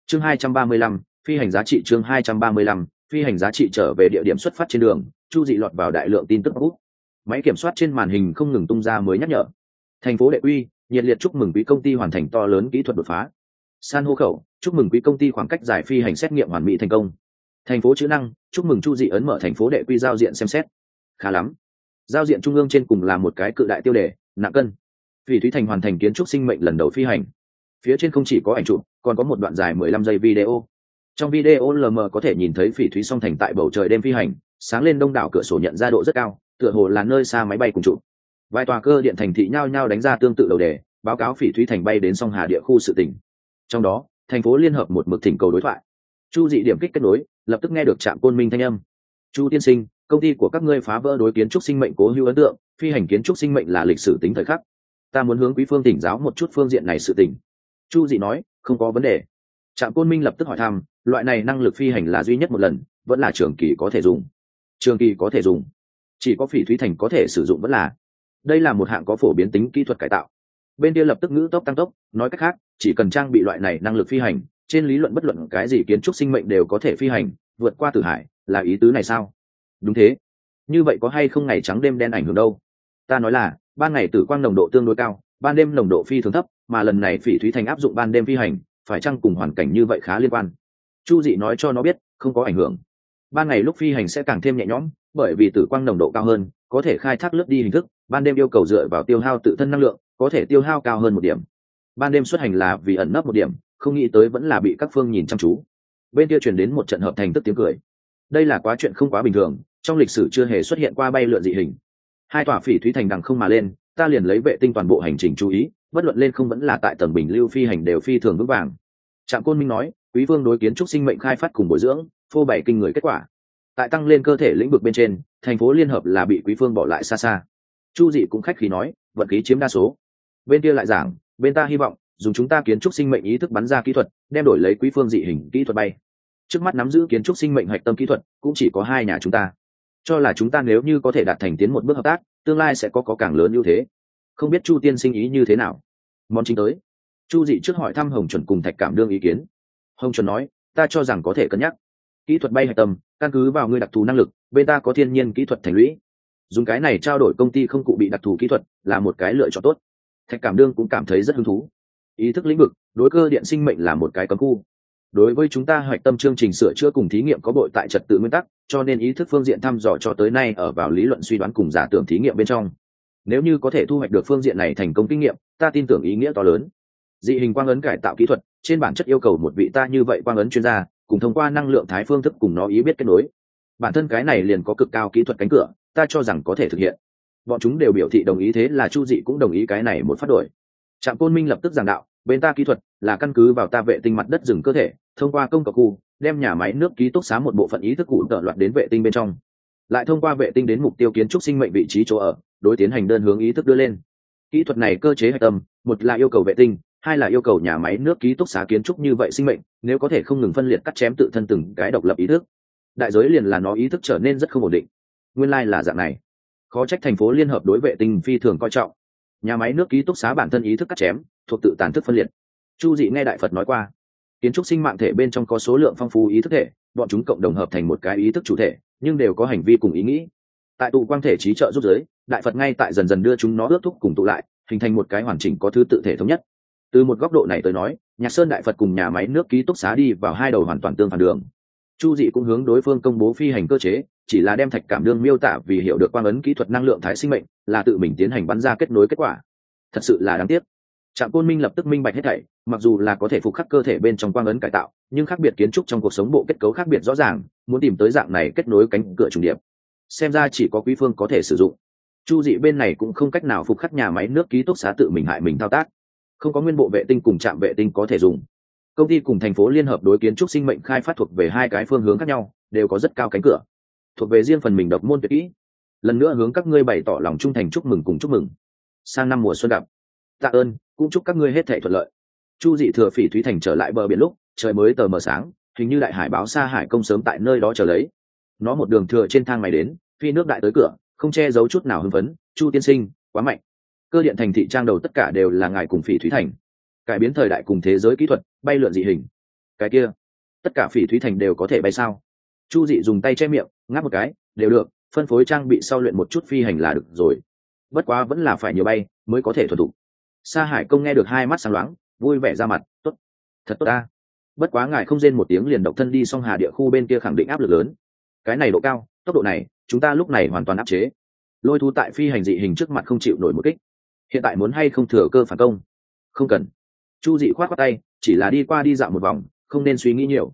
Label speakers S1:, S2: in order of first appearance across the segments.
S1: chương 235, phi hành giá trị. chương 235, phi hành giá trị. Trở về địa điểm xuất phát trên đường, Chu Dị lọt vào đại lượng tin tức úp. Máy kiểm soát trên màn hình không ngừng tung ra mới nhắc nhở. Thành phố Đệ Uy nhiệt liệt chúc mừng quý công ty hoàn thành to lớn kỹ thuật đột phá. San hô khẩu chúc mừng quý công ty khoảng cách dài phi hành xét nghiệm hoàn mỹ thành công. Thành phố Chữ Năng chúc mừng Chu Dị ấn mở thành phố Đệ Uy giao diện xem xét. Khá lắm. Giao diện trung ương trên cùng là một cái cự đại tiêu đề nặng cân. Phỉ Thúy Thành hoàn thành kiến trúc sinh mệnh lần đầu phi hành. Phía trên không chỉ có ảnh chụp, còn có một đoạn dài 15 giây video. Trong video lờ mờ có thể nhìn thấy Phỉ Thúy song thành tại bầu trời đêm phi hành, sáng lên đông đảo cửa sổ nhận ra độ rất cao, tựa hồ là nơi xa máy bay cùng chụp. Vài tòa cơ điện thành thị nhao nhao đánh ra tương tự đầu đề, báo cáo Phỉ Thúy Thành bay đến song Hà địa khu sự tỉnh. Trong đó, thành phố liên hợp một mực thỉnh cầu đối thoại. Chu Dị điểm kích kết nối, lập tức nghe được Trạm Côn Minh thanh âm. Chu tiên sinh, công ty của các ngươi phá vỡ đối kiến trúc sinh mệnh cố hữu ấn tượng, phi hành kiến trúc sinh mệnh là lịch sử tính thời khắc. Ta muốn hướng quý phương tỉnh giáo một chút phương diện này sự tình. Chu Dị nói, không có vấn đề. Trạm Côn Minh lập tức hỏi thăm, loại này năng lực phi hành là duy nhất một lần, vẫn là trường kỳ có thể dùng? Trường kỳ có thể dùng, chỉ có Phỉ Thúy Thành có thể sử dụng vẫn là. Đây là một hạng có phổ biến tính kỹ thuật cải tạo. Bên kia lập tức ngữ tốc tăng tốc, nói cách khác, chỉ cần trang bị loại này năng lực phi hành, trên lý luận bất luận cái gì kiến trúc sinh mệnh đều có thể phi hành, vượt qua tử hải, là ý tứ này sao? Đúng thế. Như vậy có hay không ngày trắng đêm đen ảnh hưởng đâu? Ta nói là, ban ngày tử quang nồng độ tương đối cao, ban đêm nồng độ phi thường thấp, mà lần này Phỉ Thúy Thành áp dụng ban đêm phi hành, phải chăng cùng hoàn cảnh như vậy khá liên quan? Chu Dị nói cho nó biết, không có ảnh hưởng. Ban ngày lúc phi hành sẽ càng thêm nhẹ nhõm, bởi vì tử quang nồng độ cao hơn, có thể khai thác lướt đi hình thức, ban đêm yêu cầu dựa vào tiêu hao tự thân năng lượng, có thể tiêu hao cao hơn một điểm. Ban đêm xuất hành là vì ẩn nấp một điểm, không nghĩ tới vẫn là bị các phương nhìn chăm chú. Bên kia truyền đến một trận hợp thành tức tiếng cười. Đây là quá chuyện không quá bình thường, trong lịch sử chưa hề xuất hiện qua bay lượn dị hình. Hai tòa Phỉ Thúy Thành đằng không mà lên, ta liền lấy vệ tinh toàn bộ hành trình chú ý, bất luận lên không vẫn là tại tầng bình lưu phi hành đều phi thường vững vàng. Trạm Côn Minh nói, quý vương đối kiến trúc sinh mệnh khai phát cùng bồi dưỡng, phô bày kinh người kết quả. Tại tăng lên cơ thể lĩnh vực bên trên, thành phố liên hợp là bị quý phương bỏ lại xa xa. Chu Dị cũng khách khí nói, vận khí chiếm đa số. Bên kia lại giảng, bên ta hy vọng dùng chúng ta kiến trúc sinh mệnh ý thức bắn ra kỹ thuật, đem đổi lấy quý phương dị hình kỹ thuật bay. Trước mắt nắm giữ kiến trúc sinh mệnh hạch tâm kỹ thuật cũng chỉ có hai nhà chúng ta, cho là chúng ta nếu như có thể đạt thành tiến một bước hợp tác, tương lai sẽ có càng lớn ưu thế. Không biết Chu tiên sinh ý như thế nào? Món chính tới. Chu Dị trước hỏi thăm Hồng Chuẩn cùng Thạch Cảm Đương ý kiến. Hồng Chuẩn nói, ta cho rằng có thể cân nhắc. Kỹ thuật bay hạch tâm, căn cứ vào ngươi đặc thù năng lực, bên ta có thiên nhiên kỹ thuật thành lũy. Dùng cái này trao đổi công ty không cụ bị đặc thù kỹ thuật, là một cái lựa chọn tốt. Thạch Cảm Đương cũng cảm thấy rất hứng thú. Ý thức lĩnh vực, đối cơ điện sinh mệnh là một cái cấm khu. Đối với chúng ta hoạch tâm chương trình sửa chữa cùng thí nghiệm có bội tại trật tự nguyên tắc, cho nên ý thức phương diện thăm dò cho tới nay ở vào lý luận suy đoán cùng giả tưởng thí nghiệm bên trong. Nếu như có thể thu hoạch được phương diện này thành công kinh nghiệm, ta tin tưởng ý nghĩa to lớn. Dị hình quang ấn cải tạo kỹ thuật, trên bản chất yêu cầu một vị ta như vậy quang ấn chuyên gia, cùng thông qua năng lượng thái phương thức cùng nó ý biết kết nối. Bản thân cái này liền có cực cao kỹ thuật cánh cửa, ta cho rằng có thể thực hiện. Bọn chúng đều biểu thị đồng ý, thế là Chu Dị cũng đồng ý cái này một phát đổi. Trạm Côn Minh lập tức giảng đạo, bên ta kỹ thuật là căn cứ vào ta vệ tinh mặt đất rừng cơ thể, thông qua công cộng khu đem nhà máy nước ký túc xá một bộ phận ý thức cụ tợ loạt đến vệ tinh bên trong, lại thông qua vệ tinh đến mục tiêu kiến trúc sinh mệnh vị trí chỗ ở, đối tiến hành đơn hướng ý thức đưa lên. Kỹ thuật này cơ chế hạch tâm, một là yêu cầu vệ tinh, hai là yêu cầu nhà máy nước ký túc xá kiến trúc như vậy sinh mệnh nếu có thể không ngừng phân liệt cắt chém tự thân từng cái độc lập ý thức, đại giới liền là nó ý thức trở nên rất không ổn định. Nguyên lai là dạng này, khó trách thành phố liên hợp đối vệ tinh phi thường coi trọng. Nhà máy nước ký túc xá bản thân ý thức cắt chém thuộc tự tàn thức phân liệt. Chu Dị nghe đại Phật nói qua, kiến trúc sinh mạng thể bên trong có số lượng phong phú ý thức thể, bọn chúng cộng đồng hợp thành một cái ý thức chủ thể, nhưng đều có hành vi cùng ý nghĩ. Tại tụ quang thể trí trợ giúp giới, đại Phật ngay tại dần dần đưa chúng nó ước thúc cùng tụ lại, hình thành một cái hoàn chỉnh có thứ tự thể thống nhất. Từ một góc độ này tới nói, Nhạc Sơn đại Phật cùng nhà máy nước ký túc xá đi vào hai đầu hoàn toàn tương phản đường. Chu Dị cũng hướng đối phương công bố phi hành cơ chế, chỉ là đem Thạch Cảm Đương miêu tả vì hiểu được quang ấn kỹ thuật năng lượng thái sinh mệnh, là tự mình tiến hành bắn ra kết nối kết quả. Thật sự là đáng tiếc. Trạm Côn Minh lập tức minh bạch hết thảy, mặc dù là có thể phục khắc cơ thể bên trong quang ấn cải tạo, nhưng khác biệt kiến trúc trong cuộc sống bộ kết cấu khác biệt rõ ràng, muốn tìm tới dạng này kết nối cánh cửa trùng điệp, xem ra chỉ có quý phương có thể sử dụng. Chu Dị bên này cũng không cách nào phục khắc nhà máy nước ký túc xá tự mình hại mình thao tác, không có nguyên bộ vệ tinh cùng trạm vệ tinh có thể dùng. Công ty cùng thành phố liên hợp đối kiến trúc sinh mệnh khai phát thuộc về hai cái phương hướng khác nhau, đều có rất cao cánh cửa, thuộc về riêng phần mình độc môn tuyệt kỹ. Lần nữa hướng các ngươi bày tỏ lòng trung thành, chúc mừng cùng chúc mừng. Sang năm mùa xuân gặp. Tạ ơn, cũng chúc các ngươi hết thảy thuận lợi. Chu Dị thừa Phỉ Thúy Thành trở lại bờ biển lúc trời mới tờ mờ sáng, hình như đại hải báo Sa Hải công sớm tại nơi đó chờ lấy. Nó một đường thừa trên thang máy đến, phi nước đại tới cửa, không che giấu chút nào hưng phấn. Chu tiên sinh, quá mạnh. Cơ điện thành thị trang đầu tất cả đều là ngài cùng Phỉ Thúy Thành, cải biến thời đại cùng thế giới kỹ thuật, bay lượn dị hình. Cái kia tất cả phỉ thúy thành đều có thể bay sao? Chu Dị dùng tay che miệng ngáp một cái, đều được, phân phối trang bị sau luyện một chút phi hành là được rồi. Bất quá vẫn là phải nhiều bay mới có thể thuần thục. Sa Hải Công nghe được hai mắt sáng loáng, vui vẻ ra mặt, tốt, thật tốt ta. Bất quá ngài không rên một tiếng liền độc thân đi song hà địa khu bên kia khẳng định áp lực lớn. Cái này độ cao, tốc độ này, chúng ta lúc này hoàn toàn áp chế. Lôi thú tại phi hành dị hình trước mặt không chịu nổi một kích. Hiện tại muốn hay không thừa cơ phản công? Không cần. Chu Dị khoát khoát tay, chỉ là đi qua đi dạo một vòng, không nên suy nghĩ nhiều.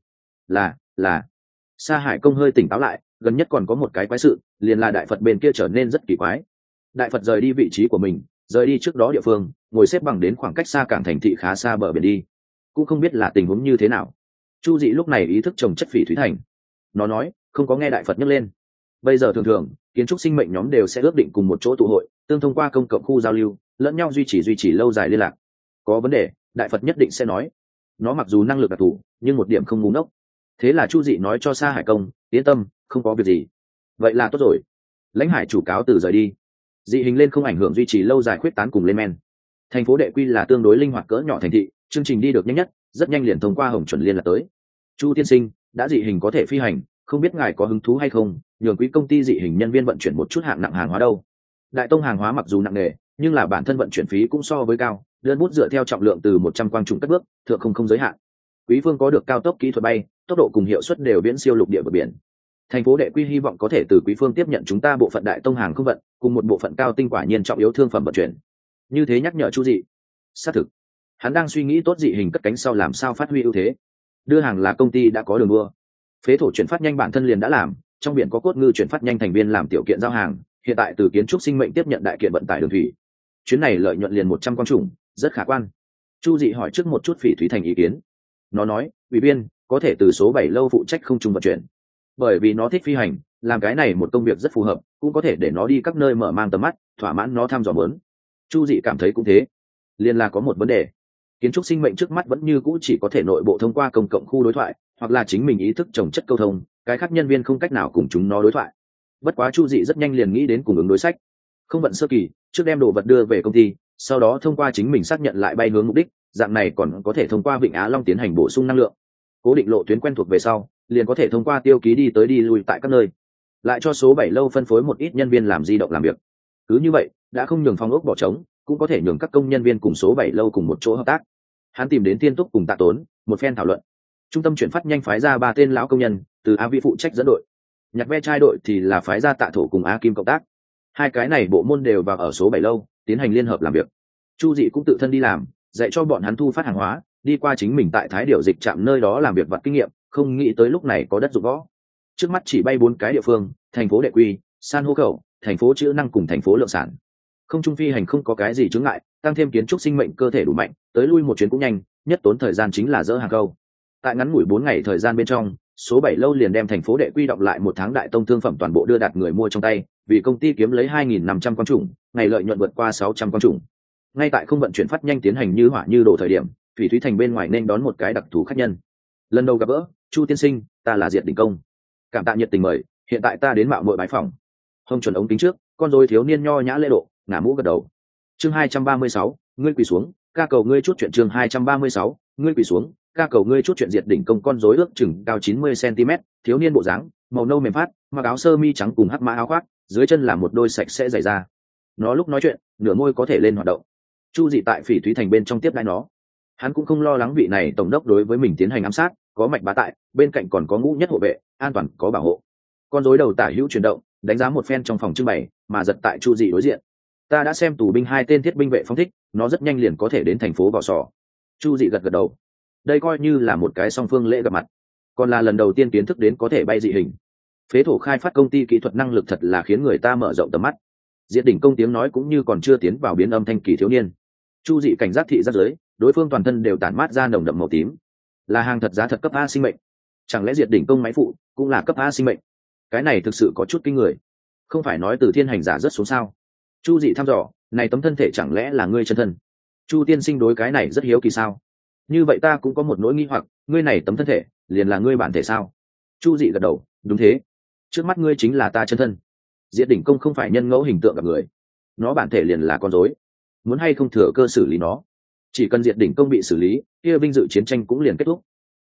S1: Là. Sa Hải Công hơi tỉnh táo lại, gần nhất còn có một cái quái sự, liền là đại Phật bên kia trở nên rất kỳ quái. Đại Phật rời đi vị trí của mình, rời đi trước đó địa phương, ngồi xếp bằng đến khoảng cách xa cảng thành thị khá xa bờ biển đi, cũng không biết là tình huống như thế nào. Chu Dị lúc này ý thức trồng chất phỉ thúy thành. Nó nói không có nghe đại Phật nhắc lên. Bây giờ thường thường kiến trúc sinh mệnh nhóm đều sẽ ước định cùng một chỗ tụ hội, tương thông qua công cộng khu giao lưu, lẫn nhau duy trì lâu dài liên lạc. Có vấn đề đại Phật nhất định sẽ nói. Nó mặc dù năng lực đặc thù nhưng một điểm không ngu ngốc. Thế là Chu Dị nói cho Sa Hải Công, yên tâm, không có việc gì. Vậy là tốt rồi. Lãnh Hải chủ cáo từ rời đi. Dị hình lên không ảnh hưởng duy trì lâu dài khuyết tán cùng lên men. Thành phố Đệ Quy là tương đối linh hoạt cỡ nhỏ thành thị, chương trình đi được nhanh nhất, rất nhanh liền thông qua Hồng chuẩn liên lạc tới. Chu tiên sinh, đã dị hình có thể phi hành, không biết ngài có hứng thú hay không, nhường quý công ty dị hình nhân viên vận chuyển một chút hạng nặng hàng hóa đâu. Đại tông hàng hóa mặc dù nặng nề, nhưng là bản thân vận chuyển phí cũng so với cao, đơn bút dựa theo trọng lượng từ 100 quang trùng cất bước, thượng không giới hạn. Quý phương có được cao tốc kỹ thuật bay, tốc độ cùng hiệu suất đều viễn siêu lục địa bờ biển. Thành phố Đệ Quy hy vọng có thể từ quý phương tiếp nhận chúng ta bộ phận đại tông hàng không vận, cùng một bộ phận cao tinh quả nhiên trọng yếu thương phẩm vận chuyển. Như thế nhắc nhở Chu Dị. Xác thực, hắn đang suy nghĩ tốt dị hình cất cánh sau làm sao phát huy ưu thế. Đưa hàng là công ty đã có đường đua. Phế thổ chuyển phát nhanh bản thân liền đã làm, trong biển có cốt ngư chuyển phát nhanh thành viên làm tiểu kiện giao hàng, hiện tại từ kiến trúc sinh mệnh tiếp nhận đại kiện vận tải đường thủy. Chuyến này lợi nhuận liền 100 quang trùng, rất khả quan. Chu Dị hỏi trước một chút phỉ thúy thành ý kiến. Nó nói, ủy viên có thể từ số 7 lâu phụ trách không trung vận chuyển, bởi vì nó thích phi hành, làm cái này một công việc rất phù hợp, cũng có thể để nó đi các nơi mở mang tầm mắt, thỏa mãn nó thăm dò muốn. Chu Dị cảm thấy cũng thế. Liên là có một vấn đề, kiến trúc sinh mệnh trước mắt vẫn như cũ chỉ có thể nội bộ thông qua công cộng khu đối thoại, hoặc là chính mình ý thức trồng chất câu thông, cái khác nhân viên không cách nào cùng chúng nó đối thoại. Bất quá Chu Dị rất nhanh liền nghĩ đến cùng ứng đối sách. Không vận sơ kỳ, trước đem đồ vật đưa về công ty, sau đó thông qua chính mình xác nhận lại bay hướng mục đích, dạng này còn có thể thông qua Vịnh Á Long tiến hành bổ sung năng lượng. Cố định lộ tuyến quen thuộc về sau, liền có thể thông qua tiêu ký đi tới đi lui tại các nơi. Lại cho số 7 lâu phân phối một ít nhân viên làm di động làm việc. Cứ như vậy, đã không nhường phòng ốc bỏ trống, cũng có thể nhường các công nhân viên cùng số 7 lâu cùng một chỗ hợp tác. Hắn tìm đến Thiên Túc cùng Tạ Tốn, một phen thảo luận. Trung tâm chuyển phát nhanh phái ra 3 tên lão công nhân, từ A Vi phụ trách dẫn đội. Nhạc ve trai đội thì là phái ra Tạ Thổ cùng A Kim cộng tác. Hai cái này bộ môn đều vào ở số 7 lâu, tiến hành liên hợp làm việc. Chu Dị cũng tự thân đi làm, dạy cho bọn hắn thu phát hàng hóa, đi qua chính mình tại Thái Điểu dịch trạm nơi đó làm việc vặt kinh nghiệm, không nghĩ tới lúc này có đất dụng võ. Trước mắt chỉ bay 4 cái địa phương, thành phố Đệ Quy, San Hô Khẩu, thành phố Chữ Năng cùng thành phố Lượng Sản. Không trung phi hành không có cái gì chướng ngại, tăng thêm kiến trúc sinh mệnh cơ thể đủ mạnh, tới lui một chuyến cũng nhanh, nhất tốn thời gian chính là dỡ hàng câu. Tại ngắn ngủi 4 ngày thời gian bên trong, số 7 lâu liền đem thành phố Đệ Quy đọc lại một tháng đại tông thương phẩm toàn bộ đưa đạt người mua trong tay, vì công ty kiếm lấy 2.500 quang trùng, ngày lợi nhuận vượt qua 600 quang trùng. Ngay tại không vận chuyển phát nhanh tiến hành như hỏa như đổ thời điểm, Phỉ Thúy Thành bên ngoài nên đón một cái đặc thù khách nhân. Lần đầu gặp gỡ, Chu tiên sinh, ta là Diệt Đỉnh Công. Cảm tạ nhiệt tình mời, hiện tại ta đến mạo muội bái phòng. Hông chuẩn ống kính trước, con rối thiếu niên nho nhã lễ độ, ngả mũ gật đầu. Chương 236, ngươi quỳ xuống, ca cầu ngươi chút chuyện. Chương 236, ngươi quỳ xuống, ca cầu ngươi chút chuyện. Diệt Đỉnh Công con rối ước chừng cao 90 cm, thiếu niên bộ dáng, màu nâu mềm phát, mặc áo sơ mi trắng cùng hắc mã áo khoác, dưới chân là một đôi sạch sẽ giày da. Nó lúc nói chuyện, nửa môi có thể lên hoạt động. Chu Dị tại Phỉ Thúy Thành bên trong tiếp đãi nó. Hắn cũng không lo lắng vị này tổng đốc đối với mình tiến hành ám sát, có Mạch Bá tại, bên cạnh còn có Ngũ Nhất hộ vệ, an toàn có bảo hộ. Con rối đầu tả hữu chuyển động, đánh giá một phen trong phòng trưng bày, mà giật tại Chu Dị đối diện. Ta đã xem tù binh 2 tên thiết binh vệ phóng thích, nó rất nhanh liền có thể đến thành phố Vỏ Sò. Chu Dị gật gật đầu. Đây coi như là một cái song phương lễ gặp mặt, còn là lần đầu tiên kiến thức đến có thể bay dị hình. Phế thổ khai phát công ty kỹ thuật năng lực thật là khiến người ta mở rộng tầm mắt. Diệt Đỉnh Công tiếng nói cũng như còn chưa tiến vào biến âm thanh kỳ thiếu niên. Chu Dị cảnh giác thị giác giới, đối phương toàn thân đều tản mát ra nồng đậm màu tím, là hàng thật giá thật cấp A sinh mệnh. Chẳng lẽ Diệt Đỉnh Công máy phụ cũng là cấp A sinh mệnh? Cái này thực sự có chút kinh người. Không phải nói từ thiên hành giả rất xuống sao? Chu Dị thăm dò, này tấm thân thể chẳng lẽ là ngươi chân thân? Chu tiên sinh đối cái này rất hiếu kỳ sao? Như vậy ta cũng có một nỗi nghi hoặc, ngươi này tấm thân thể liền là ngươi bản thể sao? Chu Dị gật đầu, đúng thế. Trước mắt ngươi chính là ta chân thân. Diệt Đỉnh Công không phải nhân ngẫu hình tượng gặp người, nó bản thể liền là con rối. Muốn hay không thừa cơ xử lý nó, chỉ cần Diệt Đỉnh Công bị xử lý, kia vinh dự chiến tranh cũng liền kết thúc.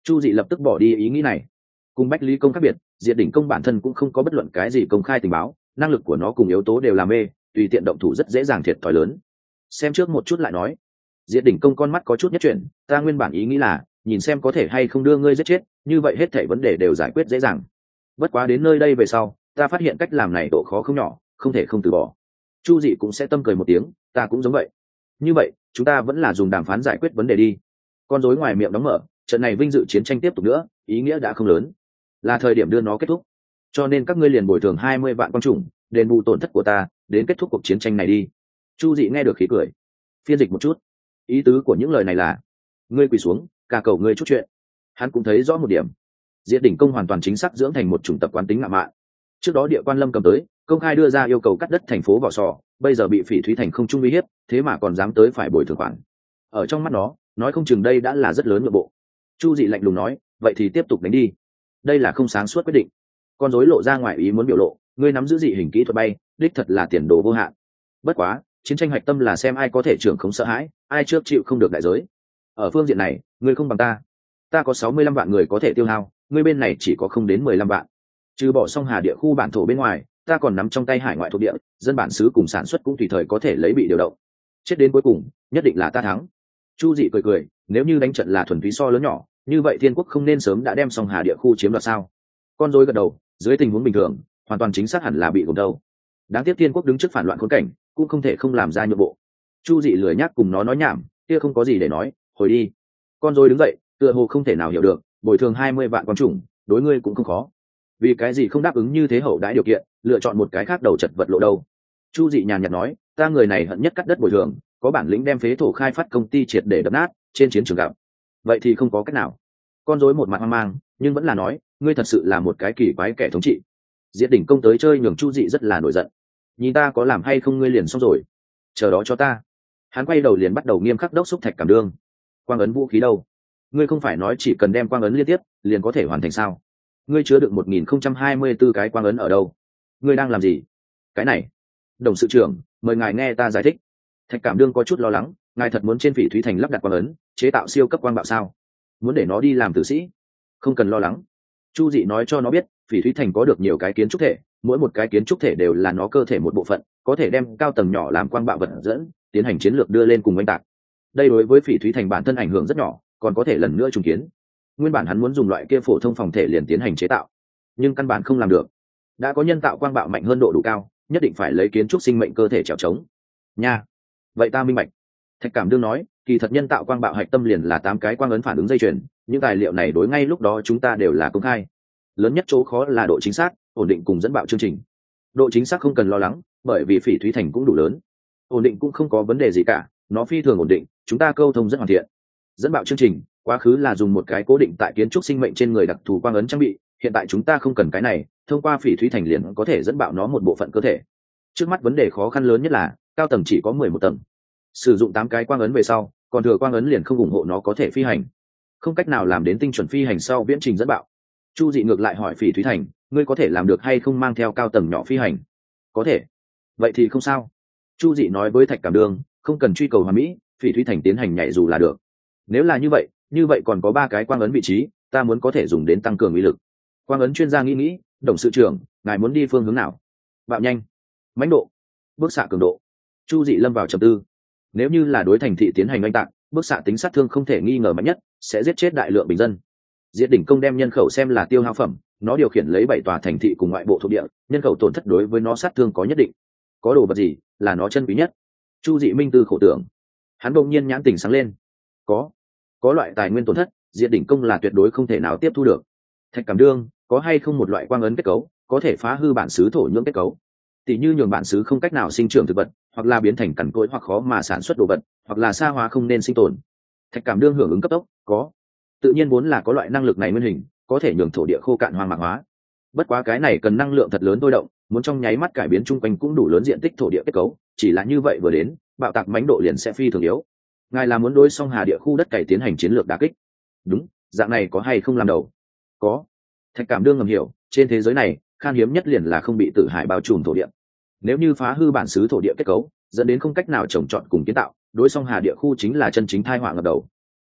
S1: Chu Dị lập tức bỏ đi ý nghĩ này. Cùng Bách Lý Công khác biệt, Diệt Đỉnh Công bản thân cũng không có bất luận cái gì công khai tình báo, năng lực của nó cùng yếu tố đều là mê, tùy tiện động thủ rất dễ dàng thiệt thòi lớn. Xem trước một chút lại nói. Diệt Đỉnh Công con mắt có chút nhất chuyển, ta nguyên bản ý nghĩ là nhìn xem có thể hay không đưa ngươi giết chết, như vậy hết thảy vấn đề đều giải quyết dễ dàng. Bất quá đến nơi đây về sau, ta phát hiện cách làm này độ khó không nhỏ, không thể không từ bỏ. Chu Dị cũng sẽ tâm cười một tiếng, ta cũng giống vậy. Như vậy, chúng ta vẫn là dùng đàm phán giải quyết vấn đề đi. Con rối ngoài miệng đóng mở, trận này vinh dự chiến tranh tiếp tục nữa, ý nghĩa đã không lớn. Là thời điểm đưa nó kết thúc. Cho nên các ngươi liền bồi thường 20 vạn quang chủng, đền bù tổn thất của ta, đến kết thúc cuộc chiến tranh này đi. Chu Dị nghe được khí cười. Phiên dịch một chút. Ý tứ của những lời này là, ngươi quỳ xuống, ca cầu ngươi chút chuyện. Hắn cũng thấy rõ một điểm. Diệt Đỉnh Công hoàn toàn chính xác dưỡng thành một chủng tập quán tính ngạo mạn. Trước đó địa quan Lâm cầm tới, công khai đưa ra yêu cầu cắt đất thành phố Vỏ Sò, bây giờ bị Phỉ Thúy Thành không trung uy hiếp, thế mà còn dám tới phải bồi thường khoản. Ở trong mắt nó, nói không chừng đây đã là rất lớn nội bộ. Chu Dị lạnh lùng nói, vậy thì tiếp tục đánh đi. Đây là không sáng suốt quyết định. Con rối lộ ra ngoài ý muốn biểu lộ, ngươi nắm giữ dị hình kỹ thuật bay, đích thật là tiền đồ vô hạn. Bất quá, chiến tranh hoạch tâm là xem ai có thể trưởng không sợ hãi, ai trước chịu không được đại giới. Ở phương diện này, ngươi không bằng ta. Ta có 65 vạn người có thể tiêu hao, ngươi bên này chỉ có không đến 15 vạn. Trừ bỏ Song Hà địa khu bản thổ bên ngoài, ta còn nắm trong tay hải ngoại thuộc địa, dân bản xứ cùng sản xuất cũng tùy thời có thể lấy bị điều động. Chết đến cuối cùng, nhất định là ta thắng. Chu Dị cười cười, nếu như đánh trận là thuần túy so lớn nhỏ, như vậy Thiên Quốc không nên sớm đã đem Song Hà địa khu chiếm đoạt sao? Con rối gật đầu, dưới tình huống bình thường, hoàn toàn chính xác hẳn là bị gồm đâu. Đáng tiếc Thiên Quốc đứng trước phản loạn khốn cảnh, cũng không thể không làm ra nhượng bộ. Chu Dị lười nhắc cùng nó nói nhảm, kia không có gì để nói, hồi đi. Con rối đứng dậy, tựa hồ không thể nào hiểu được, bồi thường 20 vạn quan chủng, đối ngươi cũng không khó. Vì cái gì không đáp ứng như thế hậu đãi điều kiện, lựa chọn một cái khác đầu chật vật lộ đâu? Chu Dị nhàn nhạt nói, ta người này hận nhất cắt đất bồi thường, có bản lĩnh đem phế thổ khai phát công ty triệt để đập nát, trên chiến trường gặp. Vậy thì không có cách nào. Con rối một mặt hoang mang, nhưng vẫn là nói, ngươi thật sự là một cái kỳ quái kẻ thống trị. Diệt Đỉnh Công tới chơi nhường Chu Dị rất là nổi giận. Nhìn ta có làm hay không ngươi liền xong rồi. Chờ đó cho ta. Hắn quay đầu liền bắt đầu nghiêm khắc đốc xúc Thạch Cảm Đương. Quang ấn vũ khí đâu? Ngươi không phải nói chỉ cần đem quang ấn liên tiếp, liền có thể hoàn thành sao? Ngươi chứa được 1024 cái quang ấn ở đâu? Ngươi đang làm gì? Cái này. Đồng sự trưởng, mời ngài nghe ta giải thích. Thạch Cảm Đương có chút lo lắng, ngài thật muốn trên Phỉ Thúy Thành lắp đặt quang ấn, chế tạo siêu cấp quang bạo sao? Muốn để nó đi làm tử sĩ? Không cần lo lắng. Chu Dị nói cho nó biết, Phỉ Thúy Thành có được nhiều cái kiến trúc thể, mỗi một cái kiến trúc thể đều là nó cơ thể một bộ phận, có thể đem cao tầng nhỏ làm quang bạo vật dẫn, tiến hành chiến lược đưa lên cùng oanh tạc. Đây đối với Phỉ Thúy Thành bản thân ảnh hưởng rất nhỏ, còn có thể lần nữa trùng kiến. Nguyên bản hắn muốn dùng loại kia phổ thông phòng thể liền tiến hành chế tạo, nhưng căn bản không làm được. Đã có nhân tạo quang bạo mạnh hơn độ đủ cao, nhất định phải lấy kiến trúc sinh mệnh cơ thể trèo trống. Nha, vậy ta minh bạch. Thạch Cảm Đương nói, kỳ thật nhân tạo quang bạo hạch tâm liền là 8 cái quang ấn phản ứng dây chuyền, những tài liệu này đối ngay lúc đó chúng ta đều là công khai. Lớn nhất chỗ khó là độ chính xác, ổn định cùng dẫn bạo chương trình. Độ chính xác không cần lo lắng, bởi vì Phỉ Thúy Thành cũng đủ lớn. Ổn định cũng không có vấn đề gì cả, nó phi thường ổn định, chúng ta câu thông rất hoàn thiện. Dẫn bạo chương trình, quá khứ là dùng một cái cố định tại kiến trúc sinh mệnh trên người đặc thù quang ấn trang bị, hiện tại chúng ta không cần cái này, thông qua Phỉ Thúy Thành liền có thể dẫn bạo nó một bộ phận cơ thể. Trước mắt vấn đề khó khăn lớn nhất là cao tầng chỉ có 11 tầng. Sử dụng 8 cái quang ấn về sau, còn thừa quang ấn liền không ủng hộ nó có thể phi hành, không cách nào làm đến tinh chuẩn phi hành sau viễn trình dẫn bạo. Chu Dị ngược lại hỏi Phỉ Thúy Thành, ngươi có thể làm được hay không mang theo cao tầng nhỏ phi hành? Có thể. Vậy thì không sao. Chu Dị nói với Thạch Cảm Đương, không cần truy cầu hoàn mỹ, Phỉ Thúy Thành tiến hành nhảy dù là được. Nếu là như vậy còn có 3 cái quang ấn vị trí, ta muốn có thể dùng đến tăng cường uy lực. Quang ấn chuyên gia nghĩ, đồng sự trưởng, ngài muốn đi phương hướng nào? Bạo nhanh, mãnh độ, bước xạ cường độ. Chu Dị lâm vào trầm tư. Nếu như là đối thành thị tiến hành oanh tạc, bước xạ tính sát thương không thể nghi ngờ mạnh nhất, sẽ giết chết đại lượng bình dân. Diệt Đỉnh Công đem nhân khẩu xem là tiêu hao phẩm, nó điều khiển lấy 7 tòa thành thị cùng ngoại bộ thuộc địa, nhân khẩu tổn thất đối với nó sát thương có nhất định. Có đồ vật gì là nó chân quý nhất? Chu Dị minh tư khổ tưởng. Hắn đột nhiên nhãn tình sáng lên. Có loại tài nguyên tổn thất, Diệt Đỉnh Công là tuyệt đối không thể nào tiếp thu được. Thạch Cảm Đương, có hay không một loại quang ấn kết cấu có thể phá hư bản xứ thổ nhưỡng kết cấu, tỉ như nhường bản xứ không cách nào sinh trưởng thực vật, hoặc là biến thành cằn cỗi hoặc khó mà sản xuất đồ vật, hoặc là sa hóa không nên sinh tồn? Thạch Cảm Đương hưởng ứng cấp tốc, có. Tự nhiên vốn là có loại năng lực này nguyên hình, có thể nhường thổ địa khô cạn hoang mạc hóa. Bất quá cái này cần năng lượng thật lớn thôi động, muốn trong nháy mắt cải biến chung quanh cũng đủ lớn diện tích thổ địa kết cấu, chỉ là như vậy vừa đến, bạo tạc mãnh độ liền sẽ phi thường yếu. Ngài là muốn đối Song Hà địa khu đất cày tiến hành chiến lược đả kích? Đúng, dạng này có hay không làm đầu? Có. Thạch Cảm Đương ngầm hiểu, trên thế giới này, khan hiếm nhất liền là không bị tử hải bao trùm thổ địa. Nếu như phá hư bản xứ thổ địa kết cấu, dẫn đến không cách nào trồng trọt cùng kiến tạo, đối Song Hà địa khu chính là chân chính tai họa ngập đầu.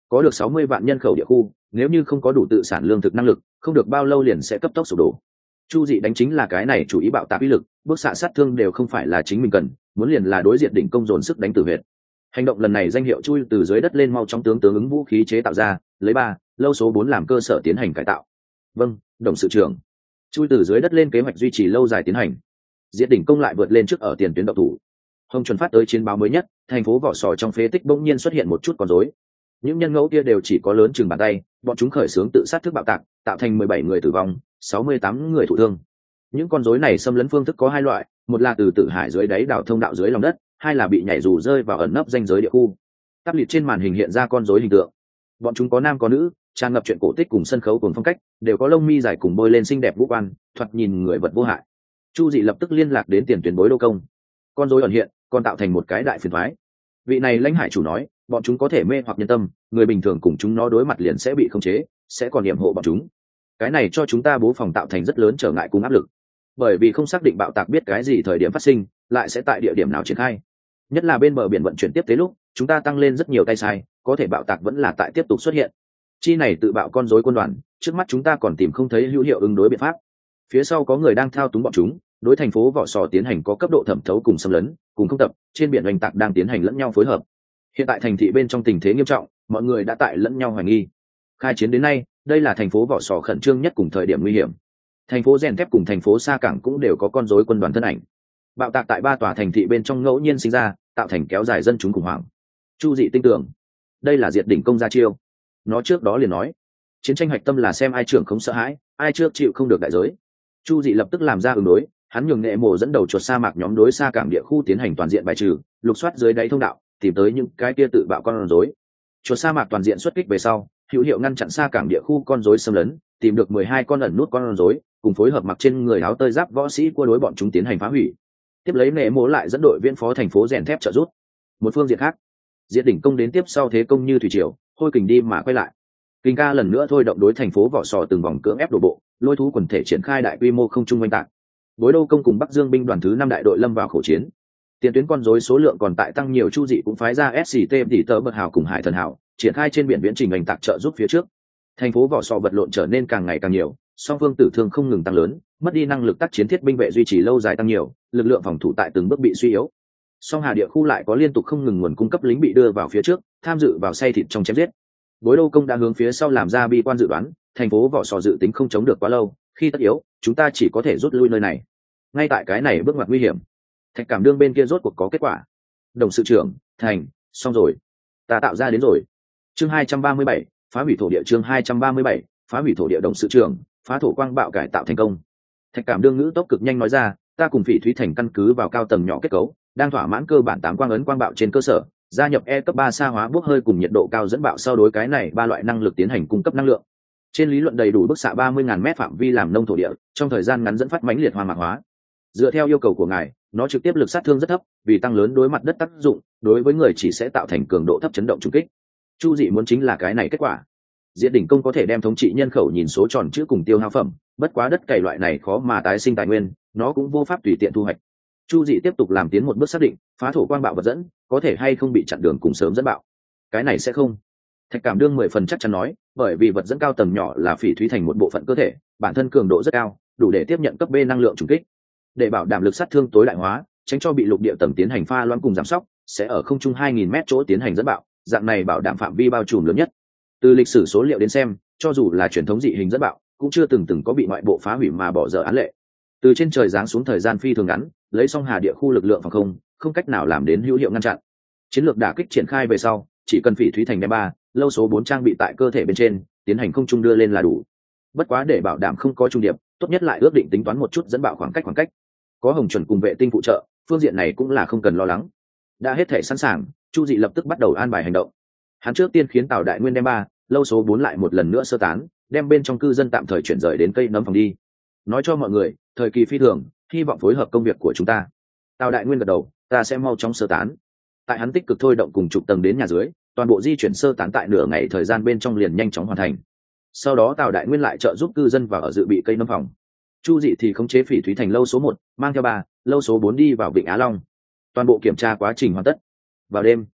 S1: có được 60 vạn nhân khẩu địa khu, nếu như không có đủ tự sản lương thực năng lực, không được bao lâu liền sẽ cấp tốc sụp đổ. Chu Dị đánh chính là cái này chủ ý bạo tạc uy lực, bước xạ sát thương đều không phải là chính mình cần, muốn liền là đối diện đỉnh công dồn sức đánh tử huyệt. Hành động lần này danh hiệu chui từ dưới đất lên mau chóng tướng ứng vũ khí chế tạo ra, lấy 3, lâu số 4 làm cơ sở tiến hành cải tạo. Vâng, đồng sự trưởng. Chui từ dưới đất lên kế hoạch duy trì lâu dài tiến hành. Diệt đỉnh công lại vượt lên trước ở tiền tuyến độc thủ. Hồng chuẩn phát tới chiến báo mới nhất, thành phố Vỏ Sò trong phế tích bỗng nhiên xuất hiện một chút con rối. Những nhân ngẫu kia đều chỉ có lớn chừng bàn tay, bọn chúng khởi xướng tự sát thức bạo tạc, tạo thành 17 người tử vong, 68 người thụ thương. Những con rối này xâm lấn phương thức có hai loại, một là từ tử hải dưới đáy đảo thông đạo dưới lòng đất, hai là bị nhảy dù rơi vào ẩn nấp ranh giới địa khu. Tắp liệt trên màn hình hiện ra con rối hình tượng. Bọn chúng có nam có nữ, tràn ngập chuyện cổ tích cùng sân khấu cùng phong cách, đều có lông mi dài cùng bôi lên xinh đẹp vũ quan, thoạt nhìn người vật vô hại. Chu Dị lập tức liên lạc đến tiền tuyến bối đô công. Con rối ẩn hiện, còn tạo thành một cái đại phiền toái. Vị này lãnh hải chủ nói, bọn chúng có thể mê hoặc nhân tâm, người bình thường cùng chúng nó đối mặt liền sẽ bị khống chế, sẽ còn yểm hộ bọn chúng. Cái này cho chúng ta bố phòng tạo thành rất lớn trở ngại cùng áp lực, bởi vì không xác định bạo tạc biết cái gì thời điểm phát sinh, lại sẽ tại địa điểm nào triển khai. Nhất là bên bờ biển vận chuyển tiếp tế lúc, chúng ta tăng lên rất nhiều tay sai, có thể bạo tạc vẫn là tại tiếp tục xuất hiện. Chi này tự bạo con rối quân đoàn, trước mắt chúng ta còn tìm không thấy hữu hiệu ứng đối biện pháp. Phía sau có người đang thao túng bọn chúng, đối thành phố Vỏ Sò tiến hành có cấp độ thẩm thấu cùng xâm lấn, cùng không tập, trên biển oanh tạc đang tiến hành lẫn nhau phối hợp. Hiện tại thành thị bên trong tình thế nghiêm trọng, mọi người đã tại lẫn nhau hoài nghi. Khai chiến đến nay, đây là thành phố Vỏ Sò khẩn trương nhất cùng thời điểm nguy hiểm. Thành phố Rèn Thép cùng thành phố Sa Cảng cũng đều có con rối quân đoàn thân ảnh. Bạo tạc tại 3 tòa thành thị bên trong ngẫu nhiên sinh ra, tạo thành kéo dài dân chúng khủng hoảng. Chu Dị tin tưởng, đây là diệt đỉnh công ra chiêu. Nó trước đó liền nói, chiến tranh hạch tâm là xem ai trưởng không sợ hãi, ai trước chịu không được đại giới. Chu Dị lập tức làm ra ứng đối, hắn nhường nghệ mộ dẫn đầu chuột sa mạc nhóm đối Sa Cảng địa khu tiến hành toàn diện bài trừ, lục soát dưới đáy thông đạo, tìm tới những cái kia tự bạo con rối. Chuột sa mạc toàn diện xuất kích về sau, hữu hiệu ngăn chặn Sa Cảng địa khu con rối xâm lấn, tìm được 12 con ẩn nút con rối, cùng phối hợp mặc trên người áo tơi giáp võ sĩ của đối bọn chúng tiến hành phá hủy. Tiếp lấy nghệ mộ lại dẫn đội viên phó thành phố Rèn Thép trợ giúp. Một phương diện khác, diệt đỉnh công đến tiếp sau thế công như thủy triều, hôi kình đi mà quay lại. Kinh ca lần nữa thôi động đối thành phố Vỏ Sò từng vòng cưỡng ép đổ bộ, lôi thú quần thể triển khai đại quy mô không trung oanh tạc. Bối đô công cùng Bắc Dương binh đoàn thứ 5 đại đội lâm vào khẩu chiến. Tiền tuyến con rối số lượng còn tại tăng nhiều, Chu Dị cũng phái ra SCT tỷ tơ bậc hào cùng Hải Thần hào, triển khai trên biển viễn trình oanh tạc trợ giúp phía trước. Thành phố Vỏ Sò vật lộn trở nên càng ngày càng nhiều, song phương tử thương không ngừng tăng lớn, mất đi năng lực tác chiến thiết binh vệ duy trì lâu dài tăng nhiều, lực lượng phòng thủ tại từng bước bị suy yếu. Song Hà địa khu lại có liên tục không ngừng nguồn cung cấp lính bị đưa vào phía trước, tham dự vào xay thịt trong chém giết. Bối đô công đã hướng phía sau làm ra bi quan dự đoán, thành phố Vỏ Sò dự tính không chống được quá lâu, khi tất yếu, chúng ta chỉ có thể rút lui nơi này. Ngay tại cái này bước ngoặt nguy hiểm, Thạch Cảm Đương bên kia rốt cuộc có kết quả. Đồng sự trưởng, thành, xong rồi, ta tạo ra đến rồi. Chương 237, phá hủy thổ địa. Chương 237, phá hủy thổ địa. Đồng sự trưởng, phá thổ quang bạo cải tạo thành công. Thạch Cảm Đương ngữ tốc cực nhanh nói ra, ta cùng Phỉ Thúy Thành căn cứ vào cao tầng nhỏ kết cấu, đang thỏa mãn cơ bản 8 quang ấn quang bạo trên cơ sở, gia nhập E cấp 3 xa hóa bốc hơi cùng nhiệt độ cao dẫn bạo sau đối cái này 3 loại năng lực tiến hành cung cấp năng lượng. Trên lý luận đầy đủ bức xạ 30.000 mét phạm vi làm nông thổ địa, trong thời gian ngắn dẫn phát mãnh liệt hoang mạc hóa. Dựa theo yêu cầu của ngài, nó trực tiếp lực sát thương rất thấp, vì tăng lớn đối mặt đất tác dụng, đối với người chỉ sẽ tạo thành cường độ thấp chấn động trùng kích. Chu Dị muốn chính là cái này kết quả. Diệt đỉnh công có thể đem thống trị nhân khẩu nhìn số tròn chữ cùng tiêu hao phẩm, bất quá đất cày loại này khó mà tái sinh tài nguyên, nó cũng vô pháp tùy tiện thu hoạch. Chu Dị tiếp tục làm tiến một bước xác định, phá thổ quang bạo vật dẫn có thể hay không bị chặn đường cùng sớm dẫn bạo. Cái này sẽ không. Thạch Cảm Đương 10 phần chắc chắn nói, bởi vì vật dẫn cao tầng nhỏ là Phỉ Thúy Thành một bộ phận cơ thể, bản thân cường độ rất cao, đủ để tiếp nhận cấp B năng lượng trùng kích. Để bảo đảm lực sát thương tối đại hóa, tránh cho bị lục địa tầng tiến hành pha loãng cùng giảm sóc, sẽ ở không trung 2000 mét chỗ tiến hành dẫn bạo, dạng này bảo đảm phạm vi bao trùm lớn nhất. Từ lịch sử số liệu đến xem, cho dù là truyền thống dị hình dẫn bạo, cũng chưa từng có bị ngoại bộ phá hủy mà bỏ dở án lệ. Từ trên trời giáng xuống thời gian phi thường ngắn, lấy Song Hà địa khu lực lượng phòng không cách nào làm đến hữu hiệu ngăn chặn. Chiến lược đả kích triển khai về sau, chỉ cần Phỉ Thúy Thành đem 3, lâu số 4 trang bị tại cơ thể bên trên, tiến hành không trung đưa lên là đủ. Bất quá để bảo đảm không có trung điệp, tốt nhất lại ước định tính toán một chút dẫn bạo khoảng cách. Có Hồng Chuẩn cùng vệ tinh phụ trợ, phương diện này cũng là không cần lo lắng. Đã hết thể sẵn sàng, Chu Dị lập tức bắt đầu an bài hành động. Hắn trước tiên khiến Tào Đại Nguyên đem 3, lâu số 4 lại một lần nữa sơ tán, đem bên trong cư dân tạm thời chuyển rời đến cây nấm phòng đi. Nói cho mọi người, thời kỳ phi thường, hy vọng phối hợp công việc của chúng ta. Tào Đại Nguyên gật đầu, ta sẽ mau chóng sơ tán. Tại hắn tích cực thôi động cùng chục tầng đến nhà dưới, toàn bộ di chuyển sơ tán tại nửa ngày thời gian bên trong liền nhanh chóng hoàn thành. Sau đó Tào Đại Nguyên lại trợ giúp cư dân vào ở dự bị cây nấm phòng. Chu Dị thì khống chế Phỉ Thúy Thành lâu số 1, mang theo 3, lâu số 4 đi vào Vịnh Á Long. Toàn bộ kiểm tra quá trình hoàn tất. Vào đêm,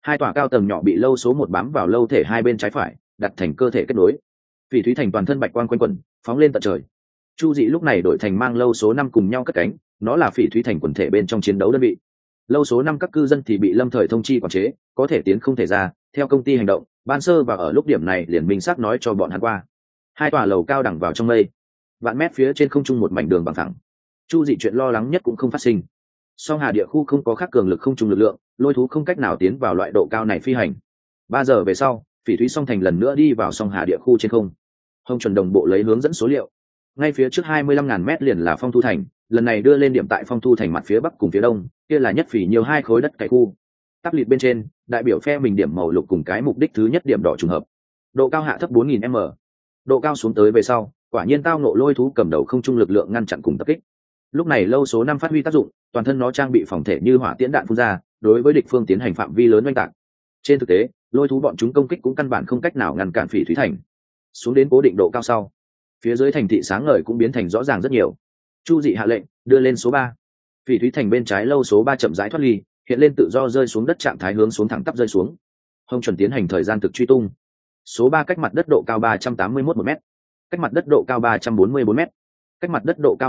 S1: Hai tòa cao tầng nhỏ bị lâu số một bám vào lâu thể hai bên trái phải, đặt thành cơ thể kết nối. Phỉ thúy thành toàn thân bạch quang quanh quẩn, phóng lên tận trời. Chu Dị lúc này đổi thành mang lâu số 5 cùng nhau cất cánh, nó là phỉ thúy thành quần thể bên trong chiến đấu đơn vị. Lâu số 5 các cư dân thì bị lâm thời thông chi quản chế, có thể tiến không thể ra, theo công ty hành động, ban sơ và ở lúc điểm này liền minh xác nói cho bọn hắn qua. Hai tòa lầu cao đằng vào trong mây, vạn mét phía trên không trung một mảnh đường bằng phẳng. Chu Dị chuyện lo lắng nhất cũng không phát sinh. Song Hà địa khu không có khác cường lực không trung lực lượng, lôi thú không cách nào tiến vào loại độ cao này phi hành. 3 giờ về sau, phỉ thúy song thành lần nữa đi vào Song Hà địa khu trên không. Hồng chuẩn đồng bộ lấy hướng dẫn số liệu. Ngay phía trước 25.000 mét liền là Phong Thu thành, lần này đưa lên điểm tại Phong Thu thành mặt phía bắc cùng phía đông, kia là nhất phỉ nhiều hai khối đất cày khu. Tắp liệt bên trên, đại biểu phe mình điểm màu lục cùng cái mục đích thứ nhất điểm đỏ trùng hợp. Độ cao hạ thấp 4.000 m. Độ cao xuống tới về sau, quả nhiên tao nộ lôi thú cầm đầu không trung lực lượng ngăn chặn cùng tập kích. Lúc này lâu số 5 phát huy tác dụng, toàn thân nó trang bị phòng thể như hỏa tiễn đạn phun ra, đối với địch phương tiến hành phạm vi lớn oanh tạc. Trên thực tế, lôi thú bọn chúng công kích cũng căn bản không cách nào ngăn cản phỉ thúy thành. Xuống đến cố định độ cao sau, phía dưới thành thị sáng ngời cũng biến thành rõ ràng rất nhiều. Chu Dị hạ lệnh đưa lên số 3. Phỉ thúy thành bên trái lâu số 3 chậm rãi thoát ly, hiện lên tự do rơi xuống đất trạng thái hướng xuống thẳng tắp rơi xuống. Hồng chuẩn tiến hành thời gian thực truy tung. Số 3 cách mặt đất độ cao 381 1 m, cách mặt đất độ cao 344 m, cách mặt đất độ cao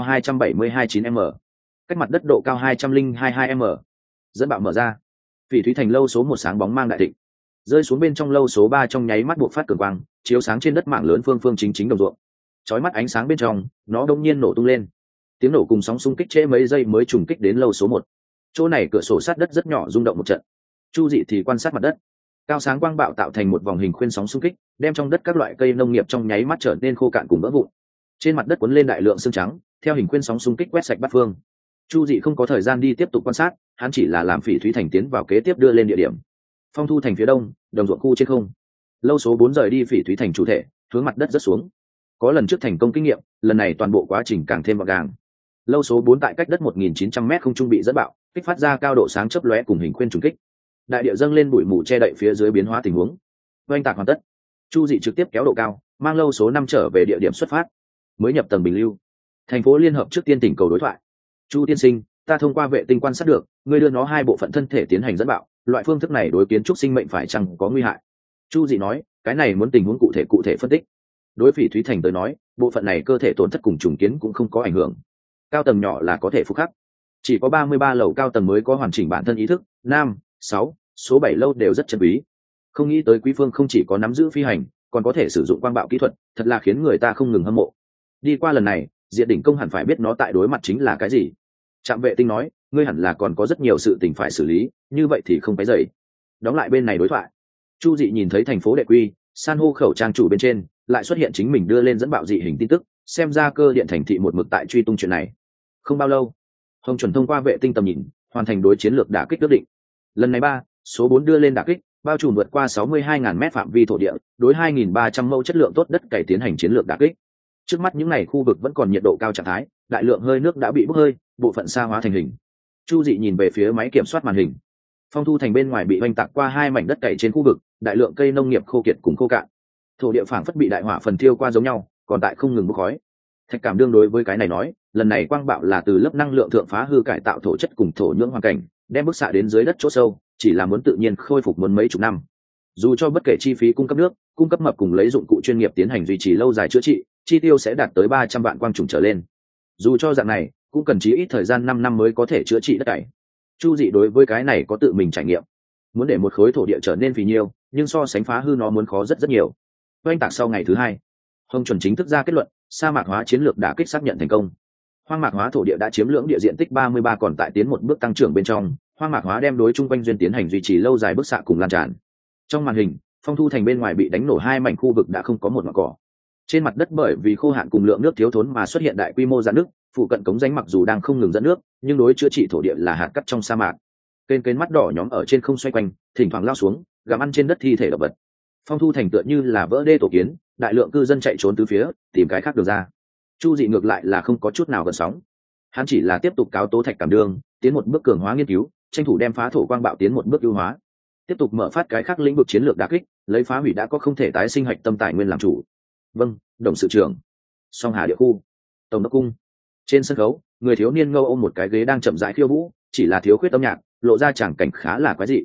S1: 272 m, cách mặt đất độ cao 202 m. Dẫn bạo mở ra. Phỉ thúy thành lâu số 1 sáng bóng mang đại thịnh. Rơi xuống bên trong lâu số 3 trong nháy mắt buộc phát cường quang, chiếu sáng trên đất mạng lớn phương chính đồng ruộng. Chói mắt ánh sáng bên trong, nó đột nhiên nổ tung lên. Tiếng nổ cùng sóng xung kích trễ mấy giây mới trùng kích đến lâu số 1. Chỗ này cửa sổ sát đất rất nhỏ rung động một trận. Chu Dị thì quan sát mặt đất. Cao sáng quang bạo tạo thành một vòng hình khuyên sóng xung kích, đem trong đất các loại cây nông nghiệp trong nháy mắt trở nên khô cạn cùng vỡ vụn. Trên mặt đất cuốn lên đại lượng xương trắng, theo hình khuyên sóng xung kích quét sạch bát phương. Chu Dị không có thời gian đi tiếp tục quan sát, hắn chỉ là làm phỉ thúy thành tiến vào kế tiếp đưa lên địa điểm. Phong Thu thành phía đông, đồng ruộng khu trên không. Lâu số 4 rời đi phỉ thúy thành chủ thể, hướng mặt đất rất xuống. Có lần trước thành công kinh nghiệm, lần này toàn bộ quá trình càng thêm gọn gàng. Lâu số 4 tại cách đất 1.900 m không trung bị dẫn bạo, kích phát ra cao độ sáng chớp lóe cùng hình khuyên trùng kích. Đại địa dâng lên bụi mù che đậy phía dưới biến hóa tình huống. Oanh tạc hoàn tất. Chu Dị trực tiếp kéo độ cao, mang lâu số 5 trở về địa điểm xuất phát. Mới nhập tầng bình lưu. Thành phố liên hợp trước tiên tỉnh cầu đối thoại. Chu tiên sinh, ta thông qua vệ tinh quan sát được, ngươi đưa nó hai bộ phận thân thể tiến hành dẫn bạo, loại phương thức này đối kiến trúc sinh mệnh phải chăng có nguy hại? Chu Dị nói, cái này muốn tình huống cụ thể phân tích. Đối phỉ thúy thành tới nói, bộ phận này cơ thể tổn thất cùng trùng kiến cũng không có ảnh hưởng. Cao tầng nhỏ là có thể phục khắc. Chỉ có 33 lầu cao tầng mới có hoàn chỉnh bản thân ý thức, 5, 6, số 7 lâu đều rất chân quý. Không nghĩ tới Quý Phương không chỉ có nắm giữ phi hành, còn có thể sử dụng quang bạo kỹ thuật, thật là khiến người ta không ngừng hâm mộ. Đi qua lần này, Diệt Đỉnh Công hẳn phải biết nó tại đối mặt chính là cái gì. Trạm vệ tinh nói, ngươi hẳn là còn có rất nhiều sự tình phải xử lý, như vậy thì không phải dậy. Đóng lại bên này đối thoại. Chu Dị nhìn thấy thành phố Đệ Quy, san hô khẩu trang chủ bên trên, lại xuất hiện chính mình đưa lên dẫn bạo dị hình tin tức, xem ra cơ điện thành thị một mực tại truy tung chuyện này. Không bao lâu, Hồng chuẩn thông qua vệ tinh tầm nhìn, hoàn thành đối chiến lược đả kích quyết định. Lần này số 4 đưa lên đả kích, bao trùm vượt qua 62.000 mét phạm vi thổ địa, đối 2.300 mẫu chất lượng tốt đất cày tiến hành chiến lược đả kích. Trước mắt những ngày khu vực vẫn còn nhiệt độ cao trạng thái, đại lượng hơi nước đã bị bốc hơi, bộ phận sa hóa thành hình. Chu Dị nhìn về phía máy kiểm soát màn hình. Phong Thu thành bên ngoài bị oanh tạc qua hai mảnh đất cày trên khu vực, đại lượng cây nông nghiệp khô kiệt cùng khô cạn. Thổ địa phảng phất bị đại hỏa phần thiêu qua giống nhau, còn tại không ngừng bốc khói. Thạch Cảm đương đối với cái này nói, lần này quang bạo là từ lớp năng lượng thượng phá hư cải tạo thổ chất cùng thổ nhưỡng hoàn cảnh, đem bức xạ đến dưới đất chỗ sâu, chỉ là muốn tự nhiên khôi phục muốn mấy chục năm. Dù cho bất kể chi phí cung cấp nước, cung cấp mập cùng lấy dụng cụ chuyên nghiệp tiến hành duy trì lâu dài chữa trị, chi tiêu sẽ đạt tới 300 vạn quang trùng trở lên. Dù cho dạng này, cũng cần chí ít thời gian 5 năm mới có thể chữa trị đất cày. Chu Dị đối với cái này có tự mình trải nghiệm. Muốn để một khối thổ địa trở nên phì nhiêu, nhưng so sánh phá hư nó muốn khó rất nhiều. Oanh tạc sau ngày thứ 2, Hồng chuẩn chính thức ra kết luận, sa mạc hóa chiến lược đả kích xác nhận thành công. Hoang mạc hóa thổ địa đã chiếm lưỡng địa diện tích 33 còn tại tiến một bước tăng trưởng bên trong, hoang mạc hóa đem đối chung quanh duyên tiến hành duy trì lâu dài bức xạ cùng lan tràn. Trong màn hình, Phong Thu thành bên ngoài bị đánh nổ hai mảnh khu vực đã không có một mảng cỏ. Trên mặt đất bởi vì khô hạn cùng lượng nước thiếu thốn mà xuất hiện đại quy mô rạn nước, phụ cận cống rãnh mặc dù đang không ngừng dẫn nước, nhưng đối chữa trị thổ địa là hạt cát trong sa mạc. Kênh mắt đỏ nhóm ở trên không xoay quanh, thỉnh thoảng lao xuống, gặm ăn trên đất thi thể động vật. Phong Thu thành tựa như là vỡ đê tổ kiến, đại lượng cư dân chạy trốn tứ phía, tìm cái khác được ra. Chu Dị ngược lại là không có chút nào gợn sóng. Hắn chỉ là tiếp tục cáo tố Thạch Cảm đương, tiến một bước cường hóa nghiên cứu, tranh thủ đem phá thổ quang bạo tiến một bước ưu hóa, tiếp tục mở phát cái khác lĩnh vực chiến lược đả kích, lấy phá hủy đã có không thể tái sinh hạch tâm tài nguyên làm chủ. Vâng, đồng sự trưởng. Song Hà địa khu, tổng đốc cung. Trên sân khấu, người thiếu niên ngâu ôm một cái ghế đang chậm rãi khiêu vũ, chỉ là thiếu khuyết âm nhạc, lộ ra tràng cảnh khá là quái dị.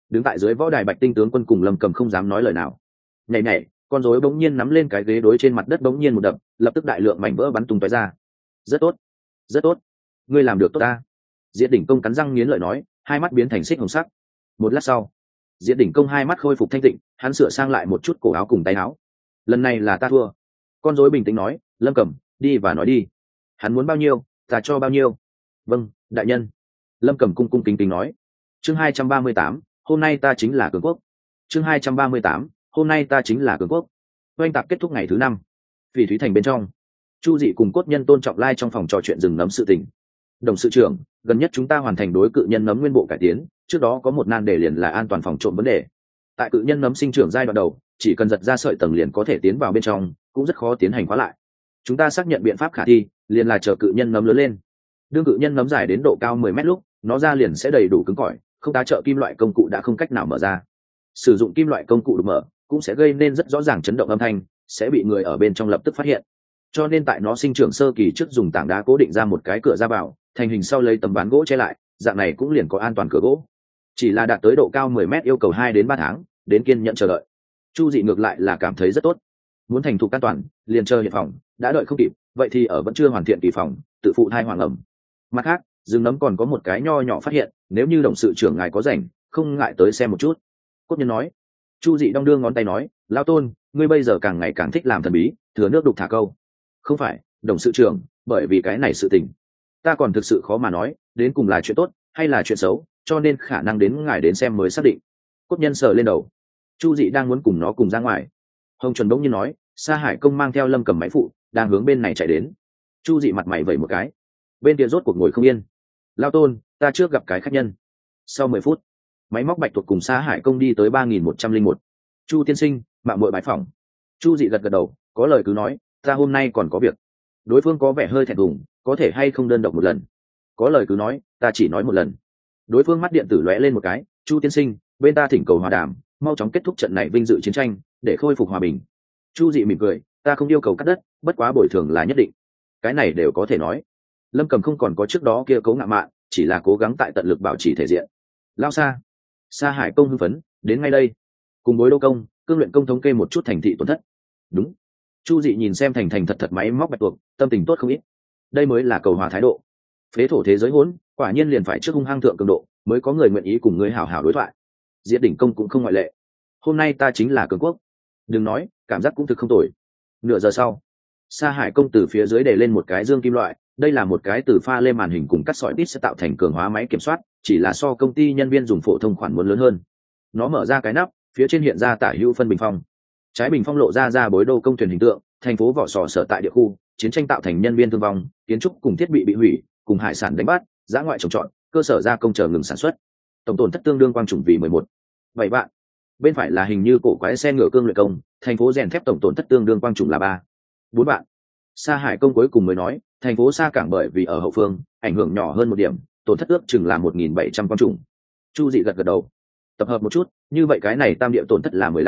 S1: Đứng tại dưới võ đài Bạch Tinh tướng quân cùng Lâm Cầm không dám nói lời nào. Nhảy nhảy, con rối bỗng nhiên nắm lên cái ghế đối trên mặt đất bỗng nhiên một đập, lập tức đại lượng mảnh vỡ bắn tung tóe ra. Rất tốt, rất tốt, ngươi làm được tốt ta. Diệt Đỉnh Công cắn răng nghiến lợi nói, hai mắt biến thành xích hồng sắc. Một lát sau, Diệt Đỉnh Công hai mắt khôi phục thanh tịnh, hắn sửa sang lại một chút cổ áo cùng tay áo. Lần này là ta thua. Con rối bình tĩnh nói, Lâm Cầm, đi và nói đi. Hắn muốn bao nhiêu, ta cho bao nhiêu. Vâng, đại nhân. Lâm Cầm cung cung kính kính nói. Chương 238, hôm nay ta chính là cường quốc. Chương 238, hôm nay ta chính là cường quốc. Oanh tạc kết thúc ngày thứ 5. Phỉ Thúy Thành bên trong, Chu Dị cùng cốt nhân Tôn Trọng Lai trong phòng trò chuyện rừng nấm sự tình. Đồng sự trưởng, gần nhất chúng ta hoàn thành đối cự nhân nấm nguyên bộ cải tiến, trước đó có một nan đề liền là an toàn phòng trộm vấn đề. Tại cự nhân nấm sinh trưởng giai đoạn đầu, chỉ cần giật ra sợi tầng liền có thể tiến vào bên trong, cũng rất khó tiến hành khóa lại. Chúng ta xác nhận biện pháp khả thi, liền là chờ cự nhân nấm lớn lên. Đương cự nhân nấm dài đến độ cao 10 mét lúc, nó ra liền sẽ đầy đủ cứng cỏi, không tá trợ kim loại công cụ đã không cách nào mở ra. Sử dụng kim loại công cụ được mở, cũng sẽ gây nên rất rõ ràng chấn động âm thanh, sẽ bị người ở bên trong lập tức phát hiện. Cho nên tại nó sinh trưởng sơ kỳ trước dùng tảng đá cố định ra một cái cửa ra vào, thành hình sau lấy tấm ván gỗ che lại, dạng này cũng liền có an toàn cửa gỗ. Chỉ là đạt tới độ cao 10 mét yêu cầu 2 đến 3 tháng, đến kiên nhẫn chờ đợi. Chu Dị ngược lại là cảm thấy rất tốt. Muốn thành thục an toàn, liền chờ hiện phòng, đã đợi không kịp, vậy thì ở vẫn chưa hoàn thiện kỳ phòng, tự phụ thai hoàng ẩm. Mặt khác, rừng nấm còn có một cái nho nhỏ phát hiện, nếu như đồng sự trưởng ngài có rảnh, không ngại tới xem một chút. Cốt nhân nói. Chu Dị đong đưa ngón tay nói, Lão Tôn, ngươi bây giờ càng ngày càng thích làm thần bí, thừa nước đục thả câu. Không phải, đồng sự trưởng, bởi vì cái này sự tình, ta còn thực sự khó mà nói, đến cùng là chuyện tốt hay là chuyện xấu, cho nên khả năng đến ngài đến xem mới xác định. Cốt nhân sờ lên đầu. Chu Dị đang muốn cùng nó cùng ra ngoài. Hồng Chuẩn bỗng nhiên nói, Sa Hải Công mang theo Lâm Cầm máy phụ, đang hướng bên này chạy đến. Chu Dị mặt mày vẩy một cái. Bên kia rốt cuộc ngồi không yên. Lão Tôn, ta trước gặp cái khách nhân. Sau 10 phút, máy móc Bạch Tuộc cùng Sa Hải Công đi tới 3101. Chu tiên sinh, mạo muội bái phỏng. Chu Dị gật gật đầu, có lời cứ nói, ta hôm nay còn có việc. Đối phương có vẻ hơi thẹn thùng, có thể hay không đơn độc một lần. Có lời cứ nói, ta chỉ nói một lần. Đối phương mắt điện tử lóe lên một cái, Chu tiên sinh, bên ta thỉnh cầu hòa đàm, mau chóng kết thúc trận này vinh dự chiến tranh, để khôi phục hòa bình. Chu Dị mỉm cười, ta không yêu cầu cắt đất, bất quá bồi thường là nhất định. Cái này đều có thể nói. Lâm Cầm không còn có trước đó kia cấu ngạo mạn, chỉ là cố gắng tại tận lực bảo trì thể diện. Lao Sa, Sa Hải Công hưng phấn, đến ngay đây. Cùng Bối Đô Công, Cương Luyện Công thống kê một chút thành thị tổn thất. Đúng. Chu Dị nhìn xem thành thật thật máy móc Bạch Tuộc, tâm tình tốt không ít. Đây mới là cầu hòa thái độ. Phế thổ thế giới hỗn, quả nhiên liền phải trước hung hăng thượng cường độ, mới có người nguyện ý cùng người hảo hảo đối thoại. Diệt Đỉnh Công cũng không ngoại lệ. Hôm nay ta chính là cường quốc. Đừng nói, cảm giác cũng thực không tồi. Nửa giờ sau, Sa Hải Công từ phía dưới để lên một cái dương kim loại, đây là một cái từ pha lê màn hình cùng cắt sỏi tít sẽ tạo thành cường hóa máy kiểm soát, chỉ là so công ty nhân viên dùng phổ thông khoản muốn lớn hơn. Nó mở ra cái nắp, phía trên hiện ra tả hữu phân bình phong. Trái bình phong lộ ra Bối Đô Công thuyền hình tượng, thành phố vỏ sò sở tại địa khu, chiến tranh tạo thành nhân viên thương vong, kiến trúc cùng thiết bị bị hủy, cùng hải sản đánh bắt, giã ngoại trồng trọt, cơ sở gia công chờ ngừng sản xuất. Tổng tổn thất tương đương quang chủng vì 11.7 vạn. Bên phải là hình như cổ quái xe ngựa Cương Luyện Công, thành phố rèn thép tổng tổn thất tương đương quang chủng là 3.4 vạn. Sa Hải Công cuối cùng mới nói, thành phố Sa Cảng bởi vì ở hậu phương, ảnh hưởng nhỏ hơn một điểm, tổn thất ước chừng là 1.700 quang chủng. Chu Dị gật gật đầu. Tập hợp một chút, như vậy cái này tam địa tổn thất là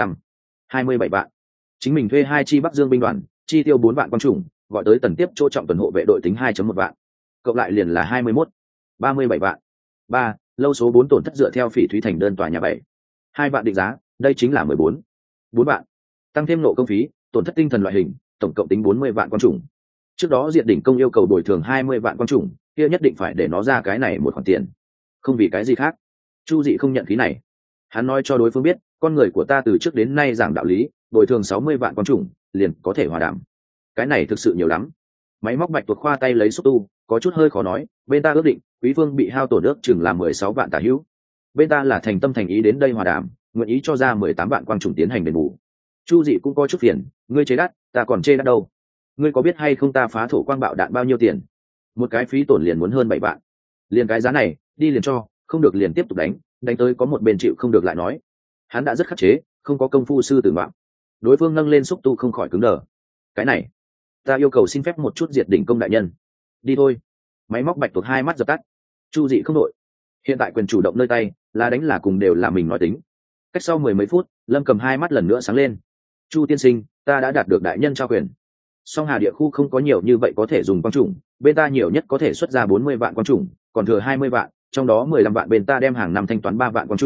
S1: 27 vạn. Chính mình thuê 2 chi Bắc Dương binh đoàn, chi tiêu 4 vạn quang chủng, gọi tới tần tiếp chỗ trọng tuần hộ vệ đội tính 2.1 vạn. Cộng lại liền là 37 vạn. 3. Lâu số 4 tổn thất dựa theo Phỉ Thúy Thành đơn tòa nhà 2 vạn định giá, đây chính là 4 vạn. Tăng thêm nộ công phí, tổn thất tinh thần loại hình, tổng cộng tính 40 vạn quang chủng. Trước đó Diệt Đỉnh Công yêu cầu bồi thường 20 vạn quang chủng, kia nhất định phải để nó ra cái này một khoản tiền. Không vì cái gì khác. Chu Dị không nhận khí này. Hắn nói cho đối phương biết, con người của ta từ trước đến nay giảng đạo lý, bồi thường 60 vạn quang chủng, liền có thể hòa đàm. Cái này thực sự nhiều lắm. Máy móc Bạch Tuộc khoa tay lấy xúc tu, có chút hơi khó nói, bên ta ước định, Quý Phương bị hao tổn ước chừng là 16 vạn tả hữu. Bên ta là thành tâm thành ý đến đây hòa đàm, nguyện ý cho ra 18 vạn quang chủng tiến hành đền bù. Chu Dị cũng có chút phiền, ngươi chế đắt, ta còn chê đắt đâu. Ngươi có biết hay không ta phá thổ quang bạo đạn bao nhiêu tiền? Một cái phí tổn liền muốn hơn 7 vạn. Liền cái giá này, đi liền cho, không được liền tiếp tục đánh tới có một bên chịu không được lại nói. Hắn đã rất khắc chế, không có công phu sư tử ngoạm. Đối phương nâng lên xúc tu không khỏi cứng đờ. Cái này, ta yêu cầu xin phép một chút Diệt Đỉnh Công đại nhân. Đi thôi. Máy móc Bạch Tuộc hai mắt dập tắt. Chu Dị không đội. Hiện tại quyền chủ động nơi tay, là đánh là cùng đều là mình nói tính. Cách sau 10 mấy phút, Lâm Cầm hai mắt lần nữa sáng lên. Chu tiên sinh, ta đã đạt được đại nhân trao quyền. Song Hà địa khu không có nhiều như vậy có thể dùng quang chủng, bên ta nhiều nhất có thể xuất ra 40 vạn quang chủng, còn thừa 20 vạn, trong đó 15 vạn bên ta đem hàng năm thanh toán 3 vạn quang chủng,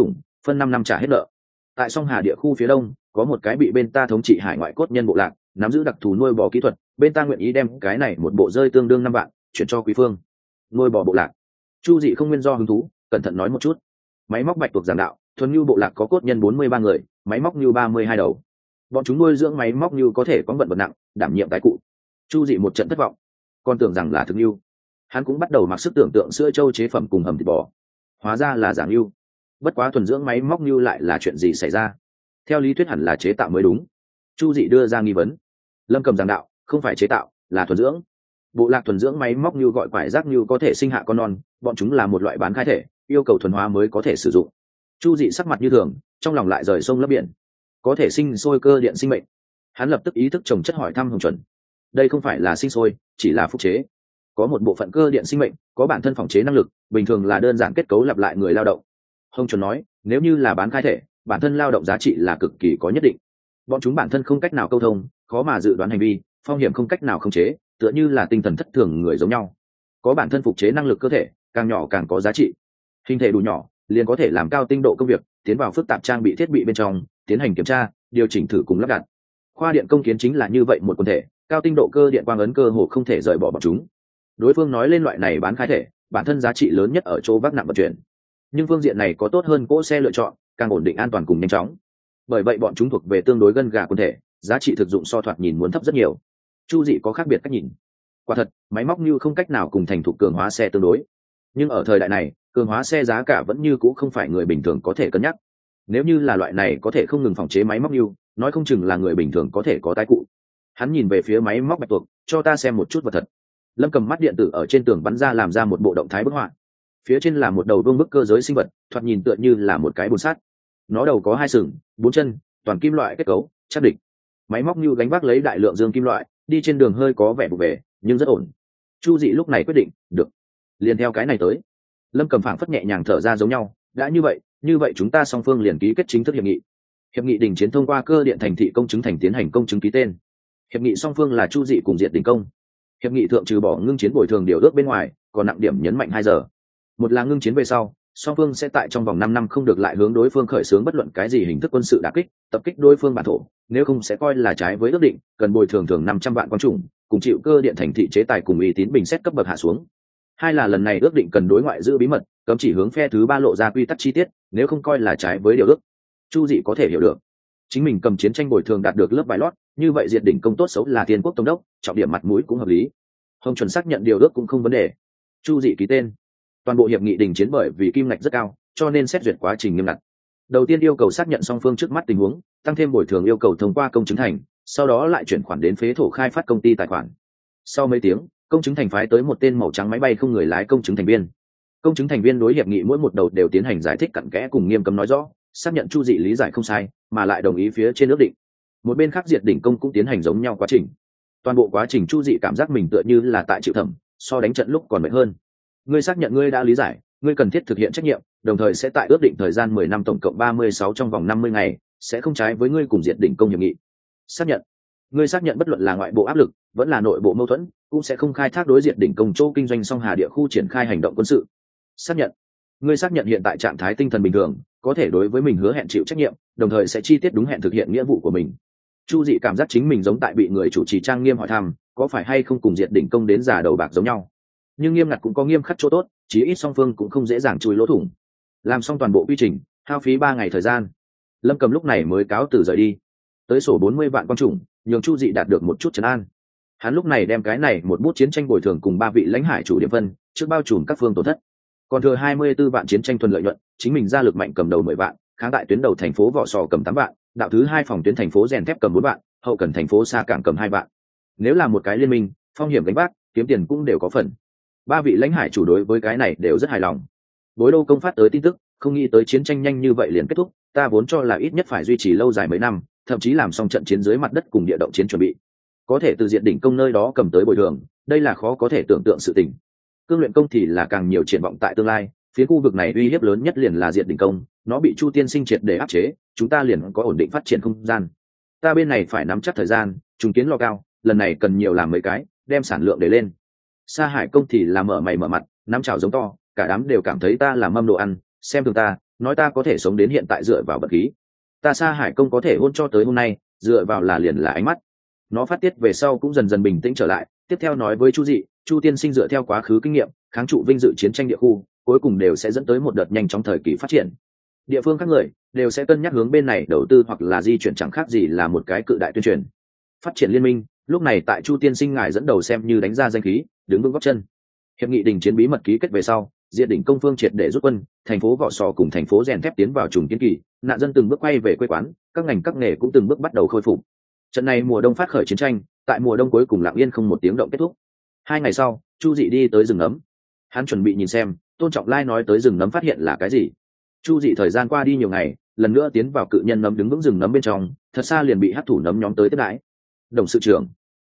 S1: phân 5 năm trả hết nợ. Tại song hà địa khu phía đông có một cái bị bên ta thống trị hải ngoại cốt nhân bộ lạc, nắm giữ đặc thù nuôi bò kỹ thuật, bên ta nguyện ý đem cái này một bộ rơi tương đương 5 vạn chuyển cho quý phương. Nuôi bò bộ lạc. Chu Dị không nguyên do hứng thú, cẩn thận nói một chút. Máy móc bạch tuộc giảng đạo, thuần nhu bộ lạc có cốt nhân 43 người, máy móc nhu 32 đầu. Bọn chúng nuôi dưỡng máy móc nhu có thể có vận vật nặng, đảm nhiệm tái cụ. Chu Dị một trận thất vọng, còn tưởng rằng là thực nhu. Hắn cũng bắt đầu mặc sức tưởng tượng sữa trâu chế phẩm cùng hầm thịt bò, hóa ra là giả nhu. Bất quá thuần dưỡng máy móc nhu lại là chuyện gì xảy ra? Theo lý thuyết hẳn là chế tạo mới đúng. Chu Dị đưa ra nghi vấn. Lâm Cầm giảng đạo, không phải chế tạo, là thuần dưỡng. Bộ lạc thuần dưỡng máy móc nhu gọi quải giác nhu có thể sinh hạ con non, bọn chúng là một loại bán khai thể, yêu cầu thuần hóa mới có thể sử dụng. Chu Dị sắc mặt như thường, trong lòng lại rời sông lấp biển. Có thể sinh sôi cơ điện sinh mệnh. Hắn lập tức ý thức trồng chất hỏi thăm Hồng Chuẩn. Đây không phải là sinh sôi, chỉ là phúc chế. Có một bộ phận cơ điện sinh mệnh, có bản thân phòng chế năng lực, bình thường là đơn giản kết cấu lặp lại người lao động. Hồng Chuẩn nói, nếu như là bán khai thể, bản thân lao động giá trị là cực kỳ có nhất định. Bọn chúng bản thân không cách nào câu thông, khó mà dự đoán hành vi, phong hiểm không cách nào khống chế, tựa như là tinh thần thất thường người giống nhau. Có bản thân phục chế năng lực cơ thể, càng nhỏ càng có giá trị. Hình thể đủ nhỏ, liền có thể làm cao tinh độ công việc, tiến vào phức tạp trang bị thiết bị bên trong, tiến hành kiểm tra, điều chỉnh thử cùng lắp đặt. Khoa điện công kiến chính là như vậy một quần thể, cao tinh độ cơ điện quang ấn cơ hồ không thể rời bỏ bọn chúng. Đối phương nói lên loại này bán khai thể, bản thân giá trị lớn nhất ở chỗ vác nặng vận chuyển. Nhưng phương diện này có tốt hơn cỗ xe lựa chọn, càng ổn định an toàn cùng nhanh chóng. Bởi vậy bọn chúng thuộc về tương đối gân gà quần thể, giá trị thực dụng so thoạt nhìn muốn thấp rất nhiều. Chu Dị có khác biệt cách nhìn. Quả thật, máy móc như không cách nào cùng thành thục cường hóa xe tương đối. Nhưng ở thời đại này, cường hóa xe giá cả vẫn như cũ không phải người bình thường có thể cân nhắc. Nếu như là loại này có thể không ngừng phòng chế máy móc như, nói không chừng là người bình thường có thể có tái cụ. Hắn nhìn về phía máy móc bạch tuộc, cho ta xem một chút vật thật. Lâm cầm mắt điện tử ở trên tường bắn ra làm ra một bộ động thái bức họa. Phía trên là một đầu đuông bức cơ giới sinh vật, thoạt nhìn tựa như là một cái bồn sát. Nó đầu có 2 sừng, 4 chân, toàn kim loại kết cấu, chắc địch. Máy móc như gánh vác lấy đại lượng dương kim loại, đi trên đường hơi có vẻ vụ về, nhưng rất ổn. Chu Dị lúc này quyết định, được, liền theo cái này tới. Lâm cầm phảng phất nhẹ nhàng thở ra giống nhau, đã như vậy chúng ta song phương liền ký kết chính thức hiệp nghị. Hiệp nghị đình chiến thông qua cơ điện thành thị công chứng thành tiến hành công chứng ký tên. Hiệp nghị song phương là Chu Dị cùng Diệt Đình Công. Hiệp nghị thượng trừ bỏ ngưng chiến bồi thường điều ước bên ngoài, còn nặng điểm nhấn mạnh 2 giờ. Một là ngưng chiến về sau, song phương sẽ tại trong vòng 5 năm không được lại hướng đối phương khởi xướng bất luận cái gì hình thức quân sự đả kích, tập kích đối phương bản thổ, nếu không sẽ coi là trái với ước định, cần bồi thường thường 500 vạn quan chủng, cùng chịu cơ điện thành thị chế tài cùng uy tín bình xét cấp bậc hạ xuống. 2 là lần này ước định cần đối ngoại giữ bí mật, cấm chỉ hướng phe thứ 3 lộ ra quy tắc chi tiết, nếu không coi là trái với điều ước. Chu Dị có thể hiểu được, chính mình cầm chiến tranh bồi thường đạt được lớp vải lót, như vậy Diệt Đỉnh Công tốt xấu là Tiên Quốc tổng đốc, trọng điểm mặt mũi cũng hợp lý. Hồng chuẩn xác nhận điều ước cũng không vấn đề. Chu Dị ký tên. Toàn bộ hiệp nghị đình chiến bởi vì kim ngạch rất cao, cho nên xét duyệt quá trình nghiêm ngặt. Đầu tiên yêu cầu xác nhận song phương trước mắt tình huống, tăng thêm bồi thường yêu cầu thông qua công chứng thành, sau đó lại chuyển khoản đến phế thổ khai phát công ty tài khoản. Sau mấy tiếng, công chứng thành phái tới một tên màu trắng máy bay không người lái công chứng thành viên. Công chứng thành viên đối hiệp nghị mỗi một đầu đều tiến hành giải thích cặn kẽ cùng nghiêm cấm nói rõ, xác nhận Chu Dị lý giải không sai, mà lại đồng ý phía trên ước định. Một bên khác Diệt Đỉnh Công cũng tiến hành giống nhau quá trình. Toàn bộ quá trình Chu Dị cảm giác mình tựa như là tại chịu thẩm, so đánh trận lúc còn mệt hơn. Ngươi xác nhận ngươi đã lý giải, ngươi cần thiết thực hiện trách nhiệm, đồng thời sẽ tại ước định thời gian 10 năm tổng cộng 36 trong vòng 50 ngày, sẽ không trái với ngươi cùng Diệt Đỉnh Công hiệp nghị. Xác nhận. Ngươi xác nhận bất luận là ngoại bộ áp lực, vẫn là nội bộ mâu thuẫn, cũng sẽ không khai thác đối Diệt Đỉnh Công chỗ kinh doanh song hà địa khu triển khai hành động quân sự. Xác nhận. Ngươi xác nhận hiện tại trạng thái tinh thần bình thường, có thể đối với mình hứa hẹn chịu trách nhiệm, đồng thời sẽ chi tiết đúng hẹn thực hiện nghĩa vụ của mình. Chu Dị cảm giác chính mình giống tại bị người chủ trì trang nghiêm hỏi thăm, có phải hay không cùng Diệt Đỉnh Công đến già đầu bạc giống nhau. Nhưng nghiêm ngặt cũng có nghiêm khắc chỗ tốt, chí ít song phương cũng không dễ dàng chui lỗ thủng. Làm xong toàn bộ quy trình, hao phí 3 ngày thời gian. Lâm Cầm lúc này mới cáo từ rời đi. Tới sổ 40 vạn quan chủng, nhường Chu Dị đạt được một chút trấn an. Hắn lúc này đem cái này một bút chiến tranh bồi thường cùng 3 vị lãnh hải chủ điểm phân, trước bao trùm các phương tổn thất. Còn thừa 24 vạn chiến tranh thuần lợi nhuận, chính mình ra lực mạnh cầm đầu 10 vạn, kháng tại tuyến đầu thành phố Võ Sò cầm 8 vạn, đạo thứ 2 phòng tuyến thành phố Rèn Thép cầm 4 vạn, hậu cần thành phố Sa Cảng cầm 2 vạn. Nếu là một cái liên minh, phong hiểm gánh vác, kiếm tiền cũng đều có phần. 3 vị lãnh hải chủ đối với cái này đều rất hài lòng. Bối Đô công phát tới tin tức, không nghĩ tới chiến tranh nhanh như vậy liền kết thúc, ta vốn cho là ít nhất phải duy trì lâu dài mấy năm, thậm chí làm xong trận chiến dưới mặt đất cùng địa động chiến chuẩn bị. Có thể từ Diệt Đỉnh Công nơi đó cầm tới bồi thường, đây là khó có thể tưởng tượng sự tình. Cương luyện công thì là càng nhiều triển vọng tại tương lai, phía khu vực này uy hiếp lớn nhất liền là Diệt Đỉnh Công, nó bị Chu Tiên Sinh triệt để áp chế, chúng ta liền có ổn định phát triển không gian. Ta bên này phải nắm chắc thời gian, trùng kiến lò cao, lần này cần nhiều làm mấy cái, đem sản lượng để lên. Sa Hải công thì là mở mày mở mặt, nắm chảo giống to, cả đám đều cảm thấy ta là mâm đồ ăn, xem thường ta, nói ta có thể sống đến hiện tại dựa vào vật khí. Ta Sa Hải công có thể hôn cho tới hôm nay dựa vào là liền là ánh mắt. Nó phát tiết về sau cũng dần dần bình tĩnh trở lại, tiếp theo nói với Chu Dị, Chu tiên sinh dựa theo quá khứ kinh nghiệm kháng trụ vinh dự chiến tranh địa khu, cuối cùng đều sẽ dẫn tới một đợt nhanh chóng thời kỳ phát triển. Địa phương các người đều sẽ cân nhắc hướng bên này đầu tư hoặc là di chuyển, chẳng khác gì là một cái cự đại tuyên truyền phát triển liên minh. Lúc này tại Chu tiên sinh ngài dẫn đầu xem như đánh ra danh khí, đứng vững gót chân. Hiệp nghị đình chiến bí mật ký kết về sau, Diệt đỉnh công phương triệt để rút quân, thành phố Vỏ Sò cùng thành phố rèn thép tiến vào trùng kiến kỳ, nạn dân từng bước quay về quê quán, các ngành các nghề cũng từng bước bắt đầu khôi phục. Trận này mùa đông phát khởi chiến tranh, tại mùa đông cuối cùng lặng yên không một tiếng động kết thúc. 2 ngày sau, Chu Dị đi tới rừng nấm. Hắn chuẩn bị nhìn xem Tôn Trọng Lai nói tới rừng nấm phát hiện là cái gì. Chu Dị thời gian qua đi nhiều ngày, lần nữa tiến vào cự nhân nấm đứng vững rừng nấm bên trong, thật xa liền bị hắc thủ nấm nhóm tới tiếp đãi. Đồng sự trưởng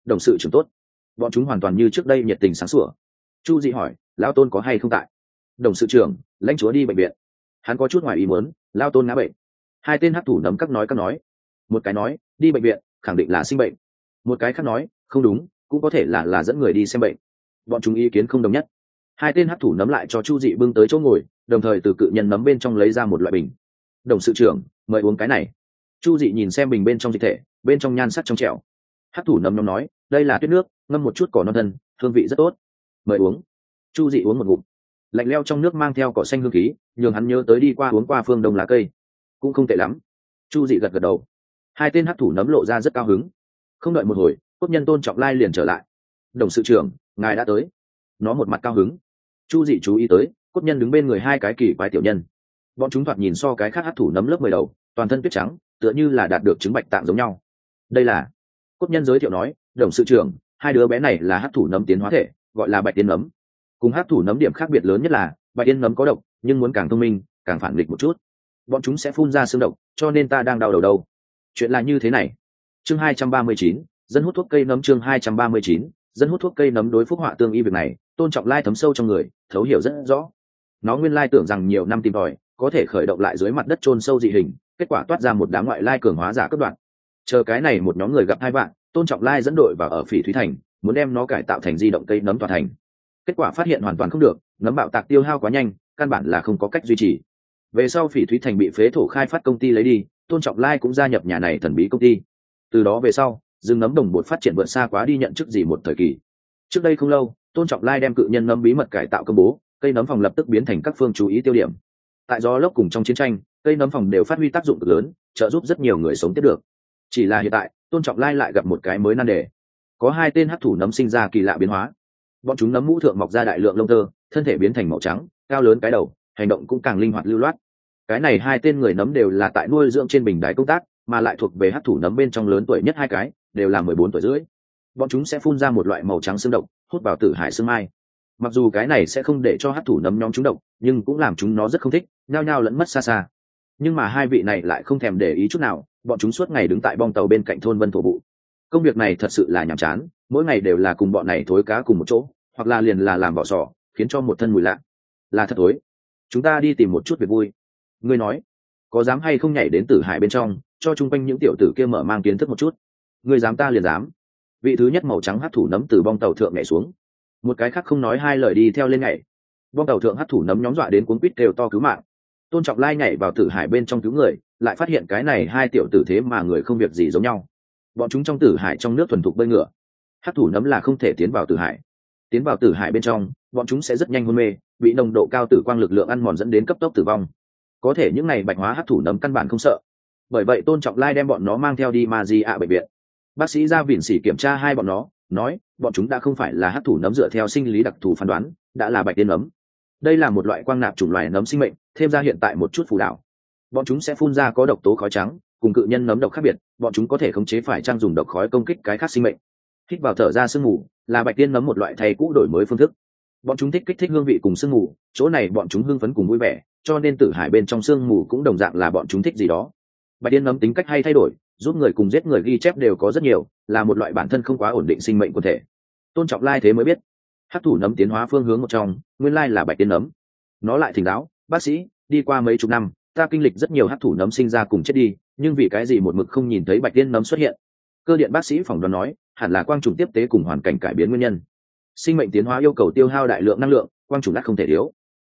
S1: tốt. Bọn chúng hoàn toàn như trước đây nhiệt tình sáng sủa. Chu Dị hỏi, lão Tôn có hay không tại? Đồng sự trưởng, lãnh chúa đi bệnh viện. Hắn có chút ngoài ý muốn, lão Tôn ngã bệnh. 2 tên hắc thủ nấm các nói. Một cái nói, đi bệnh viện, khẳng định là sinh bệnh. Một cái khác nói, không đúng, cũng có thể là dẫn người đi xem bệnh. Bọn chúng ý kiến không đồng nhất. 2 tên hắc thủ nấm lại cho Chu Dị bưng tới chỗ ngồi, đồng thời từ cự nhân nấm bên trong lấy ra một loại bình. Đồng sự trưởng, mời uống cái này. Chu Dị nhìn xem bình bên trong dịch thể, bên trong nhan sắc trong trẻo. Hắc thủ nấm nói, đây là tuyết nước, ngâm một chút cỏ non thân, hương vị rất tốt. Mời uống. Chu Dị uống một ngụm. Lạnh leo trong nước mang theo cỏ xanh hương khí, nhường hắn nhớ tới đi qua uống qua phương đông lá cây. Cũng không tệ lắm. Chu Dị gật gật đầu. 2 tên hắc thủ nấm lộ ra rất cao hứng. Không đợi một hồi, cốt nhân Tôn Trọng Lai liền trở lại. Đồng sự trưởng, ngài đã tới. Nó một mặt cao hứng. Chu Dị chú ý tới, cốt nhân đứng bên người 2 cái kỳ quái tiểu nhân. Bọn chúng thoạt nhìn so cái khác hắc thủ nấm lớp 10 đầu, toàn thân tuyết trắng, tựa như là đạt được chứng bạch tạng giống nhau. Đây là, cốt nhân giới thiệu nói, đồng sự trưởng, 2 đứa bé này là hắc thủ nấm tiến hóa thể, gọi là bạch tiên nấm. Cùng hắc thủ nấm điểm khác biệt lớn nhất là bạch tiên nấm có độc, nhưng muốn càng thông minh, càng phản nghịch một chút. Bọn chúng sẽ phun ra xương độc, cho nên ta đang đau đầu đâu. Chuyện là như thế này. Chương 239, dân hút thuốc cây nấm. Chương 239, dân hút thuốc cây nấm. Đối phúc họa tương y việc này, Tôn Trọng Lai thấm sâu trong người, thấu hiểu rất rõ. Nó nguyên lai tưởng rằng nhiều năm tìm tòi có thể khởi động lại dưới mặt đất chôn sâu dị hình, kết quả toát ra một đám ngoại lai cường hóa giả cấp đoạn. Chờ cái này một nhóm người gặp 2 bạn, Tôn Trọng Lai dẫn đội vào ở Phỉ Thúy Thành, muốn đem nó cải tạo thành di động cây nấm toàn thành. Kết quả phát hiện hoàn toàn không được, nấm bạo tạc tiêu hao quá nhanh, căn bản là không có cách duy trì. Về sau Phỉ Thúy Thành bị phế thổ khai phát công ty lấy đi, Tôn Trọng Lai cũng gia nhập nhà này thần bí công ty. Từ đó về sau, rừng nấm đồng bột phát triển vượt xa quá đi nhận chức gì một thời kỳ. Trước đây không lâu, Tôn Trọng Lai đem cự nhân nấm bí mật cải tạo công bố, cây nấm phòng lập tức biến thành các phương chú ý tiêu điểm. Tại gió lốc cùng trong chiến tranh, cây nấm phòng đều phát huy tác dụng cực lớn, trợ giúp rất nhiều người sống tiếp được. Chỉ là hiện tại, Tôn Trọng Lai lại gặp một cái mới nan đề. Có 2 tên hắc thủ nấm sinh ra kỳ lạ biến hóa. Bọn chúng nấm mũ thượng mọc ra đại lượng lông tơ, thân thể biến thành màu trắng, cao lớn cái đầu, hành động cũng càng linh hoạt lưu loát. Cái này 2 tên người nấm đều là tại nuôi dưỡng trên bình đài công tác, mà lại thuộc về hắc thủ nấm bên trong lớn tuổi nhất 2 cái, đều là 14 tuổi rưỡi. Bọn chúng sẽ phun ra một loại màu trắng xương độc, hút vào tử hải xương mai. Mặc dù cái này sẽ không để cho hắc thủ nấm nhóm chúng độc, nhưng cũng làm chúng nó rất không thích, nhao nhao lẫn mất xa xa. Nhưng mà 2 vị này lại không thèm để ý chút nào, bọn chúng suốt ngày đứng tại bong tàu bên cạnh thôn Vân thổ vụ. Công việc này thật sự là nhàm chán, mỗi ngày đều là cùng bọn này thối cá cùng một chỗ, hoặc là liền là làm vỏ sò, khiến cho một thân mùi lạ. Là thật thối. Chúng ta đi tìm một chút việc vui. Ngươi nói, có dám hay không nhảy đến tử hải bên trong, cho chung quanh những tiểu tử kia mở mang kiến thức một chút? Ngươi dám ta liền dám. Vị thứ nhất màu trắng hắc thủ nấm từ bong tàu thượng nhảy xuống. Một cái khác không nói 2 lời đi theo lên nhảy. Bong tàu thượng hắc thủ nấm nhóm dọa đến cuống quýt kêu to cứu mạng. Tôn Trọng Lai nhảy vào tử hải bên trong cứu người, lại phát hiện cái này 2 tiểu tử thế mà người không việc gì giống nhau. Bọn chúng trong tử hải trong nước thuần thục bơi ngửa. Hắc thủ nấm là không thể tiến vào tử hải. Tiến vào tử hải bên trong, bọn chúng sẽ rất nhanh hôn mê, bị nồng độ cao tử quang lực lượng ăn mòn dẫn đến cấp tốc tử vong. Có thể những này bạch hóa hắc thủ nấm căn bản không sợ. Bởi vậy Tôn Trọng Lai đem bọn nó mang theo đi Magia bệnh viện. Bác sĩ ra vỉn xỉ kiểm tra 2 bọn nó, nói bọn chúng đã không phải là hắc thủ nấm dựa theo sinh lý đặc thù phán đoán, đã là bạch tiên nấm. Đây là một loại quang nạp chủng loài nấm sinh mệnh, thêm ra hiện tại một chút phù đạo. Bọn chúng sẽ phun ra có độc tố khói trắng, cùng cự nhân nấm độc khác biệt, bọn chúng có thể khống chế phải trang dùng độc khói công kích cái khác sinh mệnh. Hít vào thở ra sương mù, là bạch tiên nấm một loại thay cũ đổi mới phương thức. Bọn chúng thích kích thích hương vị cùng sương mù, chỗ này bọn chúng hưng phấn cùng vui vẻ, cho nên tử hải bên trong sương mù cũng đồng dạng là bọn chúng thích gì đó. Bạch tiên nấm tính cách hay thay đổi, giúp người cùng giết người ghi chép đều có rất nhiều, là một loại bản thân không quá ổn định sinh mệnh quần thể. Tôn Trọng Lai thế mới biết, hắc thủ nấm tiến hóa phương hướng một trong, nguyên lai là bạch tiên nấm. Nó lại thỉnh giáo, bác sĩ, đi qua mấy chục năm, ta kinh lịch rất nhiều hắc thủ nấm sinh ra cùng chết đi, nhưng vì cái gì một mực không nhìn thấy bạch tiên nấm xuất hiện? Cơ điện bác sĩ phỏng đoán nói, hẳn là quang trùng tiếp tế cùng hoàn cảnh cải biến nguyên nhân. Sinh mệnh tiến hóa yêu cầu tiêu hao đại lượng năng lượng, quang trùng ắt không thể thiếu.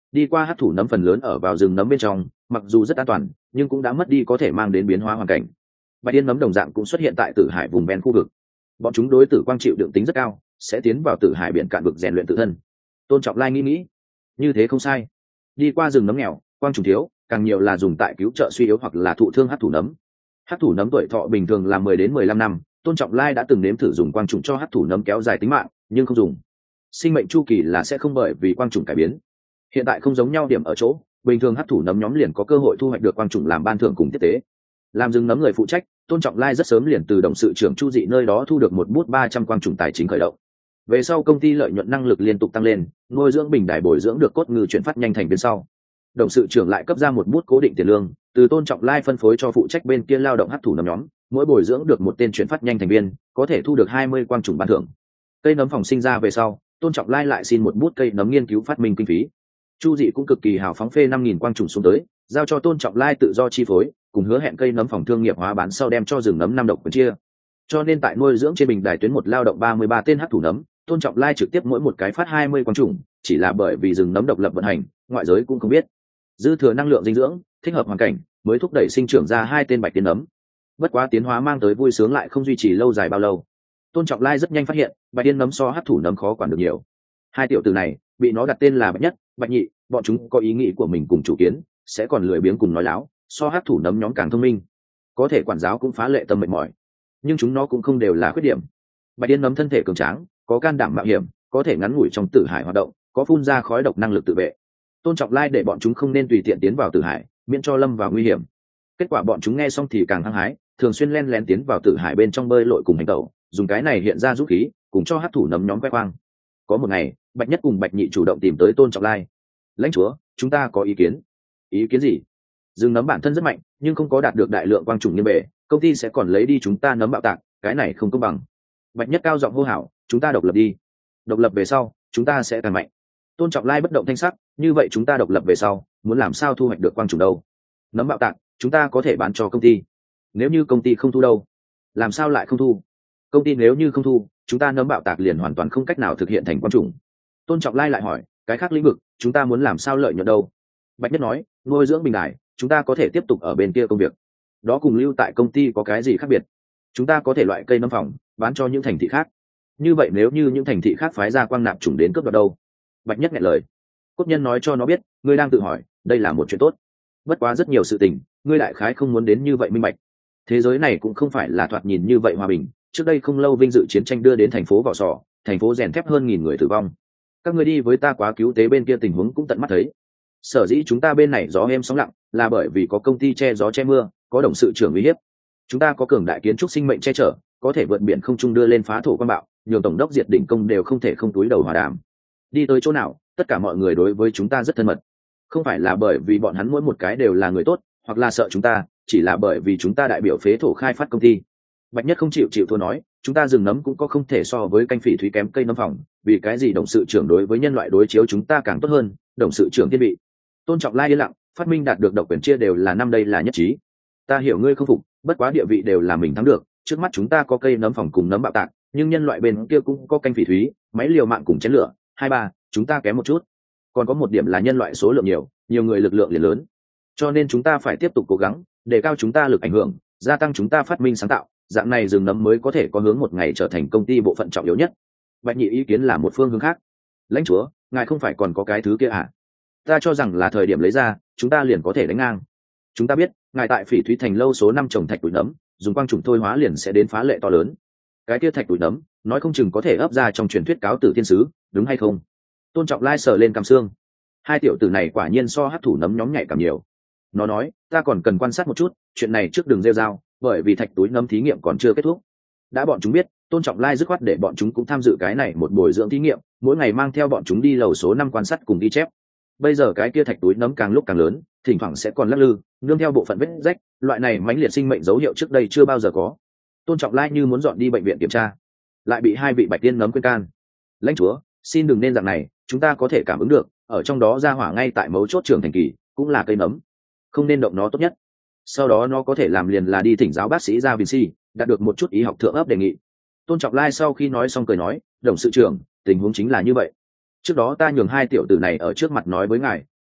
S1: Đi qua hắc thủ nấm phần lớn ở vào rừng nấm bên trong, mặc dù rất an toàn nhưng cũng đã mất đi có thể mang đến biến hóa hoàn cảnh. Bạch yên nấm đồng dạng cũng xuất hiện tại Tử Hải vùng ven khu vực. Bọn chúng đối tử quang chịu đựng tính rất cao, sẽ tiến vào Tử Hải biển cạn vực rèn luyện tự thân. Tôn Trọng Lai nghĩ như thế không sai. Đi qua rừng nấm nghèo, quang trùng thiếu, càng nhiều là dùng tại cứu trợ suy yếu hoặc là thụ thương hắc thủ nấm. Hắc thủ nấm tuổi thọ bình thường là 10 đến 15 năm. Tôn Trọng Lai đã từng nếm thử dùng quang trùng cho hắc thủ nấm kéo dài tính mạng, nhưng không dùng. Sinh mệnh chu kỳ là sẽ không bởi vì quang trùng cải biến. Hiện tại không giống nhau điểm ở chỗ, bình thường hắc thủ nấm nhóm liền có cơ hội thu hoạch được quang trùng làm ban thưởng cùng tiếp tế. Làm rừng nấm người phụ trách, Tôn Trọng Lai rất sớm liền từ đồng sự trưởng Chu Dị nơi đó thu được một bút 300 quang trùng tài chính khởi động. Về sau công ty lợi nhuận năng lực liên tục tăng lên, nuôi dưỡng bình đài bồi dưỡng được cốt ngư chuyển phát nhanh thành viên sau. Đồng sự trưởng lại cấp ra một bút cố định tiền lương, từ Tôn Trọng Lai phân phối cho phụ trách bên kia lao động hắc thủ nấm nhóm, mỗi bồi dưỡng được một tên chuyển phát nhanh thành viên, có thể thu được 20 quang trùng ban thưởng. Cây nấm phòng sinh ra về sau, Tôn Trọng Lai lại xin một bút cây nấm nghiên cứu phát minh kinh phí. Chu Dị cũng cực kỳ hào phóng phê 5.000 quang trùng xuống tới, giao cho Tôn Trọng Lai tự do chi phối, cùng hứa hẹn cây nấm phòng thương nghiệp hóa bán sau đem cho rừng nấm năm độc quyền chia. Cho nên tại nuôi dưỡng trên bình đài tuyến một lao động 33 tên hắc thủ nấm, Tôn Trọng Lai trực tiếp mỗi một cái phát 20 quang trùng, chỉ là bởi vì rừng nấm độc lập vận hành, ngoại giới cũng không biết. Dư thừa năng lượng dinh dưỡng, thích hợp hoàn cảnh, mới thúc đẩy sinh trưởng ra 2 tên bạch tiên nấm. Bất quá tiến hóa mang tới vui sướng lại không duy trì lâu dài bao lâu. Tôn Trọng Lai rất nhanh phát hiện, bạch tiên nấm so hắc thủ nấm khó quản được nhiều. Hai tiểu tử này, bị nó đặt tên là Bạch Nhất, Bạch Nhị, bọn chúng có ý nghĩ của mình cùng chủ kiến, sẽ còn lười biếng cùng nói láo, so hắc thủ nấm nhóm càng thông minh. Có thể quản giáo cũng phá lệ tâm mệt mỏi, nhưng chúng nó cũng không đều là khuyết điểm. Bạch tiên nấm thân thể cường tráng, có can đảm mạo hiểm, có thể ngắn ngủi trong Tử Hải hoạt động, có phun ra khói độc năng lực tự vệ. Tôn Trọng Lai để bọn chúng không nên tùy tiện tiến vào Tử Hải, miễn cho lâm vào nguy hiểm. Kết quả bọn chúng nghe xong thì càng hăng hái, thường xuyên len lén tiến vào Tử Hải bên trong bơi lội cùng hành tẩu, dùng cái này hiện ra dũng khí, cùng cho hắc thủ nấm nhóm quay khoang. Có một ngày, Bạch Nhất cùng Bạch Nhị chủ động tìm tới Tôn Trọng Lai. Lãnh chúa, chúng ta có ý kiến. Ý kiến gì? Rừng nấm bản thân rất mạnh, nhưng không có đạt được đại lượng quang trùng như bể, công ty sẽ còn lấy đi chúng ta nấm bạo tạc, cái này không công bằng. Bạch Nhất cao giọng hô hào, chúng ta độc lập đi. Độc lập về sau, chúng ta sẽ càng mạnh. Tôn Trọng Lai bất động thanh sắc, như vậy chúng ta độc lập về sau, muốn làm sao thu hoạch được quang trùng đâu? Nấm bạo tạc, chúng ta có thể bán cho công ty. Nếu như công ty không thu đâu? Làm sao lại không thu? Công ty nếu như không thu, chúng ta nấm bạo tạc liền hoàn toàn không cách nào thực hiện thành quang trùng. Tôn Trọng Lai lại hỏi, cái khác lĩnh vực, chúng ta muốn làm sao lợi nhuận đâu? Bạch Nhất nói, nuôi dưỡng bình đài, chúng ta có thể tiếp tục ở bên kia công việc. Đó cùng lưu tại công ty có cái gì khác biệt? Chúng ta có thể loại cây nấm phòng, bán cho những thành thị khác. Như vậy nếu như những thành thị khác phái ra quang nạp chủng đến cướp đoạt đâu? Bạch Nhất nghẹn lời. Cốt nhân nói cho nó biết, ngươi đang tự hỏi, đây là một chuyện tốt. Bất quá rất nhiều sự tình, ngươi đại khái không muốn đến như vậy minh bạch. Thế giới này cũng không phải là thoạt nhìn như vậy hòa bình. Trước đây không lâu vinh dự chiến tranh đưa đến thành phố Vỏ Sò, thành phố rèn thép hơn 1000 người tử vong. Các ngươi đi với ta quá cứu tế bên kia tình huống cũng tận mắt thấy. Sở dĩ chúng ta bên này gió êm sóng lặng, là bởi vì có công ty che gió che mưa, có đồng sự trưởng uy hiếp. Chúng ta có cường đại kiến trúc sinh mệnh che chở, có thể vượt biển không trung đưa lên phá thổ quan bạo, nhường tổng đốc diệt đỉnh công đều không thể không túi đầu hòa đàm. Đi tới chỗ nào, tất cả mọi người đối với chúng ta rất thân mật. Không phải là bởi vì bọn hắn mỗi một cái đều là người tốt, hoặc là sợ chúng ta, chỉ là bởi vì chúng ta đại biểu phế thổ khai phát công ty. Bạch Nhất không chịu thua nói, chúng ta rừng nấm cũng có không thể so với canh phỉ thúy kém cây nấm phòng, vì cái gì đồng sự trưởng đối với nhân loại đối chiếu chúng ta càng tốt hơn? Đồng sự trưởng thiết bị. Tôn Trọng Lai yên lặng, phát minh đạt được độc quyền chia đều là năm đây là nhất trí. Ta hiểu ngươi không phục, bất quá địa vị đều là mình thắng được, trước mắt chúng ta có cây nấm phòng cùng nấm bạo tạc, nhưng nhân loại bên kia cũng có canh phỉ thúy, máy liều mạng cùng chén lửa, 2-3, chúng ta kém một chút. Còn có một điểm là nhân loại số lượng nhiều người lực lượng liền lớn. Cho nên chúng ta phải tiếp tục cố gắng, đề cao chúng ta lực ảnh hưởng, gia tăng chúng ta phát minh sáng tạo, dạng này rừng nấm mới có thể có hướng một ngày trở thành công ty bộ phận trọng yếu nhất. Bạch Nhị ý kiến là một phương hướng khác. Lãnh chúa, ngài không phải còn có cái thứ kia à? Ta cho rằng là thời điểm lấy ra, chúng ta liền có thể đánh ngang. Chúng ta biết, ngài tại Phỉ Thúy Thành lâu số 5 trồng thạch bụi nấm, dùng quang trùng thôi hóa liền sẽ đến phá lệ to lớn. Cái kia thạch bụi nấm, nói không chừng có thể ấp ra trong truyền thuyết cáo tử thiên sứ, đúng hay không? Tôn Trọng Lai sờ lên cằm xương. Hai tiểu tử này quả nhiên so hắc thủ nấm nhóm nhạy cảm nhiều. Nó nói, ta còn cần quan sát một chút, chuyện này trước đường rêu rao, bởi vì thạch túi nấm thí nghiệm còn chưa kết thúc. Đã bọn chúng biết, Tôn Trọng Lai dứt khoát để bọn chúng cũng tham dự cái này một bồi dưỡng thí nghiệm, mỗi ngày mang theo bọn chúng đi lầu số 5 quan sát cùng ghi chép. Bây giờ cái kia thạch túi nấm càng lúc càng lớn, thỉnh thoảng sẽ còn lắc lư, nương theo bộ phận vết rách, loại này mãnh liệt sinh mệnh dấu hiệu trước đây chưa bao giờ có. Tôn Trọng Lai như muốn dọn đi bệnh viện kiểm tra, lại bị hai vị bạch tiên nấm khuyên can. Lãnh chúa, xin đừng nên dạng này, chúng ta có thể cảm ứng được, ở trong đó ra hỏa ngay tại mấu chốt trưởng thành kỳ, cũng là cây nấm, không nên động nó tốt nhất. Sau đó nó có thể làm liền là đi thỉnh giáo bác sĩ ra Vinci, đạt được một chút y học thượng ấp đề nghị. Tôn Trọng Lai sau khi nói xong cười nói, đồng sự trưởng, tình huống chính là như vậy. Trước đó ta nhường hai tiểu tử này ở trước mặt nói với ngài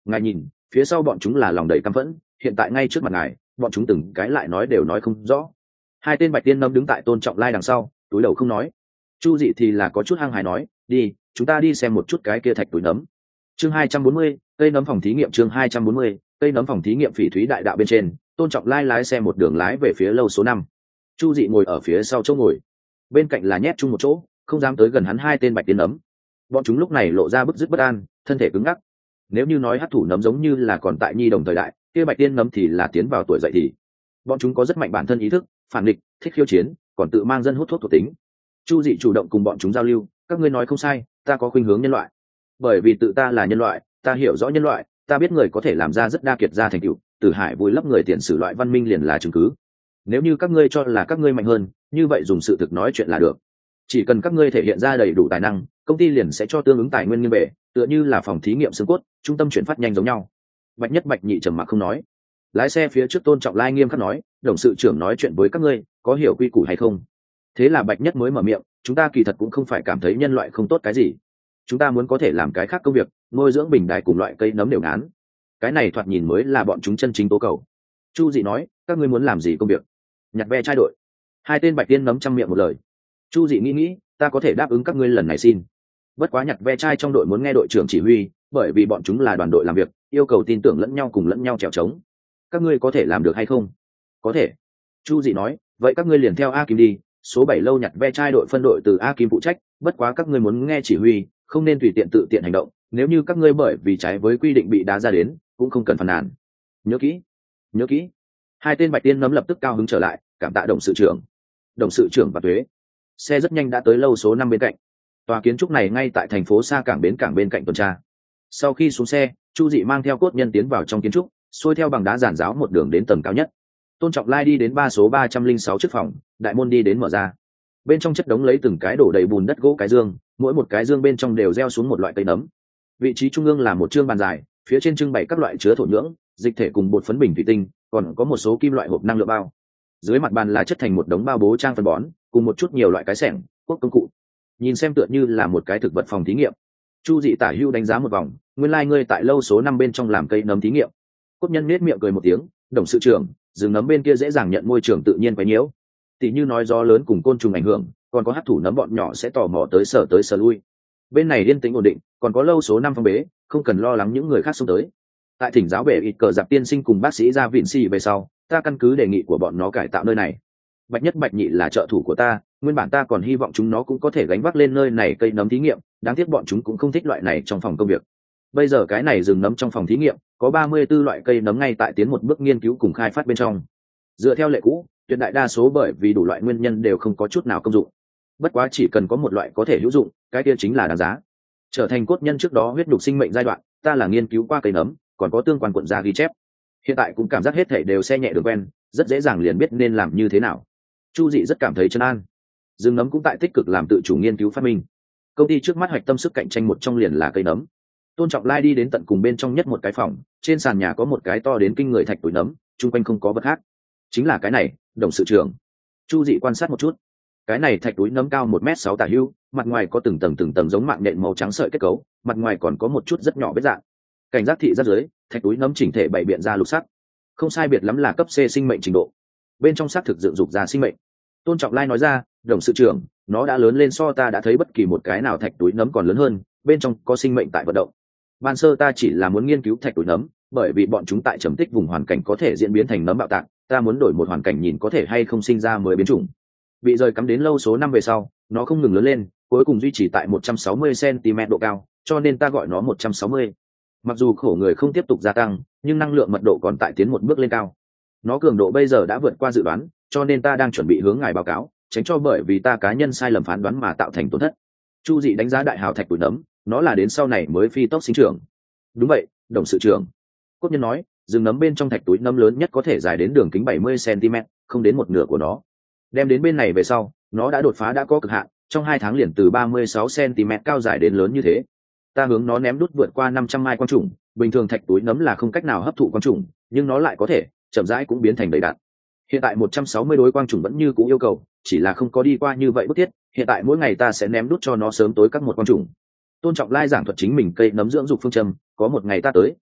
S1: Ngài nhìn, phía sau bọn chúng là lòng đầy căm phẫn, hiện tại ngay trước mặt ngài, bọn chúng từng cái lại nói đều nói không rõ. Hai tên bạch tiên nấm đứng tại Tôn Trọng Lai đằng sau, túi đầu không nói. Chu Dị thì là có chút hăng hái nói, đi, chúng ta đi xem một chút cái kia thạch túi nấm. Chương 240, cây nấm phòng thí nghiệm. Chương 240, cây nấm phòng thí nghiệm. Phỉ thúy đại đạo bên trên, Tôn Trọng Lai lái xe một đường lái về phía lâu số 5. Chu Dị ngồi ở phía sau chỗ ngồi, bên cạnh là nhét chung một chỗ, không dám tới gần hắn hai tên bạch tiên nấm. Bọn chúng lúc này lộ ra bức dứt bất an, thân thể cứng ngắc. Nếu như nói hắc thủ nấm giống như là còn tại nhi đồng thời đại, kia bạch tiên nấm thì là tiến vào tuổi dậy thì. Bọn chúng có rất mạnh bản thân ý thức, phản nghịch, thích khiêu chiến, còn tự mang dân hút thuốc thuộc tính. Chu Dị chủ động cùng bọn chúng giao lưu, các ngươi nói không sai, ta có khuynh hướng nhân loại. Bởi vì tự ta là nhân loại, ta hiểu rõ nhân loại, ta biết người có thể làm ra rất đa kiệt ra thành tựu, Tử Hải vùi lấp người tiền sử loại văn minh liền là chứng cứ. Nếu như các ngươi cho là các ngươi mạnh hơn, như vậy dùng sự thực nói chuyện là được. Chỉ cần các ngươi thể hiện ra đầy đủ tài năng, công ty liền sẽ cho tương ứng tài nguyên nghiêng về, tựa như là phòng thí nghiệm xương cốt, trung tâm chuyển phát nhanh giống nhau. Bạch Nhất Bạch Nhị trầm mặc không nói. Lái xe phía trước Tôn Trọng Lai nghiêm khắc nói, đồng sự trưởng nói chuyện với các ngươi, có hiểu quy củ hay không? Thế là Bạch Nhất mới mở miệng, chúng ta kỳ thật cũng không phải cảm thấy nhân loại không tốt cái gì, chúng ta muốn có thể làm cái khác công việc, nuôi dưỡng bình đài cùng loại cây nấm đều ngán. Cái này thoạt nhìn mới là bọn chúng chân chính tố cầu. Chu Dị nói, các ngươi muốn làm gì công việc? Nhặt ve chai đội. Hai tên bạch tiên nấm trăm miệng một lời. Chu Dị nghĩ, ta có thể đáp ứng các ngươi lần này xin. Bất quá nhặt ve chai trong đội muốn nghe đội trưởng chỉ huy, bởi vì bọn chúng là đoàn đội làm việc, yêu cầu tin tưởng lẫn nhau cùng lẫn nhau trèo trống. Các ngươi có thể làm được hay không? Có thể. Chu Dị nói, vậy các ngươi liền theo A Kim đi, số 7 lâu nhặt ve chai đội phân đội từ A Kim phụ trách, bất quá các ngươi muốn nghe chỉ huy, không nên tùy tiện tự tiện hành động, nếu như các ngươi bởi vì trái với quy định bị đá ra đến, cũng không cần phàn nàn. Nhớ kỹ, nhớ kỹ. Hai tên bạch tiên nấm lập tức cao hứng trở lại, cảm tạ đồng sự trưởng. Đồng sự trưởng và thuế. Xe rất nhanh đã tới lâu số 5 bên cạnh. Tòa kiến trúc này ngay tại thành phố xa cảng bến cảng bên cạnh tuần tra. Sau khi xuống xe, Chu Dị mang theo cốt nhân tiến vào trong kiến trúc, xuôi theo bằng đá giản giáo một đường đến tầng cao nhất. Tôn Trọng Lai đi đến số 306 trước phòng, đại môn đi đến mở ra. Bên trong chất đống lấy từng cái đổ đầy bùn đất gỗ cái dương, mỗi một cái dương bên trong đều gieo xuống một loại cây nấm. Vị trí trung ương là một trương bàn dài, phía trên trưng bày các loại chứa thổ nhưỡng, dịch thể cùng bột phấn bình thủy tinh, còn có một số kim loại hộp năng lượng bao. Dưới mặt bàn là chất thành một đống bao bố trang phân bón, cùng một chút nhiều loại cái xẻng, cuốc công cụ. Nhìn xem tựa như là một cái thực vật phòng thí nghiệm. Chu Dị tả hữu đánh giá một vòng, nguyên lai ngươi tại lâu số 5 bên trong làm cây nấm thí nghiệm. Cốt nhân nết miệng cười một tiếng, đồng sự trưởng, rừng nấm bên kia dễ dàng nhận môi trường tự nhiên quấy nhiễu. Tỷ như nói gió lớn cùng côn trùng ảnh hưởng, còn có hắc thủ nấm bọn nhỏ sẽ tò mò tới sở lui. Bên này yên tĩnh ổn định, còn có lâu số 5 phong bế, không cần lo lắng những người khác xông tới. Tại thỉnh giáo bể ít cờ giặc tiên sinh cùng bác sĩ ra vịn xì về sau, ta căn cứ đề nghị của bọn nó cải tạo nơi này. Bạch Nhất Bạch Nhị là trợ thủ của ta, nguyên bản ta còn hy vọng chúng nó cũng có thể gánh vác lên nơi này cây nấm thí nghiệm, đáng tiếc bọn chúng cũng không thích loại này trong phòng công việc. Bây giờ cái này rừng nấm trong phòng thí nghiệm, có 34 loại cây nấm ngay tại tiến một bước nghiên cứu cùng khai phát bên trong. Dựa theo lệ cũ, tuyệt đại đa số bởi vì đủ loại nguyên nhân đều không có chút nào công dụng. Bất quá chỉ cần có một loại có thể hữu dụng, cái kia chính là đáng giá. Trở thành cốt nhân trước đó huyết nhục sinh mệnh giai đoạn, ta là nghiên cứu qua cây nấm, còn có tương quan cuộn da ghi chép. Hiện tại cũng cảm giác hết thảy đều xe nhẹ đường quen, rất dễ dàng liền biết nên làm như thế nào. Chu Dị rất cảm thấy trấn an. Rừng nấm cũng tại tích cực làm tự chủ nghiên cứu phát minh. Công ty trước mắt hoạch tâm sức cạnh tranh một trong liền là cây nấm. Tôn Trọng Lai đi đến tận cùng bên trong nhất một cái phòng, trên sàn nhà có một cái to đến kinh người thạch túi nấm, chung quanh không có vật khác. Chính là cái này, đồng sự trưởng. Chu Dị quan sát một chút. Cái này thạch túi nấm cao 1m6 tả hữu, mặt ngoài có từng tầng giống mạng nhện màu trắng sợi kết cấu, mặt ngoài còn có một chút rất nhỏ vết dạng. Cảnh giác thị giác dưới, thạch túi nấm chỉnh thể bày biện ra lục sắc, không sai biệt lắm là cấp C sinh mệnh trình độ. Bên trong xác thực dựng dục ra sinh mệnh. Tôn Trọng Lai nói ra, đồng sự trưởng, nó đã lớn lên so ta đã thấy bất kỳ một cái nào thạch túi nấm còn lớn hơn, bên trong có sinh mệnh tại vận động. Ban sơ ta chỉ là muốn nghiên cứu thạch túi nấm, bởi vì bọn chúng tại trầm tích vùng hoàn cảnh có thể diễn biến thành nấm bạo tạc, ta muốn đổi một hoàn cảnh nhìn có thể hay không sinh ra mới biến chủng. Bị rời cắm đến lâu số 5 về sau, nó không ngừng lớn lên, cuối cùng duy trì tại 160 cm độ cao, cho nên ta gọi nó 160. Mặc dù khổ người không tiếp tục gia tăng, nhưng năng lượng mật độ còn tại tiến một bước lên cao. Nó cường độ bây giờ đã vượt qua dự đoán, cho nên ta đang chuẩn bị hướng ngài báo cáo, tránh cho bởi vì ta cá nhân sai lầm phán đoán mà tạo thành tổn thất. Chu Dị đánh giá đại hào thạch túi nấm, nó là đến sau này mới phi tốc sinh trưởng. Đúng vậy, đồng sự trưởng. Cốt nhân nói, rừng nấm bên trong thạch túi nấm lớn nhất có thể dài đến đường kính 70 cm, không đến một nửa của nó. Đem đến bên này về sau, nó đã đột phá đã có cực hạn, trong 2 tháng liền từ 36 cm cao dài đến lớn như thế. Ta hướng nó ném đút vượt qua 500 mai quang trùng, bình thường thạch túi nấm là không cách nào hấp thụ quang trùng, nhưng nó lại có thể, chậm rãi cũng biến thành đầy đặn. Hiện tại 160 đối quang trùng vẫn như cũ yêu cầu, chỉ là không có đi qua như vậy bức thiết, hiện tại mỗi ngày ta sẽ ném đút cho nó sớm tối các một quang trùng. Tôn Trọng Lai giảng thuật chính mình cây nấm dưỡng dục phương châm, có một ngày ta tới,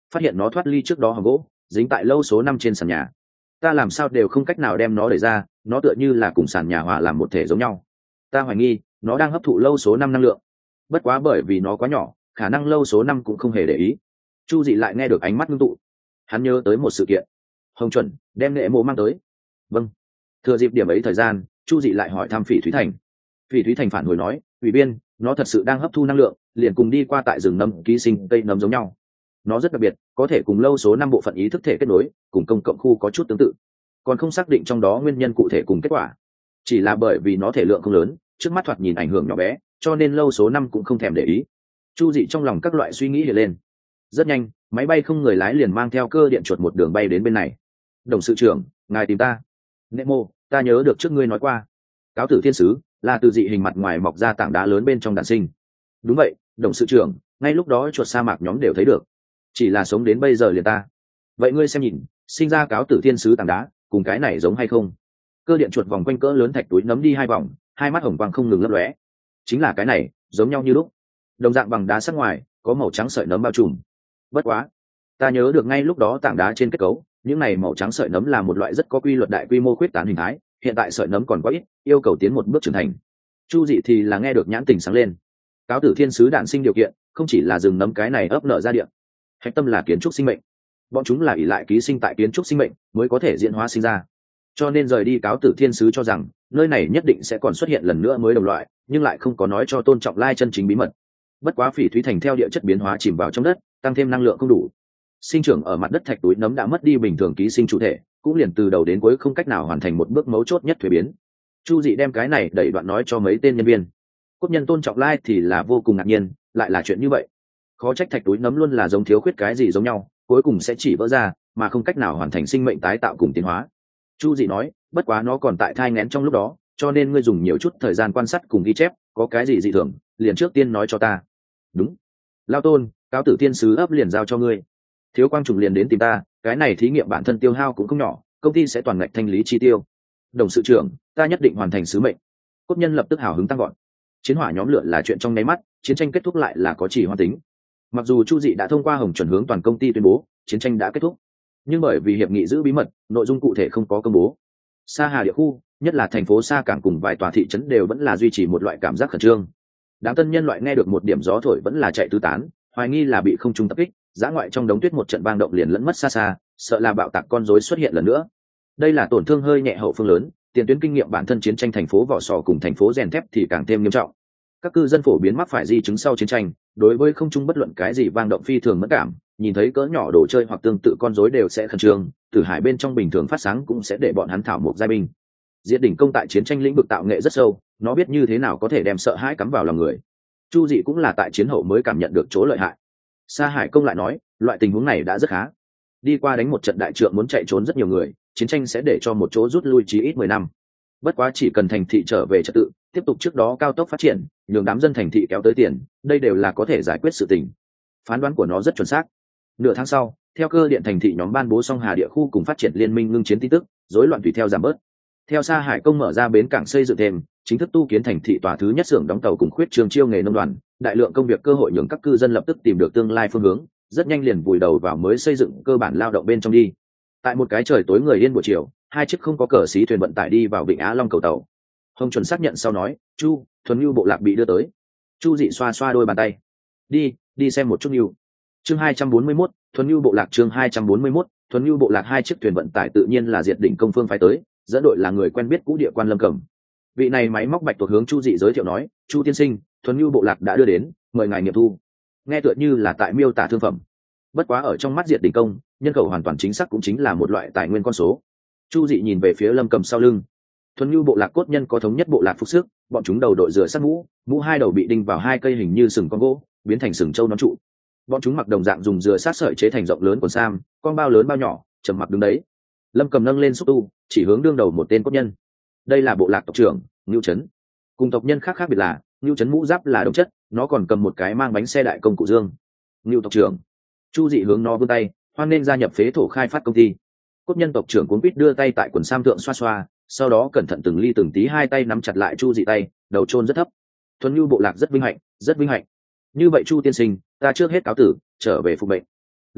S1: phát hiện nó thoát ly trước đó hòm gỗ dính tại lâu số 5 trên sàn nhà. Ta làm sao đều không cách nào đem nó đẩy ra, nó tựa như là cùng sàn nhà hòa làm một thể giống nhau. Ta hoài nghi nó đang hấp thụ lâu số 5 năng lượng. Bất quá bởi vì nó quá nhỏ, khả năng lâu số 5 cũng không hề để ý. Chu Dị lại nghe được ánh mắt ngưng tụ. Hắn nhớ tới một sự kiện. Hồng Chuẩn, đem Nghệ Mộ mang tới. Vâng. Thừa dịp điểm ấy thời gian, Chu Dị lại hỏi thăm Phỉ Thúy Thành. Phỉ Thúy Thành phản hồi nói, ủy viên, nó thật sự đang hấp thu năng lượng, liền cùng đi qua tại rừng nấm ký sinh cây nấm giống nhau. Nó rất đặc biệt, có thể cùng lâu số 5 bộ phận ý thức thể kết nối, cùng công cộng khu có chút tương tự. Còn không xác định trong đó nguyên nhân cụ thể cùng kết quả. Chỉ là bởi vì nó thể lượng không lớn, trước mắt thoạt nhìn ảnh hưởng nhỏ bé, cho nên lâu số 5 cũng không thèm để ý. Chu Dị trong lòng các loại suy nghĩ hiện lên. Rất nhanh, máy bay không người lái liền mang theo cơ điện chuột một đường bay đến bên này. Đồng sự trưởng, ngài tìm ta. Nemo, ta nhớ được trước ngươi nói qua, cáo tử thiên sứ là từ dị hình mặt ngoài mọc ra tảng đá lớn bên trong đàn sinh. Đúng vậy, đồng sự trưởng, ngay lúc đó chuột sa mạc nhóm đều thấy được, chỉ là sống đến bây giờ liền ta. Vậy ngươi xem nhìn, sinh ra cáo tử thiên sứ tảng đá cùng cái này giống hay không? Cơ điện chuột vòng quanh cỡ lớn thạch túi nấm đi 2 vòng, 2 mắt hồng quang không ngừng lấp lóe. Chính là cái này, giống nhau như lúc. Đồng dạng bằng đá sắc ngoài có màu trắng sợi nấm bao trùm. Bất quá, ta nhớ được ngay lúc đó tảng đá trên kết cấu, những này màu trắng sợi nấm là một loại rất có quy luật đại quy mô khuyết tán hình thái, hiện tại sợi nấm còn quá ít, yêu cầu tiến một bước trưởng thành. Chu Dị thì là nghe được nhãn tình sáng lên. Cáo tử thiên sứ đản sinh điều kiện không chỉ là rừng nấm cái này ấp nở ra địa, hạch tâm là kiến trúc sinh mệnh. Bọn chúng là ỷ lại ký sinh tại kiến trúc sinh mệnh mới có thể diễn hóa sinh ra. Cho nên rời đi cáo tử thiên sứ cho rằng nơi này nhất định sẽ còn xuất hiện lần nữa mới đồng loại, nhưng lại không có nói cho Tôn Trọng Lai chân chính bí mật. Bất quá Phỉ Thúy Thành theo địa chất biến hóa chìm vào trong đất, tăng thêm năng lượng không đủ, sinh trưởng ở mặt đất thạch túi nấm đã mất đi bình thường ký sinh chủ thể, cũng liền từ đầu đến cuối không cách nào hoàn thành một bước mấu chốt nhất thuế biến. Chu Dị đem cái này đẩy đoạn nói cho mấy tên nhân viên. Cốt nhân Tôn Trọng Lai thì là vô cùng ngạc nhiên, lại là chuyện như vậy. Khó trách thạch túi nấm luôn là giống thiếu khuyết cái gì giống nhau, cuối cùng sẽ chỉ vỡ ra, mà không cách nào hoàn thành sinh mệnh tái tạo cùng tiến hóa. Chu Dị nói, bất quá nó còn tại thai nghén trong lúc đó, cho nên ngươi dùng nhiều chút thời gian quan sát cùng ghi chép, có cái gì dị thường, liền trước tiên nói cho ta. Đúng. Lao Tôn, cáo tử thiên sứ ấp liền giao cho ngươi. Thiếu quang trùng liền đến tìm ta, cái này thí nghiệm bản thân tiêu hao cũng không nhỏ, công ty sẽ toàn ngạch thanh lý chi tiêu. Đồng sự trưởng, ta nhất định hoàn thành sứ mệnh. Cốt nhân lập tức hào hứng tăng gọn. Chiến hỏa nhóm lửa là chuyện trong nháy mắt, chiến tranh kết thúc lại là có chỉ hoan tính. Mặc dù Chu Dị đã thông qua Hồng Chuẩn hướng toàn công ty tuyên bố chiến tranh đã kết thúc, nhưng bởi vì hiệp nghị giữ bí mật, nội dung cụ thể không có công bố. Sa Hà địa khu, nhất là thành phố Sa Cảng cùng vài tòa thị trấn đều vẫn là duy trì một loại cảm giác khẩn trương. Đám tân nhân loại nghe được một điểm gió thổi vẫn là chạy tứ tán, hoài nghi là bị không trung tập kích, dã ngoại trong đống tuyết một trận vang động liền lẫn mất xa xa, sợ là bạo tạc con rối xuất hiện lần nữa. Đây là tổn thương hơi nhẹ hậu phương lớn, tiền tuyến kinh nghiệm bản thân chiến tranh thành phố Vỏ Sò cùng thành phố Rèn Thép thì càng thêm nghiêm trọng. Các cư dân phổ biến mắc phải di chứng sau chiến tranh, đối với không trung bất luận cái gì vang động phi thường mất cảm, nhìn thấy cỡ nhỏ đồ chơi hoặc tương tự con rối đều sẽ khẩn trương, tử hải bên trong bình thường phát sáng cũng sẽ để bọn hắn thảo mộc giai binh. Diệt đỉnh công tại chiến tranh lĩnh vực tạo nghệ rất sâu, nó biết như thế nào có thể đem sợ hãi cắm vào lòng người. Chu Dị cũng là tại chiến hậu mới cảm nhận được chỗ lợi hại. Sa Hải công lại nói, loại tình huống này đã rất khá. Đi qua đánh một trận đại trượng muốn chạy trốn rất nhiều người, chiến tranh sẽ để cho một chỗ rút lui chí ít 10 năm. Bất quá chỉ cần thành thị trở về trật tự, tiếp tục trước đó cao tốc phát triển, nhường đám dân thành thị kéo tới tiền, đây đều là có thể giải quyết sự tình. Phán đoán của nó rất chuẩn xác. Nửa tháng sau, theo cơ điện thành thị nhóm ban bố xong Hà địa khu cùng phát triển liên minh ngưng chiến tin tức, rối loạn tùy theo giảm bớt. Theo Sa Hải công mở ra bến cảng xây dựng thêm, chính thức tu kiến thành thị tòa thứ nhất xưởng đóng tàu cùng khuyết trường chiêu nghề nông đoàn, đại lượng công việc cơ hội nhường các cư dân lập tức tìm được tương lai phương hướng, rất nhanh liền vùi đầu vào mới xây dựng cơ bản lao động bên trong đi. Tại một cái trời tối người yên buổi chiều, 2 chiếc không có cờ xí thuyền vận tải đi vào vịnh Á Long cầu tàu. Hồng Chuẩn xác nhận sau nói, Chu, thuần nhu bộ lạc bị đưa tới. Chu Dị xoa xoa đôi bàn tay. Đi xem một chút nhu. Chương 241, thuần nhu bộ lạc. Chương 241, thuần nhu bộ lạc. 2 chiếc thuyền vận tải tự nhiên là Diệt đỉnh công phương phái tới, dẫn đội là người quen biết cũ địa quan Lâm Cẩm. Vị này máy móc bạch tuộc hướng Chu Dị giới thiệu nói, Chu tiên sinh, thuần nhu bộ lạc đã đưa đến, mời ngài nghiệm thu. Nghe tựa như là tại miêu tả thương phẩm. Bất quá ở trong mắt Diệt đỉnh công, nhân khẩu hoàn toàn chính xác cũng chính là một loại tài nguyên con số. Chu Dị nhìn về phía Lâm Cẩm sau lưng. Thuần nhu bộ lạc cốt nhân có thống nhất bộ lạc phục sức, bọn chúng đầu đội rửa sắt mũ 2 đầu bị đinh vào 2 cây hình như sừng con gỗ, biến thành sừng trâu nón trụ. Bọn chúng mặc đồng dạng dùng rửa sát sợi chế thành rộng lớn quần sam, con bao lớn bao nhỏ, trầm mặc đứng đấy. Lâm Cầm nâng lên xúc tu, chỉ hướng đương đầu một tên cốt nhân. Đây là bộ lạc tộc trưởng Nưu Trấn. Cùng tộc nhân khác biệt là Nưu Trấn mũ giáp là đồng chất, nó còn cầm một cái mang bánh xe đại công cụ dương. Nưu tộc trưởng. Chu Dị hướng nó vươn tay, hoan nên gia nhập phế thổ khai phát công ty. Cốt nhân tộc trưởng cuốn quýt đưa tay tại quần sam thượng xoa xoa, sau đó cẩn thận từng ly từng tí 2 tay nắm chặt lại Chu Dị tay, đầu chôn rất thấp. Thuần nhu bộ lạc rất vinh hạnh, rất vinh hạnh. Như vậy Chu tiên sinh, ta trước hết cáo tử, trở về phục mệnh.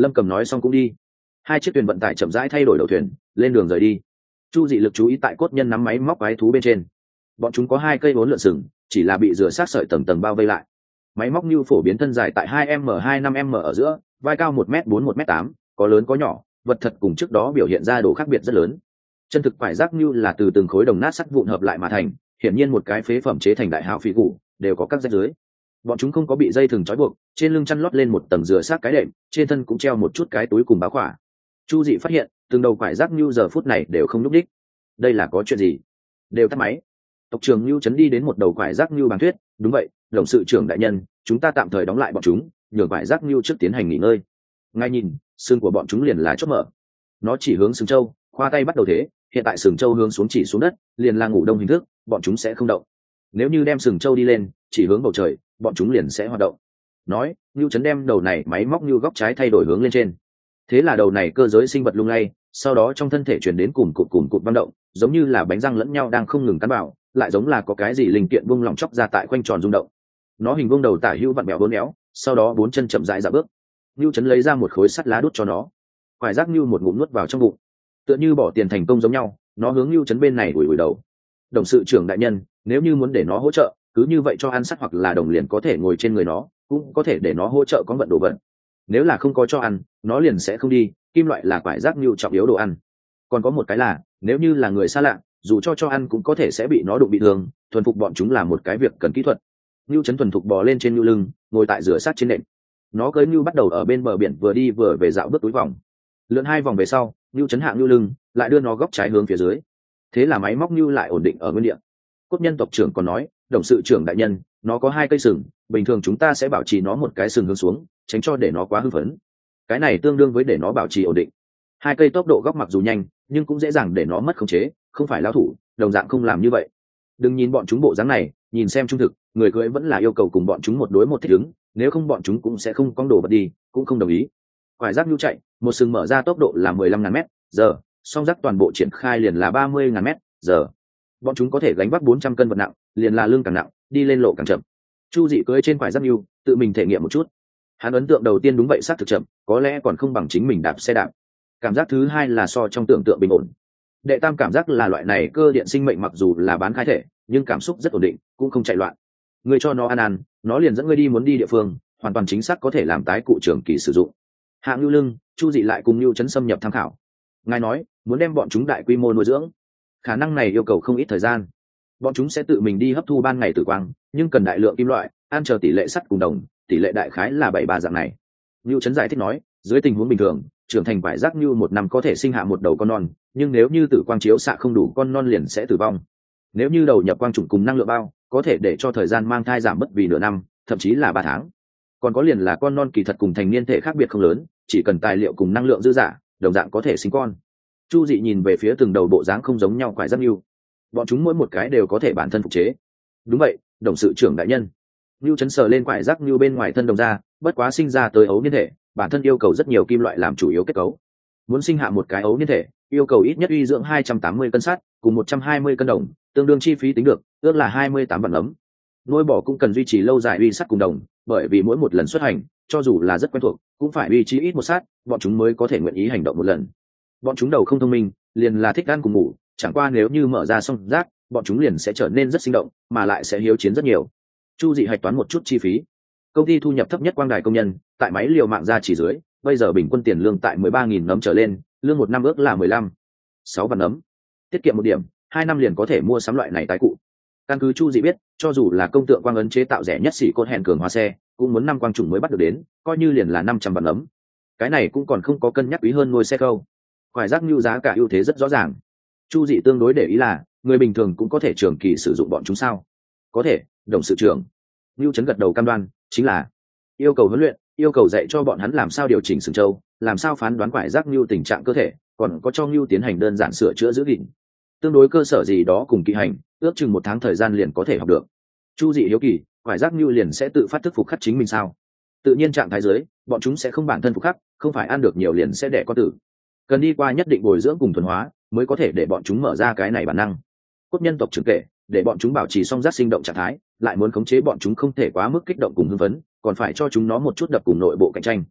S1: Lâm Cầm nói xong cũng đi. Hai chiếc thuyền vận tải chậm rãi thay đổi đầu thuyền, lên đường rời đi. Chu Dị lực chú ý tại cốt nhân nắm máy móc quái thú bên trên. Bọn chúng có 2 cây vốn lượn sừng, chỉ là bị rửa sát sợi tầng tầng bao vây lại. Máy móc như phổ biến thân dài tại 2m25m ở giữa, vai cao 1m4 1m8, có lớn có nhỏ, vật thật cùng trước đó biểu hiện ra độ khác biệt rất lớn. Chân thực quải giác như là từ từng khối đồng nát sắt vụn hợp lại mà thành, hiển nhiên một cái phế phẩm chế thành đại hào phi cụ, đều có các rách dưới. Bọn chúng không có bị dây thừng trói buộc, trên lưng chăn lót lên một tầng rửa sát cái đệm, trên thân cũng treo một chút cái túi cùng báo khỏa. Chu Dị phát hiện, từng đầu quải giác như giờ phút này đều không nhúc đích. Đây là có chuyện gì? Đều tắt máy. Tộc trưởng Nưu Chấn đi đến một đầu quải giác như bàn thuyết, đúng vậy, đồng sự trưởng đại nhân, chúng ta tạm thời đóng lại bọn chúng, nhường quải giác như trước tiến hành nghỉ ngơi. Ngay nhìn, xương của bọn chúng liền là chốt mở. Nó chỉ hướng sừng châu, khoa tay bắt đầu thế, hiện tại sừng châu hướng xuống chỉ xuống đất, liền là ngủ đông hình thức, bọn chúng sẽ không động. Nếu như đem sừng châu đi lên, chỉ hướng bầu trời, bọn chúng liền sẽ hoạt động. Nói, Nưu Chấn đem đầu này máy móc như góc trái thay đổi hướng lên trên. Thế là đầu này cơ giới sinh vật lung lay, sau đó trong thân thể truyền đến cùm cụt vang động, giống như là bánh răng lẫn nhau đang không ngừng cắn vào, lại giống là có cái gì linh kiện vung lỏng chóc ra tại quanh tròn rung động. Nó hình vuông đầu tả hữu vặn bẹo bốn éo, sau đó 4 chân chậm rãi dạo bước. Nưu Chấn lấy ra một khối sắt lá đút cho nó. Quải giác Nưu một ngụm nuốt vào trong bụng, tựa như bỏ tiền thành công giống nhau. Nó hướng Nưu Chấn bên này ủi đầu. Đồng sự trưởng đại nhân, nếu như muốn để nó hỗ trợ, cứ như vậy cho ăn sắt hoặc là đồng liền có thể ngồi trên người nó, cũng có thể để nó hỗ trợ có vận đồ vật. Nếu là không có cho ăn, nó liền sẽ không đi. Kim loại là quải giác Nưu trọng yếu đồ ăn. Còn có một cái là, nếu như là người xa lạ, dù cho ăn cũng có thể sẽ bị nó đụng bị thương. Thuần phục bọn chúng là một cái việc cần kỹ thuật. Nưu Chấn thuần thục bò lên trên Nưu lưng, ngồi tại rửa sát trên nệm. Nó cưỡi Nưu bắt đầu ở bên bờ biển vừa đi vừa về dạo bước túi vòng. Lượn 2 vòng về sau, Nưu Chấn hạng Nưu lưng, lại đưa nó góc trái hướng phía dưới. Thế là máy móc Nưu lại ổn định ở nguyên địa. Cốt nhân tộc trưởng còn nói, đồng sự trưởng đại nhân, nó có 2 cây sừng, bình thường chúng ta sẽ bảo trì nó một cái sừng hướng xuống, tránh cho để nó quá hưng phấn. Cái này tương đương với để nó bảo trì ổn định. 2 cây tốc độ góc mặc dù nhanh, nhưng cũng dễ dàng để nó mất khống chế, không phải lão thủ, đồng dạng không làm như vậy. Đừng nhìn bọn chúng bộ dáng này, nhìn xem trung thực, người cưỡi vẫn là yêu cầu cùng bọn chúng một đối một thích ứng, nếu không bọn chúng cũng sẽ không cong đồ vật đi, cũng không đồng ý. Quải giác Nưu chạy, một sừng mở ra tốc độ là 15.000m/giờ, song giác toàn bộ triển khai liền là 30.000m/giờ. Bọn chúng có thể gánh vác 400 cân vật nặng, liền là lưng càng nặng, đi lên lộ càng chậm. Chu Dị cưỡi trên quải giác Nưu, tự mình thể nghiệm một chút. Hắn ấn tượng đầu tiên đúng vậy xác thực chậm, có lẽ còn không bằng chính mình đạp xe đạp. Cảm giác thứ hai là so trong tưởng tượng bình ổn. Đệ tam cảm giác là loại này cơ điện sinh mệnh mặc dù là bán khai thể, nhưng cảm xúc rất ổn định, cũng không chạy loạn. Ngươi cho nó ăn, nó liền dẫn ngươi đi muốn đi địa phương, hoàn toàn chính xác có thể làm tái cụ trường kỳ sử dụng. Hạng Nưu lưng, Chu Dị lại cùng Nưu Chấn xâm nhập tham khảo. Ngài nói, muốn đem bọn chúng đại quy mô nuôi dưỡng, khả năng này yêu cầu không ít thời gian. Bọn chúng sẽ tự mình đi hấp thu ban ngày tử quang, nhưng cần đại lượng kim loại, ăn chờ tỷ lệ sắt cùng đồng, tỷ lệ đại khái là 7-3 dạng này. Nưu Chấn giải thích nói, dưới tình huống bình thường, trưởng thành quải giác Nưu 1 năm có thể sinh hạ một đầu con non, nhưng nếu như tử quang chiếu xạ không đủ, con non liền sẽ tử vong. Nếu như đầu nhập quang chủng cùng năng lượng bao, có thể để cho thời gian mang thai giảm mất vì nửa năm, thậm chí là 3 tháng. Còn có liền là con non kỳ thật cùng thành niên thể khác biệt không lớn, chỉ cần tài liệu cùng năng lượng dư dả, đồng dạng có thể sinh con. Chu Dị nhìn về phía từng đầu bộ dáng không giống nhau quải giác Nưu. Bọn chúng mỗi một cái đều có thể bản thân phục chế. Đúng vậy, đồng sự trưởng đại nhân. Nưu Chấn sờ lên quải giác Nưu bên ngoài thân đồng ra, bất quá sinh ra tới ấu niên thể, bản thân yêu cầu rất nhiều kim loại làm chủ yếu kết cấu. Muốn sinh hạ một cái ấu niên thể, yêu cầu ít nhất uy dưỡng 280 cân sắt, cùng 120 cân đồng, tương đương chi phí tính được, ước là 28 vạn ấm. Nuôi bò cũng cần duy trì lâu dài uy sắt cùng đồng, bởi vì mỗi một lần xuất hành, cho dù là rất quen thuộc, cũng phải uy trí ít một sát, bọn chúng mới có thể nguyện ý hành động một lần. Bọn chúng đầu không thông minh, liền là thích ăn cùng ngủ, chẳng qua nếu như mở ra song giác, bọn chúng liền sẽ trở nên rất sinh động, mà lại sẽ hiếu chiến rất nhiều. Chu Dị hạch toán một chút chi phí. Công ty thu nhập thấp nhất quang đài công nhân, tại máy liều mạng ra chỉ dưới, bây giờ bình quân tiền lương tại 13.000 nấm trở lên, lương 1 năm ước là 15.6 vạn nấm. Tiết kiệm 1 điểm, 2 năm liền có thể mua sắm loại này tái cụ. Căn cứ Chu Dị biết, cho dù là công tượng quang ấn chế tạo rẻ nhất xỉ cốt hẹn cường hóa xe, cũng muốn 5 quang chủng mới bắt được đến, coi như liền là 500 vạn nấm. Cái này cũng còn không có cân nhắc quý hơn nuôi xe câu. Quải giác Nưu giá cả ưu thế rất rõ ràng. Chu Dị tương đối để ý là, người bình thường cũng có thể trường kỳ sử dụng bọn chúng sao? Có thể, đồng sự trưởng. Nưu Chấn gật đầu cam đoan, chính là yêu cầu huấn luyện, yêu cầu dạy cho bọn hắn làm sao điều chỉnh sừng trâu, làm sao phán đoán quải giác Nưu tình trạng cơ thể, còn có cho Nưu tiến hành đơn giản sửa chữa giữ gìn. Tương đối cơ sở gì đó cùng kỹ hành, ước chừng 1 tháng thời gian liền có thể học được. Chu Dị hiếu kỳ, quải giác Nưu liền sẽ tự phát thức phục khắc chính mình sao? Tự nhiên trạng thái dưới, bọn chúng sẽ không bản thân phục khắc, không phải ăn được nhiều liền sẽ đẻ con tử. Cần đi qua nhất định bồi dưỡng cùng thuần hóa, mới có thể để bọn chúng mở ra cái này bản năng. Cốt nhân tộc trưởng kể, để bọn chúng bảo trì song giác sinh động trạng thái, lại muốn khống chế bọn chúng không thể quá mức kích động cùng hưng phấn, còn phải cho chúng nó một chút đập cùng nội bộ cạnh tranh.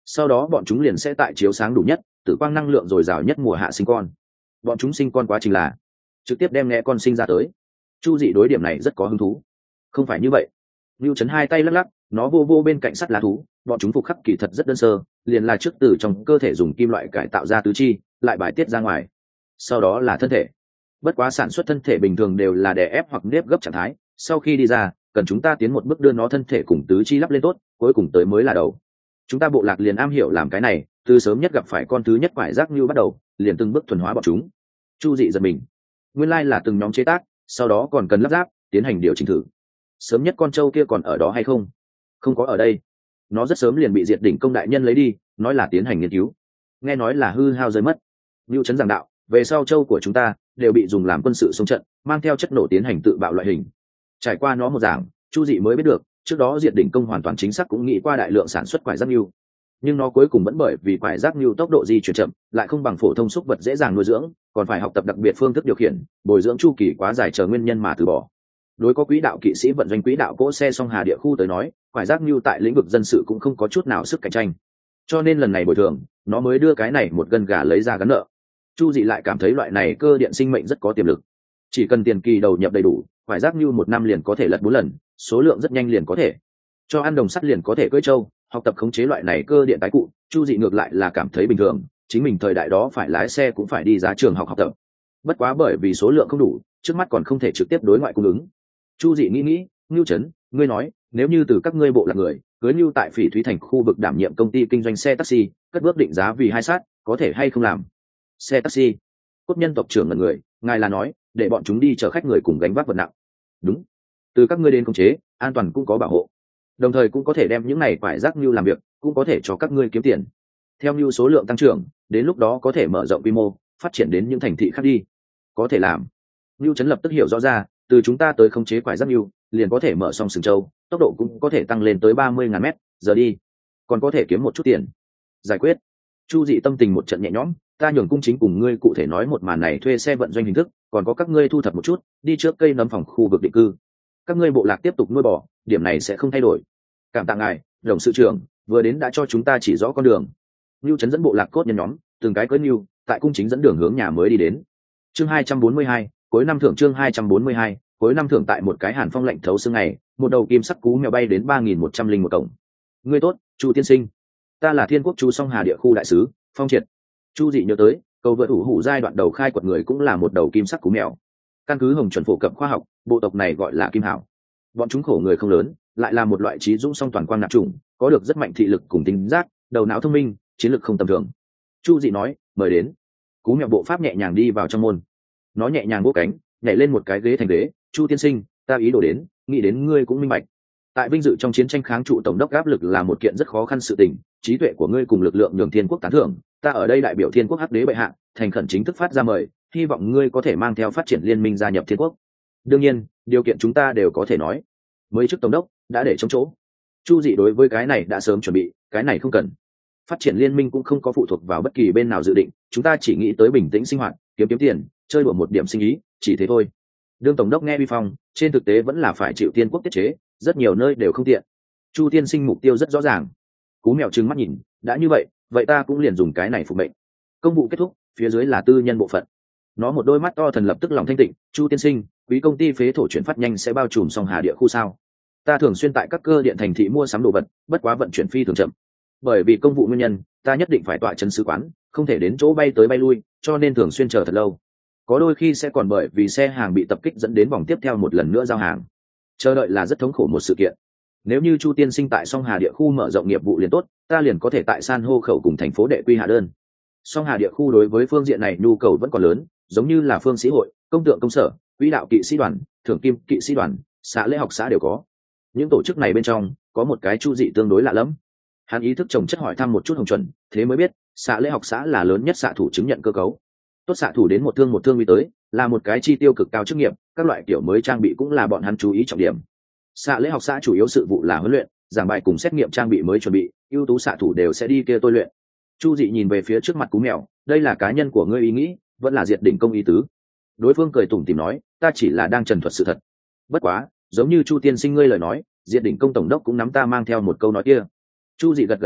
S1: sau đó bọn chúng liền sẽ tại chiếu sáng đủ nhất, tử quang năng lượng dồi dào nhất mùa hạ sinh con. Bọn chúng sinh con quá trình là trực tiếp đem nghe con sinh ra tới. Chu Dị đối điểm này rất có hứng thú. Không phải như vậy. Lưu Trấn hai tay lắc lắc, nó vô vô bên cạnh sắt lá thú, bọn chúng phục khắc kỳ thật rất đơn sơ, liền là trước từ trong cơ thể dùng kim loại cải tạo ra tứ chi, lại bài tiết ra ngoài. Sau đó là thân thể. Bất quá sản xuất thân thể bình thường đều là đè ép hoặc nếp gấp trạng thái, sau khi đi ra, cần chúng ta tiến một bước đưa nó thân thể cùng tứ chi lắp lên tốt, cuối cùng tới mới là đầu. Chúng ta bộ lạc liền am hiểu làm cái này, từ sớm nhất gặp phải con thứ nhất quải giác như bắt đầu, liền từng bước thuần hóa bọn chúng. Chu Dị giật mình. Nguyên lai là từng nhóm chế tác, sau đó còn cần lắp ráp, tiến hành điều chỉnh thử. Sớm nhất con trâu kia còn ở đó hay không? Không có ở đây. Nó rất sớm liền bị Diệt Đỉnh công đại nhân lấy đi, nói là tiến hành nghiên cứu. Nghe nói là hư hao rơi mất. Lưu Trấn giảng đạo, về sau trâu của chúng ta đều bị dùng làm quân sự xung trận, mang theo chất nổ tiến hành tự bạo loại hình. Trải qua nó một giảng, Chu Dị mới biết được, trước đó Diệt Đỉnh công hoàn toàn chính xác cũng nghĩ qua đại lượng sản xuất quải giác nưu, nhưng nó cuối cùng vẫn bởi vì quải giác nưu tốc độ di chuyển chậm, lại không bằng phổ thông súc vật dễ dàng nuôi dưỡng, còn phải học tập đặc biệt phương thức điều khiển, bồi dưỡng chu kỳ quá dài chờ nguyên nhân mà từ bỏ. Đối có quỹ đạo kỵ sĩ vận doanh quỹ đạo cỗ xe song hà địa khu tới nói, quải giác nưu tại lĩnh vực dân sự cũng không có chút nào sức cạnh tranh, cho nên lần này bồi thường, nó mới đưa cái này một gân gà lấy ra gắn nợ. Chu Dị lại cảm thấy loại này cơ điện sinh mệnh rất có tiềm lực, chỉ cần tiền kỳ đầu nhập đầy đủ, quải giác nưu một năm liền có thể lật 4 lần, số lượng rất nhanh liền có thể cho ăn đồng sắt liền có thể cưỡi trâu, học tập khống chế loại này cơ điện tái cụ. Chu Dị ngược lại là cảm thấy bình thường, chính mình thời đại đó phải lái xe cũng phải đi giá trường học học tập, bất quá bởi vì số lượng không đủ, trước mắt còn không thể trực tiếp đối ngoại cung ứng. Chu Dị nghĩ, Ngưu Trấn, ngươi nói nếu như từ các ngươi bộ là người cưới Ngưu tại Phỉ Thúy Thành khu vực đảm nhiệm công ty kinh doanh xe taxi, cất bước định giá vì 2 sát, có thể hay không làm? Xe taxi? Cốt nhân tộc trưởng ngẩn người, ngài là nói để bọn chúng đi chở khách người cùng gánh vác vật nặng? Đúng, từ các ngươi đến khống chế, an toàn cũng có bảo hộ, đồng thời cũng có thể đem những này quải giác Ngưu làm việc, cũng có thể cho các ngươi kiếm tiền. Theo Ngưu số lượng tăng trưởng, đến lúc đó có thể mở rộng quy mô, phát triển đến những thành thị khác đi. Có thể làm. Ngưu Trấn lập tức hiểu rõ ra, từ chúng ta tới khống chế quải giác Ngưu, liền có thể mở xong sừng châu, tốc độ cũng có thể tăng lên tới 30.000 mét giờ đi, còn có thể kiếm một chút tiền. Giải quyết. Chu Dị tâm tình một trận nhẹ nhõm, ta nhường cung chính cùng ngươi cụ thể nói một màn này thuê xe vận doanh hình thức, còn có các ngươi thu thập một chút, đi trước cây nấm phòng khu vực định cư. Các ngươi bộ lạc tiếp tục nuôi bò, điểm này sẽ không thay đổi. Cảm tạ ngài, đồng sự trưởng, vừa đến đã cho chúng ta chỉ rõ con đường. Ngưu Trấn dẫn bộ lạc cốt nhân nhóm, từng cái cưỡi Ngưu, tại cung chính dẫn đường hướng nhà mới đi đến. Chương 242, cuối năm thưởng. Chương 242, cuối năm thưởng. Tại một cái hàn phong lạnh thấu xương ngày, một đầu kim sắc cú mèo bay đến 3.101 cổng. Ngươi tốt, Chu tiên sinh. Ta là Thiên Quốc Chu Song Hà địa khu đại sứ Phong Triệt. Chu Dị nhớ tới, cầu vượt ủ hủ giai đoạn đầu khai quật người cũng là một đầu kim sắc cú mèo. Căn cứ hồng chuẩn phổ cập khoa học, bộ tộc này gọi là kim hảo. Bọn chúng khổ người không lớn, lại là một loại trí dũng song toàn quang nạp chủng, có được rất mạnh thị lực cùng tính giác, đầu não thông minh, chiến lược không tầm thường. Chu Dị nói, mời đến. Cú mèo bộ pháp nhẹ nhàng đi vào trong môn, nó nhẹ nhàng vỗ cánh, nhảy lên một cái ghế thành ghế. Chu tiên sinh, ta ý đồ đến, nghĩ đến ngươi cũng minh bạch. Tại vinh dự trong chiến tranh kháng trụ tổng đốc áp lực là một kiện rất khó khăn sự tình, trí tuệ của ngươi cùng lực lượng nhường Thiên Quốc tán thưởng, ta ở đây đại biểu Thiên Quốc hắc đế bệ hạ, thành khẩn chính thức phát ra mời, hy vọng ngươi có thể mang theo phát triển liên minh gia nhập Thiên Quốc. Đương nhiên, điều kiện chúng ta đều có thể nói. Mới chức tổng đốc đã để trống chỗ. Chu Dị đối với cái này đã sớm chuẩn bị, cái này không cần. Phát triển liên minh cũng không có phụ thuộc vào bất kỳ bên nào dự định, chúng ta chỉ nghĩ tới bình tĩnh sinh hoạt, kiếm tiền, chơi đùa một điểm sinh ý, chỉ thế thôi. Đương tổng đốc nghe uy phong, trên thực tế vẫn là phải chịu Thiên Quốc tiết chế, rất nhiều nơi đều không tiện. Chu tiên sinh mục tiêu rất rõ ràng. Cú mèo trừng mắt nhìn, đã như vậy ta cũng liền dùng cái này phục mệnh. Công vụ kết thúc, phía dưới là tư nhân bộ phận. Nó một đôi mắt to thần lập tức lòng thanh tịnh. Chu tiên sinh, quý công ty phế thổ chuyển phát nhanh sẽ bao trùm Song Hà địa khu sao? Ta thường xuyên tại các cơ điện thành thị mua sắm đồ vật, bất quá vận chuyển phi thường chậm. Bởi vì công vụ nguyên nhân, ta nhất định phải tọa trấn sứ quán, không thể đến chỗ bay tới bay lui, cho nên thường xuyên chờ thật lâu. Có đôi khi sẽ còn bởi vì xe hàng bị tập kích dẫn đến vòng tiếp theo một lần nữa giao hàng. Chờ đợi là rất thống khổ một sự kiện. Nếu như Chu tiên sinh tại Song Hà địa khu mở rộng nghiệp vụ liền tốt, ta liền có thể tại san hô khẩu cùng thành phố đệ quy hạ đơn. Song Hà địa khu đối với phương diện này nhu cầu vẫn còn lớn, giống như là phương sĩ hội, công tượng công sở, quỹ đạo kỵ sĩ đoàn, thưởng kim kỵ sĩ đoàn, xã lễ học xã đều có. Những tổ chức này bên trong có một cái Chu Dị tương đối lạ lẫm. Hắn ý thức trồng chất hỏi thăm một chút hồng chuẩn, thế mới biết xã lễ học xã là lớn nhất xạ thủ chứng nhận cơ cấu. Tốt xạ thủ đến một thương uy tới, là một cái chi tiêu cực cao chức nghiệp, các loại kiểu mới trang bị cũng là bọn hắn chú ý trọng điểm. Xạ lễ học xã chủ yếu sự vụ là huấn luyện, giảng bài cùng xét nghiệm trang bị mới chuẩn bị, ưu tú xạ thủ đều sẽ đi kia tôi luyện. Chu Dị nhìn về phía trước mặt cú mèo, đây là cá nhân của ngươi ý nghĩ, vẫn là Diệt Đỉnh công ý tứ? Đối phương cười tủm tỉm nói, ta chỉ là đang trần thuật sự thật. Bất quá, giống như Chu tiên sinh ngươi lời nói, Diệt Đỉnh công tổng đốc cũng nắm ta mang theo một câu nói kia. Chu Dị gật gật đầu,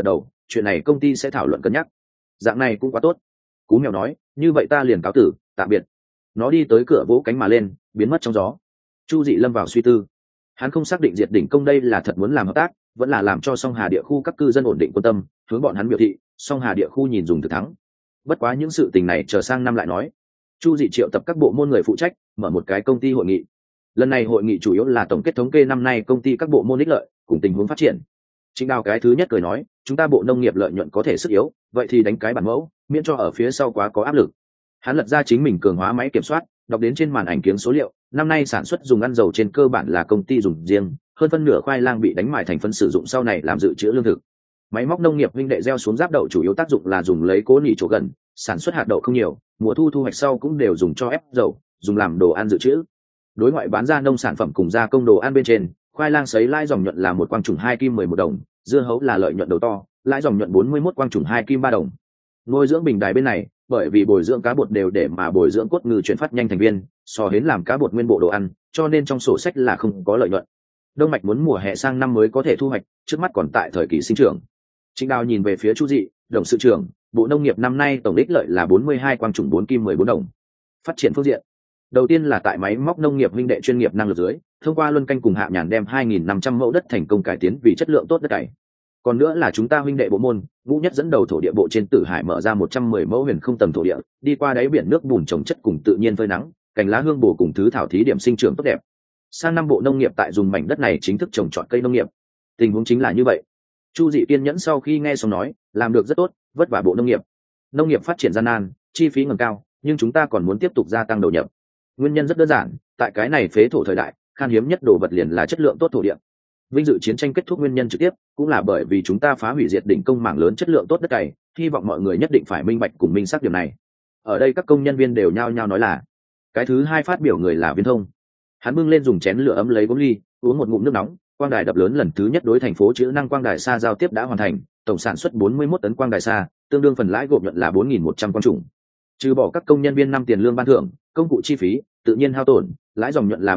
S1: chuyện này công ty sẽ thảo luận cân nhắc. Dạng này cũng quá tốt. Cú mèo nói, như vậy ta liền cáo tử, tạm biệt. Nó đi tới cửa vỗ cánh mà lên, biến mất trong gió. Chu Dị lâm vào suy tư. Hắn không xác định diệt đỉnh công đây là thật muốn làm hợp tác, vẫn là làm cho Song Hà địa khu các cư dân ổn định quân tâm, hướng bọn hắn biểu thị Song Hà địa khu nhìn dùng thực thắng. Bất quá những sự tình này chờ sang năm lại nói. Chu Dị triệu tập các bộ môn người phụ trách, mở một cái công ty hội nghị. Lần này hội nghị chủ yếu là tổng kết thống kê năm nay công ty các bộ môn ích lợi cùng tình huống phát triển. Trịnh Đào cái thứ nhất cười nói, chúng ta bộ nông nghiệp lợi nhuận có thể sức yếu, vậy thì đánh cái bản mẫu, miễn cho ở phía sau quá có áp lực. Hắn lật ra chính mình cường hóa máy kiểm soát, đọc đến trên màn ảnh kiếng số liệu, năm nay sản xuất dùng ăn dầu trên cơ bản là công ty dùng riêng, hơn phân nửa khoai lang bị đánh mài thành phân sử dụng sau này làm dự trữ lương thực. Máy móc nông nghiệp huynh đệ gieo xuống giáp đậu chủ yếu tác dụng là dùng lấy cố nỉ chỗ gần, sản xuất hạt đậu không nhiều, mùa thu thu hoạch sau cũng đều dùng cho ép dầu, dùng làm đồ ăn dự trữ. Đối ngoại bán ra nông sản phẩm cùng gia công đồ ăn bên trên, khoai lang sấy lãi dòng nhuận là một quang trùng 2 kim 11 đồng, dưa hấu là lợi nhuận đầu to, lãi dòng nhuận 41 quang trùng 2 kim 3 đồng. Nuôi dưỡng bình đài bên này, bởi vì bồi dưỡng cá bột đều để mà bồi dưỡng cốt ngư chuyển phát nhanh thành viên, so đến làm cá bột nguyên bộ đồ ăn, cho nên trong sổ sách là không có lợi nhuận. Đông mạch muốn mùa hè sang năm mới có thể thu hoạch, trước mắt còn tại thời kỳ sinh trưởng. Trịnh Đào nhìn về phía Chu Dị, đồng sự trưởng, bộ nông nghiệp năm nay tổng ích lợi là 42 quang trùng 4 kim 14 đồng. Phát triển phương diện, đầu tiên là tại máy móc nông nghiệp huynh đệ chuyên nghiệp năng lực dưới, thông qua luân canh cùng hạ nhàn đem 2.500 mẫu đất thành công cải tiến vì chất lượng tốt đất cày. Còn nữa là chúng ta huynh đệ bộ môn, Vũ Nhất dẫn đầu thổ địa bộ trên Tử Hải mở ra 110 mẫu huyền không tầng thổ địa, đi qua đáy biển nước bùn trồng chất cùng tự nhiên phơi nắng, cành lá hương bổ cùng thứ thảo thí điểm sinh trưởng tốt đẹp. Sang năm bộ nông nghiệp tại dùng mảnh đất này chính thức trồng trọt cây nông nghiệp. Tình huống chính là như vậy. Chu Dị kiên nhẫn sau khi nghe xong nói, làm được rất tốt, vất vả bộ nông nghiệp. Nông nghiệp phát triển gian nan, chi phí ngầm cao, nhưng chúng ta còn muốn tiếp tục gia tăng đầu nhập. Nguyên nhân rất đơn giản, tại cái này phế thổ thời đại, khan hiếm nhất đồ vật liền là chất lượng tốt thổ địa. Vinh dự chiến tranh kết thúc nguyên nhân trực tiếp cũng là bởi vì chúng ta phá hủy diệt đỉnh công mảng lớn chất lượng tốt đất cày, hy vọng mọi người nhất định phải minh bạch cùng minh xác điều này. Ở đây các công nhân viên đều nhao nhao nói là. Cái thứ hai phát biểu người là Viên Thông. Hắn bưng lên dùng chén lửa ấm lấy gốm ly, uống một ngụm nước nóng. Quang đài đập lớn lần thứ nhất đối thành phố chữ năng quang đài xa giao tiếp đã hoàn thành, tổng sản xuất 41 tấn quang đài xa, tương đương phần lãi gộp nhuận là 4.100 quang trùng. Trừ bỏ các công nhân viên năm tiền lương ban thưởng, công cụ chi phí, tự nhiên hao tổn, lãi dòng nhuận là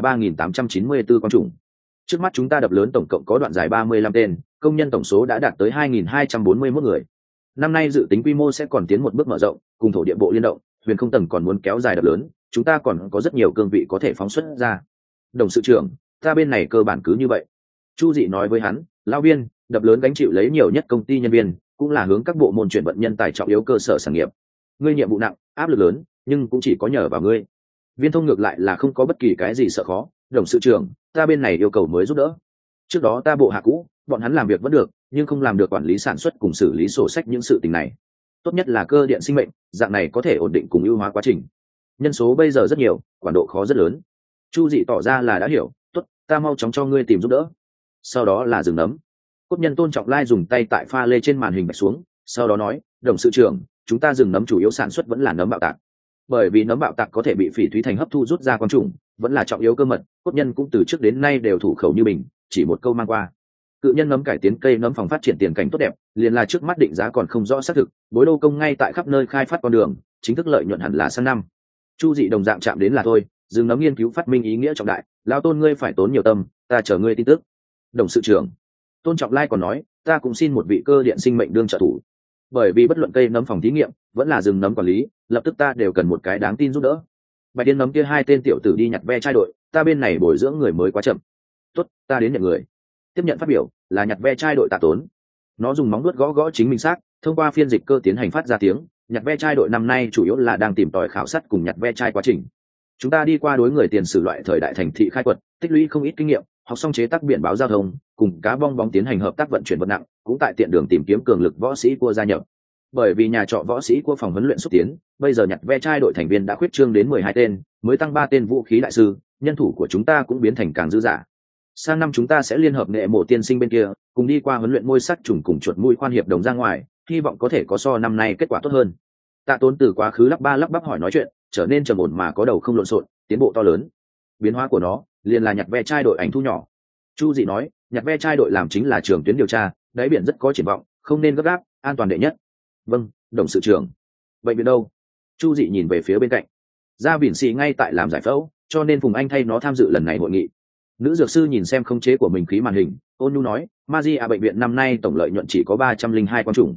S1: 3.894 quang trùng. Trước mắt chúng ta đập lớn tổng cộng có đoạn dài 35 tên, công nhân tổng số đã đạt tới 2.241 người. Năm nay dự tính quy mô sẽ còn tiến một bước mở rộng, cùng thổ địa bộ liên động, huyền không tầng còn muốn kéo dài đập lớn, chúng ta còn có rất nhiều cương vị có thể phóng xuất ra. Đồng sự trưởng, ta bên này cơ bản cứ như vậy. Chu Dị nói với hắn, lão Viên, đập lớn gánh chịu lấy nhiều nhất công ty nhân viên, cũng là hướng các bộ môn chuyển vận nhân tài trọng yếu cơ sở sản nghiệp. Ngươi nhiệm vụ nặng, áp lực lớn, nhưng cũng chỉ có nhờ vào ngươi. Viên Thông ngược lại là không có bất kỳ cái gì sợ khó, đồng sự trưởng, ta bên này yêu cầu mới giúp đỡ. Trước đó ta bộ hạ cũ, bọn hắn làm việc vẫn được, nhưng không làm được quản lý sản xuất cùng xử lý sổ sách những sự tình này. Tốt nhất là cơ điện sinh mệnh, dạng này có thể ổn định cùng ưu hóa quá trình. Nhân số bây giờ rất nhiều, quản độ khó rất lớn. Chu Dị tỏ ra là đã hiểu, tốt, ta mau chóng cho ngươi tìm giúp đỡ. Sau đó là rừng nấm. Cốt nhân Tôn Trọng Lai dùng tay tại pha lê trên màn hình bạch xuống, sau đó nói, đồng sự trưởng, chúng ta rừng nấm chủ yếu sản xuất vẫn là nấm bạo tạc. Bởi vì nấm bạo tạc có thể bị phỉ thúy thành hấp thu rút ra quang trùng, vẫn là trọng yếu cơ mật, cốt nhân cũng từ trước đến nay đều thủ khẩu như mình, chỉ một câu mang qua. Cự nhân nấm cải tiến cây nấm phòng phát triển tiền cảnh tốt đẹp, liền là trước mắt định giá còn không rõ xác thực, bối đô công ngay tại khắp nơi khai phát con đường, chính thức lợi nhuận hẳn là sang năm. Chu Dị đồng dạng chạm đến là thôi, rừng nấm nghiên cứu phát minh ý nghĩa trọng đại, lão Tôn ngươi phải tốn nhiều tâm, ta chờ ngươi tin tức. Đồng sự trưởng Tôn Trọng Lai còn nói, ta cũng xin một vị cơ điện sinh mệnh đương trợ thủ. Bởi vì bất luận cây nấm phòng thí nghiệm vẫn là rừng nấm quản lý, lập tức ta đều cần một cái đáng tin giúp đỡ. Bạch Điên nấm kia hai tên tiểu tử đi nhặt ve chai đội, ta bên này bồi dưỡng người mới quá chậm. Tốt, ta đến nhận người. Tiếp nhận phát biểu là nhặt ve chai đội Tạ Tốn. Nó dùng móng vuốt gõ gõ chính mình xác, thông qua phiên dịch cơ tiến hành phát ra tiếng. Nhặt ve chai đội năm nay chủ yếu là đang tìm tòi khảo sát cùng nhặt ve chai quá trình. Chúng ta đi qua đối người tiền sử loại thời đại thành thị khai quật, tích lũy không ít kinh nghiệm, học xong chế tác biển báo giao thông, cùng cá bong bóng tiến hành hợp tác vận chuyển vật nặng, cũng tại tiện đường tìm kiếm cường lực võ sĩ cua gia nhập. Bởi vì nhà trọ võ sĩ của phòng huấn luyện xúc tiến, bây giờ nhặt ve chai đội thành viên đã khuyết trương đến 12 tên, mới tăng 3 tên vũ khí đại sư, nhân thủ của chúng ta cũng biến thành càng dư dả. Sang năm chúng ta sẽ liên hợp nghệ mộ tiên sinh bên kia, cùng đi qua huấn luyện môi sắt trùng cùng chuột mũi khoan hiệp đồng ra ngoài, hy vọng có thể có so năm nay kết quả tốt hơn. Tạ Tốn từ quá khứ lắp bắp hỏi nói chuyện, trở nên trầm ổn mà có đầu không lộn xộn, tiến bộ to lớn. Biến hóa của nó, liền là nhặt ve chai đội ảnh thu nhỏ. Chu Dị nói, nhặt ve chai đội làm chính là trường tuyến điều tra, đáy biển rất có triển vọng, không nên gấp gáp, an toàn đệ nhất. Vâng, đồng sự trưởng. Bệnh viện đâu? Chu Dị nhìn về phía bên cạnh. Gia Viễn Sĩ ngay tại làm giải phẫu, cho nên Phùng Anh thay nó tham dự lần này hội nghị. Nữ dược sư nhìn xem khống chế của mình khí màn hình, ôn nhu nói, Magia bệnh viện năm nay tổng lợi nhuận chỉ có 302 quang trùng.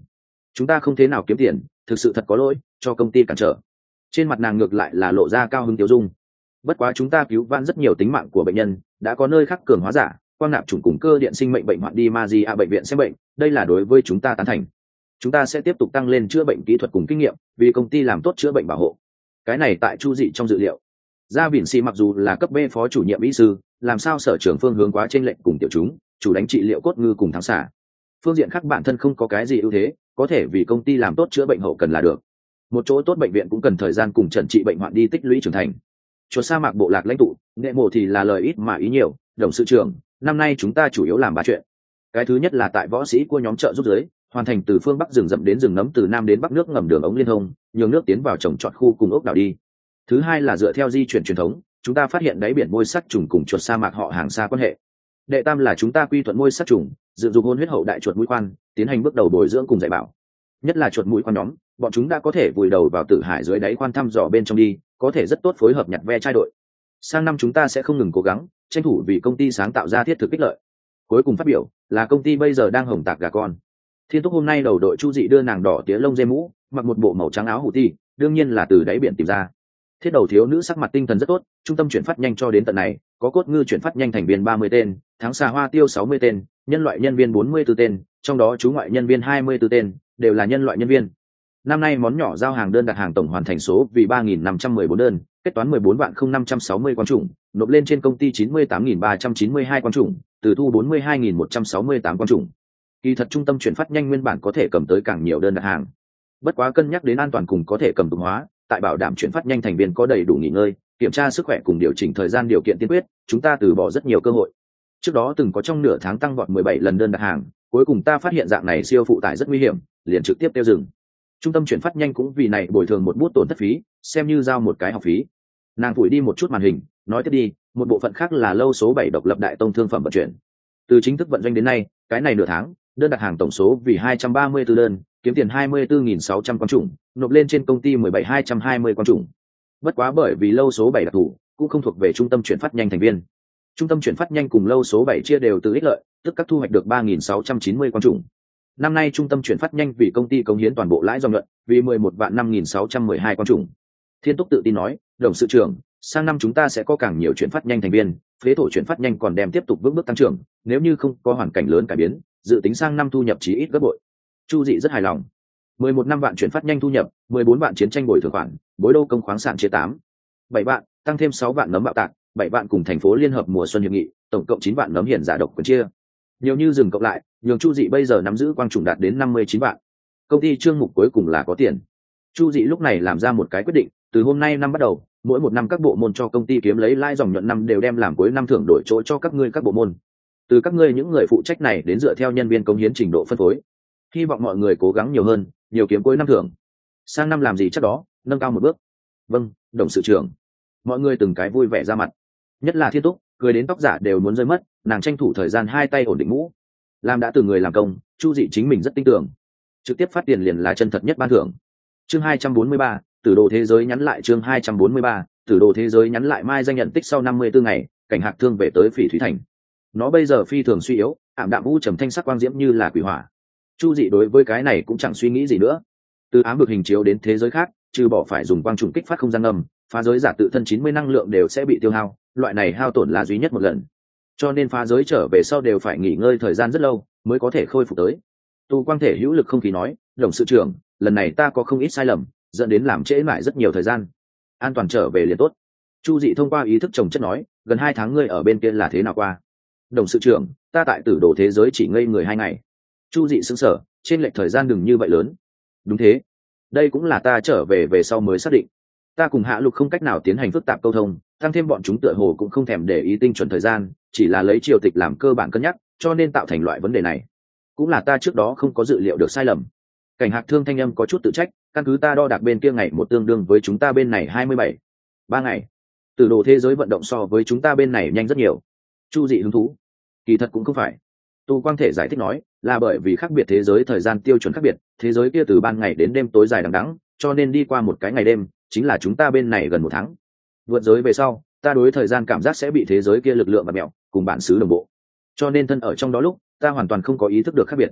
S1: chúng ta không thế nào kiếm tiền, thực sự thật có lỗi cho công ty cản trở. Trên mặt nàng ngược lại là lộ ra cao hứng tiêu dung. Bất quá chúng ta cứu vãn rất nhiều tính mạng của bệnh nhân, đã có nơi khác cường hóa giả, quang nạp chủng cùng cơ điện sinh mệnh bệnh hoạn đi Magia bệnh viện xem bệnh, đây là đối với chúng ta tán thành. Chúng ta sẽ tiếp tục tăng lên chữa bệnh kỹ thuật cùng kinh nghiệm, vì công ty làm tốt chữa bệnh bảo hộ. Cái này tại Chu Dị trong dự liệu. Gia Viễn Sĩ mặc dù là cấp B phó chủ nhiệm y sư, làm sao sở trưởng phương hướng quá chênh lệch cùng tiểu chúng, chủ đánh trị liệu cốt ngư cùng thắng xả. Phương diện khác bản thân không có cái gì ưu thế, có thể vì công ty làm tốt chữa bệnh hậu cần là được. Một chỗ tốt bệnh viện cũng cần thời gian cùng trần trị bệnh hoạn đi tích lũy trưởng thành. Chuột sa mạc bộ lạc lãnh tụ, nghệ mộ thì là lời ít mà ý nhiều, đồng sự trưởng, năm nay chúng ta chủ yếu làm ba chuyện. Cái thứ nhất là tại võ sĩ của nhóm trợ giúp giới, hoàn thành từ phương bắc rừng rậm đến rừng nấm, từ nam đến bắc nước ngầm đường ống liên thông, nhường nước tiến vào trồng trọt khu cùng ốc đảo đi. Thứ hai là dựa theo di chuyển truyền thống, chúng ta phát hiện đáy biển môi sắc trùng cùng chuột sa mạc họ hàng xa quan hệ. Đệ tam là chúng ta quy thuận môi sắc trùng, dựng dục hôn huyết hậu đại chuột mũi khoan, tiến hành bước đầu bồi dưỡng cùng dạy bảo. Nhất là chuột mũi khoan nhóm, bọn chúng đã có thể vùi đầu vào tử hải dưới đáy khoan thăm dò bên trong đi, có thể rất tốt phối hợp nhặt ve chai đội. Sang năm chúng ta sẽ không ngừng cố gắng, tranh thủ vì công ty sáng tạo ra thiết thực ích lợi. Cuối cùng phát biểu là công ty bây giờ đang hồng tạc gà con. Thiên Túc hôm nay đầu đội Chu Dị đưa nàng đỏ tía lông dê mũ, mặc một bộ màu trắng áo hủ ti, đương nhiên là từ đáy biển tìm ra. Thiết đầu thiếu nữ sắc mặt tinh thần rất tốt, trung tâm chuyển phát nhanh cho đến tận này, có cốt ngư chuyển phát nhanh thành viên 30 tên, tháng xà hoa tiêu 60 tên, nhân loại nhân viên 44 tên, trong đó chú ngoại nhân viên 24 tên, đều là nhân loại nhân viên. Năm nay món nhỏ giao hàng đơn đặt hàng tổng hoàn thành số vì 3.514 đơn, kết toán 14.0560 quan chủng, nộp lên trên công ty 98.392 quan chủng, từ thu 42.168 quan chủng. Kỳ thật trung tâm chuyển phát nhanh nguyên bản có thể cầm tới càng nhiều đơn đặt hàng. Bất quá cân nhắc đến an toàn cùng có thể cầm tùng hóa, tại bảo đảm chuyển phát nhanh thành viên có đầy đủ nghỉ ngơi, kiểm tra sức khỏe cùng điều chỉnh thời gian điều kiện tiên quyết, chúng ta từ bỏ rất nhiều cơ hội. Trước đó từng có trong nửa tháng tăng vọt 17 lần đơn đặt hàng, cuối cùng ta phát hiện dạng này siêu phụ tải rất nguy hiểm, liền trực tiếp tiêu dừng. Trung tâm chuyển phát nhanh cũng vì này bồi thường một bút tổn thất phí, xem như giao một cái học phí. Nàng phủi đi một chút màn hình, nói tiếp đi, một bộ phận khác là lâu số 7 độc lập đại tông thương phẩm vận chuyển. Từ chính thức vận doanh đến nay, cái này nửa tháng, đơn đặt hàng tổng số vì 234 đơn, kiếm tiền 24.600 quan chủng, nộp lên trên công ty 17.220 quan chủng. Bất quá bởi vì lâu số 7 đặc thù, cũng không thuộc về trung tâm chuyển phát nhanh thành viên. Trung tâm chuyển phát nhanh cùng lâu số 7 chia đều từ ích lợi, tức các thu hoạch được 3.690 quan chủng. Năm nay trung tâm chuyển phát nhanh vì công ty cống hiến toàn bộ lãi do nhuận, vì 11.5.612 quan chủng. Thiên Túc tự tin nói, đồng sự trưởng, sang năm chúng ta sẽ có càng nhiều chuyển phát nhanh thành viên, phế thổ chuyển phát nhanh còn đem tiếp tục vững bước tăng trưởng, nếu như không có hoàn cảnh lớn cải biến, dự tính sang năm thu nhập chí ít gấp bội. Chu Dị rất hài lòng. 11 năm vạn chuyển phát nhanh thu nhập, 14 vạn chiến tranh bồi thường khoản, bối đô công khoáng sản chia 8. 7 vạn, tăng thêm 6 vạn nấm bạo tạc, 7 vạn cùng thành phố liên hợp mùa xuân hiệp nghị, tổng cộng 9 vạn nấm hiển giả độc quyền chia. Nhiều như dừng cộng lại, nhường Chu Dị bây giờ nắm giữ quang chủng đạt đến 59 vạn. Công ty trương mục cuối cùng là có tiền. Chu Dị lúc này làm ra một cái quyết định, từ hôm nay năm bắt đầu, mỗi một năm các bộ môn cho công ty kiếm lấy lãi dòng nhuận năm đều đem làm cuối năm thưởng đổi chỗ cho các ngươi các bộ môn. Từ các ngươi những người phụ trách này đến dựa theo nhân viên cống hiến trình độ phân phối. Hy vọng mọi người cố gắng nhiều hơn, nhiều kiếm cuối năm thưởng. Sang năm làm gì chắc đó, nâng cao một bước. Vâng, đồng sự trưởng. Mọi người từng cái vui vẻ ra mặt. Nhất là Thiên Túc, cười đến tóc giả đều muốn rơi mất, nàng tranh thủ thời gian hai tay ổn định mũ. Làm đã từ người làm công, Chu Dị chính mình rất tin tưởng. Trực tiếp phát tiền liền là chân thật nhất ban thưởng. Chương 243, Tử đồ thế giới nhắn lại chương 243, Tử đồ thế giới nhắn lại mai danh nhận tích sau 54 ngày, cảnh Hạc Thương về tới Phỉ Thúy Thành. Nó bây giờ phi thường suy yếu, ảm đạm u trầm thanh sắc quang diễm như là quỷ hỏa. Chu Dị đối với cái này cũng chẳng suy nghĩ gì nữa. Từ ám vực hình chiếu đến thế giới khác, trừ bỏ phải dùng quang trùng kích phát không gian ngầm, phá giới giả tự thân 90 năng lượng đều sẽ bị tiêu hao, loại này hao tổn là duy nhất một lần. Cho nên phá giới trở về sau đều phải nghỉ ngơi thời gian rất lâu mới có thể khôi phục tới. Tu quang thể hữu lực không khí nói, đồng sự trưởng, lần này ta có không ít sai lầm, dẫn đến làm trễ mãi rất nhiều thời gian. An toàn trở về liền tốt. Chu Dị thông qua ý thức trồng chất nói, gần 2 tháng ngươi ở bên kia là thế nào qua? Đồng sự trưởng, ta tại Tử đồ thế giới chỉ ngây người 2 ngày. Chu Dị sững sờ, trên lệch thời gian đừng như vậy lớn. Đúng thế, đây cũng là ta trở về sau mới xác định. Ta cùng Hạ Lục không cách nào tiến hành phức tạp câu thông, tăng thêm bọn chúng tựa hồ cũng không thèm để ý tinh chuẩn thời gian, chỉ là lấy triều tịch làm cơ bản cân nhắc, cho nên tạo thành loại vấn đề này. Cũng là ta trước đó không có dự liệu được sai lầm. Cảnh Hạc Thương thanh âm có chút tự trách, căn cứ ta đo đạc bên kia ngày một tương đương với chúng ta bên này 27. 3 ngày. Tử đồ thế giới vận động so với chúng ta bên này nhanh rất nhiều. Chu Dị hứng thú. Kỳ thật cũng không phải. Tu Quang thể giải thích nói, là bởi vì khác biệt thế giới thời gian tiêu chuẩn khác biệt, thế giới kia từ ban ngày đến đêm tối dài đằng đẵng, cho nên đi qua một cái ngày đêm, chính là chúng ta bên này gần 1 tháng. Vượt giới về sau, ta đối thời gian cảm giác sẽ bị thế giới kia lực lượng và mẹo, cùng bản xứ đồng bộ. Cho nên thân ở trong đó lúc, ta hoàn toàn không có ý thức được khác biệt.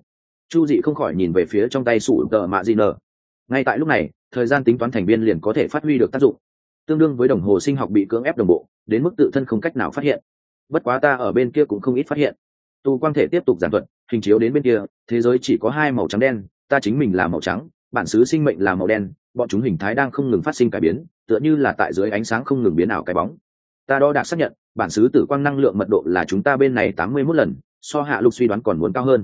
S1: Chu dị không khỏi nhìn về phía trong tay sủ tờ mạ di nở. Ngay tại lúc này thời gian tính toán thành biên liền có thể phát huy được tác dụng, tương đương với đồng hồ sinh học bị cưỡng ép đồng bộ đến mức tự thân không cách nào phát hiện. Bất quá ta ở bên kia cũng không ít phát hiện. Tu quang thể tiếp tục giảng thuật, hình chiếu đến bên kia thế giới chỉ có hai màu trắng đen, ta chính mình là màu trắng, bản xứ sinh mệnh là màu đen, bọn chúng hình thái đang không ngừng phát sinh cải biến, tựa như là tại dưới ánh sáng không ngừng biến ảo cái bóng. Ta đo đạc xác nhận bản xứ tử quang năng lượng mật độ là chúng ta bên này 81 lần, so hạ lục suy đoán còn muốn cao hơn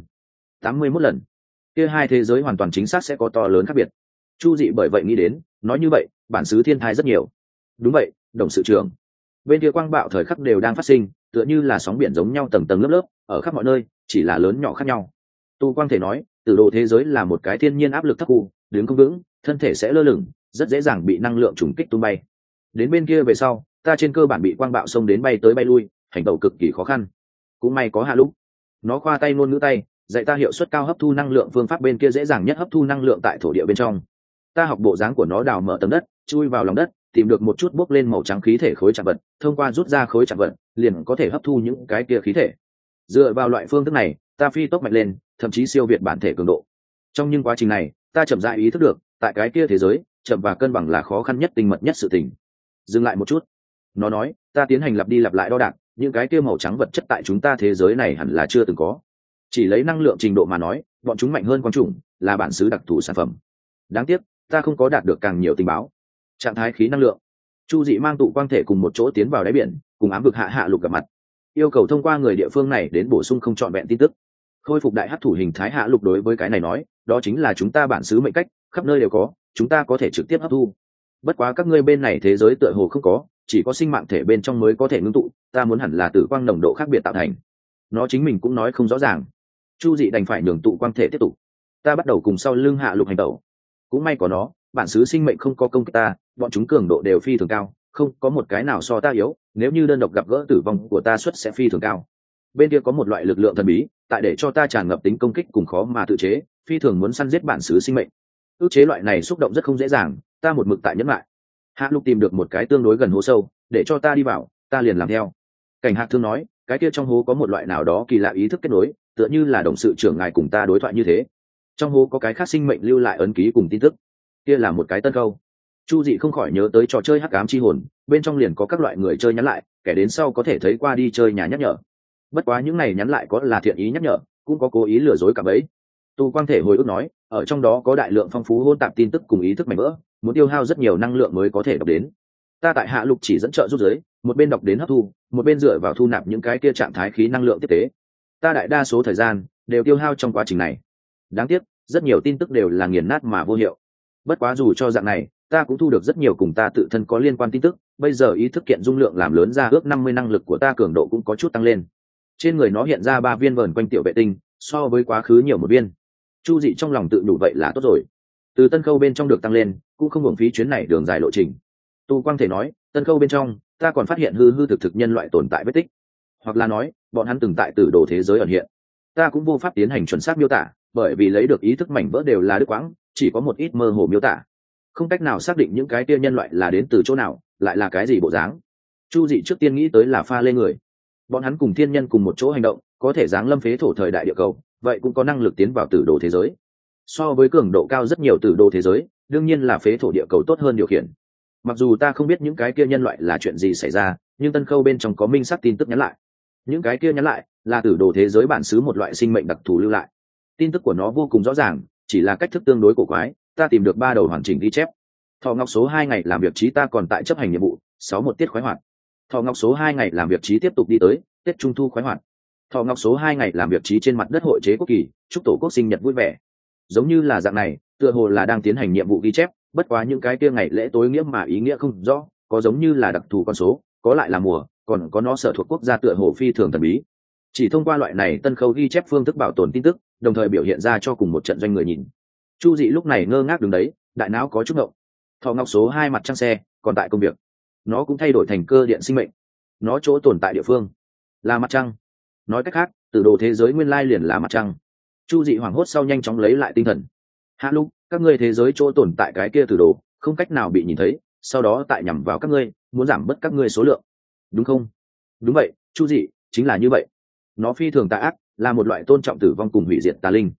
S1: 81 lần. Kia hai thế giới hoàn toàn chính xác sẽ có to lớn khác biệt. Chu dị bởi vậy nghĩ đến, nói như vậy bản xứ thiên thai rất nhiều. Đúng vậy, đồng sự trưởng. Bên kia quang bạo thời khắc đều đang phát sinh, tựa như là sóng biển giống nhau tầng tầng lớp lớp ở khắp mọi nơi, chỉ là lớn nhỏ khác nhau. Tu quang thể nói, tử đồ thế giới là một cái thiên nhiên áp lực thấp khu, đứng không vững thân thể sẽ lơ lửng, rất dễ dàng bị năng lượng trùng kích tung bay. Đến bên kia về sau ta trên cơ bản bị quang bạo xông đến bay tới bay lui, hành động cực kỳ khó khăn. Cũng may có hạ lúc nó khoa tay ngôn ngữ tay dạy ta hiệu suất cao hấp thu năng lượng phương pháp, bên kia dễ dàng nhất hấp thu năng lượng tại thổ địa bên trong. Ta học bộ dáng của nó đào mở tầng đất, chui vào lòng đất, tìm được một chút bốc lên màu trắng khí thể khối chạm vật, thông qua rút ra khối chạm vật liền có thể hấp thu những cái kia khí thể. Dựa vào loại phương thức này ta phi tốc mạnh lên, thậm chí siêu việt bản thể cường độ. Trong những quá trình này ta chậm rãi ý thức được, tại cái kia thế giới chậm và cân bằng là khó khăn nhất, tinh mật nhất sự tình. Dừng lại một chút, nó nói, ta tiến hành lặp đi lặp lại đo đạc, những cái kia màu trắng vật chất tại chúng ta thế giới này hẳn là chưa từng có. Chỉ lấy năng lượng trình độ mà nói, bọn chúng mạnh hơn quang chủng, là bản xứ đặc thù sản phẩm. Đáng tiếc ta không có đạt được càng nhiều tình báo. Trạng thái khí năng lượng. Chu dị mang tụ quang thể cùng một chỗ tiến vào đáy biển, cùng ám vực hạ lục gặp mặt, yêu cầu thông qua người địa phương này đến bổ sung không trọn vẹn tin tức. Khôi phục đại hấp thụ hình thái hạ lục đối với cái này nói, đó chính là chúng ta bản xứ mệnh cách, khắp nơi đều có, chúng ta có thể trực tiếp hấp thu. Bất quá các ngươi bên này thế giới tựa hồ không có, chỉ có sinh mạng thể bên trong mới có thể ngưng tụ, ta muốn hẳn là tử quang nồng độ khác biệt tạo thành. Nó chính mình cũng nói không rõ ràng. Chu dị đành phải nhường tụ quang thể tiếp tục. Ta bắt đầu cùng sau lưng hạ lục hành tẩu. Cũng may có nó, bản xứ sinh mệnh không có công kích ta, bọn chúng cường độ đều phi thường cao, không có một cái nào so ta yếu, nếu như đơn độc gặp gỡ tử vong của ta suất sẽ phi thường cao. Bên kia có một loại lực lượng thần bí, tại để cho ta tràn ngập tính công kích cùng khó mà tự chế, phi thường muốn săn giết bản xứ sinh mệnh. Ước chế loại này xúc động rất không dễ dàng, ta một mực tại nhẫn lại. Hạ lục tìm được một cái tương đối gần hố sâu, để cho ta đi vào, ta liền làm theo. Cảnh Hạc Thương nói, cái kia trong hố có một loại nào đó kỳ lạ ý thức kết nối, tựa như là đồng sự trưởng ngài cùng ta đối thoại như thế. Trong hố có cái khác sinh mệnh lưu lại ấn ký cùng tin tức. Kia là một cái tân câu. Chu dị không khỏi nhớ tới trò chơi hắc ám chi hồn, bên trong liền có các loại người chơi nhắn lại, kẻ đến sau có thể thấy qua đi chơi nhà nhắc nhở. Bất quá những này nhắn lại có là thiện ý nhắc nhở, cũng có cố ý lừa dối cả bấy. Tu quang thể hồi ức nói, ở trong đó có đại lượng phong phú hỗn tạp tin tức cùng ý thức mảnh vỡ, muốn tiêu hao rất nhiều năng lượng mới có thể đọc đến. Ta tại hạ lục chỉ dẫn trợ giúp giới, một bên đọc đến hấp thu, một bên dựa vào thu nạp những cái kia trạng thái khí năng lượng tiếp tế. Ta đại đa số thời gian đều tiêu hao trong quá trình này. Đáng tiếc rất nhiều tin tức đều là nghiền nát mà vô hiệu. Bất quá dù cho dạng này ta cũng thu được rất nhiều cùng ta tự thân có liên quan tin tức, bây giờ ý thức kiện dung lượng làm lớn ra, ước 50 năng lực của ta cường độ cũng có chút tăng lên. Trên người nó hiện ra 3 viên vờn quanh tiểu vệ tinh, so với quá khứ nhiều một viên. Chu dị trong lòng tự nhủ vậy là tốt rồi, từ tân khâu bên trong được tăng lên cũng không hưởng phí chuyến này đường dài lộ trình. Tu quang thể nói, tân khâu bên trong ta còn phát hiện hư hư thực thực nhân loại tồn tại vết tích, hoặc là nói bọn hắn từng tại tử đồ thế giới ẩn hiện. Ta cũng vô pháp tiến hành chuẩn xác miêu tả, bởi vì lấy được ý thức mảnh vỡ đều là đứt quãng, chỉ có một ít mơ hồ miêu tả, không cách nào xác định những cái kia nhân loại là đến từ chỗ nào, lại là cái gì bộ dáng. Chu dị trước tiên nghĩ tới là pha lê người, bọn hắn cùng thiên nhân cùng một chỗ hành động, có thể giáng lâm phế thổ thời đại địa cầu, vậy cũng có năng lực tiến vào tử đồ thế giới. So với cường độ cao rất nhiều tử đồ thế giới, đương nhiên là phế thổ địa cầu tốt hơn điều khiển. Mặc dù ta không biết những cái kia nhân loại là chuyện gì xảy ra, nhưng tân khâu bên trong có minh xác tin tức nhắn lại. Những cái kia nhắn lại là tử đồ thế giới bản xứ một loại sinh mệnh đặc thù lưu lại. Tin tức của nó vô cùng rõ ràng, chỉ là cách thức tương đối cổ quái. Ta tìm được 3 đầu hoàn chỉnh ghi chép. Thọ ngọc số 2 ngày làm việc trí ta còn tại chấp hành nhiệm vụ, 61 tiết khoái hoạt. Thọ ngọc số 2 ngày làm việc trí tiếp tục đi tới, Tết Trung thu khoái hoạt. Thọ ngọc số 2 ngày làm việc trí trên mặt đất hội chế quốc kỳ, chúc tổ quốc sinh nhật vui vẻ. Giống như là dạng này, tựa hồ là đang tiến hành nhiệm vụ ghi chép, bất quá những cái kia ngày lễ tối nghĩa mà ý nghĩa không rõ, có giống như là đặc thù con số, có lại là mùa, còn có nó sở thuộc quốc gia tựa hồ phi thường thần bí. Chỉ thông qua loại này tân khâu ghi chép phương thức bảo tồn tin tức, đồng thời biểu hiện ra cho cùng một trận doanh người nhìn. Chu dị lúc này ngơ ngác đứng đấy, đại não có chút ngộng. Thọ ngọc số 2 mặt trăng xe còn tại công việc, nó cũng thay đổi thành cơ điện sinh mệnh, nó chỗ tồn tại địa phương là mặt trăng. Nói cách khác, từ đồ thế giới nguyên lai liền là mặt trăng. Chu dị hoảng hốt sau nhanh chóng lấy lại tinh thần. Hạ lúc các ngươi thế giới chỗ tồn tại cái kia từ đồ không cách nào bị nhìn thấy, sau đó tại nhằm vào các ngươi, muốn giảm bớt các ngươi số lượng, đúng không? Đúng vậy, Chu dị, chính là như vậy. Nó phi thường tà ác, là một loại tôn trọng tử vong cùng hủy diệt tà linh.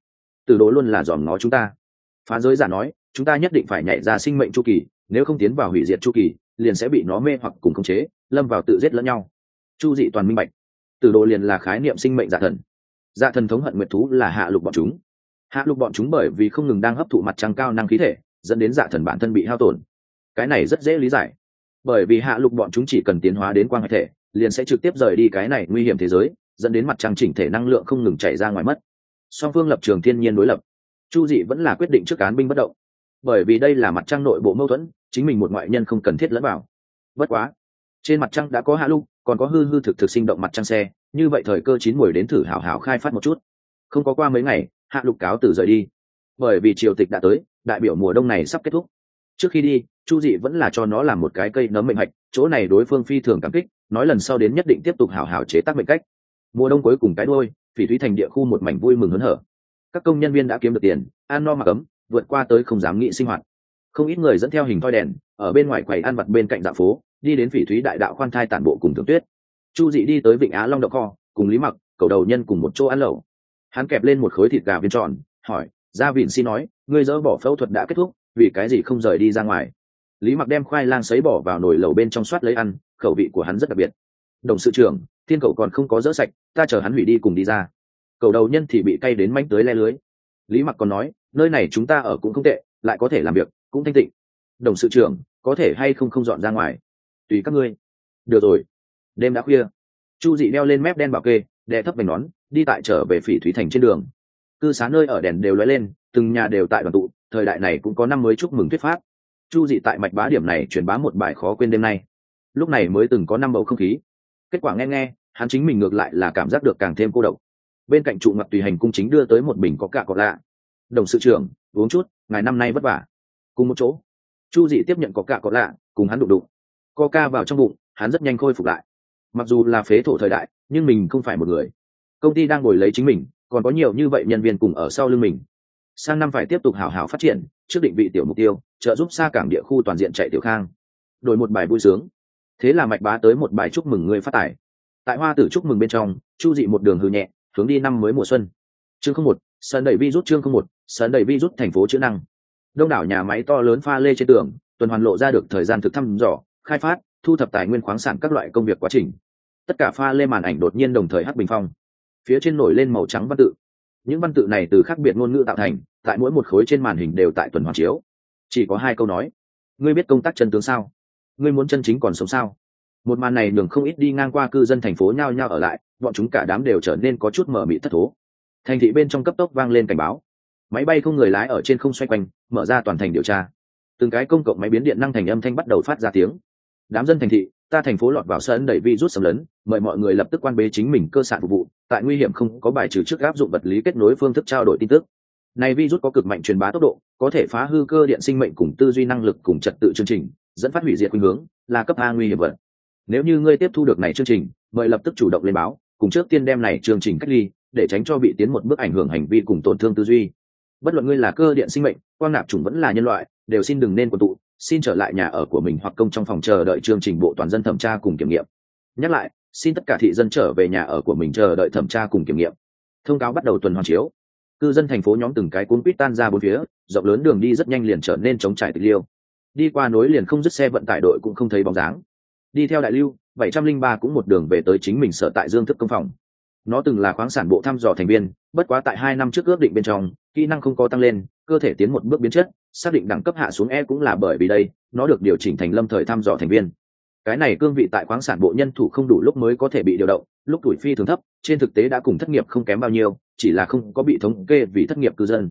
S1: Từ Đồ luôn là dòm ngó chúng ta. Phá giới giả nói, chúng ta nhất định phải nhảy ra sinh mệnh chu kỳ, nếu không tiến vào hủy diệt chu kỳ liền sẽ bị nó mê hoặc cùng khống chế, lâm vào tự giết lẫn nhau. Chu Dị toàn minh bạch, Từ Đồ liền là khái niệm sinh mệnh giả thần. Dạ thần thống hận nguyệt thú là hạ lục bọn chúng. Hạ lục bọn chúng bởi vì không ngừng đang hấp thụ mặt trăng cao năng khí thể, dẫn đến dạ thần bản thân bị hao tổn. Cái này rất dễ lý giải, bởi vì hạ lục bọn chúng chỉ cần tiến hóa đến quang hải thể liền sẽ trực tiếp rời đi cái này nguy hiểm thế giới, dẫn đến mặt trăng chỉnh thể năng lượng không ngừng chảy ra ngoài mất. Song phương lập trường thiên nhiên đối lập, Chu Dị vẫn là quyết định trước án binh bất động, bởi vì đây là mặt trăng nội bộ mâu thuẫn, chính mình một ngoại nhân không cần thiết lẫn vào. Bất quá trên mặt trăng đã có hạ lục, còn có hư hư thực thực sinh động mặt trăng xe, như vậy thời cơ chín muồi đến thử hảo hảo khai phát một chút. Không có qua mấy ngày, hạ lục cáo từ rời đi, bởi vì triều tịch đã tới, đại biểu mùa đông này sắp kết thúc. Trước khi đi, Chu Dị vẫn là cho nó làm một cái cây nấm mệnh hạch, chỗ này đối phương phi thường cảm kích, nói lần sau đến nhất định tiếp tục hảo hảo chế tác mệnh cách. Mùa đông cuối cùng cái đôi, Phỉ Thúy thành địa khu một mảnh vui mừng hớn hở. Các công nhân viên đã kiếm được tiền, ăn no mặc ấm, vượt qua tới không dám nghĩ sinh hoạt. Không ít người dẫn theo hình thoi đèn, ở bên ngoài quầy ăn vặt bên cạnh dạo phố, đi đến Phỉ Thúy đại đạo khoan thai tản bộ cùng Thượng Tuyết. Chu Dị đi tới Vịnh Á Long đậu kho, cùng Lý Mặc, Cầu Đầu Nhân cùng một chỗ ăn lẩu. Hắn kẹp lên một khối thịt gà viên tròn, hỏi: "Gia Vịn xin nói, ngươi dỡ bỏ phẫu thuật đã kết thúc, vì cái gì không rời đi ra ngoài?" Lý Mặc đem khoai lang sấy bỏ vào nồi lẩu bên trong soát lấy ăn, khẩu vị của hắn rất đặc biệt. "Đồng sự trưởng, thiên cậu còn không có dỡ sạch, ta chờ hắn hủy đi cùng đi ra." Cầu Đầu Nhân thì bị cay đến manh tới le lưới. Lý Mặc còn nói: "Nơi này chúng ta ở cũng không tệ, lại có thể làm việc, cũng thanh tịnh. Đồng sự trưởng, có thể hay không dọn ra ngoài? Tùy các ngươi." "Được rồi." Đêm đã khuya, Chu Dị đeo lên mép đen bảo kê, đè thấp vành nón, đi tại trở về Phỉ Thúy thành trên đường. Cư xá nơi ở đèn đều lóe lên, từng nhà đều tại đoàn tụ, thời đại này cũng có năm mới chúc mừng thuyết pháp. Chu Dị tại mạch bá điểm này truyền bá một bài khó quên đêm nay. Lúc này mới từng có năm bầu không khí, kết quả nghe hắn chính mình ngược lại là cảm giác được càng thêm cô độc. Bên cạnh trụ ngập tùy hành cung chính đưa tới một bình có cạ có lạ. "Đồng sự trưởng, uống chút, ngày năm nay vất vả." Cùng một chỗ, Chu Dị tiếp nhận có cạ có lạ, cùng hắn đụng đụng. Coca vào trong bụng, hắn rất nhanh khôi phục lại. Mặc dù là phế thổ thời đại, nhưng mình không phải một người, công ty đang ngồi lấy chính mình, còn có nhiều như vậy nhân viên cùng ở sau lưng mình. Sang năm phải tiếp tục hảo hảo phát triển, trước định vị tiểu mục tiêu, trợ giúp xa cảng địa khu toàn diện chạy tiểu khang. Đổi một bài vui sướng, thế là mạch bá tới một bài chúc mừng người phát tài. Tại hoa tử chúc mừng bên trong, Chu Dị một đường hư nhẹ, hướng đi năm mới mùa xuân. Chương 01, sân đẩy virus. Chương 01, sân đẩy virus. Thành phố chữ năng. Đông đảo nhà máy to lớn pha lê trên tường, tuần hoàn lộ ra được thời gian thực thăm dò, khai phát, thu thập tài nguyên khoáng sản các loại công việc quá trình. Tất cả pha lê màn ảnh đột nhiên đồng thời hắc bình phong, phía trên nổi lên màu trắng văn tự. Những văn tự này từ khác biệt ngôn ngữ tạo thành, tại mỗi một khối trên màn hình đều tại tuần hoàn chiếu. Chỉ có 2 câu nói: "Ngươi biết công tác chân tướng sao? Ngươi muốn chân chính còn sống sao?" Một màn này nhường không ít đi ngang qua cư dân thành phố nhao nhao ở lại, bọn chúng cả đám đều trở nên có chút mờ mịt thất thố. Thành thị bên trong cấp tốc vang lên cảnh báo, máy bay không người lái ở trên không xoay quanh, mở ra toàn thành điều tra. Từng cái công cộng máy biến điện năng thành âm thanh bắt đầu phát ra tiếng. "Đám dân thành thị, ta thành phố lọt vào sân đẩy virus xâm lấn, mời mọi người lập tức quan bế chính mình cơ sản phục vụ, tại nguy hiểm không có bài trừ trước áp dụng vật lý kết nối phương thức trao đổi tin tức. Này virus có cực mạnh truyền bá tốc độ, có thể phá hư cơ điện sinh mệnh cùng tư duy năng lực cùng trật tự chương trình, dẫn phát hủy diệt khuynh hướng, là cấp A nguy hiểm vật. Nếu như ngươi tiếp thu được này chương trình, mời lập tức chủ động lên báo, cùng trước tiên đem này chương trình cách ly, để tránh cho bị tiến một bước ảnh hưởng hành vi cùng tổn thương tư duy. Bất luận ngươi là cơ điện sinh mệnh, quang nạp chủng vẫn là nhân loại, đều xin đừng nên quần tụ, xin trở lại nhà ở của mình hoặc công trong phòng chờ đợi chương trình bộ toàn dân thẩm tra cùng kiểm nghiệm. Nhắc lại, xin tất cả thị dân trở về nhà ở của mình chờ đợi thẩm tra cùng kiểm nghiệm." Thông cáo bắt đầu tuần hoàn chiếu. Cư dân thành phố nhóm từng cái cuốn quýt tan ra bốn phía, rộng lớn đường đi rất nhanh liền trở nên trống trải tịch liêu. Đi qua nối liền không dứt xe vận tải đội cũng không thấy bóng dáng. Đi theo đại lưu 703 cũng một đường về tới chính mình sở tại Dương Thức công phòng. Nó từng là khoáng sản bộ thăm dò thành viên, bất quá tại 2 năm trước ước định bên trong, kỹ năng không có tăng lên, cơ thể tiến một bước biến chất, xác định đẳng cấp hạ xuống E cũng là bởi vì đây, nó được điều chỉnh thành lâm thời thăm dò thành viên. Cái này cương vị tại khoáng sản bộ nhân thủ không đủ lúc mới có thể bị điều động, lúc tuổi phi thường thấp, trên thực tế đã cùng thất nghiệp không kém bao nhiêu, chỉ là không có bị thống kê vì thất nghiệp cư dân.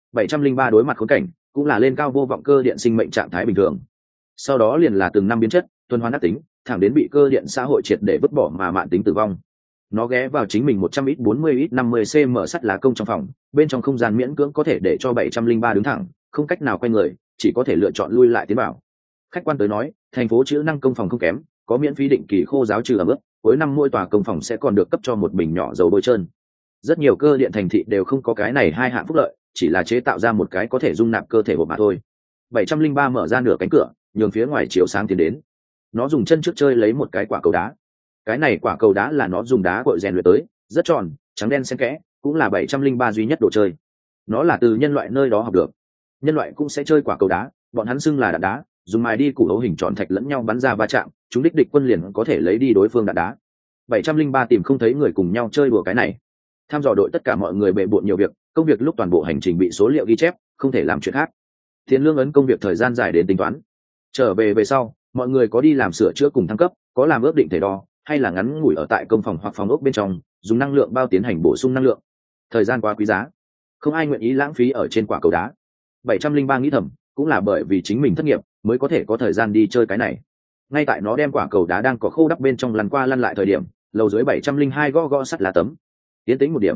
S1: 703 đối mặt khốn cảnh, cũng là lên cao vô vọng cơ điện sinh mệnh trạng thái bình thường. Sau đó liền là từng năm biến chất, tuần hoàn ác tính, thẳng đến bị cơ điện xã hội triệt để vứt bỏ mà mạn tính tử vong. Nó ghé vào chính mình 100x40x50 cm sắt lá công trong phòng, bên trong không gian miễn cưỡng có thể để cho 703 đứng thẳng, không cách nào quay người, chỉ có thể lựa chọn lui lại tiến vào. Khách quan tới nói, thành phố chữ năng công phòng không kém, có miễn phí định kỳ khô giáo trừ ẩm ướt, cuối năm mỗi tòa công phòng sẽ còn được cấp cho một bình nhỏ dầu bôi trơn. Rất nhiều cơ điện thành thị đều không có cái này 2 hạng phúc lợi, chỉ là chế tạo ra một cái có thể dung nạp cơ thể hộp mà thôi. 703 mở ra nửa cánh cửa, nhường phía ngoài chiếu sáng tiến đến. Nó dùng chân trước chơi lấy một cái quả cầu đá. Cái này quả cầu đá là nó dùng đá cội rèn luyện tới, rất tròn, trắng đen xen kẽ, cũng là 703 duy nhất đồ chơi. nó là từ nhân loại nơi đó học được. Nhân loại cũng sẽ chơi quả cầu đá, bọn hắn xưng là đạn đá, dùng mài đi củ hấu hình tròn thạch lẫn nhau bắn ra va chạm, chúng đích địch quân liền có thể lấy đi đối phương đạn đá. 703 tìm không thấy người cùng nhau chơi đùa cái này. Tham dò đội tất cả mọi người bề bộn nhiều việc, công việc lúc toàn bộ hành trình bị số liệu ghi chép, không thể làm chuyện khác. Tiền lương ấn công việc thời gian dài đến tính toán. Trở về sau, mọi người có đi làm sửa chữa cùng thăng cấp, có làm ước định thể đo, hay là ngắn ngủi ở tại công phòng hoặc phòng ốc bên trong, dùng năng lượng bao tiến hành bổ sung năng lượng. Thời gian quá quý giá, không ai nguyện ý lãng phí ở trên quả cầu đá. 703 nghĩ thầm, cũng là bởi vì chính mình thất nghiệp mới có thể có thời gian đi chơi cái này. Ngay tại nó đem quả cầu đá đang có khô đắp bên trong lăn qua lăn lại thời điểm, lầu dưới 702 gõ gõ sắt lá tấm. Tiến tĩnh một điểm.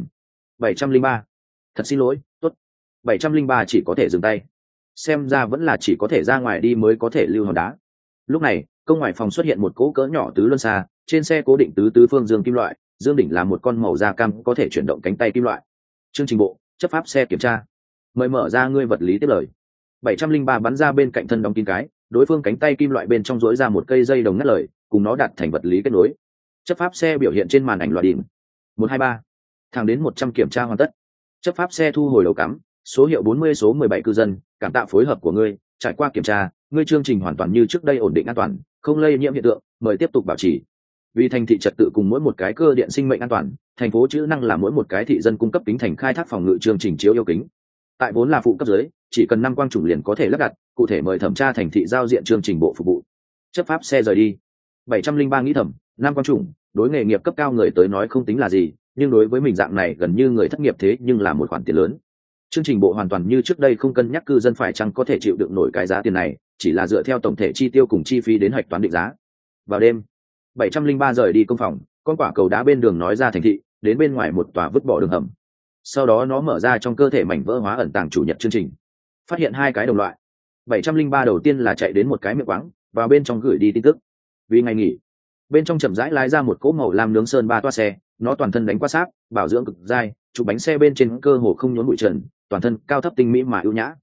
S1: 703. Thật xin lỗi, tốt. 703 chỉ có thể dừng tay. Xem ra vẫn là chỉ có thể ra ngoài đi mới có thể lưu hòn đá. Lúc này, công ngoài phòng xuất hiện một cỗ cỡ nhỏ tứ luân xa, trên xe cố định tứ phương dương kim loại, dương đỉnh là một con màu da cam có thể chuyển động cánh tay kim loại. Chương trình bộ, chấp pháp xe kiểm tra. Mời mở ra ngươi vật lý tiếp lời. 703 bắn ra bên cạnh thân đóng kín cái, đối phương cánh tay kim loại bên trong rỗi ra một cây dây đồng ngắt lời, cùng nó đặt thành vật lý kết nối. Chấp pháp xe biểu hiện trên màn ảnh loạt đỉnh. 123. Thẳng đến 100 kiểm tra hoàn tất. Chấp pháp xe thu hồi đầu cắm, số hiệu 40 số 17 cư dân, cảm tạ phối hợp của ngươi, trải qua kiểm tra, ngươi chương trình hoàn toàn như trước đây ổn định an toàn, không lây nhiễm hiện tượng, mời tiếp tục bảo trì. Vì thành thị trật tự cùng mỗi một cái cơ điện sinh mệnh an toàn, thành phố chữ năng là mỗi một cái thị dân cung cấp kính thành khai thác phòng ngự chương trình chiếu yêu kính. Tại vốn là phụ cấp dưới, chỉ cần 5 quang chủng liền có thể lắp đặt, cụ thể mời thẩm tra thành thị giao diện chương trình bộ phục vụ. Chấp pháp xe rời đi. 703 nghĩ thầm, 5 quang chủng, đối nghề nghiệp cấp cao người tới nói không tính là gì, nhưng đối với mình dạng này gần như người thất nghiệp thế nhưng là một khoản tiền lớn. Chương trình bộ hoàn toàn như trước đây không cân nhắc cư dân phải chăng có thể chịu đựng nổi cái giá tiền này, chỉ là dựa theo tổng thể chi tiêu cùng chi phí đến hoạch toán định giá. Vào đêm, 703 rời đi công phòng, con quả cầu đá bên đường nói ra thành thị, đến bên ngoài một tòa vứt bỏ đường hầm. Sau đó nó mở ra trong cơ thể mảnh vỡ hóa ẩn tàng chủ nhật chương trình, phát hiện 2 cái đồng loại. 703 đầu tiên là chạy đến một cái miệng quáng, vào bên trong gửi đi tin tức. Vì ngày nghỉ, bên trong chậm rãi lái ra một cỗ màu lam nướng sơn 3 toa xe, nó toàn thân đánh qua sáp, bảo dưỡng cực dai, chụp bánh xe bên trên cơ hồ không nhốn bụi trần, toàn thân cao thấp tinh mỹ mà ưu nhã.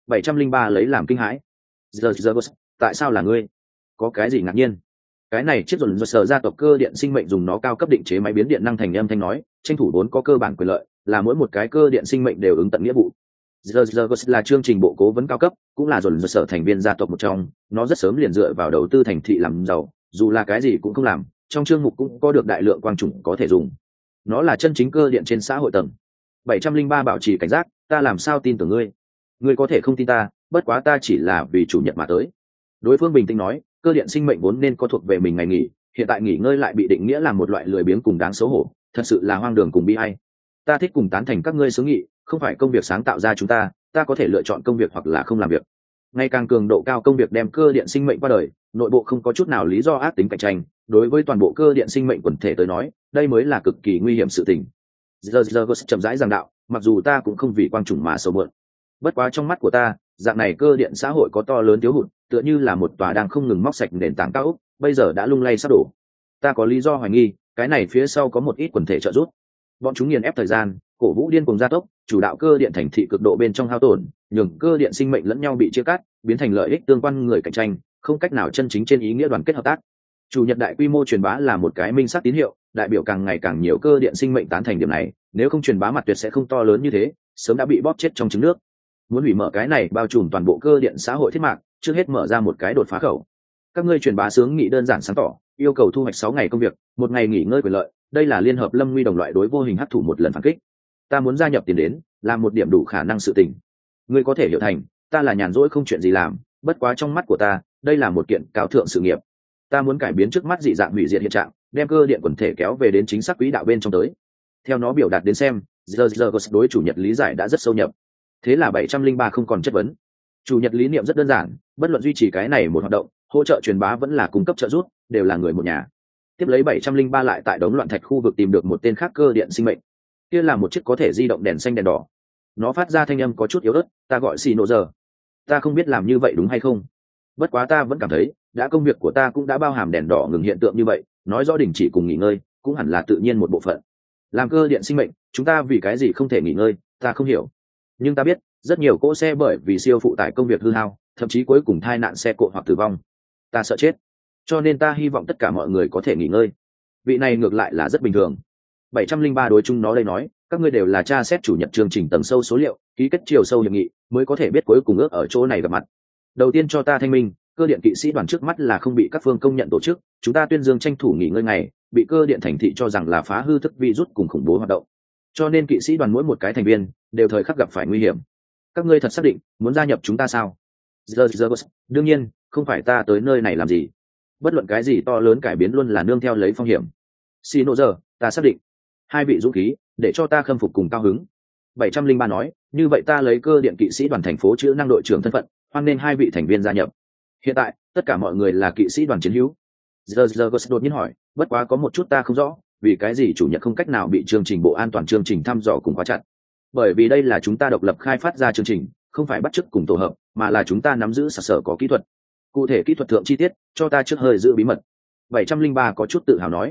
S1: 703 lấy làm kinh hãi. Giờ, tại sao là ngươi? Có cái gì ngạc nhiên? Cái này chiếc dồn dơ sở gia tộc cơ điện sinh mệnh dùng nó cao cấp định chế máy biến điện năng thành âm thanh nói, tranh thủ vốn có cơ bản quyền lợi, là mỗi một cái cơ điện sinh mệnh đều ứng tận nghĩa vụ. Giờ là chương trình bộ cố vấn cao cấp, cũng là dồn dơ sở thành viên gia tộc một trong, nó rất sớm liền dựa vào đầu tư thành thị làm giàu, dù là cái gì cũng không làm, trong chương mục cũng có được đại lượng quang chủng có thể dùng. Nó là chân chính cơ điện trên xã hội tầng. 703 bảo trì cảnh giác, ta làm sao tin tưởng ngươi? Ngươi có thể không tin ta, bất quá ta chỉ là vì chủ nhật mà tới. Đối phương bình tĩnh nói, cơ điện sinh mệnh vốn nên có thuộc về mình ngày nghỉ, hiện tại nghỉ ngơi lại bị định nghĩa là một loại lười biếng cùng đáng xấu hổ, thật sự là hoang đường cùng bi ai. Ta thích cùng tán thành các ngươi xướng nghị, không phải công việc sáng tạo ra chúng ta có thể lựa chọn công việc hoặc là không làm việc. Ngày càng cường độ cao công việc đem cơ điện sinh mệnh qua đời, nội bộ không có chút nào lý do ác tính cạnh tranh, đối với toàn bộ cơ điện sinh mệnh quần thể tới nói, đây mới là cực kỳ nguy hiểm sự tình. Giờ chậm rãi giảng đạo, mặc dù ta cũng không vì quang chủng mà sầu muộn, bất quá trong mắt của ta, dạng này cơ điện xã hội có to lớn thiếu hụt, tựa như là một tòa đang không ngừng móc sạch nền tảng cao ốc, bây giờ đã lung lay sắp đổ. Ta có lý do hoài nghi, cái này phía sau có một ít quần thể trợ giúp. Bọn chúng nghiền ép thời gian, cổ vũ điên cuồng gia tốc, chủ đạo cơ điện thành thị cực độ bên trong hao tổn, nhường cơ điện sinh mệnh lẫn nhau bị chia cắt, biến thành lợi ích tương quan người cạnh tranh, không cách nào chân chính trên ý nghĩa đoàn kết hợp tác. Chủ nhật đại quy mô truyền bá là một cái minh xác tín hiệu, đại biểu càng ngày càng nhiều cơ điện sinh mệnh tán thành điểm này, nếu không truyền bá mặt tuyệt sẽ không to lớn như thế, sớm đã bị bóp chết trong trứng nước. Muốn hủy mở cái này bao trùm toàn bộ cơ điện xã hội thiết mạc, trước hết mở ra một cái đột phá khẩu. Các ngươi truyền bá sướng nghị đơn giản sáng tỏ, yêu cầu thu hoạch 6 ngày công việc, 1 ngày nghỉ ngơi quyền lợi, đây là liên hợp lâm nguy đồng loại đối vô hình hấp thụ một lần phản kích. Ta muốn gia nhập tiền đến, làm một điểm đủ khả năng sự tình. Ngươi có thể hiểu thành, ta là nhàn rỗi không chuyện gì làm, bất quá trong mắt của ta, đây là một kiện cao thượng sự nghiệp. Ta muốn cải biến trước mắt dị dạng hủy diệt hiện trạng, đem cơ điện quần thể kéo về đến chính xác quỹ đạo bên trong tới. Theo nó biểu đạt đến xem, giờ đối chủ nhật lý giải đã rất sâu nhập. Thế là 703 không còn chất vấn. Chủ nhật lý niệm rất đơn giản, bất luận duy trì cái này một hoạt động, hỗ trợ truyền bá vẫn là cung cấp trợ giúp, đều là người một nhà. Tiếp lấy 703 lại tại đống loạn thạch khu vực tìm được một tên khác cơ điện sinh mệnh. Kia là một chiếc có thể di động đèn xanh đèn đỏ. Nó phát ra thanh âm có chút yếu ớt, ta gọi xì nộ giờ. Ta không biết làm như vậy đúng hay không. Bất quá ta vẫn cảm thấy, đã công việc của ta cũng đã bao hàm đèn đỏ ngừng hiện tượng như vậy, nói rõ đình chỉ cùng nghỉ ngơi, cũng hẳn là tự nhiên một bộ phận. Làm cơ điện sinh mệnh, chúng ta vì cái gì không thể nghỉ ngơi, ta không hiểu. Nhưng ta biết, rất nhiều cỗ xe bởi vì siêu phụ tải công việc hư hao, thậm chí cuối cùng tai nạn xe cộ hoặc tử vong. Ta sợ chết, cho nên ta hy vọng tất cả mọi người có thể nghỉ ngơi. Vị này ngược lại là rất bình thường. 703 đối chung nó đây nói, Các ngươi đều là tra xét chủ nhật chương trình tầng sâu số liệu, ký kết chiều sâu hiệp nghị, mới có thể biết cuối cùng ước ở chỗ này gặp mặt. Đầu tiên cho ta thanh minh, cơ điện kỵ sĩ đoàn trước mắt là không bị các phương công nhận tổ chức, chúng ta tuyên dương tranh thủ nghỉ ngơi ngày, bị cơ điện thành thị cho rằng là phá hư thức virus cùng khủng bố hoạt động. Cho nên kỵ sĩ đoàn mỗi một cái thành viên đều thời khắc gặp phải nguy hiểm. Các ngươi thật xác định muốn gia nhập chúng ta sao? Đương nhiên, không phải ta tới nơi này làm gì. Bất luận cái gì to lớn cải biến luôn là nương theo lấy phong hiểm. Xin lỗi giờ, ta xác định. Hai vị dũng khí, để cho ta khâm phục cùng cao hứng. 703 nói, như vậy ta lấy cơ điện kỵ sĩ đoàn thành phố chữa năng đội trưởng thân phận, hoan nên hai vị thành viên gia nhập. Hiện tại, tất cả mọi người là kỵ sĩ đoàn chiến hữu. Đột nhiên hỏi, bất quá có một chút ta không rõ, vì cái gì chủ nhật không cách nào bị chương trình bộ an toàn chương trình thăm dò cùng khóa chặt? Bởi vì đây là chúng ta độc lập khai phát ra chương trình, không phải bắt chước cùng tổ hợp, mà là chúng ta nắm giữ sở có kỹ thuật. Cụ thể kỹ thuật thượng chi tiết, cho ta trước hơi giữ bí mật. 703 có chút tự hào nói.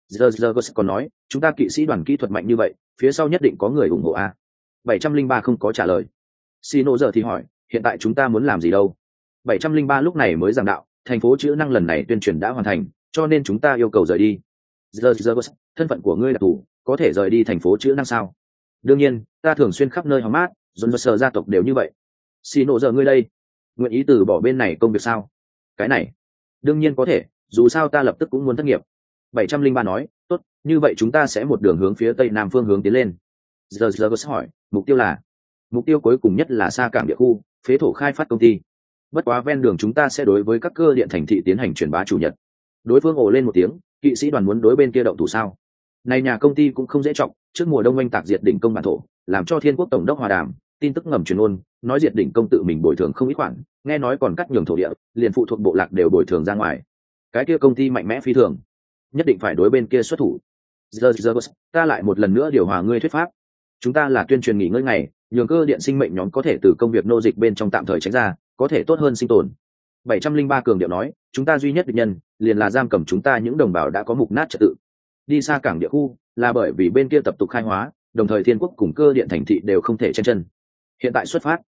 S1: Còn nói, chúng ta kỵ sĩ đoàn kỹ thuật mạnh như vậy, phía sau nhất định có người ủng hộ a. 703 không có trả lời. Sino giờ thì hỏi, hiện tại chúng ta muốn làm gì đâu? 703 lúc này mới giảng đạo, thành phố chữ năng lần này tuyên truyền đã hoàn thành, cho nên chúng ta yêu cầu rời đi. Thân phận của ngươi đặc thù, có thể rời đi thành phố chữ năng sao? Đương nhiên, ta thường xuyên khắp nơi hóng mát, dồn sở gia tộc đều như vậy. Sino giờ ngươi đây, nguyện ý từ bỏ bên này công việc sao? Cái này, đương nhiên có thể, dù sao ta lập tức cũng muốn thất nghiệp. 703 nói, tốt, như vậy chúng ta sẽ một đường hướng phía tây nam phương hướng tiến lên. hỏi, mục tiêu là? Mục tiêu cuối cùng nhất là xa cảng địa khu, phế thổ khai phát công ty. Bất quá ven đường chúng ta sẽ đối với các cơ điện thành thị tiến hành truyền bá chủ nhật. Đối phương ồ lên một tiếng, kỵ sĩ đoàn muốn đối bên kia động thủ sao? Này nhà công ty cũng không dễ trọng, trước mùa đông oanh tạc diệt đỉnh công bản thổ, làm cho Thiên Quốc tổng đốc hòa đàm, tin tức ngầm truyền ôn, nói diệt đỉnh công tự mình bồi thường không ít khoản, nghe nói còn cắt nhường thổ địa, liền phụ thuộc bộ lạc đều bồi thường ra ngoài. Cái kia công ty mạnh mẽ phi thường, nhất định phải đối bên kia xuất thủ. Ta lại một lần nữa điều hòa ngươi thuyết pháp. Chúng ta là tuyên truyền nghỉ ngơi ngày, nhường cơ điện sinh mệnh nhóm có thể từ công việc nô dịch bên trong tạm thời tránh ra, có thể tốt hơn sinh tồn. 703 cường điệu nói, chúng ta duy nhất địch nhân liền là giam cầm chúng ta những đồng bào đã có mục nát trật tự. Đi xa cảng địa khu là bởi vì bên kia tập tục khai hóa, đồng thời Thiên Quốc cùng cơ điện thành thị đều không thể chen chân. Hiện tại xuất phát.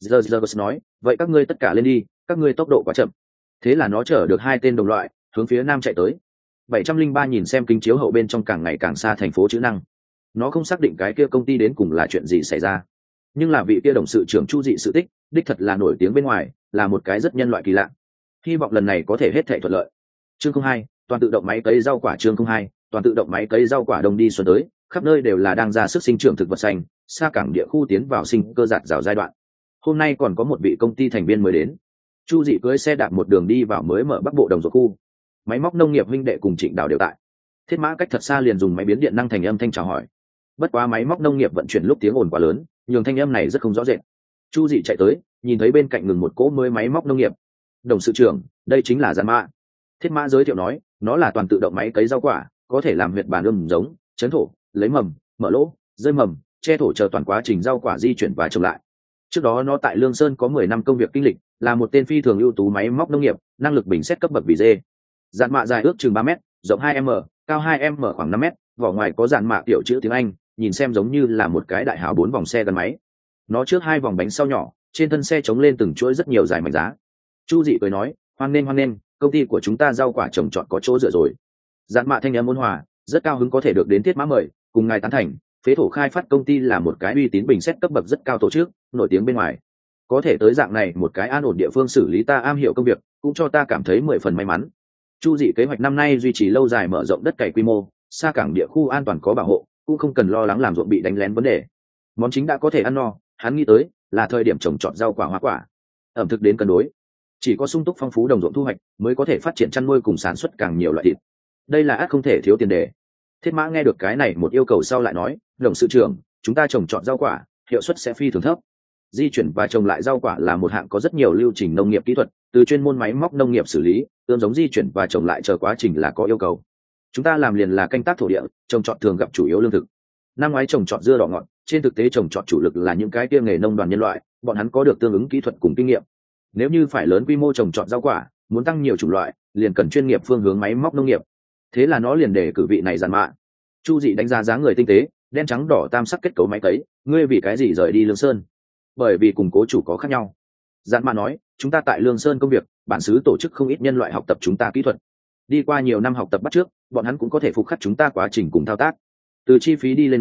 S1: nói, vậy các ngươi tất cả lên đi, các ngươi tốc độ quá chậm. Thế là nó chở được hai tên đồng loại, hướng phía nam chạy tới. 703 nhìn xem kính chiếu hậu bên trong càng ngày càng xa thành phố chữ năng. Nó không xác định cái kia công ty đến cùng là chuyện gì xảy ra, nhưng là vị kia đồng sự trưởng Chu Dị sự tích đích thật là nổi tiếng bên ngoài, là một cái rất nhân loại kỳ lạ. Hy vọng lần này có thể hết thảy thuận lợi. Chương 02, toàn tự động máy cấy rau quả. Chương 02, toàn tự động máy cấy rau quả đông đi xuân tới, khắp nơi đều là đang ra sức sinh trưởng thực vật xanh, xa cảng địa khu tiến vào sinh cơ giạt rào giai đoạn. Hôm nay còn có một vị công ty thành viên mới đến. Chu Dị cưỡi xe đạp một đường đi vào mới mở Bắc Bộ đồng ruộng khu. Máy móc nông nghiệp huynh đệ cùng Trịnh Đào đều tại. Thiết Mã cách thật xa liền dùng máy biến điện năng thành âm thanh chào hỏi. Bất quá máy móc nông nghiệp vận chuyển lúc tiếng ồn quá lớn, nhường thanh âm này rất không rõ rệt. Chu Dị chạy tới, nhìn thấy bên cạnh ngừng một cỗ mới máy móc nông nghiệp. Đồng sự trưởng, đây chính là Giản Mã. Thiết Mã giới thiệu nói, nó là toàn tự động máy cấy rau quả, có thể làm huyệt bàn giống, chấn thổ, lấy mầm, mở lỗ, rơi mầm, che thổ chờ toàn quá trình rau quả di chuyển và trồng lại. Trước đó nó tại Lương Sơn có 10 năm công việc kinh lịch, là một tên phi thường ưu tú máy móc nông nghiệp, năng lực bình xét cấp bậc vì D. Dạn mạ dài ước chừng 3 m, rộng 2 m, cao 2 m khoảng 5 m, vỏ ngoài có dạn mạ tiểu chữ tiếng Anh, nhìn xem giống như là một cái đại hào 4 vòng xe gắn máy. Nó trước 2 vòng bánh sau nhỏ, trên thân xe chống lên từng chuỗi rất nhiều dài mảnh giá. Chu Dị cười nói, hoan nghênh, công ty của chúng ta rau quả trồng trọt có chỗ dựa rồi. Dạn mạ thanh âm ôn hòa, rất cao hứng có thể được đến Thiết Mã mời, cùng ngài tán thành. Phế thổ khai phát công ty là một cái uy tín bình xét cấp bậc rất cao tổ chức, nổi tiếng bên ngoài. Có thể tới dạng này một cái an ổn địa phương xử lý ta am hiểu công việc, cũng cho ta cảm thấy 10 phần may mắn. Chu Dị kế hoạch năm nay duy trì lâu dài mở rộng đất cày quy mô, xa cảng địa khu an toàn có bảo hộ, cũng không cần lo lắng làm ruộng bị đánh lén vấn đề. Món chính đã có thể ăn no, hắn nghĩ tới là thời điểm trồng trọt rau quả hoa quả. Ẩm thực đến cân đối, chỉ có sung túc phong phú đồng ruộng thu hoạch mới có thể phát triển chăn nuôi cùng sản xuất càng nhiều loại thịt. Đây là ắt không thể thiếu tiền đề. Thiết Mã nghe được cái này một yêu cầu sau lại nói, đồng sự trưởng, chúng ta trồng trọt rau quả hiệu suất sẽ phi thường thấp. Di chuyển và trồng lại rau quả là một hạng có rất nhiều lưu trình nông nghiệp kỹ thuật, từ chuyên môn máy móc nông nghiệp xử lý, ươm giống di chuyển và trồng lại chờ quá trình là có yêu cầu. Chúng ta làm liền là canh tác thổ địa, trồng trọt thường gặp chủ yếu lương thực. Năm ngoái trồng trọt dưa đỏ ngọt, trên thực tế trồng trọt chủ lực là những cái kia nghề nông đoàn nhân loại, bọn hắn có được tương ứng kỹ thuật cùng kinh nghiệm. Nếu như phải lớn quy mô trồng trọt rau quả, muốn tăng nhiều chủng loại, liền cần chuyên nghiệp phương hướng máy móc nông nghiệp. Thế là nó liền để cử vị này Giản Mạ. Chu Dị đánh giá dáng người tinh tế, đen trắng đỏ tam sắc kết cấu máy cấy, ngươi vì cái gì rời đi Lương Sơn? Bởi vì cùng cố chủ có khác nhau. Giản Mạ nói, chúng ta tại Lương Sơn công việc, bản xứ tổ chức không ít nhân loại học tập chúng ta kỹ thuật. Đi qua nhiều năm học tập bắt trước, bọn hắn cũng có thể phục khắc chúng ta quá trình cùng thao tác. Từ chi phí đi lên nói,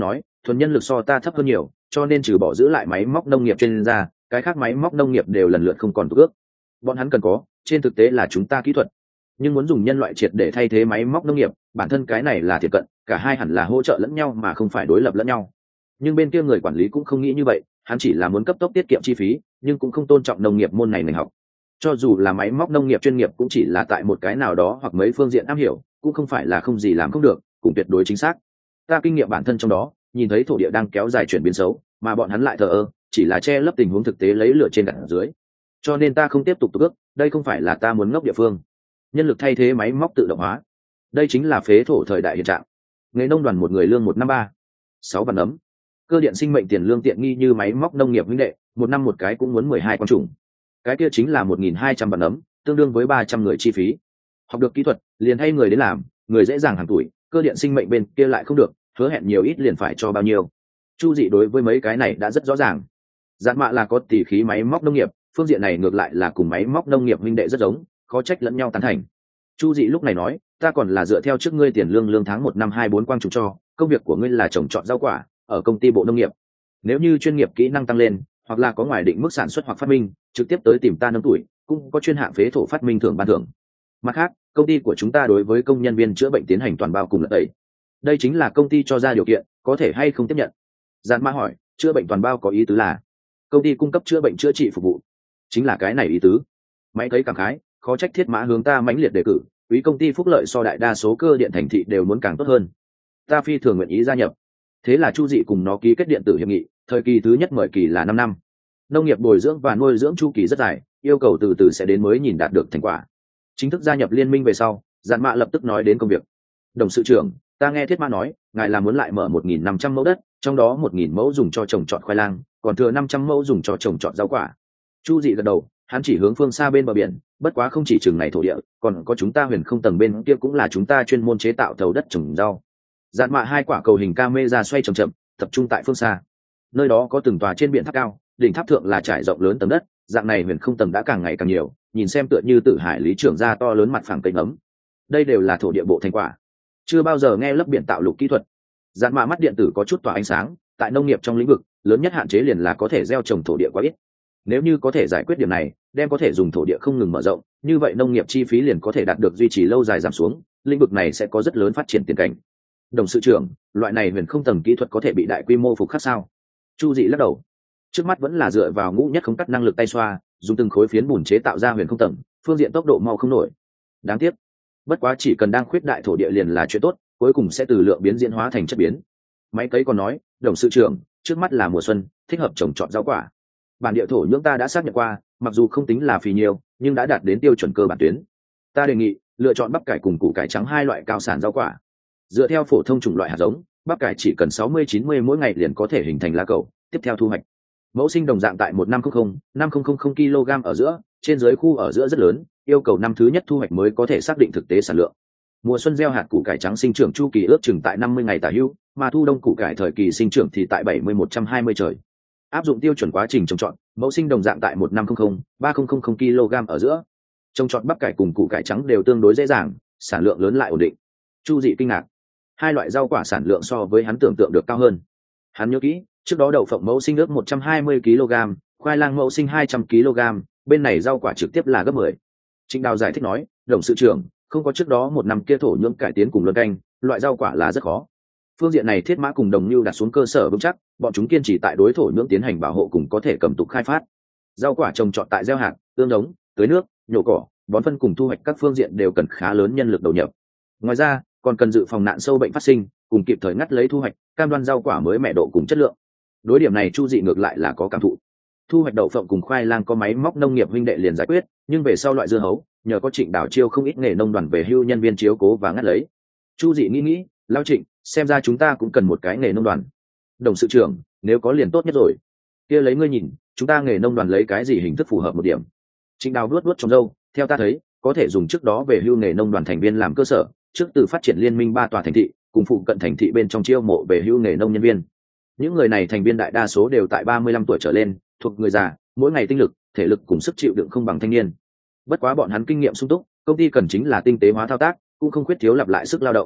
S1: thuần nhân lực so ta thấp hơn nhiều, cho nên trừ bỏ giữ lại máy móc nông nghiệp chuyên gia, cái khác máy móc nông nghiệp đều lần lượt không còn ước. Bọn hắn cần có, trên thực tế là chúng ta kỹ thuật, nhưng muốn dùng nhân loại triệt để thay thế máy móc nông nghiệp, bản thân cái này là thiệt cận, cả hai hẳn là hỗ trợ lẫn nhau mà không phải đối lập lẫn nhau. Nhưng bên kia người quản lý cũng không nghĩ như vậy, hắn chỉ là muốn cấp tốc tiết kiệm chi phí, nhưng cũng không tôn trọng nông nghiệp môn này ngành học. Cho dù là máy móc nông nghiệp chuyên nghiệp cũng chỉ là tại một cái nào đó hoặc mấy phương diện am hiểu, cũng không phải là không gì làm không được, cũng tuyệt đối chính xác. Ta kinh nghiệm bản thân trong đó, nhìn thấy thổ địa đang kéo dài chuyển biến xấu, mà bọn hắn lại thờ ơ, chỉ là che lấp tình huống thực tế lấy lửa trên gạt dưới. Cho nên ta không tiếp tục ước, đây không phải là ta muốn ngốc địa phương. Nhân lực thay thế máy móc tự động hóa, đây chính là phế thổ thời đại hiện trạng. Nghề nông đoàn một người lương 153, 6 vạn ấm. Cơ điện sinh mệnh tiền lương tiện nghi như máy móc nông nghiệp huynh đệ, một năm một cái cũng muốn 12 con trùng. Cái kia chính là 1.200 vạn ấm, tương đương với 300 người chi phí. Học được kỹ thuật, liền thay người đến làm, người dễ dàng hàng tuổi, cơ điện sinh mệnh bên kia lại không được, hứa hẹn nhiều ít liền phải cho bao nhiêu. Chu Dị đối với mấy cái này đã rất rõ ràng. Dạn Mạ là có tỷ khí máy móc nông nghiệp, phương diện này ngược lại là cùng máy móc nông nghiệp huynh đệ rất giống, khó trách lẫn nhau tán thành. Chu Dị lúc này nói, ta còn là dựa theo trước ngươi tiền lương tháng 1 năm 24 quang trùng cho, công việc của ngươi là trồng trọt rau quả ở công ty bộ nông nghiệp. Nếu như chuyên nghiệp kỹ năng tăng lên, hoặc là có ngoài định mức sản xuất hoặc phát minh, trực tiếp tới tìm ta nâng tuổi, cũng có chuyên hạng phế thổ phát minh thưởng ban thưởng. Mặt khác, công ty của chúng ta đối với công nhân viên chữa bệnh tiến hành toàn bao cùng lẫn tẩy. Đây chính là công ty cho ra điều kiện, có thể hay không tiếp nhận? Giản Mã hỏi, chữa bệnh toàn bao có ý tứ là công ty cung cấp chữa bệnh chữa trị phục vụ, chính là cái này ý tứ. Máy thấy cảm khái, khó trách Thiết Mã hướng ta mãnh liệt đề cử, quý công ty phúc lợi so đại đa số cơ điện thành thị đều muốn càng tốt hơn. Ta phi thường nguyện ý gia nhập. Thế là Chu Dị cùng nó ký kết điện tử hiệp nghị, thời kỳ thứ nhất mời kỳ là 5 năm. Nông nghiệp bồi dưỡng và nuôi dưỡng chu kỳ rất dài, yêu cầu từ từ sẽ đến mới nhìn đạt được thành quả. Chính thức gia nhập liên minh về sau, Giản Mạ lập tức nói đến công việc. Đồng sự trưởng, ta nghe Thiết Mã nói, ngài là muốn lại mở 1.500 mẫu đất, trong đó 1.000 mẫu dùng cho trồng trọt khoai lang, còn thừa 500 mẫu dùng cho trồng trọt rau quả. Chu Dị gật đầu, hắn chỉ hướng phương xa bên bờ biển, bất quá không chỉ chừng này thổ địa, còn có chúng ta huyền không tầng bên kia cũng là chúng ta chuyên môn chế tạo thầu đất trồng rau. Dạn Mạ hai quả cầu hình camera xoay chậm chậm, tập trung tại phương xa. Nơi đó có từng tòa trên biển tháp cao, đỉnh tháp thượng là trải rộng lớn tầng đất, dạng này huyền không tầng đã càng ngày càng nhiều, nhìn xem tựa như Tử Hải lý trưởng ra to lớn mặt phẳng cây ấm. Đây đều là thổ địa bộ thành quả. Chưa bao giờ nghe lấp biển tạo lục kỹ thuật. Dạn Mạ mắt điện tử có chút tỏa ánh sáng, tại nông nghiệp trong lĩnh vực, lớn nhất hạn chế liền là có thể gieo trồng thổ địa quá ít. Nếu như có thể giải quyết điểm này, đem có thể dùng thổ địa không ngừng mở rộng, như vậy nông nghiệp chi phí liền có thể đạt được duy trì lâu dài giảm xuống, lĩnh vực này sẽ có rất lớn phát triển tiền cảnh. Đồng sự trưởng, loại này huyền không tầng kỹ thuật có thể bị đại quy mô phục khắc sao? Chu Dị lắc đầu. Trước mắt vẫn là dựa vào ngũ nhất không cắt năng lực tay xoa, dùng từng khối phiến bùn chế tạo ra huyền không tầng, phương diện tốc độ mau không nổi. Đáng tiếc. Bất quá chỉ cần đang khuyết đại thổ địa liền là chuyện tốt, cuối cùng sẽ từ lượng biến diễn hóa thành chất biến. Máy cấy còn nói, đồng sự trưởng, trước mắt là mùa xuân, thích hợp trồng trọt rau quả. Bản địa thổ nhưỡng ta đã xác nhận qua, mặc dù không tính là phì nhiều, nhưng đã đạt đến tiêu chuẩn cơ bản tuyến. Ta đề nghị lựa chọn bắp cải cùng củ cải trắng hai loại cao sản rau quả. Dựa theo phổ thông chủng loại hạt giống, bắp cải chỉ cần 60-90 mỗi ngày liền có thể hình thành lá cầu, tiếp theo thu hoạch. Mẫu sinh đồng dạng tại 1.500-5.000 kg ở giữa, trên dưới khu ở giữa rất lớn, yêu cầu năm thứ nhất thu hoạch mới có thể xác định thực tế sản lượng. Mùa xuân gieo hạt củ cải trắng sinh trưởng chu kỳ ước chừng tại 50 ngày tả hữu, mà thu đông củ cải thời kỳ sinh trưởng thì tại 70-120 trời. Áp dụng tiêu chuẩn quá trình trồng trọt, mẫu sinh đồng dạng tại 1.500-3.000 kg ở giữa. Trồng trọt bắp cải cùng củ cải trắng đều tương đối dễ dàng, sản lượng lớn lại ổn định. Chu Dị kinh ngạc, hai loại rau quả sản lượng so với hắn tưởng tượng được cao hơn. Hắn nhớ kỹ, trước đó đậu phộng mẫu sinh ước 120 kg, khoai lang mẫu sinh 200 kg, bên này rau quả trực tiếp là gấp 10. Trịnh Đào giải thích nói, đồng sự trưởng, không có trước đó một năm kia thổ nhưỡng cải tiến cùng luân canh, loại rau quả là rất khó. Phương diện này Thiết Mã cùng Đồng Nưu đặt xuống cơ sở vững chắc, bọn chúng kiên trì tại đối thổ nhưỡng tiến hành bảo hộ cùng có thể cầm tục khai phát. Rau quả trồng trọt tại gieo hạt, ươm giống, tưới nước, nhổ cỏ, bón phân cùng thu hoạch các phương diện đều cần khá lớn nhân lực đầu nhập. Ngoài ra, còn cần dự phòng nạn sâu bệnh phát sinh, cùng kịp thời ngắt lấy thu hoạch, cam đoan rau quả mới mẻ độ cùng chất lượng. Đối điểm này Chu Dị ngược lại là có cảm thụ. Thu hoạch đậu phộng cùng khoai lang có máy móc nông nghiệp huynh đệ liền giải quyết, nhưng về sau loại dưa hấu, nhờ có Trịnh Đào chiêu không ít nghề nông đoàn về hưu nhân viên chiếu cố và ngắt lấy. Chu Dị nghĩ, lao Trịnh, xem ra chúng ta cũng cần một cái nghề nông đoàn. Đồng sự trưởng, nếu có liền tốt nhất rồi. Kia lấy ngươi nhìn, chúng ta nghề nông đoàn lấy cái gì hình thức phù hợp một điểm? Trịnh Đào vuốt trong râu, theo ta thấy, có thể dùng trước đó về hưu nghề nông đoàn thành viên làm cơ sở, trước từ phát triển liên minh 3 tòa thành thị, cùng phụ cận thành thị bên trong chiêu mộ về hưu nghề nông nhân viên. Những người này thành viên đại đa số đều tại 35 tuổi trở lên, thuộc người già, mỗi ngày tinh lực, thể lực cùng sức chịu đựng không bằng thanh niên. Bất quá bọn hắn kinh nghiệm sung túc, công ty cần chính là tinh tế hóa thao tác, cũng không khuyết thiếu lặp lại sức lao động.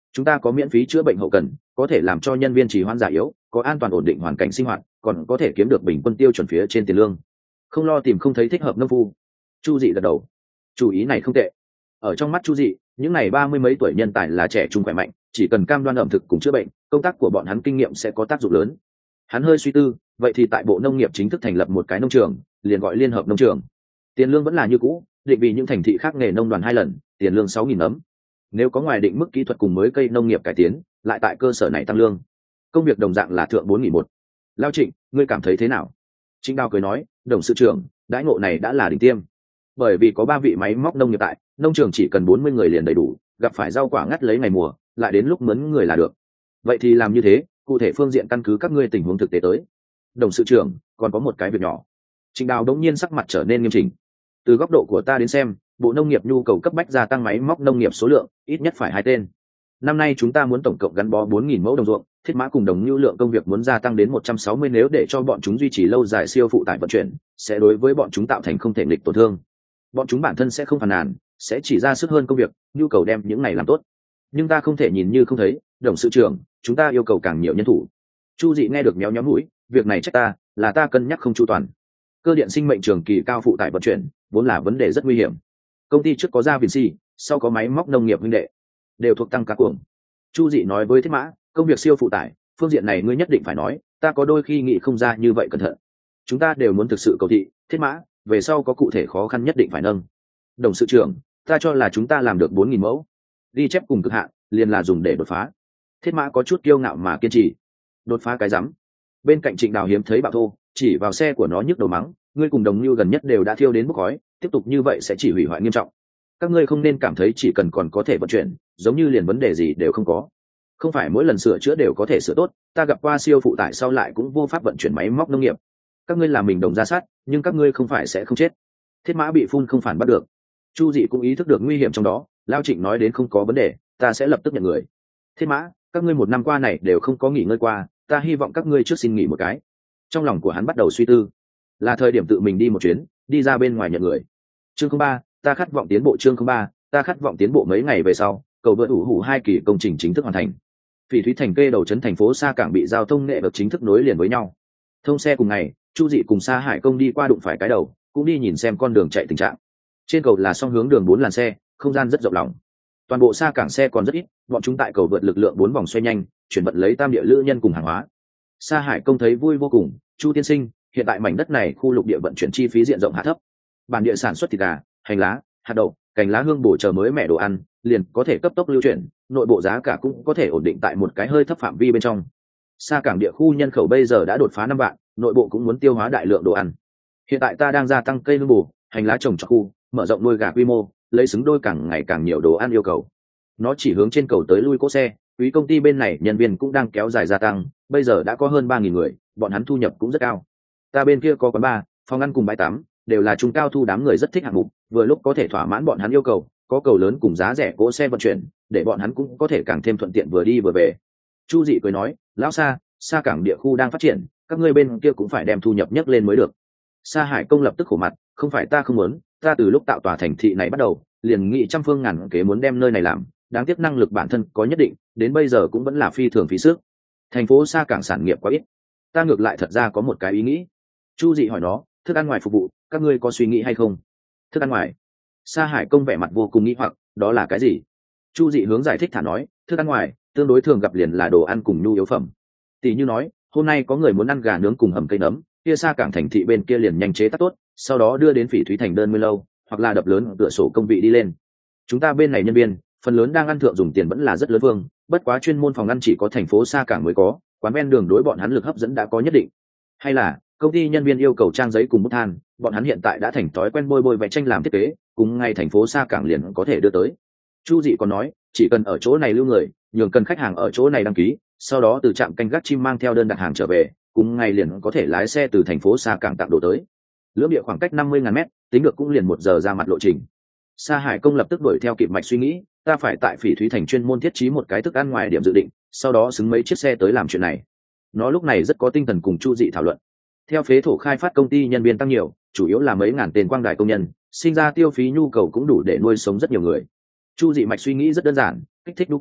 S1: chúng ta có miễn phí chữa bệnh hậu cần, có thể làm cho nhân viên trì hoãn già yếu, có an toàn ổn định hoàn cảnh sinh hoạt, còn có thể kiếm được bình quân tiêu chuẩn phía trên tiền lương, không lo tìm không thấy thích hợp nông phu. Chu Dị gật đầu, chủ ý này không tệ. Ở trong mắt Chu Dị, những này 30 mấy tuổi nhân tài là trẻ trung khỏe mạnh, chỉ cần cam đoan ẩm thực cùng chữa bệnh, công tác của bọn hắn kinh nghiệm sẽ có tác dụng lớn. Hắn hơi suy tư, vậy thì tại Bộ Nông nghiệp chính thức thành lập một cái nông trường, liền gọi Liên hợp nông trường. Tiền lương vẫn là như cũ, định vì những thành thị khác nghề nông đoàn 2 lần, tiền lương 6.000 ấm. Nếu có ngoài định mức kỹ thuật cùng mới cây nông nghiệp cải tiến, lại tại cơ sở này tăng lương. Công việc đồng dạng là thượng 4.000 một. Lao Trịnh, ngươi cảm thấy thế nào? Trịnh Đào cười nói, đồng sự trưởng, đãi ngộ này đã là đỉnh tiêm. Bởi vì có 3 vị máy móc nông nghiệp tại, nông trường chỉ cần 40 người liền đầy đủ, gặp phải rau quả ngắt lấy ngày mùa, lại đến lúc mướn người là được. Vậy thì làm như thế, cụ thể phương diện căn cứ các ngươi tình huống thực tế tới. Đồng sự trưởng, còn có một cái việc nhỏ. Trịnh Đào đống nhiên sắc mặt trở nên nghiêm chỉnh. Từ góc độ của ta đến xem, Bộ Nông nghiệp nhu cầu cấp bách gia tăng máy móc nông nghiệp số lượng, ít nhất phải 2 tên. Năm nay chúng ta muốn tổng cộng gắn bó 4.000 mẫu đồng ruộng, thiết mã cùng đồng nhu lượng công việc muốn gia tăng đến 160, nếu để cho bọn chúng duy trì lâu dài siêu phụ tải vận chuyển, sẽ đối với bọn chúng tạo thành không thể nghịch tổn thương. Bọn chúng bản thân sẽ không phàn nàn, sẽ chỉ ra sức hơn công việc, nhu cầu đem những này làm tốt. Nhưng ta không thể nhìn như không thấy, đồng sự trưởng, chúng ta yêu cầu càng nhiều nhân thủ. Chu Dị nghe được méo méo mũi, việc này trách ta, là ta cân nhắc không chu toàn. Cơ điện sinh mệnh trường kỳ cao phụ tải vận chuyển, vốn là vấn đề rất nguy hiểm. Công ty trước có Gia Vinci, sau có máy móc nông nghiệp huynh đệ, đều thuộc tăng cá cuồng. Chu Dị nói với Thiết Mã, công việc siêu phụ tải, phương diện này ngươi nhất định phải nói, ta có đôi khi nghĩ không ra như vậy cẩn thận. Chúng ta đều muốn thực sự cầu thị, Thiết Mã, về sau có cụ thể khó khăn nhất định phải nâng. Đồng sự trưởng, ta cho là chúng ta làm được 4.000 mẫu. Ghi chép cùng cực hạn, liền là dùng để đột phá. Thiết Mã có chút kiêu ngạo mà kiên trì. Đột phá cái rắm. Bên cạnh Trịnh Đào hiếm thấy bạo thô, chỉ vào xe của nó nhức đầu mắng, ngươi cùng Đồng Nưu gần nhất đều đã thiêu đến bốc khói, tiếp tục như vậy sẽ chỉ hủy hoại nghiêm trọng. Các ngươi không nên cảm thấy chỉ cần còn có thể vận chuyển, giống như liền vấn đề gì đều không có. Không phải mỗi lần sửa chữa đều có thể sửa tốt, ta gặp qua siêu phụ tải sau lại cũng vô pháp vận chuyển máy móc nông nghiệp. Các ngươi làm mình đồng ra sát, nhưng các ngươi không phải sẽ không chết. Thiết Mã bị phun không phản bắt được. Chu Dị cũng ý thức được nguy hiểm trong đó, Lao Trịnh nói đến không có vấn đề, ta sẽ lập tức nhận người. Thiết Mã, các ngươi một năm qua này đều không có nghỉ ngơi qua, ta hy vọng các ngươi trước xin nghỉ một cái. Trong lòng của hắn bắt đầu suy tư, là thời điểm tự mình đi một chuyến, đi ra bên ngoài nhận người. Chương 03, ta khát vọng tiến bộ. Chương 03, ta khát vọng tiến bộ. Mấy ngày về sau, cầu vượt ủ hủ 2 kỳ công trình chính thức hoàn thành. Phỉ Thúy Thành kê đầu trấn thành phố Sa Cảng bị giao thông nghệ được chính thức nối liền với nhau. Thông xe cùng ngày, Chu Dị cùng Sa Hải Công đi qua đụng phải cái đầu, cũng đi nhìn xem con đường chạy tình trạng. Trên cầu là song hướng đường 4 làn xe, không gian rất rộng lòng. Toàn bộ Sa Cảng xe còn rất ít, bọn chúng tại cầu vượt lực lượng 4 vòng xoay nhanh, chuyển vận lấy tam địa lữ nhân cùng hàng hóa. Sa Hải Công thấy vui vô cùng, Chu tiên sinh, hiện tại mảnh đất này khu lục địa vận chuyển chi phí diện rộng hạ thấp, bản địa sản xuất thịt gà, hành lá, hạt đậu, cành lá hương bổ chờ mới mẻ đồ ăn, liền có thể cấp tốc lưu chuyển, nội bộ giá cả cũng có thể ổn định tại một cái hơi thấp phạm vi bên trong. Sa Cảng địa khu nhân khẩu bây giờ đã đột phá 5 vạn, nội bộ cũng muốn tiêu hóa đại lượng đồ ăn. Hiện tại ta đang gia tăng cây hương bổ, hành lá trồng trọt khu, mở rộng nuôi gà quy mô, lấy xứng đôi càng ngày càng nhiều đồ ăn yêu cầu. Nó chỉ hướng trên cầu tới lui cỗ xe, quý công ty bên này nhân viên cũng đang kéo dài gia tăng, bây giờ đã có hơn 3.000 người, bọn hắn thu nhập cũng rất cao. Ta bên kia có quán bar, phòng ăn cùng bãi tắm, đều là trung cao thu, đám người rất thích hạng mục, vừa lúc có thể thỏa mãn bọn hắn yêu cầu, có cầu lớn cùng giá rẻ cỗ xe vận chuyển, để bọn hắn cũng có thể càng thêm thuận tiện vừa đi vừa về. Chu Dị cười nói, lão Sa Cảng địa khu đang phát triển, các ngươi bên kia cũng phải đem thu nhập nhấc lên mới được. Sa Hải Công lập tức khổ mặt, không phải ta không muốn, ta từ lúc tạo tòa thành thị này bắt đầu, liền nghĩ trăm phương ngàn kế muốn đem nơi này làm, đáng tiếc năng lực bản thân có nhất định, đến bây giờ cũng vẫn là phi thường phí sức. Thành phố Sa Cảng sản nghiệp quá ít, ta ngược lại thật ra có một cái ý nghĩ. Chu Dị hỏi nó, thức ăn ngoài phục vụ, các ngươi có suy nghĩ hay không? Thức ăn ngoài? Sa Hải Công vẻ mặt vô cùng nghi hoặc, đó là cái gì? Chu Dị hướng giải thích thả nói, thức ăn ngoài tương đối thường gặp liền là đồ ăn cùng nhu yếu phẩm. Tỷ như nói, hôm nay có người muốn ăn gà nướng cùng hầm cây nấm, kia Sa Cảng thành thị bên kia liền nhanh chế tác tốt, sau đó đưa đến Phỉ Thúy Thành đơn nguyên lâu, hoặc là đập lớn tựa sổ công vị đi lên. Chúng ta bên này nhân viên, phần lớn đang ăn thượng dùng tiền vẫn là rất lớn vương, bất quá chuyên môn phòng ăn chỉ có thành phố Sa Cảng mới có, quán ven đường đối bọn hắn lực hấp dẫn đã có nhất định. Hay là công ty nhân viên yêu cầu trang giấy cùng bút than, bọn hắn hiện tại đã thành thói quen bôi vẽ tranh làm thiết kế, cùng ngay thành phố Sa Cảng liền có thể đưa tới. Chu Dị còn nói, chỉ cần ở chỗ này lưu người, nhường cần khách hàng ở chỗ này đăng ký, sau đó từ trạm canh gác chim mang theo đơn đặt hàng trở về, cùng ngày liền có thể lái xe từ thành phố Sa Cảng tặng đồ tới. Lưỡng địa khoảng cách 50.000 mét, tính được cũng liền 1 giờ ra mặt lộ trình. Sa Hải Công lập tức đuổi theo kịp mạch suy nghĩ, ta phải tại Phỉ Thúy Thành chuyên môn thiết trí một cái thức ăn ngoài điểm dự định, sau đó xứng mấy chiếc xe tới làm chuyện này. Nó lúc này rất có tinh thần cùng Chu Dị thảo luận. Theo phế thổ khai phát công ty nhân viên tăng nhiều, chủ yếu là mấy ngàn tên quang đài công nhân, sinh ra tiêu phí nhu cầu cũng đủ để nuôi sống rất nhiều người. Chu Dị mạch suy nghĩ rất đơn giản, kích thích nhu cầu,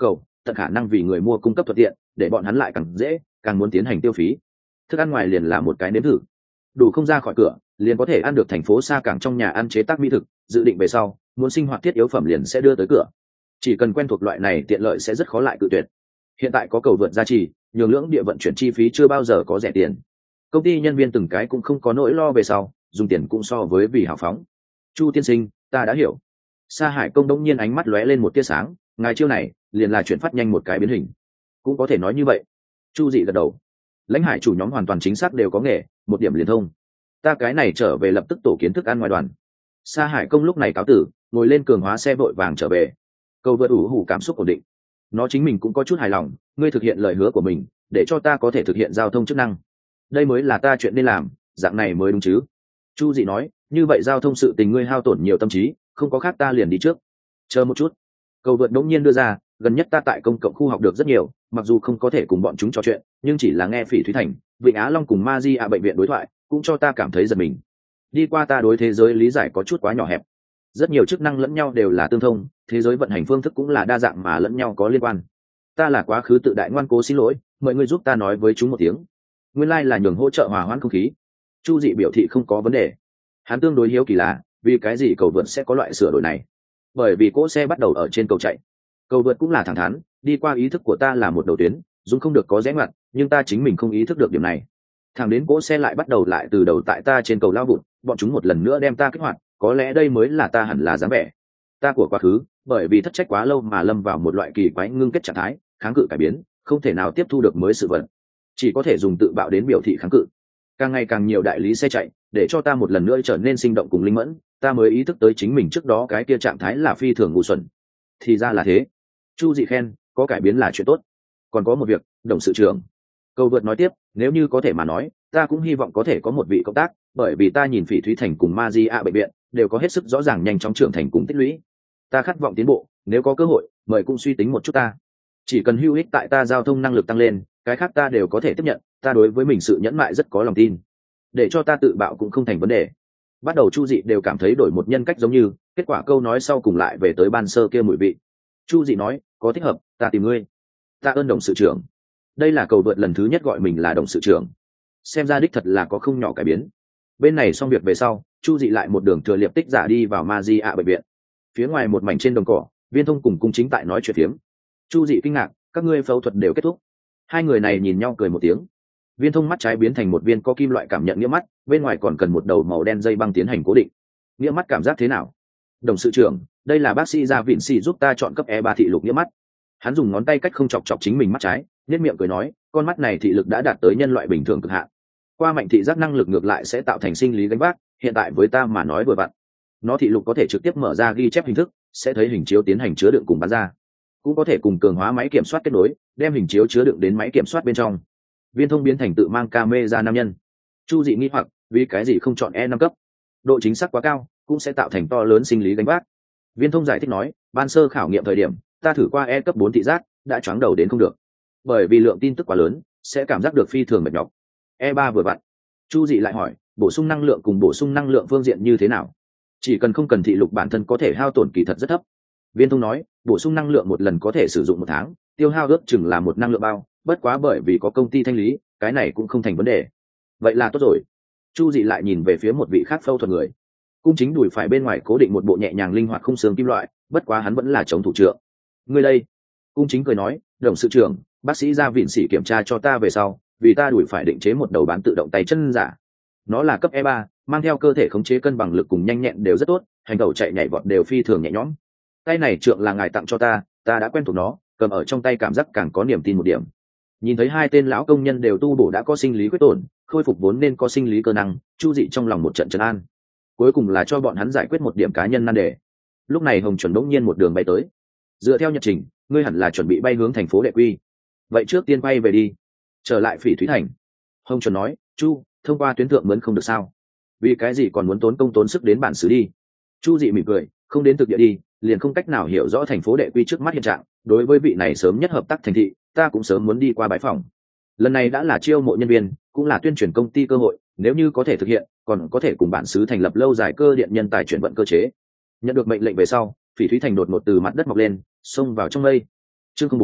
S1: tận khả năng vì người mua cung cấp thuận tiện, để bọn hắn lại càng dễ càng muốn tiến hành tiêu phí. Thức ăn ngoài liền là một cái nếm thử, đủ không ra khỏi cửa liền có thể ăn được thành phố xa cảng trong nhà ăn chế tác mỹ thực, dự định về sau muốn sinh hoạt thiết yếu phẩm liền sẽ đưa tới cửa. Chỉ cần quen thuộc loại này tiện lợi sẽ rất khó lại cự tuyệt. Hiện tại có cầu vượt gia trì, nhường lưỡng địa vận chuyển chi phí chưa bao giờ có rẻ tiền. Công ty nhân viên từng cái cũng không có nỗi lo về sau, dùng tiền cũng so với vì hào phóng. Chu tiên sinh, ta đã hiểu. Sa Hải Công đông nhiên ánh mắt lóe lên một tia sáng, ngài chiêu này liền là chuyển phát nhanh một cái biến hình. Cũng có thể nói như vậy. Chu dị gật đầu. Lãnh Hải chủ nhóm hoàn toàn chính xác đều có nghề, một điểm liền thông. Ta cái này trở về lập tức tổ kiến thức ăn ngoài đoàn. Sa Hải Công lúc này cáo tử, ngồi lên cường hóa xe vội vàng trở về. Cầu vượt ủ hủ cảm xúc ổn định. Nó chính mình cũng có chút hài lòng, ngươi thực hiện lời hứa của mình, để cho ta có thể thực hiện giao thông chức năng. Đây mới là ta chuyện nên làm, dạng này mới đúng chứ. Chu dị nói, như vậy giao thông sự tình ngươi hao tổn nhiều tâm trí, không có khác ta liền đi trước. Chờ một chút. Cầu vượt đống nhiên đưa ra, gần nhất ta tại công cộng khu học được rất nhiều, mặc dù không có thể cùng bọn chúng trò chuyện, nhưng chỉ là nghe Phỉ Thúy Thành, Vịnh Á Long cùng Ma Di ạ bệnh viện đối thoại, cũng cho ta cảm thấy giật mình. Đi qua ta đối thế giới lý giải có chút quá nhỏ hẹp. Rất nhiều chức năng lẫn nhau đều là tương thông, thế giới vận hành phương thức cũng là đa dạng mà lẫn nhau có liên quan. Ta là quá khứ tự đại ngoan cố xin lỗi, mời ngươi giúp ta nói với chúng một tiếng. Nguyên lai là nhường hỗ trợ hòa hoãn không khí. Chu dị biểu thị không có vấn đề. Hắn tương đối hiếu kỳ là vì cái gì cầu vượt sẽ có loại sửa đổi này. Bởi vì cỗ xe bắt đầu ở trên cầu chạy. Cầu vượt cũng là thẳng thắn, đi qua ý thức của ta là một đầu tuyến, dùng không được có rẽ ngoặt, nhưng ta chính mình không ý thức được điểm này. Thẳng đến cỗ xe lại bắt đầu lại từ đầu tại ta trên cầu lao vụt, bọn chúng một lần nữa đem ta kích hoạt, có lẽ đây mới là ta hẳn là dáng vẻ. Ta của quá khứ, bởi vì thất trách quá lâu mà lâm vào một loại kỳ quái ngưng kết trạng thái, kháng cự cải biến, không thể nào tiếp thu được mới sự vật, chỉ có thể dùng tự bạo đến biểu thị kháng cự. Càng ngày càng nhiều đại lý xe chạy, để cho ta một lần nữa trở nên sinh động cùng linh mẫn, ta mới ý thức tới chính mình trước đó cái kia trạng thái là phi thường ngu xuẩn. Thì ra là thế. Chu dị khen, có cải biến là chuyện tốt. Còn có một việc, đồng sự trưởng. Cầu vượt nói tiếp, nếu như có thể mà nói, ta cũng hy vọng có thể có một vị cộng tác, bởi vì ta nhìn Phỉ Thúy Thành cùng Ma Di ạ bệnh viện đều có hết sức rõ ràng nhanh chóng trưởng thành cùng tích lũy. Ta khát vọng tiến bộ, nếu có cơ hội, mời cũng suy tính một chút ta. Chỉ cần hữu ích tại ta giao thông năng lực tăng lên, cái khác ta đều có thể tiếp nhận, ta đối với mình sự nhẫn mại rất có lòng tin. Để cho ta tự bạo cũng không thành vấn đề. Bắt đầu Chu dị đều cảm thấy đổi một nhân cách giống như, kết quả câu nói sau cùng lại về tới ban sơ kia mùi vị. Chu dị nói, có thích hợp, ta tìm ngươi. Ta ơn đồng sự trưởng. Đây là cầu vượt lần thứ nhất gọi mình là đồng sự trưởng, xem ra đích thật là có không nhỏ cải biến. Bên này xong việc về sau, Chu dị lại một đường thừa liệp tích giả đi vào Ma Di ạ bệnh viện. Phía ngoài một mảnh trên đồng cỏ, Viên Thông cùng cung chính tại nói chuyện phiếm. Chu dị kinh ngạc, các ngươi phẫu thuật đều kết thúc? Hai người này nhìn nhau cười một tiếng. Viên Thông mắt trái biến thành một viên có kim loại cảm nhận nghĩa mắt, bên ngoài còn cần một đầu màu đen dây băng tiến hành cố định. Nghĩa mắt cảm giác thế nào? Đồng sự trưởng, đây là bác sĩ Gia Vịn Sĩ giúp ta chọn cấp E3 thị lục nghĩa mắt. Hắn dùng ngón tay cách không chọc chọc chính mình mắt trái, nhếch miệng cười nói, con mắt này thị lực đã đạt tới nhân loại bình thường cực hạn. Qua mạnh thị giác năng lực ngược lại sẽ tạo thành sinh lý gánh vác, hiện tại với ta mà nói vừa vặn. Nó thị lục có thể trực tiếp mở ra ghi chép hình thức, sẽ thấy hình chiếu tiến hành chứa đựng cùng bán ra. Cũng có thể cùng cường hóa máy kiểm soát kết nối, đem hình chiếu chứa đựng đến máy kiểm soát bên trong. Viên Thông biến thành tự mang camera nam nhân. Chu dị nghi hoặc, vì cái gì không chọn E5 cấp? Độ chính xác quá cao, cũng sẽ tạo thành to lớn sinh lý gánh vác. Viên Thông giải thích nói, ban sơ khảo nghiệm thời điểm, ta thử qua E cấp 4 thị giác, đã choáng đầu đến không được. Bởi vì lượng tin tức quá lớn, sẽ cảm giác được phi thường mệt nhọc. E3 vừa vặn. Chu dị lại hỏi, bổ sung năng lượng cùng bổ sung năng lượng phương diện như thế nào? Chỉ cần không cần thị lục bản thân có thể hao tổn kỳ thật rất thấp. Viên Thông nói, bổ sung năng lượng một lần có thể sử dụng 1 tháng, tiêu hao ước chừng là 1 năng lượng bao, bất quá bởi vì có công ty thanh lý, cái này cũng không thành vấn đề. Vậy là tốt rồi. Chu dị lại nhìn về phía một vị khác phẫu thuật người. Cung chính đùi phải bên ngoài cố định một bộ nhẹ nhàng linh hoạt khung xương kim loại, bất quá hắn vẫn là chống thủ trưởng. Người đây. Cung chính cười nói, đồng sự trưởng, bác sĩ Gia Vịn Sĩ kiểm tra cho ta về sau, vì ta đùi phải định chế một đầu bán tự động tay chân giả. Nó là cấp E3, mang theo cơ thể khống chế cân bằng lực cùng nhanh nhẹn đều rất tốt, hành tẩu chạy nhảy vọt đều phi thường nhẹ nhõm. Tay này trượng là ngài tặng cho ta, ta đã quen thuộc nó, cầm ở trong tay cảm giác càng có niềm tin một điểm. Nhìn thấy hai tên lão công nhân đều tu bổ đã có sinh lý quyết tổn, khôi phục vốn nên có sinh lý cơ năng, Chu dị trong lòng một trận trấn an. Cuối cùng là cho bọn hắn giải quyết một điểm cá nhân nan đề. Lúc này Hồng Chuẩn đống nhiên một đường bay tới. Dựa theo nhật trình, ngươi hẳn là chuẩn bị bay hướng thành phố Đệ Quy. Vậy trước tiên bay về đi, trở lại Phỉ Thúy Thành. Hồng Chuẩn nói, Chu, thông qua tuyến thượng mướn không được sao? Vì cái gì còn muốn tốn công tốn sức đến bản xứ đi? Chu dị mỉm cười, không đến thực địa đi, liền không cách nào hiểu rõ thành phố Đệ Quy trước mắt hiện trạng. Đối với vị này sớm nhất hợp tác thành thị, ta cũng sớm muốn đi qua bái phòng. Lần này đã là chiêu mộ nhân viên, cũng là tuyên truyền công ty cơ hội, nếu như có thể thực hiện, còn có thể cùng bản xứ thành lập lâu dài cơ điện nhân tài chuyển vận cơ chế. Nhận được mệnh lệnh về sau, Phỉ Thúy Thành đột ngột từ mặt đất mọc lên, xông vào trong mây. Chương 04,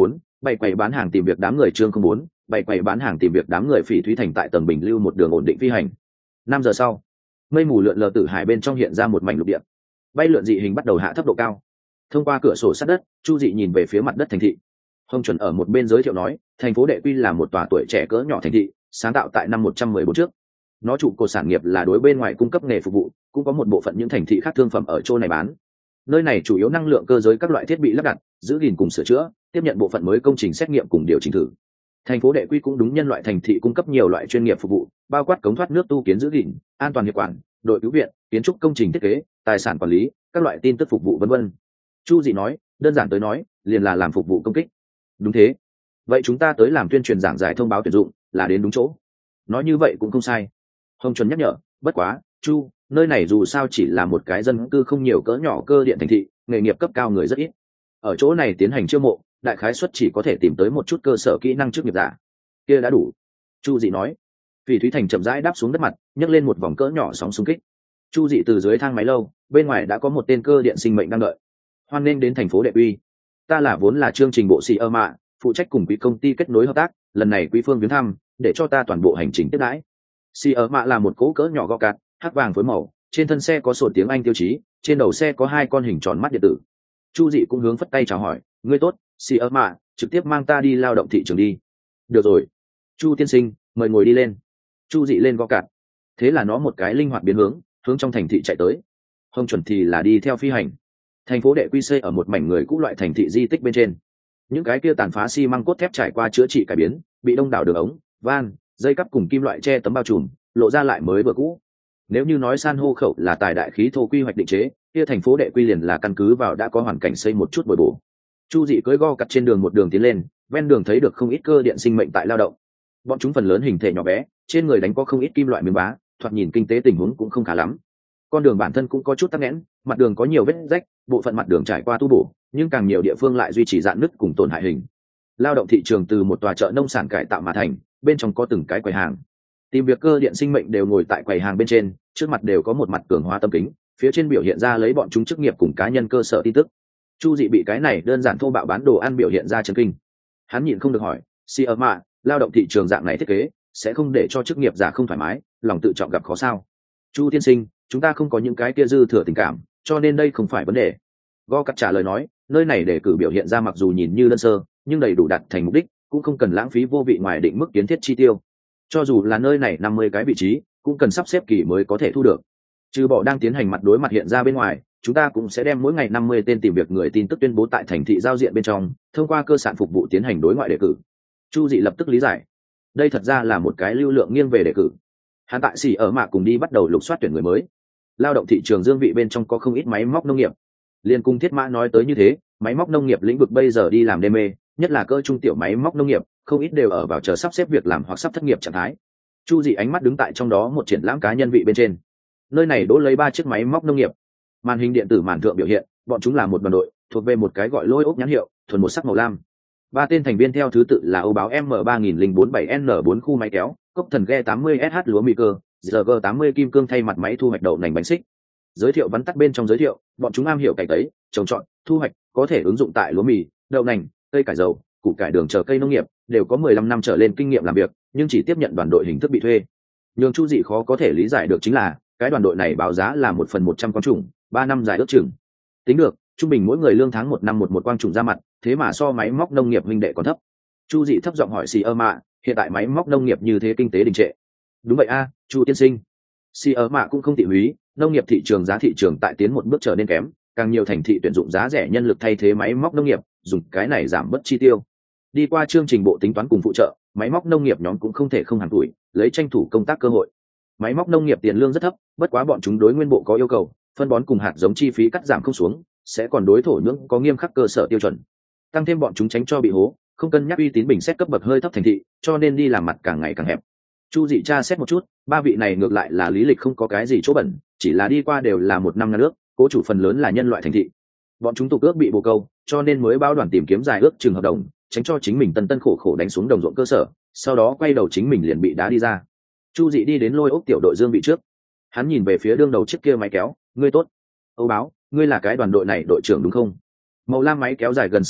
S1: Bày quầy bán hàng tìm việc đám người chương 04, bày quầy bán hàng tìm việc đám người Phỉ Thúy Thành tại tầng bình lưu một đường ổn định phi hành. 5 giờ sau, mây mù lượn lờ từ hải bên trong hiện ra một mảnh lục địa. Bay lượn dị hình bắt đầu hạ thấp độ cao. Thông qua cửa sổ sát đất, Chu Dị nhìn về phía mặt đất thành thị. Hồng Chuẩn ở một bên giới thiệu nói, thành phố Đệ Quy là một tòa tuổi trẻ cỡ nhỏ thành thị, sáng tạo tại năm 114 trước. Nó trụ cột sản nghiệp là đối bên ngoài cung cấp nghề phục vụ, cũng có một bộ phận những thành thị khác thương phẩm ở chỗ này bán. Nơi này chủ yếu năng lượng cơ giới các loại thiết bị lắp đặt, giữ gìn cùng sửa chữa, tiếp nhận bộ phận mới công trình xét nghiệm cùng điều chỉnh thử. Thành phố Đệ Quy cũng đúng nhân loại thành thị cung cấp nhiều loại chuyên nghiệp phục vụ, bao quát cống thoát nước tu kiến giữ gìn, an toàn hiệu quản, đội cứu viện, kiến trúc công trình thiết kế, tài sản quản lý, các loại tin tức phục vụ vân vân. Chu Dị nói, đơn giản tới nói, liền là làm phục vụ công kích. Đúng thế. Vậy chúng ta tới làm tuyên truyền giảng giải thông báo tuyển dụng, là đến đúng chỗ. Nói như vậy cũng không sai. Hồng Chuẩn nhắc nhở, bất quá, Chu, nơi này dù sao chỉ là một cái dân cư không nhiều cỡ nhỏ cơ điện thành thị, nghề nghiệp cấp cao người rất ít. Ở chỗ này tiến hành chiêu mộ, đại khái suất chỉ có thể tìm tới một chút cơ sở kỹ năng chức nghiệp giả. Kia đã đủ. Chu Dị nói. Phỉ Thúy Thành chậm rãi đáp xuống đất mặt, nhấc lên một vòng cỡ nhỏ sóng xung kích. Chu Dị từ dưới thang máy lâu, bên ngoài đã có một tên cơ điện sinh mệnh đang đợi. Hoan nghênh đến thành phố Đệ Uy. Ta là vốn là chương trình bộ sĩ ơ mạ, phụ trách cùng quý công ty kết nối hợp tác, lần này quý phương viếng thăm, để cho ta toàn bộ hành trình tiếp đãi. Sĩ ơ mạ là một cỗ cỡ nhỏ gọ cạt, hắc vàng với màu, trên thân xe có sổ tiếng Anh tiêu chí, trên đầu xe có hai con hình tròn mắt điện tử. Chu Dị cũng hướng phất tay chào hỏi, ngươi tốt, sĩ ơ mạ, trực tiếp mang ta đi lao động thị trường đi. Được rồi. Chu tiên sinh, mời ngồi đi lên. Chu Dị lên gọ cạt. Thế là nó một cái linh hoạt biến hướng trong thành thị chạy tới. Hồng Chuẩn thì là đi theo phi hành. Thành phố Đệ Quy xây ở một mảnh người cũ loại thành thị di tích bên trên. Những cái kia tàn phá xi măng cốt thép trải qua chữa trị cải biến, bị đông đảo đường ống, van, dây cắp cùng kim loại che tấm bao trùm, lộ ra lại mới vừa cũ. Nếu như nói san hô khẩu là tài đại khí thô quy hoạch định chế, kia thành phố Đệ Quy liền là căn cứ vào đã có hoàn cảnh xây một chút bồi bổ. Chu Dị cưỡi go cặt trên đường một đường tiến lên, ven đường thấy được không ít cơ điện sinh mệnh tại lao động. Bọn chúng phần lớn hình thể nhỏ bé, trên người đánh có không ít kim loại miếng bá, thoạt nhìn kinh tế tình huống cũng không khá lắm. Con đường bản thân cũng có chút tắc nghẽn, mặt đường có nhiều vết rách, bộ phận mặt đường trải qua tu bổ, nhưng càng nhiều địa phương lại duy trì dạn nứt cùng tổn hại hình. Lao động thị trường từ một tòa chợ nông sản cải tạo mà thành, bên trong có từng cái quầy hàng. Tìm việc cơ điện sinh mệnh đều ngồi tại quầy hàng bên trên, trước mặt đều có một mặt cường hóa tấm kính, phía trên biểu hiện ra lấy bọn chúng chức nghiệp cùng cá nhân cơ sở tin tức. Chu Dị bị cái này đơn giản thô bạo bán đồ ăn biểu hiện ra chấn kinh. Hắn nhịn không được hỏi, "Si ở mà, lao động thị trường dạng này thiết kế, sẽ không để cho chức nghiệp giả không thoải mái, lòng tự trọng gặp khó sao?" Chu tiên sinh, chúng ta không có những cái kia dư thừa tình cảm, cho nên đây không phải vấn đề. Go cắt trả lời nói, nơi này để cử biểu hiện ra mặc dù nhìn như đơn sơ, nhưng đầy đủ đạt thành mục đích, cũng không cần lãng phí vô vị ngoài định mức kiến thiết chi tiêu. Cho dù là nơi này 50 cái vị trí, cũng cần sắp xếp kỳ mới có thể thu được. Trừ bỏ đang tiến hành mặt đối mặt hiện ra bên ngoài, chúng ta cũng sẽ đem mỗi ngày 50 tên tìm việc người tin tức tuyên bố tại thành thị giao diện bên trong, thông qua cơ sản phục vụ tiến hành đối ngoại đề cử. Chu Dị lập tức lý giải. Đây thật ra là một cái lưu lượng nghiêng về đề cử. Hắn tại xỉ ở mạ cùng đi bắt đầu lục soát tuyển người mới. Lao động thị trường dương vị bên trong có không ít máy móc nông nghiệp. Liên cung Thiết Mã nói tới như thế, máy móc nông nghiệp lĩnh vực bây giờ đi làm đê mê, nhất là cỡ trung tiểu máy móc nông nghiệp, không ít đều ở vào chờ sắp xếp việc làm hoặc sắp thất nghiệp trạng thái. Chu Dị ánh mắt đứng tại trong đó một triển lãm cá nhân vị bên trên. Nơi này đỗ lấy 3 chiếc máy móc nông nghiệp. Màn hình điện tử màn thượng biểu hiện, bọn chúng là một đoàn đội, thuộc về một cái gọi Lôi ốc nhãn hiệu, thuần một sắc màu lam. 3 tên thành viên theo thứ tự là Âu báo M3047N4 khu máy kéo, Cốc Thần Ghe 80SH lúa mì cơ, GG80 kim cương thay mặt máy thu hoạch đậu nành bánh xích. Giới thiệu vắn tắt bên trong giới thiệu, bọn chúng am hiểu cày cấy, trồng trọt, thu hoạch, có thể ứng dụng tại lúa mì, đậu nành, cây cải dầu, củ cải đường chờ cây nông nghiệp, đều có 15 năm trở lên kinh nghiệm làm việc, nhưng chỉ tiếp nhận đoàn đội hình thức bị thuê. Nhưng Chu Dị khó có thể lý giải được chính là, cái đoàn đội này báo giá là 1/100 quang chủng, 3 năm dài ước chừng. Tính được, trung bình mỗi người lương tháng 1 năm một quang chủng ra mặt, thế mà so máy móc nông nghiệp huynh đệ còn thấp. Chu Dị thấp giọng hỏi Si ơ mạ, hiện tại máy móc nông nghiệp như thế kinh tế đình trệ. Đúng vậy a, Chu tiên sinh. Si ơ mạ cũng không tỉ húy, nông nghiệp thị trường giá thị trường tại tiến một bước trở nên kém, càng nhiều thành thị tuyển dụng giá rẻ nhân lực thay thế máy móc nông nghiệp, dùng cái này giảm bớt chi tiêu. Đi qua chương trình bộ tính toán cùng phụ trợ, máy móc nông nghiệp nhóm cũng không thể không hàng tuổi, lấy tranh thủ công tác cơ hội. Máy móc nông nghiệp tiền lương rất thấp, bất quá bọn chúng đối nguyên bộ có yêu cầu, phân bón cùng hạt giống chi phí cắt giảm không xuống, sẽ còn đối thổ nhưỡng có nghiêm khắc cơ sở tiêu chuẩn. Tăng thêm bọn chúng tránh cho bị hố, không cân nhắc uy tín bình xét cấp bậc hơi thấp thành thị, cho nên đi làm mặt càng ngày càng hẹp. Chu Dị tra xét một chút, 3 vị này ngược lại là lý lịch không có cái gì chỗ bẩn, chỉ là đi qua đều là 1 năm ngăn nước, cố chủ phần lớn là nhân loại thành thị. Bọn chúng tục ước bị bồ câu, cho nên mới bao đoàn tìm kiếm dài ước chừng hợp đồng, tránh cho chính mình tân tân khổ khổ đánh xuống đồng ruộng cơ sở, sau đó quay đầu chính mình liền bị đá đi ra. Chu Dị đi đến Lôi ốc tiểu đội dương vị trước, hắn nhìn về phía đương đầu chiếc kia máy kéo, ngươi tốt. Âu báo, ngươi là cái đoàn đội này đội trưởng đúng không? Màu lam máy kéo dài gần 6 mét,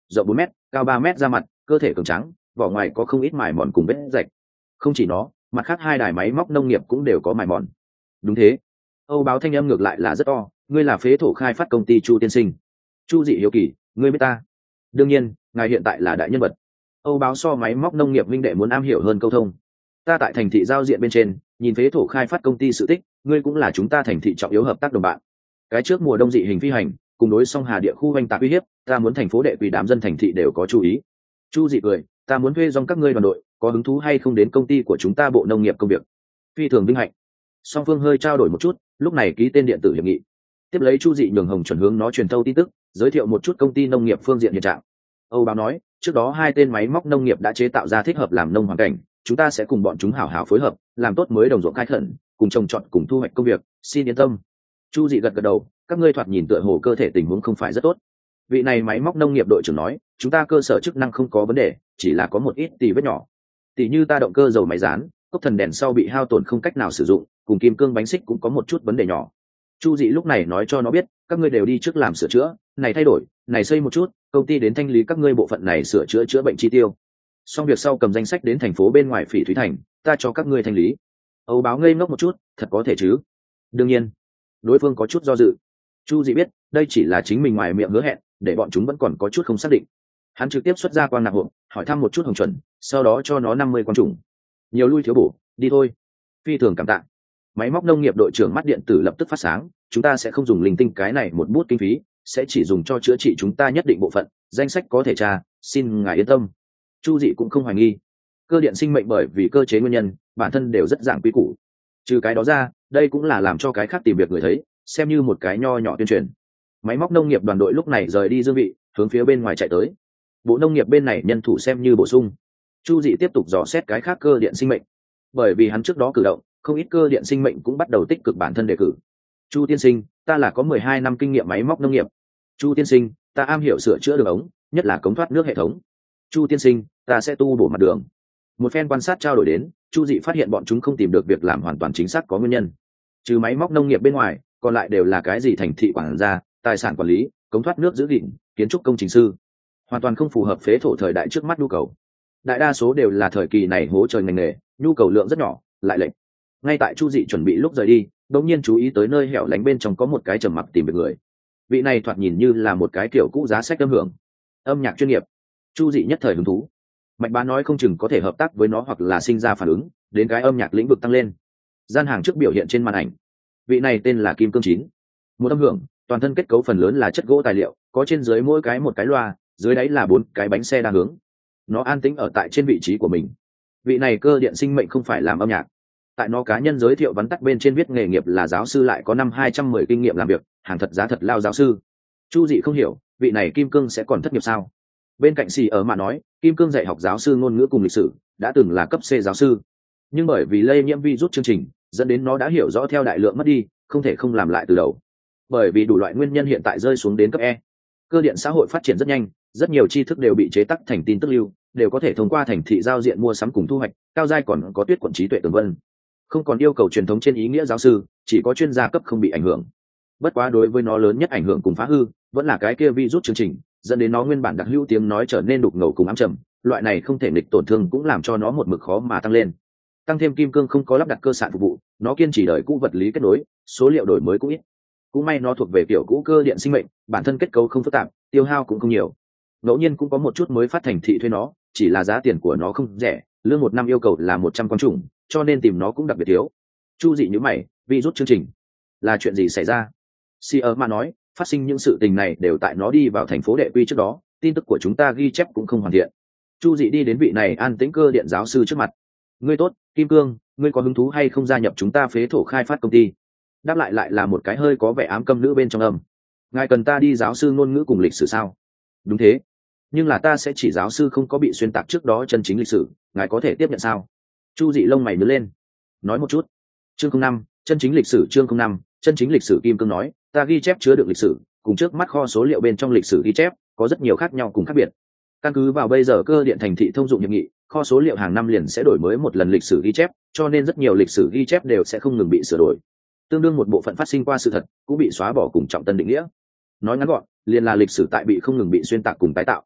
S1: rộng 4 mét, cao 3 mét, ra mặt cơ thể cường trắng, vỏ ngoài có không ít mài mòn cùng vết rạch. Không chỉ nó, mặt khác hai đài máy móc nông nghiệp cũng đều có mài mòn. Đúng thế. Âu Báo thanh âm ngược lại là rất to, ngươi là phế thổ khai phát công ty Chu tiên sinh. Chu Dị hiếu kỳ, ngươi biết ta? Đương nhiên, ngài hiện tại là đại nhân vật. Âu Báo so máy móc nông nghiệp minh đệ muốn am hiểu hơn câu thông. Ta tại thành thị giao diện bên trên nhìn phế thổ khai phát công ty sự tích, ngươi cũng là chúng ta thành thị trọng yếu hợp tác đồng bạn. Cái trước mùa đông dị hình phi hành cùng đối song hà địa khu oanh tạc uy hiếp, ta muốn thành phố đệ quỷ đám dân thành thị đều có chú ý. Chu Dị cười, ta muốn thuê dòng các ngươi đoàn đội, có hứng thú hay không đến công ty của chúng ta bộ nông nghiệp công việc? Phi thường vinh hạnh. Song phương hơi trao đổi một chút, lúc này ký tên điện tử hiệp nghị. Tiếp lấy Chu Dị nhường Hồng chuẩn hướng nó truyền thâu tin tức, giới thiệu một chút công ty nông nghiệp phương diện hiện trạng. Âu Báo nói, trước đó hai tên máy móc nông nghiệp đã chế tạo ra thích hợp làm nông hoàn cảnh, chúng ta sẽ cùng bọn chúng hảo hảo phối hợp, làm tốt mới đồng ruộng khai khẩn, cùng trồng trọt cùng thu hoạch công việc, xin yên tâm. Chu Dị gật gật đầu, các ngươi thoạt nhìn tựa hồ cơ thể tình huống không phải rất tốt. Vị này máy móc nông nghiệp đội trưởng nói, chúng ta cơ sở chức năng không có vấn đề, chỉ là có một ít tì vết nhỏ. Tỉ như ta động cơ dầu máy rán, cốc thần đèn sau bị hao tổn không cách nào sử dụng, cùng kim cương bánh xích cũng có một chút vấn đề nhỏ. Chu Dị lúc này nói cho nó biết, các ngươi đều đi trước làm sửa chữa, này thay đổi, này xây một chút, công ty đến thanh lý các ngươi bộ phận này sửa chữa chữa bệnh chi tiêu. Xong việc sau cầm danh sách đến thành phố bên ngoài Phỉ Thúy Thành, ta cho các ngươi thanh lý. Âu Báo ngây ngốc một chút, thật có thể chứ? Đương nhiên. Đối phương có chút do dự. Chu Dị biết, đây chỉ là chính mình ngoài miệng hứa hẹn, để bọn chúng vẫn còn có chút không xác định. Hắn trực tiếp xuất ra quang nạp hộp, hỏi thăm một chút Hồng chuẩn, sau đó cho nó 50 quang trùng. Nhiều lui thiếu bổ, đi thôi. Phi thường cảm tạ. Máy móc nông nghiệp đội trưởng mắt điện tử lập tức phát sáng, chúng ta sẽ không dùng linh tinh cái này một bút kinh phí, sẽ chỉ dùng cho chữa trị chúng ta nhất định bộ phận, danh sách có thể tra, xin ngài yên tâm. Chu Dị cũng không hoài nghi. Cơ điện sinh mệnh bởi vì cơ chế nguyên nhân, bản thân đều rất dạng quy củ. Trừ cái đó ra, đây cũng là làm cho cái khác tìm việc người thấy, xem như một cái nho nhỏ tuyên truyền. Máy móc nông nghiệp đoàn đội lúc này rời đi dương vị, hướng phía bên ngoài chạy tới. Bộ nông nghiệp bên này nhân thủ xem như bổ sung. Chu Dị tiếp tục dò xét cái khác cơ điện sinh mệnh, bởi vì hắn trước đó cử động, không ít cơ điện sinh mệnh cũng bắt đầu tích cực bản thân đề cử. Chu tiên sinh, ta là có 12 năm kinh nghiệm máy móc nông nghiệp. Chu tiên sinh, ta am hiểu sửa chữa đường ống, nhất là cống thoát nước hệ thống. Chu tiên sinh, ta sẽ tu bổ mặt đường. Một phen quan sát trao đổi đến, Chu Dị phát hiện bọn chúng không tìm được việc làm hoàn toàn chính xác có nguyên nhân. Trừ máy móc nông nghiệp bên ngoài, còn lại đều là cái gì thành thị quản gia, tài sản quản lý, cống thoát nước giữ gìn, kiến trúc công trình sư, hoàn toàn không phù hợp phế thổ thời đại trước mắt nhu cầu. Đại đa số đều là thời kỳ này hố trời ngành nghề, nhu cầu lượng rất nhỏ, lại lệch. Ngay tại Chu Dị chuẩn bị lúc rời đi, đột nhiên chú ý tới nơi hẻo lánh bên trong có một cái trầm mặc tìm việc người. Vị này thoạt nhìn như là một cái kiểu cũ giá sách âm hưởng, âm nhạc chuyên nghiệp. Chu Dị nhất thời hứng thú. Mạch Bá nói không chừng có thể hợp tác với nó hoặc là sinh ra phản ứng, đến cái âm nhạc lĩnh vực tăng lên. Gian hàng trước biểu hiện trên màn ảnh. Vị này tên là Kim Cương Chín. Một âm hưởng, toàn thân kết cấu phần lớn là chất gỗ tài liệu, có trên dưới mỗi cái một cái loa, dưới đáy là 4 cái bánh xe đa hướng. Nó an tĩnh ở tại trên vị trí của mình. Vị này cơ điện sinh mệnh không phải làm âm nhạc. Tại nó cá nhân giới thiệu vắn tắt bên trên viết nghề nghiệp là giáo sư, lại có năm 210 kinh nghiệm làm việc, hàng thật giá thật lao giáo sư. Chu Dị không hiểu, vị này Kim Cương sẽ còn thất nghiệp sao? Bên cạnh xì ở mà nói, Kim Cương dạy học giáo sư ngôn ngữ cùng lịch sử, đã từng là cấp C giáo sư, nhưng bởi vì lây nhiễm virus chương trình, dẫn đến nó đã hiểu rõ theo đại lượng mất đi, không thể không làm lại từ đầu. Bởi vì đủ loại nguyên nhân hiện tại rơi xuống đến cấp E. Cơ điện xã hội phát triển rất nhanh, rất nhiều tri thức đều bị chế tắc thành tin tức lưu, đều có thể thông qua thành thị giao diện mua sắm cùng thu hoạch, cao giai còn có tuyết quận trí tuệ tường vân. Không còn yêu cầu truyền thống trên ý nghĩa giáo sư, chỉ có chuyên gia cấp không bị ảnh hưởng. Bất quá đối với nó lớn nhất ảnh hưởng cùng phá hư, vẫn là cái kia virus chương trình, dẫn đến nó nguyên bản đặc hữu tiếng nói trở nên đục ngầu cùng ám trầm, loại này không thể nghịch tổn thương cũng làm cho nó một mực khó mà tăng lên. Tăng thêm Kim Cương không có lắp đặt cơ sản phục vụ, nó kiên trì đời cũ vật lý kết nối, số liệu đổi mới cũng ít. Cũng may nó thuộc về kiểu cũ cơ điện sinh mệnh, bản thân kết cấu không phức tạp, tiêu hao cũng không nhiều. Ngẫu nhiên cũng có một chút mới phát thành thị thuê nó, chỉ là giá tiền của nó không rẻ, lương một năm yêu cầu là 100 con trùng, cho nên tìm nó cũng đặc biệt thiếu. Chu Dị nhíu mày, virus chương trình là chuyện gì xảy ra? Si ở mà nói, phát sinh những sự tình này đều tại nó đi vào thành phố đệ quy trước đó, tin tức của chúng ta ghi chép cũng không hoàn thiện. Chu Dị đi đến vị này an tĩnh cơ điện giáo sư trước mặt. Ngươi tốt, Kim Cương, ngươi có hứng thú hay không gia nhập chúng ta phế thổ khai phát công ty? Đáp lại là một cái hơi có vẻ ám câm nữ bên trong âm. Ngài cần ta đi giáo sư ngôn ngữ cùng lịch sử sao? Đúng thế, nhưng là ta sẽ chỉ giáo sư không có bị xuyên tạc trước đó chân chính lịch sử, ngài có thể tiếp nhận sao? Chu Dị lông mày nhớ lên. Nói một chút. Chương 05, chân chính lịch sử. Chương 05, chân chính lịch sử. Kim Cương nói, ta ghi chép chứa được lịch sử, cùng trước mắt kho số liệu bên trong lịch sử ghi chép có rất nhiều khác nhau cùng khác biệt. Căn cứ vào bây giờ cơ điện thành thị thông dụng hiệp nghị, kho số liệu hàng năm liền sẽ đổi mới một lần lịch sử ghi chép, cho nên rất nhiều lịch sử ghi chép đều sẽ không ngừng bị sửa đổi. Tương đương một bộ phận phát sinh qua sự thật cũng bị xóa bỏ cùng trọng tân định nghĩa. Nói ngắn gọn, liền là lịch sử tại bị không ngừng bị xuyên tạc cùng tái tạo.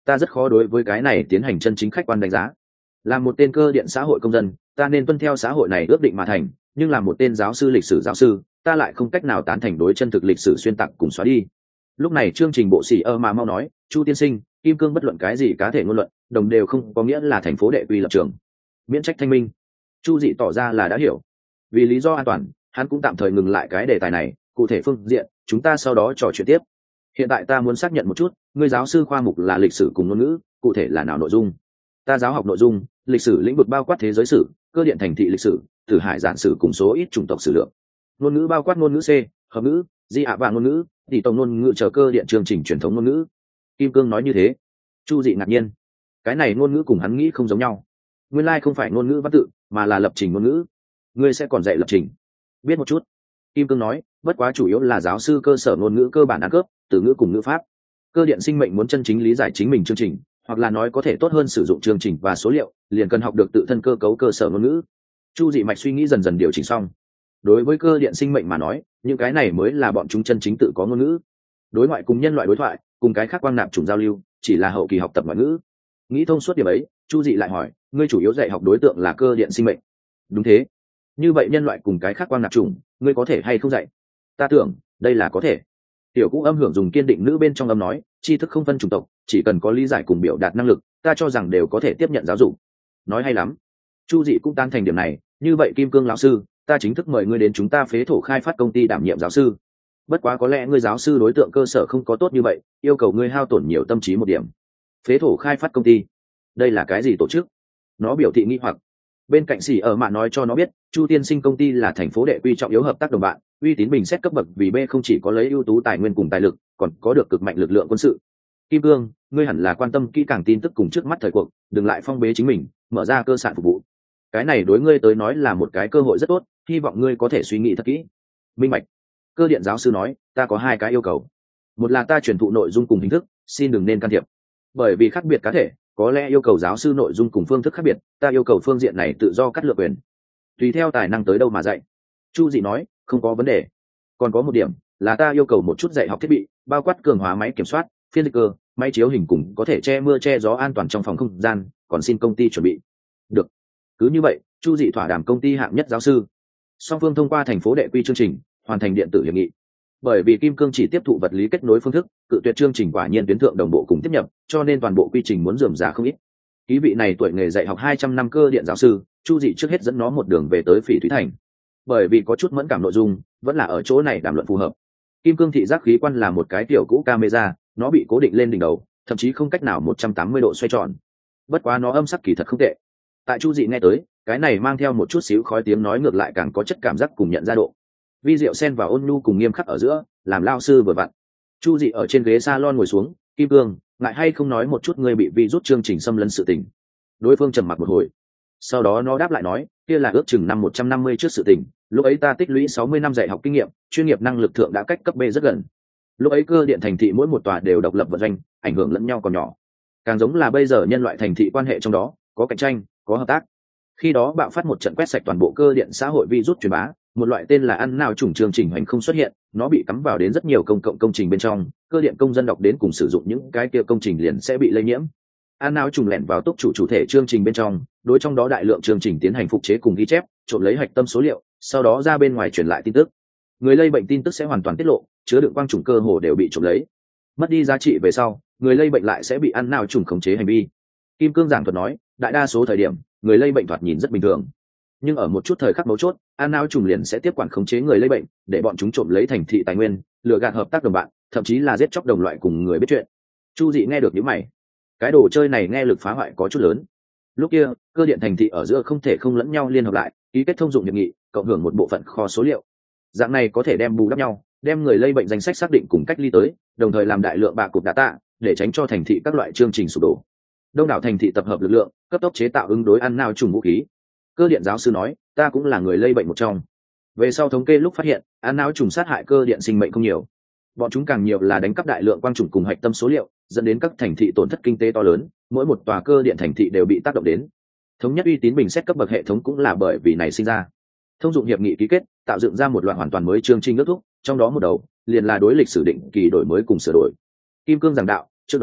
S1: ta rất khó đối với cái này tiến hành chân chính khách quan đánh giá. Là một tên cơ điện xã hội công dân, ta nên tuân theo xã hội này ước định mà thành, nhưng là một tên giáo sư lịch sử giáo sư, ta lại không cách nào tán thành đối chân thực lịch sử xuyên tạc cùng xóa đi. Lúc này chương trình bộ sĩ mà mau nói, Chu tiên sinh, kim cương bất luận cái gì cá thể ngôn luận, đồng đều không có nghĩa là thành phố đệ quy lập trường. Miễn trách thanh minh. Chu dị tỏ ra là đã hiểu. Vì lý do an toàn, hắn cũng tạm thời ngừng lại cái đề tài này, cụ thể phương diện chúng ta sau đó trò chuyện tiếp. Hiện tại ta muốn xác nhận một chút, ngươi giáo sư khoa mục là lịch sử cùng ngôn ngữ, cụ thể là nào nội dung? Ta giáo học nội dung, lịch sử lĩnh vực bao quát thế giới sử, cơ điện thành thị lịch sử, Tử Hải giản sử cùng số ít chủng tộc sử lượng. Ngôn ngữ bao quát ngôn ngữ C, hợp ngữ, di ạ và ngôn ngữ, tỷ tổng ngôn ngữ chờ cơ điện chương trình truyền thống ngôn ngữ. Kim Cương nói như thế. Chu dị ngạc nhiên. Cái này ngôn ngữ cùng hắn nghĩ không giống nhau. Nguyên lai không phải ngôn ngữ văn tự, mà là lập trình ngôn ngữ. Ngươi sẽ còn dạy lập trình? Biết một chút. Kim Cương nói, bất quá chủ yếu là giáo sư cơ sở ngôn ngữ cơ bản ăn cướp, từ ngữ cùng ngữ pháp. Cơ điện sinh mệnh muốn chân chính lý giải chính mình chương trình, hoặc là nói có thể tốt hơn sử dụng chương trình và số liệu, liền cần học được tự thân cơ cấu cơ sở ngôn ngữ. Chu dị mạch suy nghĩ dần dần điều chỉnh xong. Đối với cơ điện sinh mệnh mà nói, những cái này mới là bọn chúng chân chính tự có ngôn ngữ. Đối ngoại cùng nhân loại đối thoại, cùng cái khác quang nạp chủng giao lưu, chỉ là hậu kỳ học tập ngoại ngữ. Nghĩ thông suốt điểm ấy, Chu dị lại hỏi, ngươi chủ yếu dạy học đối tượng là cơ điện sinh mệnh? Đúng thế. Như vậy nhân loại cùng cái khác quang nạp chủng, ngươi có thể hay không dạy? Ta tưởng đây là có thể. Tiểu Cũ âm hưởng dùng kiên định nữ bên trong âm nói, tri thức không phân chủng tộc, chỉ cần có lý giải cùng biểu đạt năng lực, ta cho rằng đều có thể tiếp nhận giáo dục. Nói hay lắm. Chu dị cũng tan thành điểm này. Như vậy Kim Cương lão sư, ta chính thức mời ngươi đến chúng ta phế thổ khai phát công ty đảm nhiệm giáo sư. Bất quá có lẽ ngươi giáo sư đối tượng cơ sở không có tốt như vậy, yêu cầu ngươi hao tổn nhiều tâm trí một điểm. Phế thổ khai phát công ty, đây là cái gì tổ chức? Nó biểu thị nghi hoặc. Bên cạnh Sĩ ở mạn nói cho nó biết, Chu tiên sinh công ty là thành phố đệ quy trọng yếu hợp tác đồng bạn, uy tín bình xét cấp bậc vì B không chỉ có lấy ưu tú tài nguyên cùng tài lực, còn có được cực mạnh lực lượng quân sự. Kim Cương, ngươi hẳn là quan tâm kỹ càng tin tức cùng trước mắt thời cuộc, đừng lại phong bế chính mình, mở ra cơ sản phục vụ. Cái này đối ngươi tới nói là một cái cơ hội rất tốt, hy vọng ngươi có thể suy nghĩ thật kỹ. Minh bạch. Cơ điện giáo sư nói, ta có hai cái yêu cầu. Một là ta truyền thụ nội dung cùng hình thức, xin đừng nên can thiệp. Bởi vì khác biệt cá thể, có lẽ yêu cầu giáo sư nội dung cùng phương thức khác biệt, ta yêu cầu phương diện này tự do cắt lựa quyền, tùy theo tài năng tới đâu mà dạy. Chu dị nói, không có vấn đề. Còn có một điểm là ta yêu cầu một chút dạy học thiết bị, bao quát cường hóa máy kiểm soát, phiên dịch cơ, máy chiếu hình cùng có thể che mưa che gió an toàn trong phòng không gian, còn xin công ty chuẩn bị. Được. Cứ như vậy, Chu dị thỏa đàm công ty hạng nhất giáo sư. Song phương thông qua thành phố đệ quy chương trình, hoàn thành điện tử hiệp nghị. Bởi vì Kim Cương chỉ tiếp thụ vật lý kết nối phương thức, cự tuyệt chương trình quả nhiên tuyến thượng đồng bộ cùng tiếp nhập, cho nên toàn bộ quy trình muốn rườm rà không ít. Ký vị này tuổi nghề dạy học 200 năm cơ điện giáo sư, Chu dị trước hết dẫn nó một đường về tới Phỉ Thúy Thành. Bởi vì có chút mẫn cảm nội dung, vẫn là ở chỗ này đàm luận phù hợp. Kim Cương thị giác khí quan là một cái tiểu cũ camera, nó bị cố định lên đỉnh đầu, thậm chí không cách nào 180 độ xoay tròn. Bất quá nó âm sắc kỳ thật không tệ. Tại Chu dị nghe tới, cái này mang theo một chút xíu khói tiếng nói ngược lại càng có chất cảm giác cùng nhận ra độ. Vi diệu xen vào ôn nhu cùng nghiêm khắc ở giữa, làm lao sư vừa vặn. Chu dị ở trên ghế salon ngồi xuống, Kim Cương, ngại hay không nói một chút ngươi bị virus chương trình xâm lấn sự tình. Đối phương trầm mặc một hồi, sau đó nó đáp lại nói, kia là ước chừng năm 150 trước sự tình, lúc ấy ta tích lũy 60 năm dạy học kinh nghiệm, chuyên nghiệp năng lực thượng đã cách cấp B rất gần. Lúc ấy cơ điện thành thị mỗi một tòa đều độc lập vận doanh, ảnh hưởng lẫn nhau còn nhỏ. Càng giống là bây giờ nhân loại thành thị quan hệ trong đó, có cạnh tranh, có hợp tác. Khi đó bạo phát một trận quét sạch toàn bộ cơ điện xã hội virus truyền bá, một loại tên là ăn nào chủng chương trình hành không xuất hiện, nó bị cắm vào đến rất nhiều công cộng công trình bên trong, cơ điện công dân đọc đến cùng sử dụng những cái kia công trình liền sẽ bị lây nhiễm. Ăn nào trùng lẻn vào túc chủ thể chương trình bên trong, đối trong đó đại lượng chương trình tiến hành phục chế cùng ghi chép, trộn lấy hạch tâm số liệu, sau đó ra bên ngoài truyền lại tin tức. Người lây bệnh tin tức sẽ hoàn toàn tiết lộ, chứa đựng quang trùng cơ hồ đều bị trộm lấy. Mất đi giá trị về sau, người lây bệnh lại sẽ bị ăn nào trùng khống chế hành vi. Kim Cương giảng thuật nói, đại đa số thời điểm, người lây bệnh thoạt nhìn rất bình thường, nhưng ở một chút thời khắc mấu chốt, ăn nào trùng liền sẽ tiếp quản khống chế người lây bệnh, để bọn chúng trộm lấy thành thị tài nguyên, lừa gạt hợp tác đồng bạn, thậm chí là giết chóc đồng loại cùng người biết chuyện. Chu dị nghe được những mày, cái đồ chơi này nghe lực phá hoại có chút lớn. Lúc kia cơ điện thành thị ở giữa không thể không lẫn nhau liên hợp lại, ký kết thông dụng hiệp nghị, cộng hưởng một bộ phận kho số liệu. Dạng này có thể đem bù đắp nhau, đem người lây bệnh danh sách xác định cùng cách ly tới, đồng thời làm đại lượng bạc cục data, để tránh cho thành thị các loại chương trình sụp đổ. Đông đảo thành thị tập hợp lực lượng, cấp tốc chế tạo ứng đối ăn nào trùng vũ khí. Cơ điện giáo sư nói, ta cũng là người lây bệnh một trong. Về sau thống kê lúc phát hiện, ăn não trùng sát hại cơ điện sinh mệnh không nhiều, bọn chúng càng nhiều là đánh cắp đại lượng quang trùng cùng hạch tâm số liệu, dẫn đến các thành thị tổn thất kinh tế to lớn, mỗi một tòa cơ điện thành thị đều bị tác động đến. Thống nhất uy tín bình xét cấp bậc hệ thống cũng là bởi vì này sinh ra. Thông dụng hiệp nghị ký kết, tạo dựng ra một loạt hoàn toàn mới chương trình ước thúc, trong đó một đầu liền là đối lịch sử định kỳ đổi mới cùng sửa đổi. Kim Cương giảng đạo, trước đó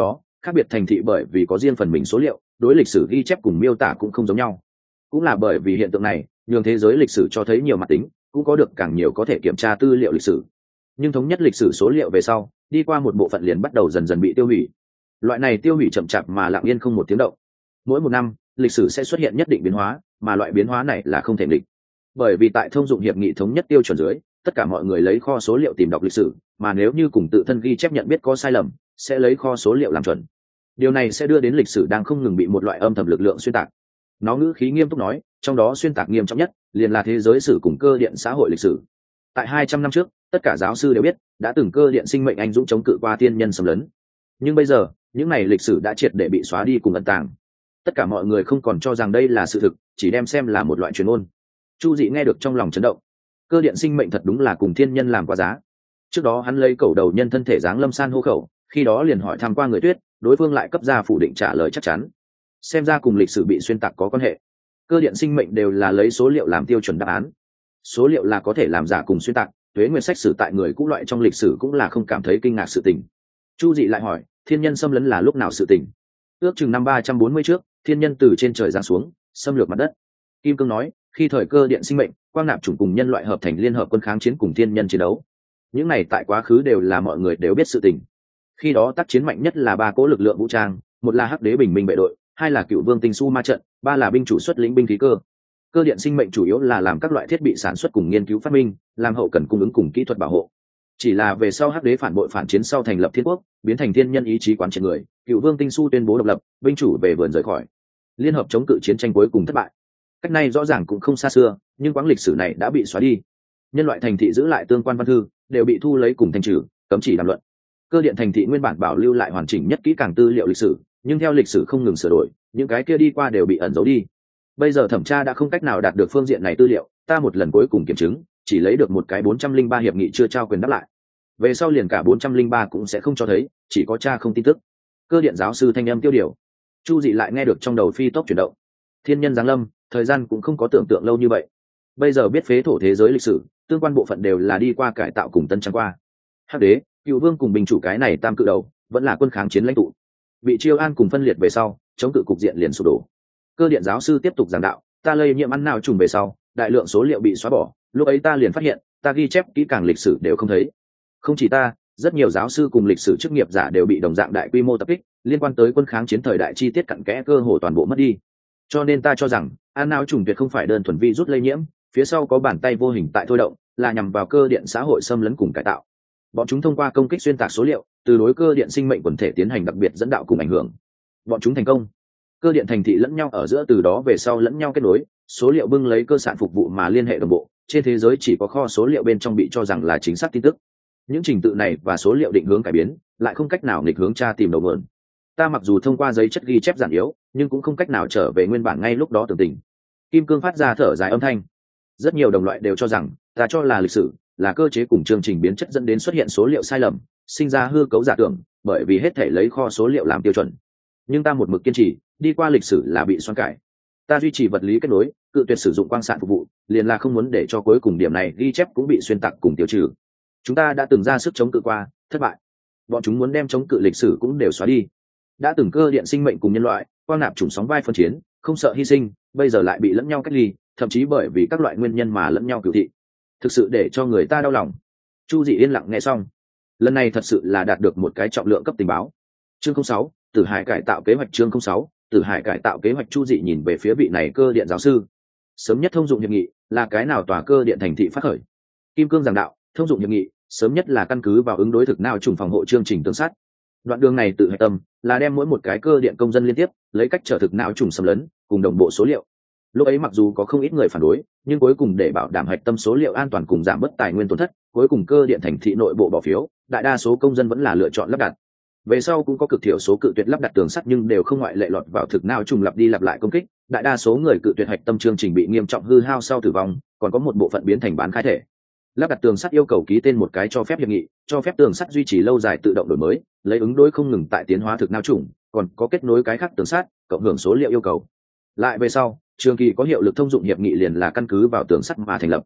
S1: khác biệt thành thị bởi vì có riêng phần mình số liệu, đối lịch sử ghi chép cùng miêu tả cũng không giống nhau. Cũng là bởi vì hiện tượng này, nhường thế giới lịch sử cho thấy nhiều mặt tính, cũng có được càng nhiều có thể kiểm tra tư liệu lịch sử. Nhưng thống nhất lịch sử số liệu về sau, đi qua một bộ phận liền bắt đầu dần dần bị tiêu hủy. Loại này tiêu hủy chậm chạp mà lặng yên không một tiếng động. Mỗi một năm, lịch sử sẽ xuất hiện nhất định biến hóa, mà loại biến hóa này là không thể định. Bởi vì tại thông dụng hiệp nghị thống nhất tiêu chuẩn dưới, tất cả mọi người lấy kho số liệu tìm đọc lịch sử, mà nếu như cùng tự thân ghi chép nhận biết có sai lầm, sẽ lấy kho số liệu làm chuẩn. Điều này sẽ đưa đến lịch sử đang không ngừng bị một loại âm thầm lực lượng xuyên tạc. Nó ngữ khí nghiêm túc nói, trong đó xuyên tạc nghiêm trọng nhất liền là thế giới sử cùng cơ điện xã hội lịch sử. Tại 200 năm trước, tất cả giáo sư đều biết, đã từng cơ điện sinh mệnh anh dũng chống cự qua thiên nhân xâm lấn. Nhưng bây giờ, những này lịch sử đã triệt để bị xóa đi cùng ẩn tàng. Tất cả mọi người không còn cho rằng đây là sự thực, chỉ đem xem là một loại truyền ngôn. Chu Dị nghe được trong lòng chấn động. Cơ điện sinh mệnh thật đúng là cùng thiên nhân làm quá giá. Trước đó hắn lấy cẩu đầu nhân thân thể dáng lâm san hô khẩu, khi đó liền hỏi tham qua người Tuyết, đối phương lại cấp ra phủ định trả lời chắc chắn. Xem ra cùng lịch sử bị xuyên tạc có quan hệ. Cơ điện sinh mệnh đều là lấy số liệu làm tiêu chuẩn đáp án. Số liệu là có thể làm giả cùng xuyên tạc, Tuế Nguyên sách sử tại người cũ loại trong lịch sử cũng là không cảm thấy kinh ngạc sự tình. Chu Dị lại hỏi, thiên nhân xâm lấn là lúc nào sự tình? Ước chừng năm 340 trước, thiên nhân từ trên trời giáng xuống, xâm lược mặt đất. Kim Cương nói, khi thời cơ điện sinh mệnh, quang nạp chủng cùng nhân loại hợp thành liên hợp quân kháng chiến cùng thiên nhân chiến đấu. Những này tại quá khứ đều là mọi người đều biết sự tình. Khi đó tác chiến mạnh nhất là 3 cỗ lực lượng vũ trang, một là Hắc Đế Bình Minh vệ đội, 2 là Cựu Vương Tinh Su ma trận, 3 là binh chủ xuất lĩnh binh khí cơ. Cơ điện sinh mệnh chủ yếu là làm các loại thiết bị sản xuất cùng nghiên cứu phát minh, làm hậu cần cung ứng cùng kỹ thuật bảo hộ. Chỉ là về sau Hắc Đế phản bội phản chiến sau thành lập Thiên Quốc, biến thành thiên nhân ý chí quán triệt người, Cựu Vương Tinh Su tuyên bố độc lập, binh chủ về vườn rời khỏi. Liên hợp chống cự chiến tranh cuối cùng thất bại. Cách này rõ ràng cũng không xa xưa, nhưng quãng lịch sử này đã bị xóa đi. Nhân loại thành thị giữ lại tương quan văn thư, đều bị thu lấy cùng thanh trừ, cấm chỉ đàm luận. Cơ điện thành thị nguyên bản bảo lưu lại hoàn chỉnh nhất kỹ càng tư liệu lịch sử, nhưng theo lịch sử không ngừng sửa đổi, những cái kia đi qua đều bị ẩn giấu đi. Bây giờ thẩm tra đã không cách nào đạt được phương diện này tư liệu, ta một lần cuối cùng kiểm chứng, chỉ lấy được một cái 403 hiệp nghị chưa trao quyền đáp lại. Về sau liền cả 403 cũng sẽ không cho thấy, chỉ có tra không tin tức. Cơ điện giáo sư thanh âm tiêu điều. Chu Dị lại nghe được trong đầu phi tốc chuyển động. Thiên nhân giáng lâm, thời gian cũng không có tưởng tượng lâu như vậy. Bây giờ biết phế thổ thế giới lịch sử, tương quan bộ phận đều là đi qua cải tạo cùng tân trang qua. Hắc Đế, Cựu Vương cùng binh chủ cái này tam cự đầu, vẫn là quân kháng chiến lãnh tụ. Bị chiêu an cùng phân liệt về sau, chống cự cục diện liền sụp đổ. Cơ điện giáo sư tiếp tục giảng đạo, ta lây nhiễm ăn nào trùng về sau, đại lượng số liệu bị xóa bỏ, lúc ấy ta liền phát hiện, ta ghi chép kỹ càng lịch sử đều không thấy. Không chỉ ta, rất nhiều giáo sư cùng lịch sử chức nghiệp giả đều bị đồng dạng đại quy mô tập kích, liên quan tới quân kháng chiến thời đại chi tiết cặn kẽ cơ hồ toàn bộ mất đi. Cho nên ta cho rằng, ăn não trùng tuyệt không phải đơn thuần virus lây nhiễm, phía sau có bàn tay vô hình tại thôi động, là nhằm vào cơ điện xã hội xâm lấn cùng cải tạo. Bọn chúng thông qua công kích xuyên tạc số liệu, từ đối cơ điện sinh mệnh quần thể tiến hành đặc biệt dẫn đạo cùng ảnh hưởng. Bọn chúng thành công. Cơ điện thành thị lẫn nhau ở giữa từ đó về sau lẫn nhau kết nối, số liệu bưng lấy cơ sản phục vụ mà liên hệ đồng bộ. Trên thế giới chỉ có kho số liệu bên trong bị cho rằng là chính xác tin tức. Những trình tự này và số liệu định hướng cải biến, lại không cách nào nghịch hướng tra tìm đầu nguồn. Ta mặc dù thông qua giấy chất ghi chép giản yếu, nhưng cũng không cách nào trở về nguyên bản ngay lúc đó tưởng tình. Kim Cương phát ra thở dài âm thanh. Rất nhiều đồng loại đều cho rằng, ta cho là lịch sử, là cơ chế cùng chương trình biến chất dẫn đến xuất hiện số liệu sai lầm, sinh ra hư cấu giả tưởng, bởi vì hết thể lấy kho số liệu làm tiêu chuẩn. Nhưng ta một mực kiên trì, đi qua lịch sử là bị xoắn cải. Ta duy trì vật lý kết nối, cự tuyệt sử dụng quang sản phục vụ, liền là không muốn để cho cuối cùng điểm này ghi chép cũng bị xuyên tạc cùng tiêu trừ. Chúng ta đã từng ra sức chống cự qua, thất bại. Bọn chúng muốn đem chống cự lịch sử cũng đều xóa đi. Đã từng cơ điện sinh mệnh cùng nhân loại, quang nạp chủng sóng vai phân chiến, không sợ hy sinh, bây giờ lại bị lẫn nhau cách ly, thậm chí bởi vì các loại nguyên nhân mà lẫn nhau cửu thị. Thực sự để cho người ta đau lòng. Chu Dị yên lặng nghe xong. Lần này thật sự là đạt được một cái trọng lượng cấp tình báo. Chương 06, Tử Hải cải tạo kế hoạch. Chương 06, Tử Hải cải tạo kế hoạch. Chu Dị nhìn về phía vị này cơ điện giáo sư. Sớm nhất thông dụng hiệp nghị là cái nào tòa cơ điện thành thị phát khởi? Kim Cương giảng đạo, thông dụng hiệp nghị sớm nhất là căn cứ vào ứng đối thực nào trùng phòng hộ chương trình tương sát. Đoạn đường này tự hệ tâm là đem mỗi một cái cơ điện công dân liên tiếp lấy cách trở thực não trùng xâm lấn cùng đồng bộ số liệu. Lúc ấy mặc dù có không ít người phản đối, nhưng cuối cùng để bảo đảm hạch tâm số liệu an toàn cùng giảm bớt tài nguyên tổn thất, cuối cùng cơ điện thành thị nội bộ bỏ phiếu, đại đa số công dân vẫn là lựa chọn lắp đặt. Về sau cũng có cực thiểu số cự tuyệt lắp đặt tường sắt, nhưng đều không ngoại lệ lọt vào thực não trùng lặp đi lặp lại công kích. Đại đa số người cự tuyệt hạch tâm chương trình bị nghiêm trọng hư hao sau tử vong, còn có một bộ phận biến thành bán khai thể. Lắp đặt tường sắt yêu cầu ký tên một cái cho phép hiệp nghị, cho phép tường sắt duy trì lâu dài tự động đổi mới, lấy ứng đối không ngừng tại tiến hóa thực não trùng, còn có kết nối cái khác tường sắt, cộng hưởng số liệu yêu cầu. Lại về sau, trường kỳ có hiệu lực thông dụng hiệp nghị liền là căn cứ vào tường sắt mà thành lập.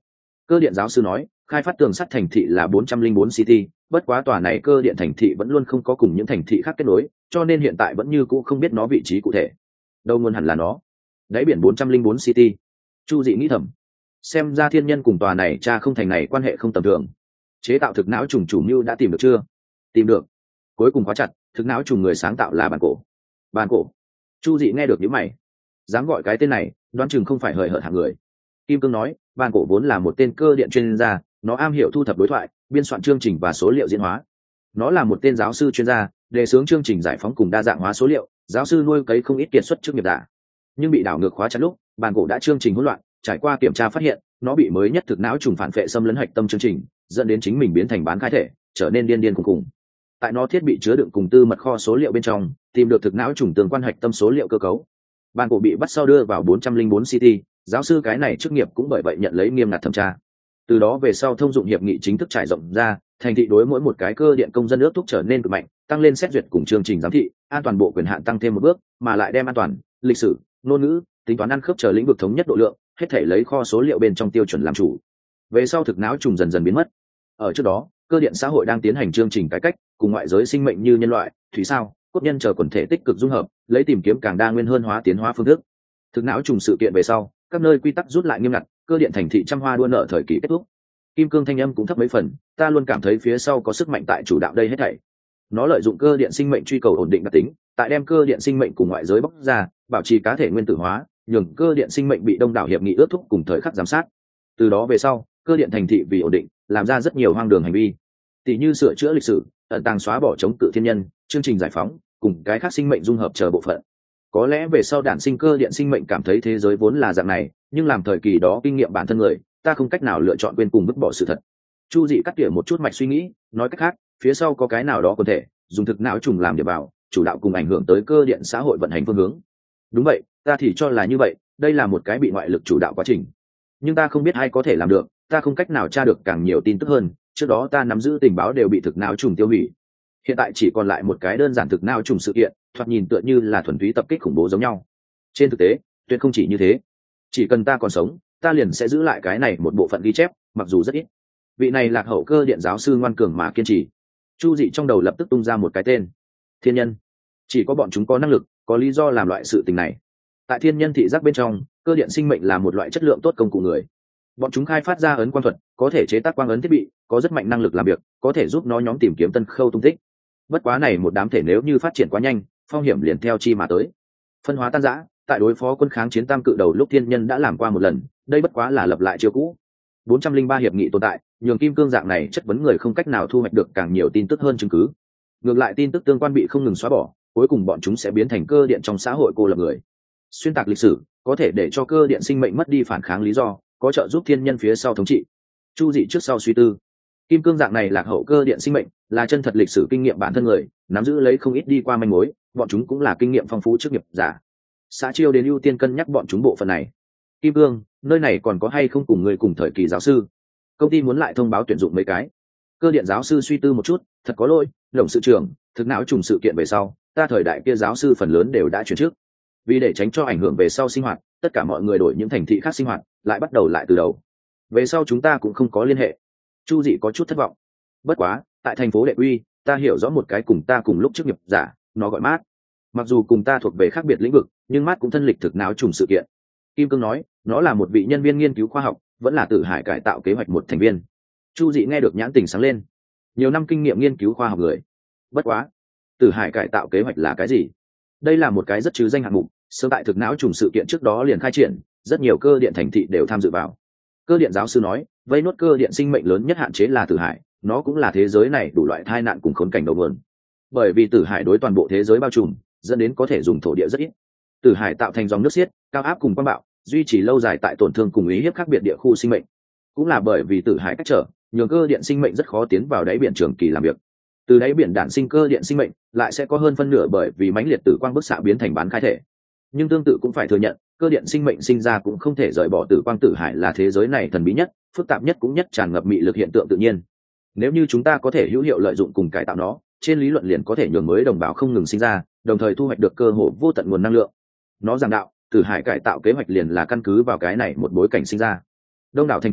S1: Cơ điện giáo sư nói, khai phát tường sắt thành thị là 404 city, bất quá tòa này cơ điện thành thị vẫn luôn không có cùng những thành thị khác kết nối, cho nên hiện tại vẫn như cũ không biết nó vị trí cụ thể. Đâu nguồn hẳn là nó. Đáy biển 404 city. Chu Dị nghĩ thầm. Xem ra thiên nhân cùng tòa này cha không thành này quan hệ không tầm thường. Chế tạo thực não trùng chủ mưu đã tìm được chưa? Tìm được. Cuối cùng khóa chặt, thực não trùng người sáng tạo là Bàn Cổ. Bàn Cổ. Chu Dị nghe được nhíu mày. Dám gọi cái tên này, đoán chừng không phải hời hợt hạng người. Kim Cương nói, Bàn Cổ vốn là một tên cơ điện chuyên gia, nó am hiểu thu thập đối thoại, biên soạn chương trình và số liệu diễn hóa. Nó là một tên giáo sư chuyên gia, đề xướng chương trình giải phóng cùng đa dạng hóa số liệu, giáo sư nuôi cấy không ít kiệt xuất chức nghiệp giả. Nhưng bị đảo ngược khóa chặt lúc, Bàn Cổ đã chương trình hỗn loạn, trải qua kiểm tra phát hiện, nó bị mới nhất thực não trùng phản vệ xâm lấn hạch tâm chương trình, dẫn đến chính mình biến thành bán khai thể, trở nên điên điên khùng khùng. Tại nó thiết bị chứa đựng cùng tư mật kho số liệu bên trong, tìm được thực não trùng tương quan hạch tâm số liệu cơ cấu. Bàn Cổ bị bắt sau đưa vào 404 city, giáo sư cái này chức nghiệp cũng bởi vậy nhận lấy nghiêm ngặt thẩm tra. Từ đó về sau thông dụng hiệp nghị chính thức trải rộng ra, thành thị đối mỗi một cái cơ điện công dân ước thúc trở nên cực mạnh, tăng lên xét duyệt cùng chương trình giám thị, an toàn bộ quyền hạn tăng thêm một bước, mà lại đem an toàn, lịch sử, ngôn ngữ, tính toán ăn khớp chờ lĩnh vực thống nhất độ lượng, hết thể lấy kho số liệu bên trong tiêu chuẩn làm chủ. Về sau thực não trùng dần dần biến mất. Ở trước đó, cơ điện xã hội đang tiến hành chương trình cải cách, cùng ngoại giới sinh mệnh như nhân loại, thủy sao, cốt nhân chờ quần thể tích cực dung hợp, lấy tìm kiếm càng đa nguyên hơn hóa tiến hóa phương thức. Thực não trùng sự kiện về sau, các nơi quy tắc rút lại nghiêm ngặt, cơ điện thành thị trăm hoa đua nở thời kỳ kết thúc. Kim Cương thanh âm cũng thấp mấy phần, ta luôn cảm thấy phía sau có sức mạnh tại chủ đạo đây hết thảy. Nó lợi dụng cơ điện sinh mệnh truy cầu ổn định đặc tính, tại đem cơ điện sinh mệnh cùng ngoại giới bóc ra, bảo trì cá thể nguyên tử hóa, nhường cơ điện sinh mệnh bị đông đảo hiệp nghị ước thúc cùng thời khắc giám sát. Từ đó về sau, cơ điện thành thị vì ổn định, làm ra rất nhiều hoang đường hành vi, tỷ như sửa chữa lịch sử, ẩn tàng xóa bỏ chống cự thiên nhân, chương trình giải phóng, cùng cái khác sinh mệnh dung hợp chờ bộ phận. Có lẽ về sau đản sinh cơ điện sinh mệnh cảm thấy thế giới vốn là dạng này, nhưng làm thời kỳ đó kinh nghiệm bản thân người, ta không cách nào lựa chọn quên cùng vứt bỏ sự thật. Chu Dị cắt tỉa một chút mạch suy nghĩ, nói cách khác, phía sau có cái nào đó có thể dùng thực não trùng làm địa bảo, chủ đạo cùng ảnh hưởng tới cơ điện xã hội vận hành phương hướng. Đúng vậy, ta thì cho là như vậy, đây là một cái bị ngoại lực chủ đạo quá trình. Nhưng ta không biết ai có thể làm được, ta không cách nào tra được càng nhiều tin tức hơn, trước đó ta nắm giữ tình báo đều bị thực não trùng tiêu hủy. Hiện tại chỉ còn lại một cái đơn giản thực não trùng sự kiện, thoạt nhìn tựa như là thuần túy tập kích khủng bố giống nhau. Trên thực tế, tuyệt không chỉ như thế. Chỉ cần ta còn sống, ta liền sẽ giữ lại cái này một bộ phận ghi chép, mặc dù rất ít. Vị này lạc hậu cơ điện giáo sư ngoan cường mà kiên trì. Chu Dị trong đầu lập tức tung ra một cái tên: Thiên nhân. Chỉ có bọn chúng có năng lực, có lý do làm loại sự tình này. Tại thiên nhân thị giác bên trong, cơ điện sinh mệnh là một loại chất lượng tốt công cụ người. Bọn chúng khai phát ra ấn quang thuật, có thể chế tác quang ấn thiết bị, có rất mạnh năng lực làm việc, có thể giúp nó nhóm tìm kiếm tân khâu tung tích. Bất quá này một đám thể nếu như phát triển quá nhanh, phong hiểm liền theo chi mà tới. Phân hóa tan rã, tại đối phó quân kháng chiến tam cự đầu lúc thiên nhân đã làm qua một lần, đây bất quá là lập lại chiêu cũ. 403 hiệp nghị tồn tại, nhường Kim Cương dạng này chất vấn người không cách nào thu hoạch được càng nhiều tin tức hơn chứng cứ. Ngược lại tin tức tương quan bị không ngừng xóa bỏ, cuối cùng bọn chúng sẽ biến thành cơ điện trong xã hội cô lập người. Xuyên tạc lịch sử, có thể để cho cơ điện sinh mệnh mất đi phản kháng lý do, có trợ giúp thiên nhân phía sau thống trị. Chu Dị trước sau suy tư. Kim Cương dạng này lạc hậu cơ điện sinh mệnh, là chân thật lịch sử kinh nghiệm bản thân người, nắm giữ lấy không ít đi qua manh mối, bọn chúng cũng là kinh nghiệm phong phú trước nghiệp giả. Xã Chiêu đến ưu tiên cân nhắc bọn chúng bộ phận này. Kim Cương, nơi này còn có hay không cùng người cùng thời kỳ giáo sư? Công ty muốn lại thông báo tuyển dụng mấy cái. Cơ điện giáo sư suy tư một chút, thật có lỗi, lồng sự trưởng, thực não trùng sự kiện về sau, ta thời đại kia giáo sư phần lớn đều đã chuyển trước. Vì để tránh cho ảnh hưởng về sau sinh hoạt, tất cả mọi người đổi những thành thị khác sinh hoạt, lại bắt đầu lại từ đầu. Về sau chúng ta cũng không có liên hệ. Chu Dị có chút thất vọng. Bất quá, tại thành phố Đệ Uy, ta hiểu rõ một cái cùng ta cùng lúc chức nghiệp giả, nó gọi Mát. Mặc dù cùng ta thuộc về khác biệt lĩnh vực, nhưng Mát cũng thân lịch thực não trùng sự kiện. Kim Cương nói, nó là một vị nhân viên nghiên cứu khoa học, vẫn là Tử Hải cải tạo kế hoạch một thành viên. Chu Dị nghe được nhãn tình sáng lên. Nhiều năm kinh nghiệm nghiên cứu khoa học người. Bất quá, Tử Hải cải tạo kế hoạch là cái gì? Đây là một cái rất chứ danh hạng mục, sớm tại thực não trùng sự kiện trước đó liền khai triển, rất nhiều cơ điện thành thị đều tham dự vào. Cơ điện giáo sư nói, vây nốt cơ điện sinh mệnh lớn nhất hạn chế là Tử Hải, nó cũng là thế giới này đủ loại tai nạn cùng khốn cảnh đầu nguồn. Bởi vì Tử Hải đối toàn bộ thế giới bao trùm, dẫn đến có thể dùng thổ địa rất ít. Tử Hải tạo thành dòng nước xiết, cao áp cùng quang bạo, duy trì lâu dài tại tổn thương cùng ý hiếp khác biệt địa khu sinh mệnh. Cũng là bởi vì Tử Hải cách trở, nhường cơ điện sinh mệnh rất khó tiến vào đáy biển trường kỳ làm việc. Từ đáy biển đản sinh cơ điện sinh mệnh, lại sẽ có hơn phân nửa bởi vì mãnh liệt tử quang bức xạ biến thành bán khai thể. Nhưng tương tự cũng phải thừa nhận, cơ điện sinh mệnh sinh ra cũng không thể rời bỏ tử quang. Tử Hải là thế giới này thần bí nhất, phức tạp nhất cũng nhất tràn ngập mị lực hiện tượng tự nhiên. Nếu như chúng ta có thể hữu hiệu lợi dụng cùng cải tạo nó, trên lý luận liền có thể nhường mới đồng bào không ngừng sinh ra, đồng thời thu hoạch được cơ hội vô tận nguồn năng lượng. Nó giảng đạo, Tử Hải cải tạo kế hoạch liền là căn cứ vào cái này một bối cảnh sinh ra. Đông đảo thành thị,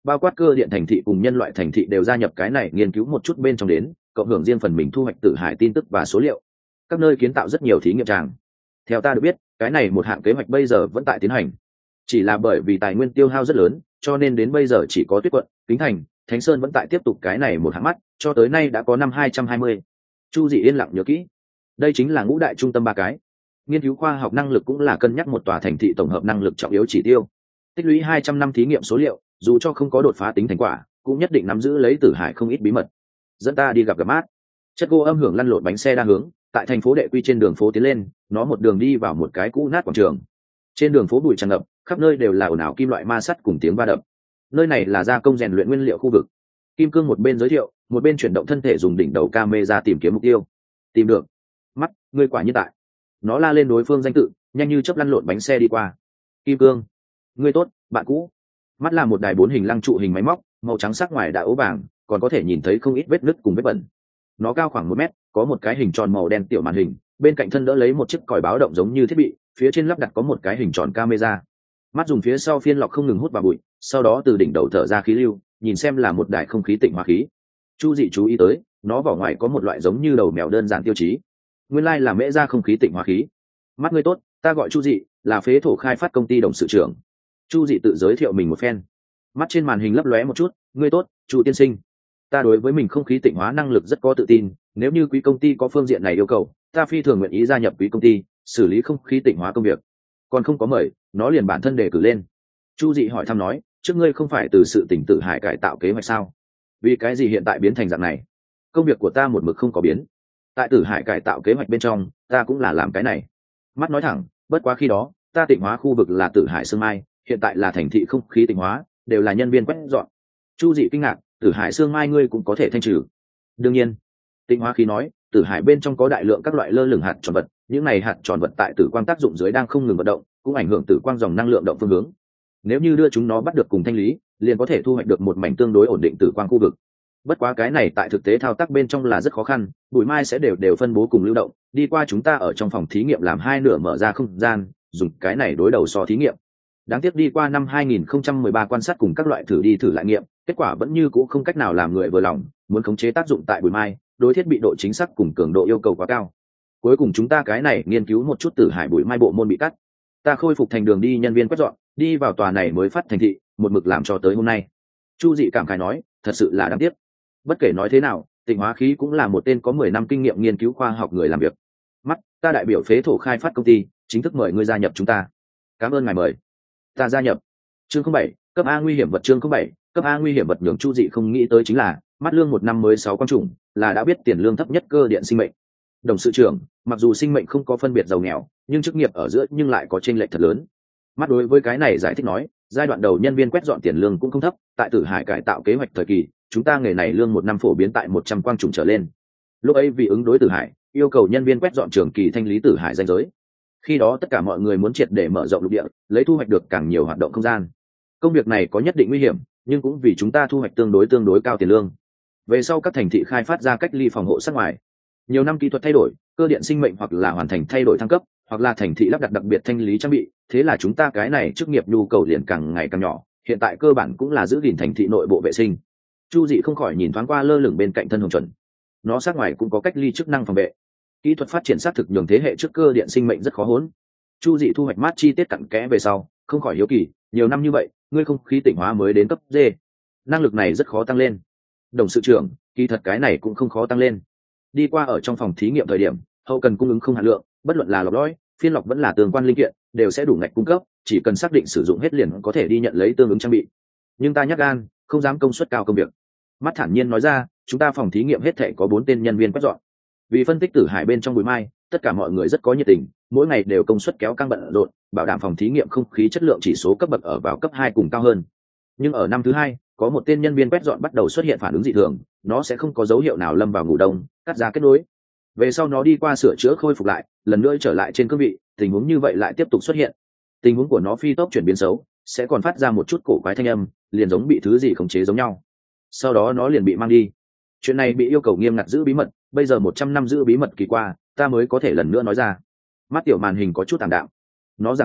S1: bao quát cơ điện thành thị cùng nhân loại thành thị đều gia nhập cái này nghiên cứu một chút bên trong đến, cộng hưởng riêng phần mình thu hoạch Tử Hải tin tức và số liệu. Các nơi kiến tạo rất nhiều thí nghiệm tràng. Theo ta được biết, cái này một hạng kế hoạch bây giờ vẫn tại tiến hành, chỉ là bởi vì tài nguyên tiêu hao rất lớn, cho nên đến bây giờ chỉ có Tuyết Quận, Kính Thành, Thánh Sơn vẫn tại tiếp tục cái này một hạng mắt, cho tới nay đã có năm 220. Chu Dị yên lặng nhớ kỹ, đây chính là ngũ đại trung tâm ba cái. Nghiên cứu khoa học năng lực cũng là cân nhắc một tòa thành thị tổng hợp năng lực trọng yếu chỉ tiêu. Tích lũy 200 năm thí nghiệm số liệu, dù cho không có đột phá tính thành quả, cũng nhất định nắm giữ lấy Tử Hải không ít bí mật. Dẫn ta đi gặp Mát. Chất gỗ âm hưởng lăn lộn bánh xe đa hướng, tại thành phố Đệ Quy trên đường phố tiến lên, nó một đường đi vào một cái cũ nát quảng trường. Trên đường phố bụi tràn ngập, khắp nơi đều là ồn ào kim loại ma sắt cùng tiếng va đập. Nơi này là gia công rèn luyện nguyên liệu khu vực. Kim Cương một bên giới thiệu, một bên chuyển động thân thể dùng đỉnh đầu camera tìm kiếm mục tiêu. Tìm được. Mắt, ngươi quả nhiên tại. Nó la lên đối phương danh tự, nhanh như chớp lăn lộn bánh xe đi qua. Kim Cương, ngươi tốt, bạn cũ. Mắt là một đài 4 hình lăng trụ hình máy móc, màu trắng sắc ngoài đã ố vàng, còn có thể nhìn thấy không ít vết nứt cùng vết bẩn. Nó cao khoảng 1 mét, có một cái hình tròn màu đen tiểu màn hình, bên cạnh thân đỡ lấy một chiếc còi báo động giống như thiết bị, phía trên lắp đặt có một cái hình tròn camera. Mắt dùng phía sau phiên lọc không ngừng hút vào bụi, sau đó từ đỉnh đầu thở ra khí lưu, nhìn xem là một đài không khí tịnh hóa khí. Chu Dị chú ý tới, nó vỏ ngoài có một loại giống như đầu mèo đơn giản tiêu chí. Nguyên lai là mễ ra không khí tịnh hóa khí. Mắt ngươi tốt, ta gọi Chu Dị, là phế thổ khai phát công ty đồng sự trưởng. Chu Dị tự giới thiệu mình một phen. Mắt trên màn hình lấp lóe một chút, ngươi tốt, Chu tiên sinh. Ta đối với mình không khí tịnh hóa năng lực rất có tự tin, nếu như quý công ty có phương diện này yêu cầu, ta phi thường nguyện ý gia nhập quý công ty, xử lý không khí tịnh hóa công việc. Còn không có mời, nó liền bản thân đề cử lên. Chu Dị hỏi thăm nói, trước ngươi không phải từ sự tỉnh Tử Hải cải tạo kế hoạch sao? Vì cái gì hiện tại biến thành dạng này? Công việc của ta một mực không có biến. Tại Tử Hải cải tạo kế hoạch bên trong, ta cũng là làm cái này. Mắt nói thẳng, bất quá khi đó, ta tịnh hóa khu vực là Tử Hải Sương Mai, hiện tại là thành thị không khí tịnh hóa, đều là nhân viên quét dọn. Chu Dị kinh ngạc, Tử Hải Sương Mai ngươi cũng có thể thanh trừ? Đương nhiên. Tịnh hóa khí nói, Tử Hải bên trong có đại lượng các loại lơ lửng hạt tròn vật, những này hạt tròn vật tại tử quang tác dụng dưới đang không ngừng vận động, cũng ảnh hưởng tử quang dòng năng lượng động phương hướng. Nếu như đưa chúng nó bắt được cùng thanh lý, liền có thể thu hoạch được một mảnh tương đối ổn định tử quang khu vực. Bất quá cái này tại thực tế thao tác bên trong là rất khó khăn, bụi mai sẽ đều phân bố cùng lưu động, đi qua chúng ta ở trong phòng thí nghiệm làm hai nửa mở ra không gian, dùng cái này đối đầu so thí nghiệm. Đáng tiếc đi qua năm 2013 quan sát cùng các loại thử đi thử lại nghiệm, kết quả vẫn như cũ không cách nào làm người vừa lòng, muốn khống chế tác dụng tại bụi mai, đối thiết bị độ chính xác cùng cường độ yêu cầu quá cao. Cuối cùng chúng ta cái này nghiên cứu một chút Tử Hải bụi mai bộ môn bị cắt. Ta khôi phục thành đường đi nhân viên quét dọn, đi vào tòa này mới phát thành thị, một mực làm cho tới hôm nay. Chu Dị cảm khái nói, thật sự là đáng tiếc. Bất kể nói thế nào, tịnh hóa khí cũng là một tên có 10 năm kinh nghiệm nghiên cứu khoa học người làm việc. Mắt, ta đại biểu phế thổ khai phát công ty, chính thức mời ngươi gia nhập chúng ta. Cảm ơn ngài mời. Ta gia nhập. Chương 07, cấp A nguy hiểm vật. Chương 07, cấp A nguy hiểm vật. Nhường Chu Dị không nghĩ tới chính là, mắt lương một năm mới 6 quan chủng, là đã biết tiền lương thấp nhất cơ điện sinh mệnh. Đồng sự trưởng, mặc dù sinh mệnh không có phân biệt giàu nghèo, nhưng chức nghiệp ở giữa nhưng lại có chênh lệch thật lớn. Mắt đối với cái này giải thích nói, giai đoạn đầu nhân viên quét dọn tiền lương cũng không thấp, tại Tử Hải cải tạo kế hoạch thời kỳ, chúng ta nghề này lương một năm phổ biến tại 100 quang chủng trở lên. Lúc ấy vì ứng đối Tử Hải, yêu cầu nhân viên quét dọn trường kỳ thanh lý Tử Hải danh giới. Khi đó tất cả mọi người muốn triệt để mở rộng lục địa, lấy thu hoạch được càng nhiều hoạt động không gian. Công việc này có nhất định nguy hiểm, nhưng cũng vì chúng ta thu hoạch tương đối cao tiền lương. Về sau các thành thị khai phát ra cách ly phòng hộ sát ngoài. Nhiều năm kỹ thuật thay đổi, cơ điện sinh mệnh hoặc là hoàn thành thay đổi thăng cấp, hoặc là thành thị lắp đặt đặc biệt thanh lý trang bị, thế là chúng ta cái này chức nghiệp nhu cầu liền càng ngày càng nhỏ, hiện tại cơ bản cũng là giữ gìn thành thị nội bộ vệ sinh. Chu Dị không khỏi nhìn thoáng qua lơ lửng bên cạnh thân hồng chuẩn. Nó sát ngoài cũng có cách ly chức năng phòng vệ. Kỹ thuật phát triển xác thực nhường thế hệ trước cơ điện sinh mệnh rất khó hỗn. Chu Dị thu hoạch mát chi tiết cặn kẽ về sau, không khỏi hiếu kỳ, nhiều năm như vậy, ngươi không khí tịnh hóa mới đến cấp D. Năng lực này rất khó tăng lên. Đồng sự trưởng, kỳ thật cái này cũng không khó tăng lên. Đi qua ở trong phòng thí nghiệm thời điểm, hậu cần cung ứng không hạn lượng, bất luận là lọc lõi, phiên lọc vẫn là tương quan linh kiện, đều sẽ đủ ngạch cung cấp, chỉ cần xác định sử dụng hết liền có thể đi nhận lấy tương ứng trang bị. Nhưng ta nhắc gan, không dám công suất cao công việc. Mắt thản nhiên nói ra, chúng ta phòng thí nghiệm hết thể có 4 tên nhân viên quét dọn. Vì phân tích Tử Hải bên trong bụi mai, tất cả mọi người rất có nhiệt tình, mỗi ngày đều công suất kéo căng bận rộn, bảo đảm phòng thí nghiệm không khí chất lượng chỉ số cấp bậc ở vào cấp 2 cùng cao hơn. Nhưng ở năm thứ 2, có một tên nhân viên quét dọn bắt đầu xuất hiện phản ứng dị thường, nó sẽ không có dấu hiệu nào lâm vào ngủ đông, cắt ra kết nối. Về sau nó đi qua sửa chữa khôi phục lại, lần nữa trở lại trên cương vị, tình huống như vậy lại tiếp tục xuất hiện. Tình huống của nó phi tốc chuyển biến xấu, sẽ còn phát ra một chút cổ quái thanh âm, liền giống bị thứ gì khống chế giống nhau. Sau đó nó liền bị mang đi. Chuyện này bị yêu cầu nghiêm ngặt giữ bí mật, bây giờ 100 năm giữ bí mật kỳ qua, ta mới có thể lần nữa nói ra. Mắt tiểu màn hình có chút tạm đạo. Nó giảng đạo,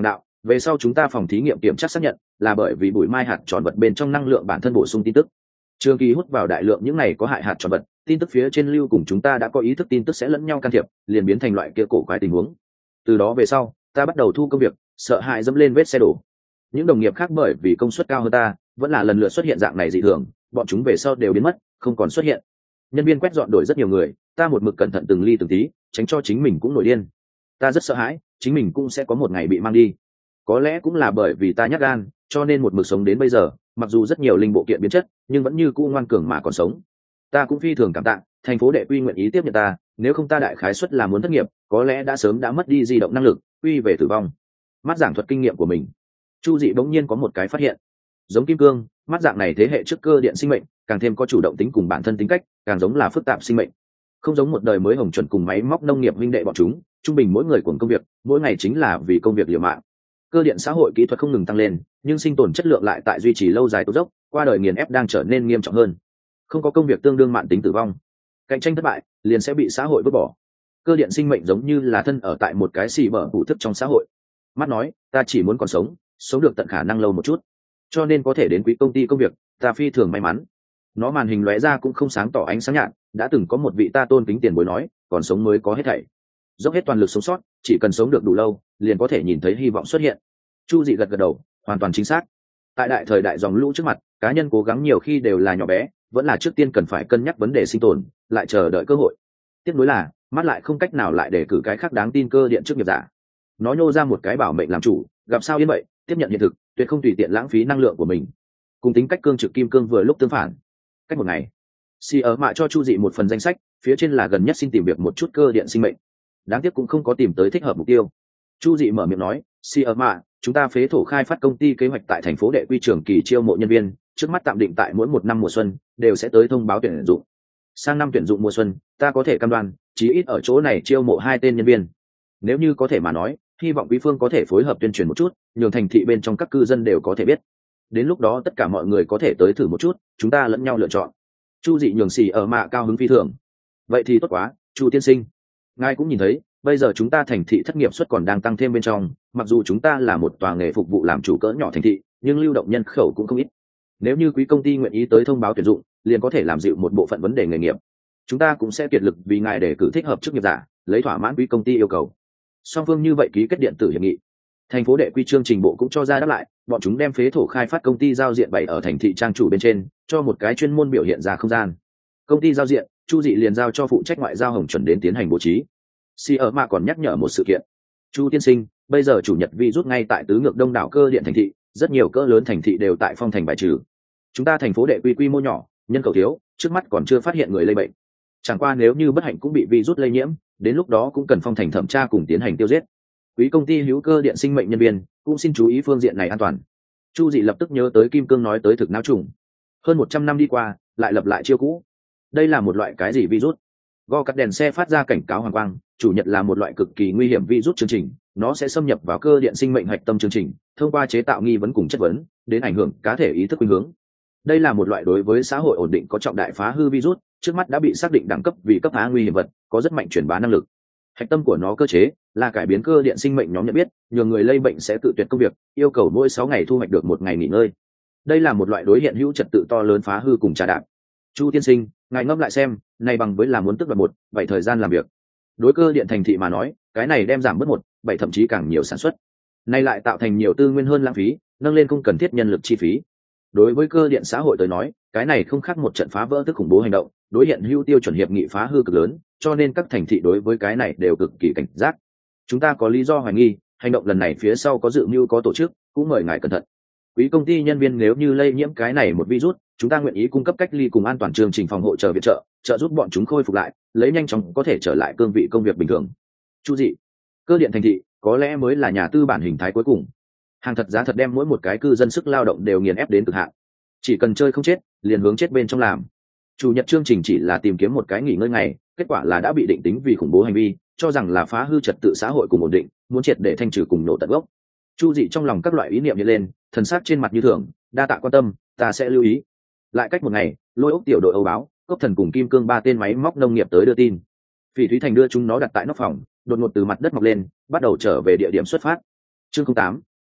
S1: về sau chúng ta phòng thí nghiệm kiểm tra xác nhận là bởi vì bụi mai hạt tròn vật bên trong năng lượng bản thân bổ sung tin tức. Trường kỳ hút vào đại lượng những này có hại hạt tròn vật, tin tức phía trên lưu cùng chúng ta đã có ý thức tin tức sẽ lẫn nhau can thiệp, liền biến thành loại kia cổ quái tình huống. Từ đó về sau ta bắt đầu thu công việc, sợ hãi dẫm lên vết xe đổ. Những đồng nghiệp khác bởi vì công suất cao hơn ta vẫn là lần lượt xuất hiện dạng này dị thường, bọn chúng về sau đều biến mất, không còn xuất hiện. Nhân viên quét dọn đổi rất nhiều người, ta một mực cẩn thận từng ly từng tí, tránh cho chính mình cũng nổi điên. Ta rất sợ hãi chính mình cũng sẽ có một ngày bị mang đi. Có lẽ cũng là bởi vì ta nhát gan, cho nên một mực sống đến bây giờ, mặc dù rất nhiều linh bộ kiện biến chất nhưng vẫn như cũ ngoan cường mà còn sống. Ta cũng phi thường cảm tạ thành phố Đệ Quy nguyện ý tiếp nhận ta, nếu không ta đại khái suất là muốn thất nghiệp, có lẽ đã sớm đã mất đi di động năng lực, quy về tử vong. Mắt giảng thuật kinh nghiệm của mình, Chu Dị bỗng nhiên có một cái phát hiện. Giống kim cương, mắt dạng này thế hệ trước cơ điện sinh mệnh càng thêm có chủ động tính cùng bản thân tính cách, càng giống là phức tạp sinh mệnh. Không giống một đời mới hồng chuẩn cùng máy móc nông nghiệp huynh đệ bọn chúng, trung bình mỗi người cuồng công việc, mỗi ngày chính là vì công việc liều mạng. Cơ điện xã hội kỹ thuật không ngừng tăng lên, nhưng sinh tồn chất lượng lại tại duy trì lâu dài tốc dốc, qua đời nghiền ép đang trở nên nghiêm trọng hơn. Không có công việc tương đương mạn tính tử vong, cạnh tranh thất bại liền sẽ bị xã hội vứt bỏ. Cơ điện sinh mệnh giống như là thân ở tại một cái xì bở hủ thức trong xã hội. Mắt nói ta chỉ muốn còn sống, sống được tận khả năng lâu một chút, cho nên có thể đến quý công ty công việc, ta phi thường may mắn. Nó màn hình lóe ra cũng không sáng tỏ ánh sáng nhạt, đã từng có một vị ta tôn kính tiền bối nói, còn sống mới có hết thảy. Dốc hết toàn lực sống sót, chỉ cần sống được đủ lâu liền có thể nhìn thấy hy vọng xuất hiện. Chu Dị gật gật đầu, hoàn toàn chính xác. Tại đại thời đại dòng lũ trước mặt, cá nhân cố gắng nhiều khi đều là nhỏ bé, vẫn là trước tiên cần phải cân nhắc vấn đề sinh tồn, lại chờ đợi cơ hội. Tiếp nối là mắt lại không cách nào lại để cử cái khác đáng tin cơ điện trước nghiệp giả. Nó nhô ra một cái bảo mệnh làm chủ, gặp sao yên vậy, tiếp nhận hiện thực, tuyệt không tùy tiện lãng phí năng lượng của mình. Cùng tính cách cương trực kim cương vừa lúc tương phản. Cách một ngày, Si ở mạ cho Chu Dị một phần danh sách, phía trên là gần nhất xin tìm việc một chút cơ điện sinh mệnh. Đáng tiếc cũng không có tìm tới thích hợp mục tiêu. Chu Dị mở miệng nói, Si ở mạ, chúng ta phế thổ khai phát công ty kế hoạch tại thành phố Đệ Quy trường kỳ chiêu mộ nhân viên, trước mắt tạm định tại mỗi một năm mùa xuân đều sẽ tới thông báo tuyển dụng. Sang năm tuyển dụng mùa xuân, ta có thể cam đoan chí ít ở chỗ này chiêu mộ 2 tên nhân viên. Nếu như có thể mà nói, hy vọng quý phương có thể phối hợp tuyên truyền một chút, nhường thành thị bên trong các cư dân đều có thể biết. Đến lúc đó tất cả mọi người có thể tới thử một chút, chúng ta lẫn nhau lựa chọn. Chu Dị nhường xì ở mạ cao hứng phi thường. Vậy thì tốt quá, Chu tiên sinh. Ngài cũng nhìn thấy, bây giờ chúng ta thành thị thất nghiệp suất còn đang tăng thêm bên trong, mặc dù chúng ta là một tòa nghề phục vụ làm chủ cỡ nhỏ thành thị, nhưng lưu động nhân khẩu cũng không ít. Nếu như quý công ty nguyện ý tới thông báo tuyển dụng, liền có thể làm dịu một bộ phận vấn đề nghề nghiệp. Chúng ta cũng sẽ kiệt lực vì ngài để cử thích hợp chức nghiệp giả, lấy thỏa mãn quý công ty yêu cầu. Song phương như vậy ký kết điện tử hiệp nghị. Thành phố Đệ Quy chương trình bộ cũng cho ra đáp lại, bọn chúng đem phế thổ khai phát công ty giao diện bày ở thành thị trang chủ bên trên, cho một cái chuyên môn biểu hiện ra không gian. Công ty giao diện, Chu Dị liền giao cho phụ trách ngoại giao Hồng Chuẩn đến tiến hành bố trí. Si ở mà còn nhắc nhở một sự kiện. Chu tiên sinh, bây giờ chủ nhật virus ngay tại tứ ngược đông đảo cơ điện thành thị, rất nhiều cỡ lớn thành thị đều tại phong thành bài trừ. Chúng ta thành phố Đệ Quy quy mô nhỏ, nhân khẩu thiếu, trước mắt còn chưa phát hiện người lây bệnh. Chẳng qua nếu như bất hạnh cũng bị virus lây nhiễm, đến lúc đó cũng cần phong thành thẩm tra cùng tiến hành tiêu diệt. Quý công ty hữu cơ điện sinh mệnh nhân viên cũng xin chú ý phương diện này an toàn. Chu Dị lập tức nhớ tới kim cương nói tới thực não trùng. Hơn 100 năm đi qua, lại lập lại chiêu cũ. Đây là một loại cái gì virus? Go cắt đèn xe phát ra cảnh cáo hoàng quang, chủ nhật là một loại cực kỳ nguy hiểm virus chương trình, nó sẽ xâm nhập vào cơ điện sinh mệnh hạch tâm chương trình, thông qua chế tạo nghi vấn cùng chất vấn, đến ảnh hưởng cá thể ý thức khuynh hướng. Đây là một loại đối với xã hội ổn định có trọng đại phá hư virus, trước mắt đã bị xác định đẳng cấp vì cấp A nguy hiểm vật, có rất mạnh truyền bá năng lực. Hạch tâm của nó cơ chế là cải biến cơ điện sinh mệnh nhóm nhận biết, nhờ người lây bệnh sẽ tự tuyệt công việc, yêu cầu mỗi 6 ngày thu hoạch được 1 ngày nghỉ ngơi. Đây là một loại đối hiện hữu trật tự to lớn phá hư cùng trà đạp. Chu tiên sinh, ngài ngẫm lại xem, này bằng với là muốn tức đoạt 1/7 thời gian làm việc. Đối cơ điện thành thị mà nói, cái này đem giảm bớt 1/7 thậm chí càng nhiều sản xuất. Này lại tạo thành nhiều tư nguyên hơn lãng phí, nâng lên không cần thiết nhân lực chi phí. Đối với cơ điện xã hội tới nói, cái này không khác một trận phá vỡ tức khủng bố hành động, đối hiện hữu tiêu chuẩn hiệp nghị phá hư cực lớn, cho nên các thành thị đối với cái này đều cực kỳ cảnh giác. Chúng ta có lý do hoài nghi, hành động lần này phía sau có dự mưu có tổ chức, cũng mời ngài cẩn thận. Quý công ty nhân viên nếu như lây nhiễm cái này một virus, chúng ta nguyện ý cung cấp cách ly cùng an toàn chương trình phòng hộ trợ viện trợ, trợ giúp bọn chúng khôi phục lại, lấy nhanh chóng có thể trở lại cương vị công việc bình thường. Chu Dị, cơ điện thành thị có lẽ mới là nhà tư bản hình thái cuối cùng. Hàng thật giá thật đem mỗi một cái cư dân sức lao động đều nghiền ép đến cực hạn. Chỉ cần chơi không chết, liền hướng chết bên trong làm. Chủ nhật chương trình chỉ là tìm kiếm một cái nghỉ ngơi ngày, kết quả là đã bị định tính vì khủng bố hành vi, cho rằng là phá hư trật tự xã hội cùng ổn định, muốn triệt để thanh trừ cùng nổ tận gốc. Chu Dị trong lòng các loại ý niệm hiện lên, thần sắc trên mặt như thường, đa tạ quan tâm, ta sẽ lưu ý. Lại cách một ngày, Lôi Ốc tiểu đội Âu báo, Cốc Thần cùng Kim Cương 3 tên máy móc nông nghiệp tới đưa tin. Phỉ Thúy Thành đưa chúng nó đặt tại nóc phòng, đột ngột từ mặt đất mọc lên, bắt đầu trở về địa điểm xuất phát. Chương 08,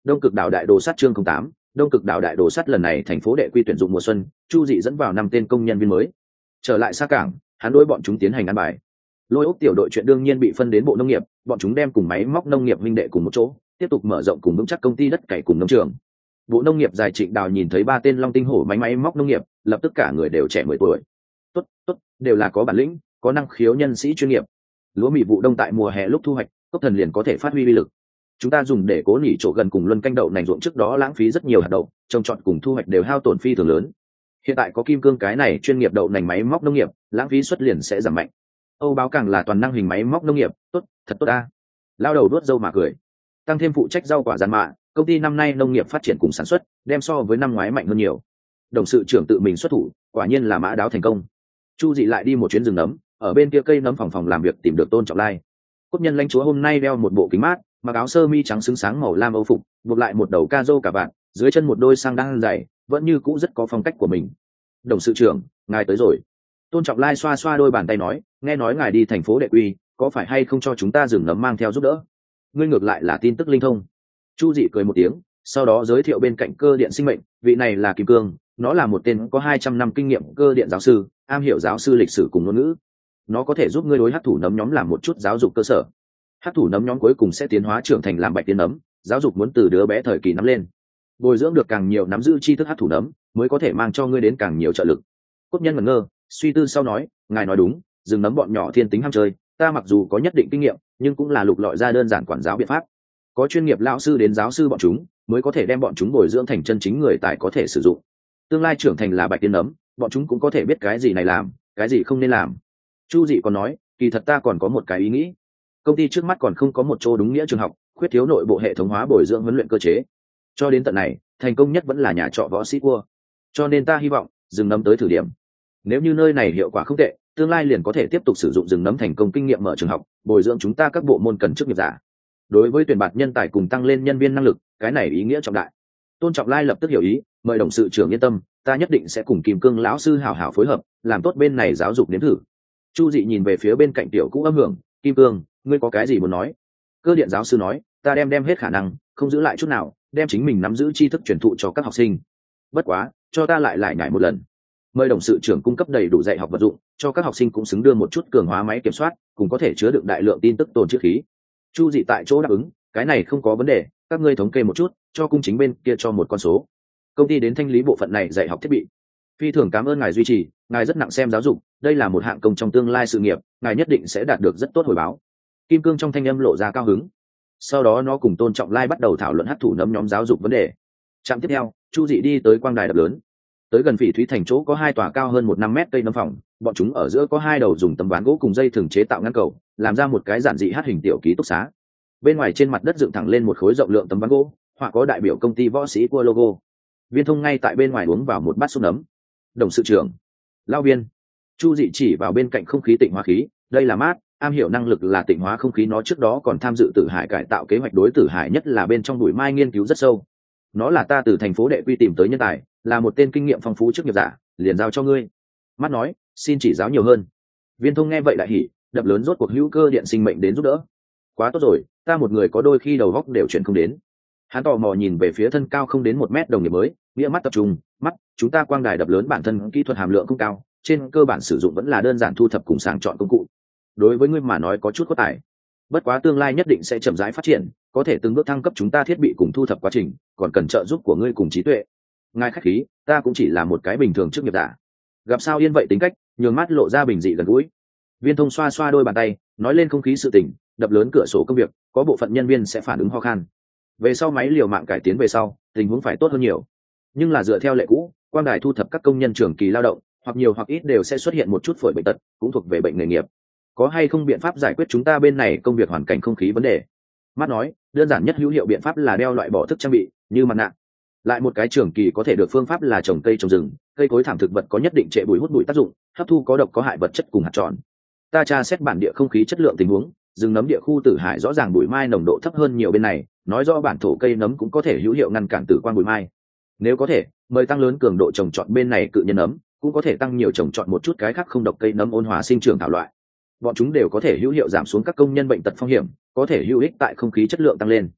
S1: Đông Cực Đảo Đại Đồ Sắt chương 08, Đông Cực Đảo Đại Đồ Sắt lần này thành phố đệ quy tuyển dụng mùa xuân, Chu Dị dẫn vào 5 tên công nhân viên mới. Trở lại xa cảng, hắn đối bọn chúng tiến hành ăn bài. Lôi Úc tiểu đội chuyện đương nhiên bị phân đến bộ nông nghiệp, bọn chúng đem cùng máy móc nông nghiệp huynh đệ cùng một chỗ, tiếp tục mở rộng cùng vững chắc công ty đất cày cùng nông trường. Bộ nông nghiệp dài Trịnh Đào nhìn thấy 3 tên Long Tinh Hổ máy móc nông nghiệp, lập tức cả người đều trẻ 10 tuổi. Tốt, tốt, đều là có bản lĩnh, có năng khiếu nhân sĩ chuyên nghiệp. Lúa mì vụ đông tại mùa hè lúc thu hoạch, Cốc Thần liền có thể phát huy uy lực. Chúng ta dùng để cố nỉ chỗ gần cùng luân canh đậu nành ruộng trước đó lãng phí rất nhiều hạt đậu, trồng trọt cùng thu hoạch đều hao tổn phi thường lớn. Hiện tại có Kim Cương cái này chuyên nghiệp đậu nành máy móc nông nghiệp, lãng phí suất liền sẽ giảm mạnh. Âu Báo càng là toàn năng hình máy móc nông nghiệp, tốt, thật tốt a. Lao đầu đuốt râu mà cười. Tăng thêm phụ trách rau quả giàn mạ, công ty năm nay nông nghiệp phát triển cùng sản xuất, đem so với năm ngoái mạnh hơn nhiều.董sự trưởng tự mình xuất thủ, quả nhiên là mã đáo thành công. Chu Dị lại đi một chuyến rừng nấm, ở bên kia cây nấm phòng làm việc tìm được Tôn Trọng Lai. Cốt nhân lãnh chúa hôm nay đeo một bộ kính mát, mặc áo sơ mi trắng xứng sáng màu lam âu phục, buộc lại một đầu ca rô cả vạn, dưới chân một đôi sang đan dày, vẫn như cũ rất có phong cách của mình.董sự trưởng, ngài tới rồi. Tôn Trọng Lai xoa xoa đôi bàn tay nói, nghe nói ngài đi thành phố đệ quy, có phải hay không cho chúng ta rừng nấm mang theo giúp đỡ? Ngươi ngược lại là tin tức linh thông. Chu Dị cười một tiếng, sau đó giới thiệu bên cạnh Cơ Điện Sinh Mệnh, vị này là Kim Cương, nó là một tên có 200 năm kinh nghiệm cơ điện giáo sư, am hiểu giáo sư lịch sử cùng ngôn ngữ. Nó có thể giúp ngươi đối hắc thủ nấm nhóm làm một chút giáo dục cơ sở. Hắc thủ nấm nhóm cuối cùng sẽ tiến hóa trưởng thành làm bạch tiên nấm, giáo dục muốn từ đứa bé thời kỳ nắm lên, bồi dưỡng được càng nhiều nắm giữ tri thức hắc thủ nấm, mới có thể mang cho ngươi đến càng nhiều trợ lực. Cốt nhân ngẩn ngơ, suy tư sau nói, ngài nói đúng, rừng nấm bọn nhỏ thiên tính ham chơi, ta mặc dù có nhất định kinh nghiệm, nhưng cũng là lục lọi ra đơn giản quản giáo biện pháp. Có chuyên nghiệp lão sư đến giáo sư bọn chúng, mới có thể đem bọn chúng bồi dưỡng thành chân chính người tài có thể sử dụng. Tương lai trưởng thành là bạch tiên nấm, bọn chúng cũng có thể biết cái gì này làm, cái gì không nên làm. Chu Dị còn nói, kỳ thật ta còn có một cái ý nghĩ. Công ty trước mắt còn không có một chỗ đúng nghĩa trường học, khuyết thiếu nội bộ hệ thống hóa bồi dưỡng huấn luyện cơ chế. Cho đến tận này, thành công nhất vẫn là nhà trọ võ sĩ cua. Cho nên ta hy vọng rừng nấm tới thử điểm. Nếu như nơi này hiệu quả không tệ, tương lai liền có thể tiếp tục sử dụng rừng nấm thành công kinh nghiệm mở trường học, bồi dưỡng chúng ta các bộ môn cần chức nghiệp giả. Đối với tuyển bạt nhân tài cùng tăng lên nhân viên năng lực, cái này ý nghĩa trọng đại. Tôn Trọng Lai lập tức hiểu ý, mời董sự trưởng yên tâm, ta nhất định sẽ cùng Kim Cương lão sư hảo hảo phối hợp, làm tốt bên này giáo dục nếm thử. Chu Dị nhìn về phía bên cạnh tiểu cũ âm hưởng, Kim Cương, ngươi có cái gì muốn nói? Cơ điện giáo sư nói, ta đem hết khả năng, không giữ lại chút nào, đem chính mình nắm giữ tri thức truyền thụ cho các học sinh. Bất quá, cho ta lại nhải một lần. Mời董sự trưởng cung cấp đầy đủ dạy học vật dụng, cho các học sinh cũng xứng đưa một chút cường hóa máy kiểm soát, cùng có thể chứa đựng đại lượng tin tức tồn trữ khí. Chu Dị tại chỗ đáp ứng, cái này không có vấn đề, các ngươi thống kê một chút, cho cung chính bên kia cho một con số. Công ty đến thanh lý bộ phận này dạy học thiết bị. Phi thường cảm ơn ngài duy trì, ngài rất nặng xem giáo dục, đây là một hạng công trong tương lai sự nghiệp, ngài nhất định sẽ đạt được rất tốt hồi báo. Kim Cương trong thanh âm lộ ra cao hứng. Sau đó nó cùng Tôn Trọng Lai bắt đầu thảo luận hắc thủ nấm nhóm giáo dục vấn đề. Trạm tiếp theo, Chu Dị đi tới quang đài đập lớn. Tới gần Phỉ Thúy Thành chỗ có 2 tòa cao hơn 1-5 mét cây nấm phòng, bọn chúng ở giữa có 2 đầu dùng tấm ván gỗ cùng dây thừng chế tạo ngăn cầu, làm ra một cái giản dị hát hình tiểu ký túc xá. Bên ngoài trên mặt đất dựng thẳng lên một khối rộng lượng tấm ván gỗ, họa có đại biểu công ty võ sĩ cua logo. Viên Thông ngay tại bên ngoài uống vào một bát súp nấm.董sự trưởng, Lão Viên. Chu Dị chỉ vào bên cạnh không khí tịnh hóa khí, đây là mát, am hiểu năng lực là tịnh hóa không khí, nó trước đó còn tham dự Tử Hải cải tạo kế hoạch, đối Tử Hải nhất là bên trong bụi mai nghiên cứu rất sâu. Nó là ta từ thành phố đệ quy tìm tới nhân tài, là một tên kinh nghiệm phong phú chức nghiệp giả, liền giao cho ngươi. Mắt nói, xin chỉ giáo nhiều hơn. Viên Thông nghe vậy đại hỉ, đập lớn rốt cuộc hữu Cơ Điện Sinh Mệnh đến giúp đỡ. Quá tốt rồi, ta một người có đôi khi đầu góc đều chuyển không đến. Hắn tò mò nhìn về phía thân cao không đến 1 mét đồng nghiệp mới, nghĩa mắt tập trung, mắt, chúng ta quang đài đập lớn bản thân kỹ thuật hàm lượng không cao, trên cơ bản sử dụng vẫn là đơn giản thu thập cùng sàng chọn công cụ. Đối với ngươi mà nói có chút có tài, bất quá tương lai nhất định sẽ chậm rãi phát triển, có thể từng bước thăng cấp chúng ta thiết bị cùng thu thập quá trình, còn cần trợ giúp của ngươi cùng trí tuệ. Ngài khách khí, ta cũng chỉ là một cái bình thường chức nghiệp giả. Gặp sao yên vậy tính cách, nhường mắt lộ ra bình dị gần gũi. Viên Thông xoa xoa đôi bàn tay, nói lên không khí sự tình, đập lớn cửa sổ công việc, có bộ phận nhân viên sẽ phản ứng ho khan. Về sau máy liều mạng cải tiến về sau, tình huống phải tốt hơn nhiều. Nhưng là dựa theo lệ cũ, quang đài thu thập các công nhân trưởng kỳ lao động, hoặc nhiều hoặc ít đều sẽ xuất hiện một chút phổi bệnh tật, cũng thuộc về bệnh nghề nghiệp. Có hay không biện pháp giải quyết chúng ta bên này công việc hoàn cảnh không khí vấn đề? Mắt nói, đơn giản nhất hữu hiệu biện pháp là đeo loại bỏ thức trang bị, như mặt nạ. Lại một cái trưởng kỳ có thể được phương pháp là trồng cây trồng rừng, cây cối thảm thực vật có nhất định trệ bụi hút bụi tác dụng, hấp thu có độc có hại vật chất cùng hạt tròn. Ta tra xét bản địa không khí chất lượng tình huống, rừng nấm địa khu Tử Hải rõ ràng bụi mai nồng độ thấp hơn nhiều bên này, nói rõ bản thổ cây nấm cũng có thể hữu hiệu ngăn cản tử quang bụi mai. Nếu có thể, mời tăng lớn cường độ trồng trọt bên này cự nhân nấm, cũng có thể tăng nhiều trồng trọt một chút cái khác không độc cây nấm ôn hòa sinh trưởng thảo loại. Bọn chúng đều có thể hữu hiệu giảm xuống các công nhân bệnh tật phong hiểm, có thể hữu ích tại không khí chất lượng tăng lên.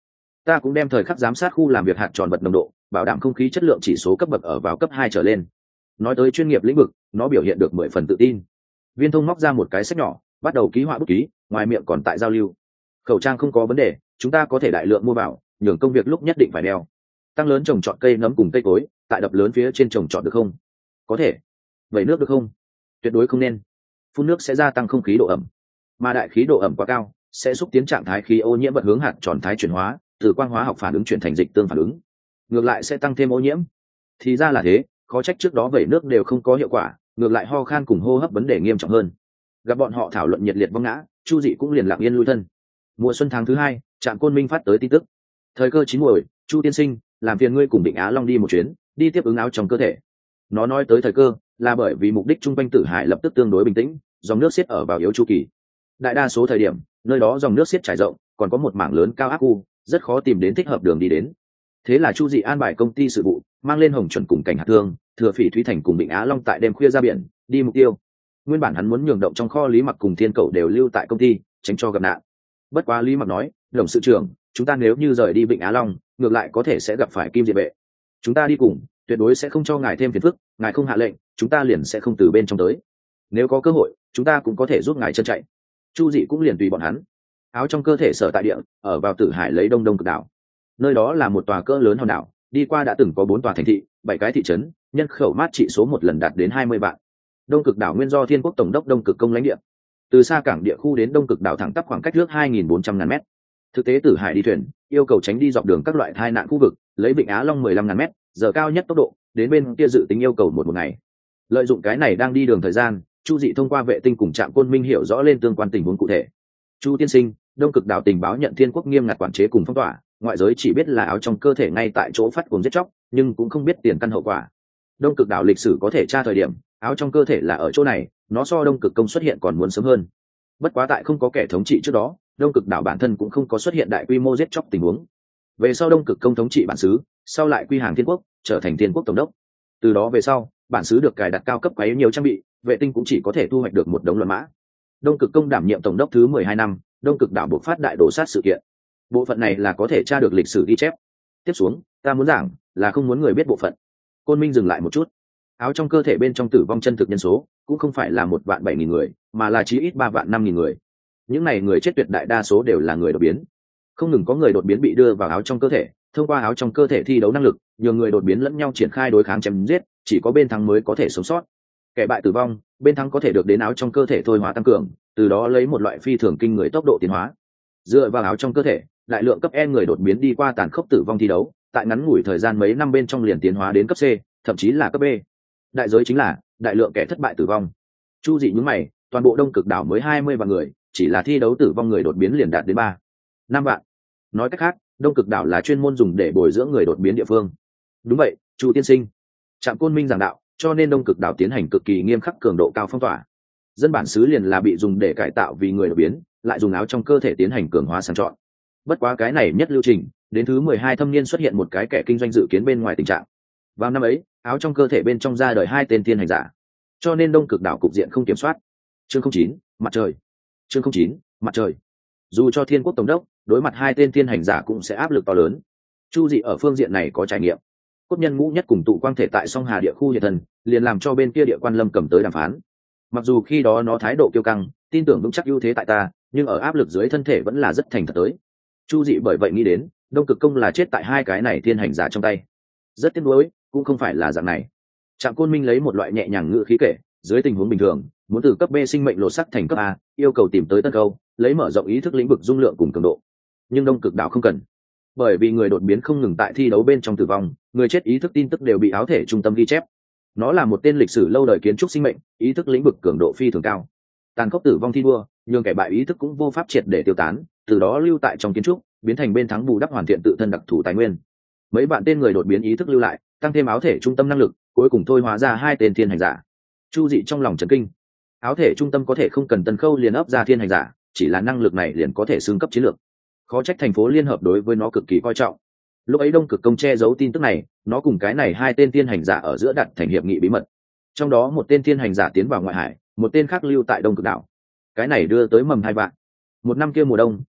S1: Ta cũng đem thời khắc giám sát khu làm việc hạt tròn vật nồng độ, bảo đảm không khí chất lượng chỉ số cấp bậc ở vào cấp 2 trở lên. Nói tới chuyên nghiệp lĩnh vực, nó biểu hiện được 10 phần tự tin. Viên Thông móc ra một cái sách nhỏ, bắt đầu ký họa bút ký, ngoài miệng còn tại giao lưu. Khẩu trang không có vấn đề, chúng ta có thể đại lượng mua vào, nhường công việc lúc nhất định phải đeo. Tăng lớn trồng trọt cây nấm cùng cây cối, tại đập lớn phía trên trồng trọt được không? Có thể. Vẩy nước được không? Tuyệt đối không nên. Phun nước sẽ gia tăng không khí độ ẩm, mà đại khí độ ẩm quá cao sẽ xúc tiến trạng thái khí ô nhiễm vật hướng hạt tròn thái chuyển hóa, từ quang hóa học phản ứng chuyển thành dịch tương phản ứng, ngược lại sẽ tăng thêm ô nhiễm. Thì ra là thế, khó trách trước đó vẩy nước đều không có hiệu quả, ngược lại ho khan cùng hô hấp vấn đề nghiêm trọng hơn. Gặp bọn họ thảo luận nhiệt liệt vong ngã, Chu Dị cũng liền lặng yên lui thân. Mùa xuân tháng thứ 2, trạm Côn Minh phát tới tin tức. Thời cơ chín muồi, Chu tiên sinh, làm phiền ngươi cùng Định Á Long đi một chuyến, đi tiếp ứng áo trong cơ thể. Nó nói tới thời cơ, là bởi vì mục đích trung quanh Tử Hải lập tức tương đối bình tĩnh, dòng nước xiết ở vào yếu chu kỳ. Đại đa số thời điểm, nơi đó dòng nước xiết trải rộng, còn có một mảng lớn cao áp u, rất khó tìm đến thích hợp đường đi đến. Thế là Chu Dị an bài công ty sự vụ, mang lên Hồng Chuẩn cùng Cảnh Hạt Thương, Thừa Phỉ Thúy Thành cùng Định Á Long tại đêm khuya ra biển, đi mục tiêu. Nguyên bản hắn muốn nhường động trong kho Lý Mặc cùng Thiên Cẩu đều lưu tại công ty, tránh cho gặp nạn. Bất quá Lý Mặc nói, "Đồng sự trưởng, chúng ta nếu như rời đi Vịnh Á Long, ngược lại có thể sẽ gặp phải Kim Diệp vệ. Chúng ta đi cùng, tuyệt đối sẽ không cho ngài thêm phiền phức, ngài không hạ lệnh, chúng ta liền sẽ không từ bên trong tới. Nếu có cơ hội, chúng ta cũng có thể giúp ngài chân chạy." Chu Dị cũng liền tùy bọn hắn. Áo trong cơ thể sở tại địa, ở vào Tử Hải lấy Đông Đông Cực đảo. Nơi đó là một tòa cỡ lớn hòn đảo, đi qua đã từng có 4 tòa thành thị, 7 cái thị trấn, nhân khẩu mát trị số một lần đạt đến 20 vạn. Đông Cực đảo nguyên do Thiên Quốc Tổng đốc Đông Cực Công lãnh địa. Từ xa cảng địa khu đến Đông Cực đảo thẳng tắp khoảng cách nước 2.400 ngàn mét. Thực tế Tử Hải đi thuyền, yêu cầu tránh đi dọc đường các loại tai nạn khu vực, lấy Vịnh Á Long 15 ngàn mét, giờ cao nhất tốc độ, đến bên kia dự tính yêu cầu một ngày. Lợi dụng cái này đang đi đường thời gian, Chu Dị thông qua vệ tinh cùng trạm Côn Minh hiểu rõ lên tương quan tình huống cụ thể. Chu tiên sinh, Đông Cực đảo tình báo nhận Thiên Quốc nghiêm ngặt quản chế cùng phong tỏa, ngoại giới chỉ biết là áo trong cơ thể ngay tại chỗ phát cuồng giết chóc, nhưng cũng không biết tiền căn hậu quả. Đông Cực đảo lịch sử có thể tra thời điểm, áo trong cơ thể là ở chỗ này, nó so Đông Cực Công xuất hiện còn muốn sớm hơn. Bất quá tại không có kẻ thống trị trước đó, Đông Cực đảo bản thân cũng không có xuất hiện đại quy mô giết chóc tình huống. Về sau Đông Cực Công thống trị bản xứ, sau lại quy hàng Thiên Quốc, trở thành Thiên Quốc Tổng đốc. Từ đó về sau, bản xứ được cài đặt cao cấp quá nhiều trang bị, vệ tinh cũng chỉ có thể thu hoạch được một đống luận mã. Đông Cực Công đảm nhiệm tổng đốc thứ 12 năm, Đông Cực đảo buộc phát đại đổ sát sự kiện. Bộ phận này là có thể tra được lịch sử ghi chép. Tiếp xuống, ta muốn giảng là không muốn người biết bộ phận. Côn Minh dừng lại một chút. Áo trong cơ thể bên trong tử vong chân thực nhân số cũng không phải là 1.700.000 người, mà là chí ít 3.500.000 người. Những này người chết tuyệt đại đa số đều là người đột biến. Không ngừng có người đột biến bị đưa vào áo trong cơ thể, thông qua áo trong cơ thể thi đấu năng lực, nhiều người đột biến lẫn nhau triển khai đối kháng chém giết, chỉ có bên thắng mới có thể sống sót. Kẻ bại tử vong, bên thắng có thể được đến áo trong cơ thể thôi hóa tăng cường, từ đó lấy một loại phi thường kinh người tốc độ tiến hóa. Dựa vào áo trong cơ thể, đại lượng cấp E người đột biến đi qua tàn khốc tử vong thi đấu, tại ngắn ngủi thời gian mấy năm bên trong liền tiến hóa đến cấp C, thậm chí là cấp B. Đại giới chính là đại lượng kẻ thất bại tử vong. Chu Dị nhướng mày, toàn bộ Đông Cực đảo mới 20 vạn người, chỉ là thi đấu tử vong người đột biến liền đạt đến 3-5 vạn. Nói cách khác, Đông Cực đảo là chuyên môn dùng để bồi dưỡng người đột biến địa phương. Đúng vậy, Chu tiên sinh. Trạm Côn Minh giảng đạo, cho nên Đông Cực đảo tiến hành cực kỳ nghiêm khắc cường độ cao phong tỏa. Dân bản xứ liền là bị dùng để cải tạo vì người đột biến, lại dùng áo trong cơ thể tiến hành cường hóa sàng chọn. Bất quá cái này nhất lưu trình, đến thứ 12 thâm niên xuất hiện một cái kẻ kinh doanh dự kiến bên ngoài tình trạng. Vào năm ấy, áo trong cơ thể bên trong ra đời 2 tên thiên hành giả, cho nên Đông Cực đảo cục diện không kiểm soát. Chương 09, mặt trời. Chương 09, mặt trời. Dù cho Thiên Quốc Tổng đốc, đối mặt 2 tên thiên hành giả cũng sẽ áp lực to lớn. Chu Dị ở phương diện này có trải nghiệm. Cốt nhân ngũ nhất cùng tụ quang thể tại Song Hà địa khu hiện thần, liền làm cho bên kia địa quan lâm cầm tới đàm phán. Mặc dù khi đó nó thái độ kiêu căng, tin tưởng vững chắc ưu thế tại ta, nhưng ở áp lực dưới thân thể vẫn là rất thành thật tới. Chu Dị bởi vậy nghĩ đến, Đông Cực Công là chết tại 2 cái này thiên hành giả trong tay. Rất tiếc nuối, cũng không phải là dạng này. Trạm Côn Minh lấy một loại nhẹ nhàng ngữ khí kể, dưới tình huống bình thường, muốn từ cấp B sinh mệnh lột sắc thành cấp A, yêu cầu tìm tới tân câu, lấy mở rộng ý thức lĩnh vực dung lượng cùng cường độ. Nhưng Đông Cực đảo không cần, bởi vì người đột biến không ngừng tại thi đấu bên trong tử vong, người chết ý thức tin tức đều bị áo thể trung tâm ghi chép. Nó là một tên lịch sử lâu đời kiến trúc sinh mệnh, ý thức lĩnh vực cường độ phi thường cao. Tàn khốc tử vong thi đua, nhưng kẻ bại ý thức cũng vô pháp triệt để tiêu tán, từ đó lưu tại trong kiến trúc, biến thành bên thắng bù đắp hoàn thiện tự thân đặc thù tài nguyên. Mấy bạn tên người đột biến ý thức lưu lại, tăng thêm áo thể trung tâm năng lực, cuối cùng thôi hóa ra 2 tên thiên hành giả. Chu Dị trong lòng chấn kinh. Áo thể trung tâm có thể không cần tân khâu liền ấp ra thiên hành giả, chỉ là năng lực này liền có thể xưng cấp chiến lược. Khó trách thành phố liên hợp đối với nó cực kỳ coi trọng. Lúc ấy Đông Cực Công che giấu tin tức này, nó cùng cái này 2 tên thiên hành giả ở giữa đặt thành hiệp nghị bí mật. Trong đó một tên thiên hành giả tiến vào ngoại hải, một tên khác lưu tại Đông Cực đảo. Cái này đưa tới mầm 2 vạn. Một năm kia mùa đông,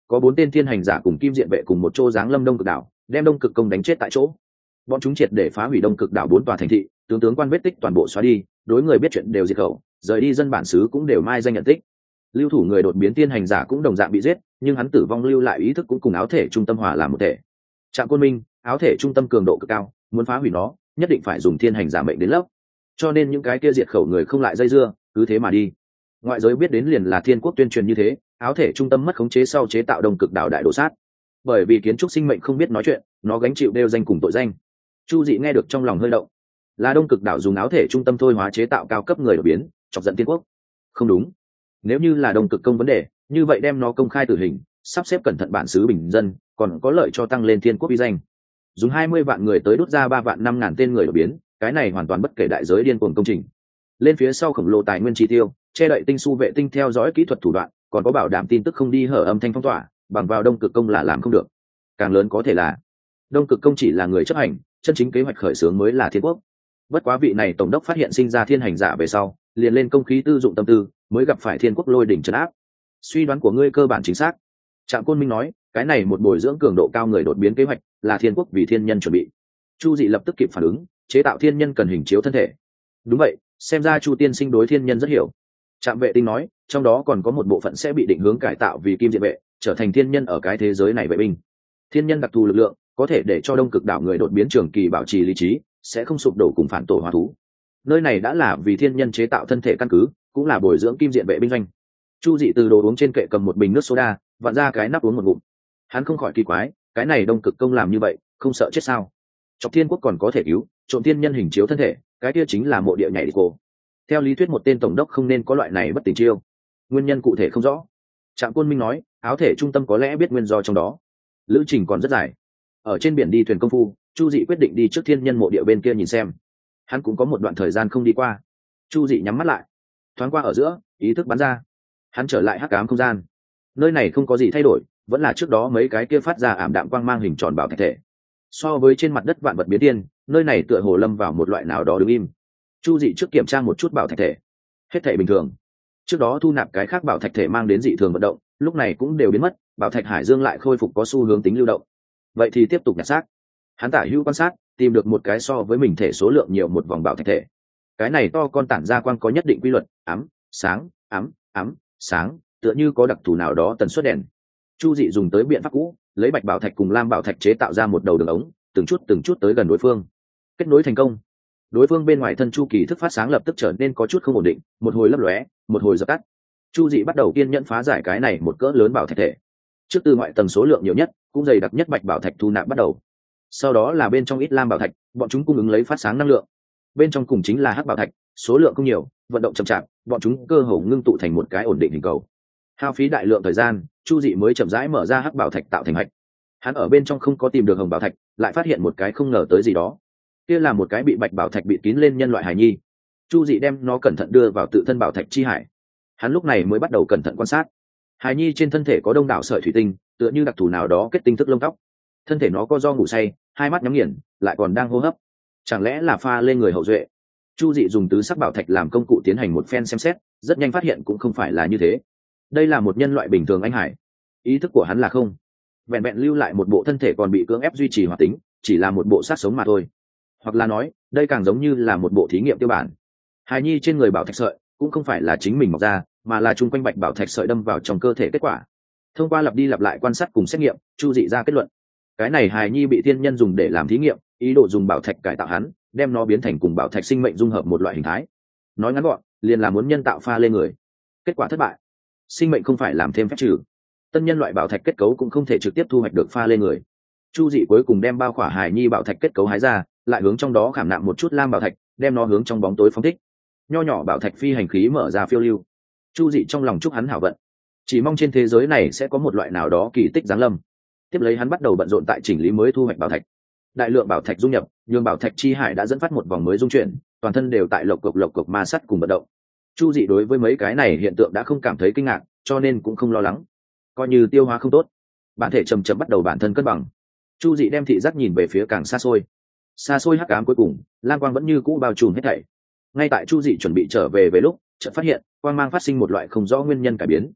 S1: có 4 tên thiên hành giả cùng kim diện vệ cùng một chỗ giáng lâm đông cực đảo, đem đông cực công đánh chết tại chỗ. Bọn chúng triệt để phá hủy đông cực đảo 4 tòa thành thị, tướng quan vết tích toàn bộ xóa đi, đối người biết chuyện đều diệt khẩu, rời đi dân bản xứ cũng đều mai danh nhận tích. Lưu thủ người đột biến thiên hành giả cũng đồng dạng bị giết, nhưng hắn tử vong lưu lại ý thức cũng cùng áo thể trung tâm hòa làm một thể. Trạm Côn Minh, áo thể trung tâm cường độ cực cao, muốn phá hủy nó, nhất định phải dùng thiên hành giả mệnh đến lấp. Cho nên những cái kia diệt khẩu người không lại dây dưa, cứ thế mà đi. Ngoại giới biết đến liền là thiên quốc tuyên truyền như thế, áo thể trung tâm mất khống chế sau chế tạo đông cực đảo đại đổ sát. Bởi vì kiến trúc sinh mệnh không biết nói chuyện, nó gánh chịu đều danh cùng tội danh. Chu Dị nghe được trong lòng hơi động. Là đông cực đảo dùng áo thể trung tâm thôi hóa chế tạo cao cấp người đột biến, chọc giận thiên quốc. Không đúng, nếu như là đông cực công vấn đề, như vậy đem nó công khai tử hình, sắp xếp cẩn thận bản xứ bình dân, còn có lợi cho tăng lên thiên quốc uy danh. Dùng 20 vạn người tới đốt ra 3 vạn 5 ngàn tên người đột biến, cái này hoàn toàn bất kể đại giới điên cuồng công trình. Lên phía sau khổng lồ tài nguyên chi tiêu, che đậy tinh su vệ tinh theo dõi kỹ thuật thủ đoạn, còn có bảo đảm tin tức không đi hở âm thanh phong tỏa, bằng vào đông cực công là làm không được. Càng lớn có thể là đông cực công chỉ là người chấp hành, chân chính kế hoạch khởi xướng mới là thiên quốc. Bất quá vị này tổng đốc phát hiện sinh ra thiên hành giả về sau, liền lên công khí tư dụng tâm tư, mới gặp phải thiên quốc lôi đỉnh trấn áp. Suy đoán của ngươi cơ bản chính xác. Trạm Côn Minh nói, cái này một bồi dưỡng cường độ cao người đột biến kế hoạch là thiên quốc vì thiên nhân chuẩn bị. Chu Dị lập tức kịp phản ứng, chế tạo thiên nhân cần hình chiếu thân thể. Đúng vậy, xem ra Chu tiên sinh đối thiên nhân rất hiểu. Trạm Vệ Tinh nói, trong đó còn có một bộ phận sẽ bị định hướng cải tạo vì kim diện vệ, trở thành thiên nhân ở cái thế giới này vệ binh. Thiên nhân đặc thù lực lượng có thể để cho đông cực đảo người đột biến trường kỳ bảo trì lý trí, sẽ không sụp đổ cùng phản tổ hóa thú. Nơi này đã là vì thiên nhân chế tạo thân thể căn cứ, cũng là bồi dưỡng kim diện vệ binh doanh. Chu Dị từ đồ uống trên kệ cầm một bình nước soda, vặn ra cái nắp uống một ngụm. Hắn không khỏi kỳ quái, cái này đông cực công làm như vậy, không sợ chết sao? Chọc thiên quốc còn có thể cứu, trộm thiên nhân hình chiếu thân thể, cái kia chính là mộ địa nhảy đi cô. Theo lý thuyết một tên tổng đốc không nên có loại này bất tình chiêu. Nguyên nhân cụ thể không rõ. Trạm Côn Minh nói, áo thể trung tâm có lẽ biết nguyên do trong đó. Lữ trình còn rất dài. Ở trên biển đi thuyền công phu, Chu Dị quyết định đi trước thiên nhân mộ địa bên kia nhìn xem. Hắn cũng có một đoạn thời gian không đi qua. Chu Dị nhắm mắt lại, thoáng qua ở giữa, ý thức bắn ra. Hắn trở lại hắc ám không gian. Nơi này không có gì thay đổi, vẫn là trước đó mấy cái kia phát ra ảm đạm quang mang hình tròn bảo thạch thể. So với trên mặt đất vạn vật biến thiên, nơi này tựa hồ lâm vào một loại nào đó đứng im. Chu Dị trước kiểm tra một chút bảo thạch thể, hết thể bình thường. Trước đó thu nạp cái khác bảo thạch thể mang đến dị thường vận động, lúc này cũng đều biến mất, bảo thạch hải dương lại khôi phục có xu hướng tính lưu động. Vậy thì tiếp tục nhặt xác. Hắn tả hữu quan sát, tìm được một cái so với mình thể số lượng nhiều một vòng bảo thạch thể. Cái này to con tản ra quang có nhất định quy luật, ấm, sáng, ấm, ấm, sáng, tựa như có đặc thù nào đó tần suất đèn. Chu Dị dùng tới biện pháp cũ, lấy bạch bảo thạch cùng lam bảo thạch chế tạo ra một đầu đường ống, từng chút tới gần đối phương. Kết nối thành công. Đối phương bên ngoài thân chu kỳ thức phát sáng lập tức trở nên có chút không ổn định, một hồi lấp lóe, một hồi dập tắt. Chu Dị bắt đầu kiên nhẫn phá giải cái này một cỡ lớn bảo thạch thể. Trước từ ngoại tầng số lượng nhiều nhất, cũng dày đặc nhất bạch bảo thạch thu nạp bắt đầu. Sau đó là bên trong ít lam bảo thạch, bọn chúng cung ứng lấy phát sáng năng lượng. Bên trong cùng chính là hắc bảo thạch, số lượng không nhiều, vận động chậm chạp, bọn chúng cơ hồ ngưng tụ thành một cái ổn định hình cầu. Hao phí đại lượng thời gian, Chu Dị mới chậm rãi mở ra hắc bảo thạch tạo thành hạch. Hắn ở bên trong không có tìm được hồng bảo thạch, lại phát hiện một cái không ngờ tới gì đó. Kia là một cái bị bạch bảo thạch bị kín lên nhân loại hài nhi. Chu Dị đem nó cẩn thận đưa vào tự thân bảo thạch chi hải. Hắn lúc này mới bắt đầu cẩn thận quan sát. Hài nhi trên thân thể có đông đảo sợi thủy tinh, tựa như đặc thù nào đó kết tinh thức lông tóc. Thân thể nó có do ngủ say, hai mắt nhắm nghiền, lại còn đang hô hấp. Chẳng lẽ là pha lên người hậu duệ? Chu Dị dùng tứ sắc bảo thạch làm công cụ tiến hành một phen xem xét, rất nhanh phát hiện cũng không phải là như thế. Đây là một nhân loại bình thường anh hải. Ý thức của hắn là không, vẹn vẹn lưu lại một bộ thân thể còn bị cưỡng ép duy trì hoạt tính, chỉ là một bộ xác sống mà thôi. Hoặc là nói, đây càng giống như là một bộ thí nghiệm tiêu bản. Hài nhi trên người bảo thạch sợi cũng không phải là chính mình mọc ra, mà là chung quanh bạch bảo thạch sợi đâm vào trong cơ thể kết quả. Thông qua lặp đi lặp lại quan sát cùng xét nghiệm, Chu Dị ra kết luận, cái này hài nhi bị thiên nhân dùng để làm thí nghiệm, ý đồ dùng bảo thạch cải tạo hắn, đem nó biến thành cùng bảo thạch sinh mệnh dung hợp một loại hình thái. Nói ngắn gọn, liền là muốn nhân tạo pha lên người. Kết quả thất bại. Sinh mệnh không phải làm thêm phép trừ, tân nhân loại bảo thạch kết cấu cũng không thể trực tiếp thu hoạch được pha lên người. Chu Dị cuối cùng đem bao khỏa hài nhi bảo thạch kết cấu hái ra, lại hướng trong đó khảm nạm một chút lam bảo thạch, đem nó hướng trong bóng tối phóng thích. Nho nhỏ bảo thạch phi hành khí mở ra phiêu lưu. Chu Dị trong lòng chúc hắn hảo vận, chỉ mong trên thế giới này sẽ có một loại nào đó kỳ tích giáng lâm. Tiếp lấy hắn bắt đầu bận rộn tại chỉnh lý mới thu hoạch bảo thạch. Đại lượng bảo thạch dung nhập, nhường bảo thạch chi hải đã dẫn phát một vòng mới dung chuyển, toàn thân đều tại lộc cộc ma sắt cùng vận động. Chu Dị đối với mấy cái này hiện tượng đã không cảm thấy kinh ngạc, cho nên cũng không lo lắng. Coi như tiêu hóa không tốt, bản thể chậm chậm bắt đầu bản thân cân bằng. Chu Dị đem thị giác nhìn về phía càng xa xôi hắc ám cuối cùng, lam quang vẫn như cũ bao trùm hết thảy. Ngay tại Chu Dị chuẩn bị trở về lúc, chợt phát hiện quang mang phát sinh một loại không rõ nguyên nhân cải biến.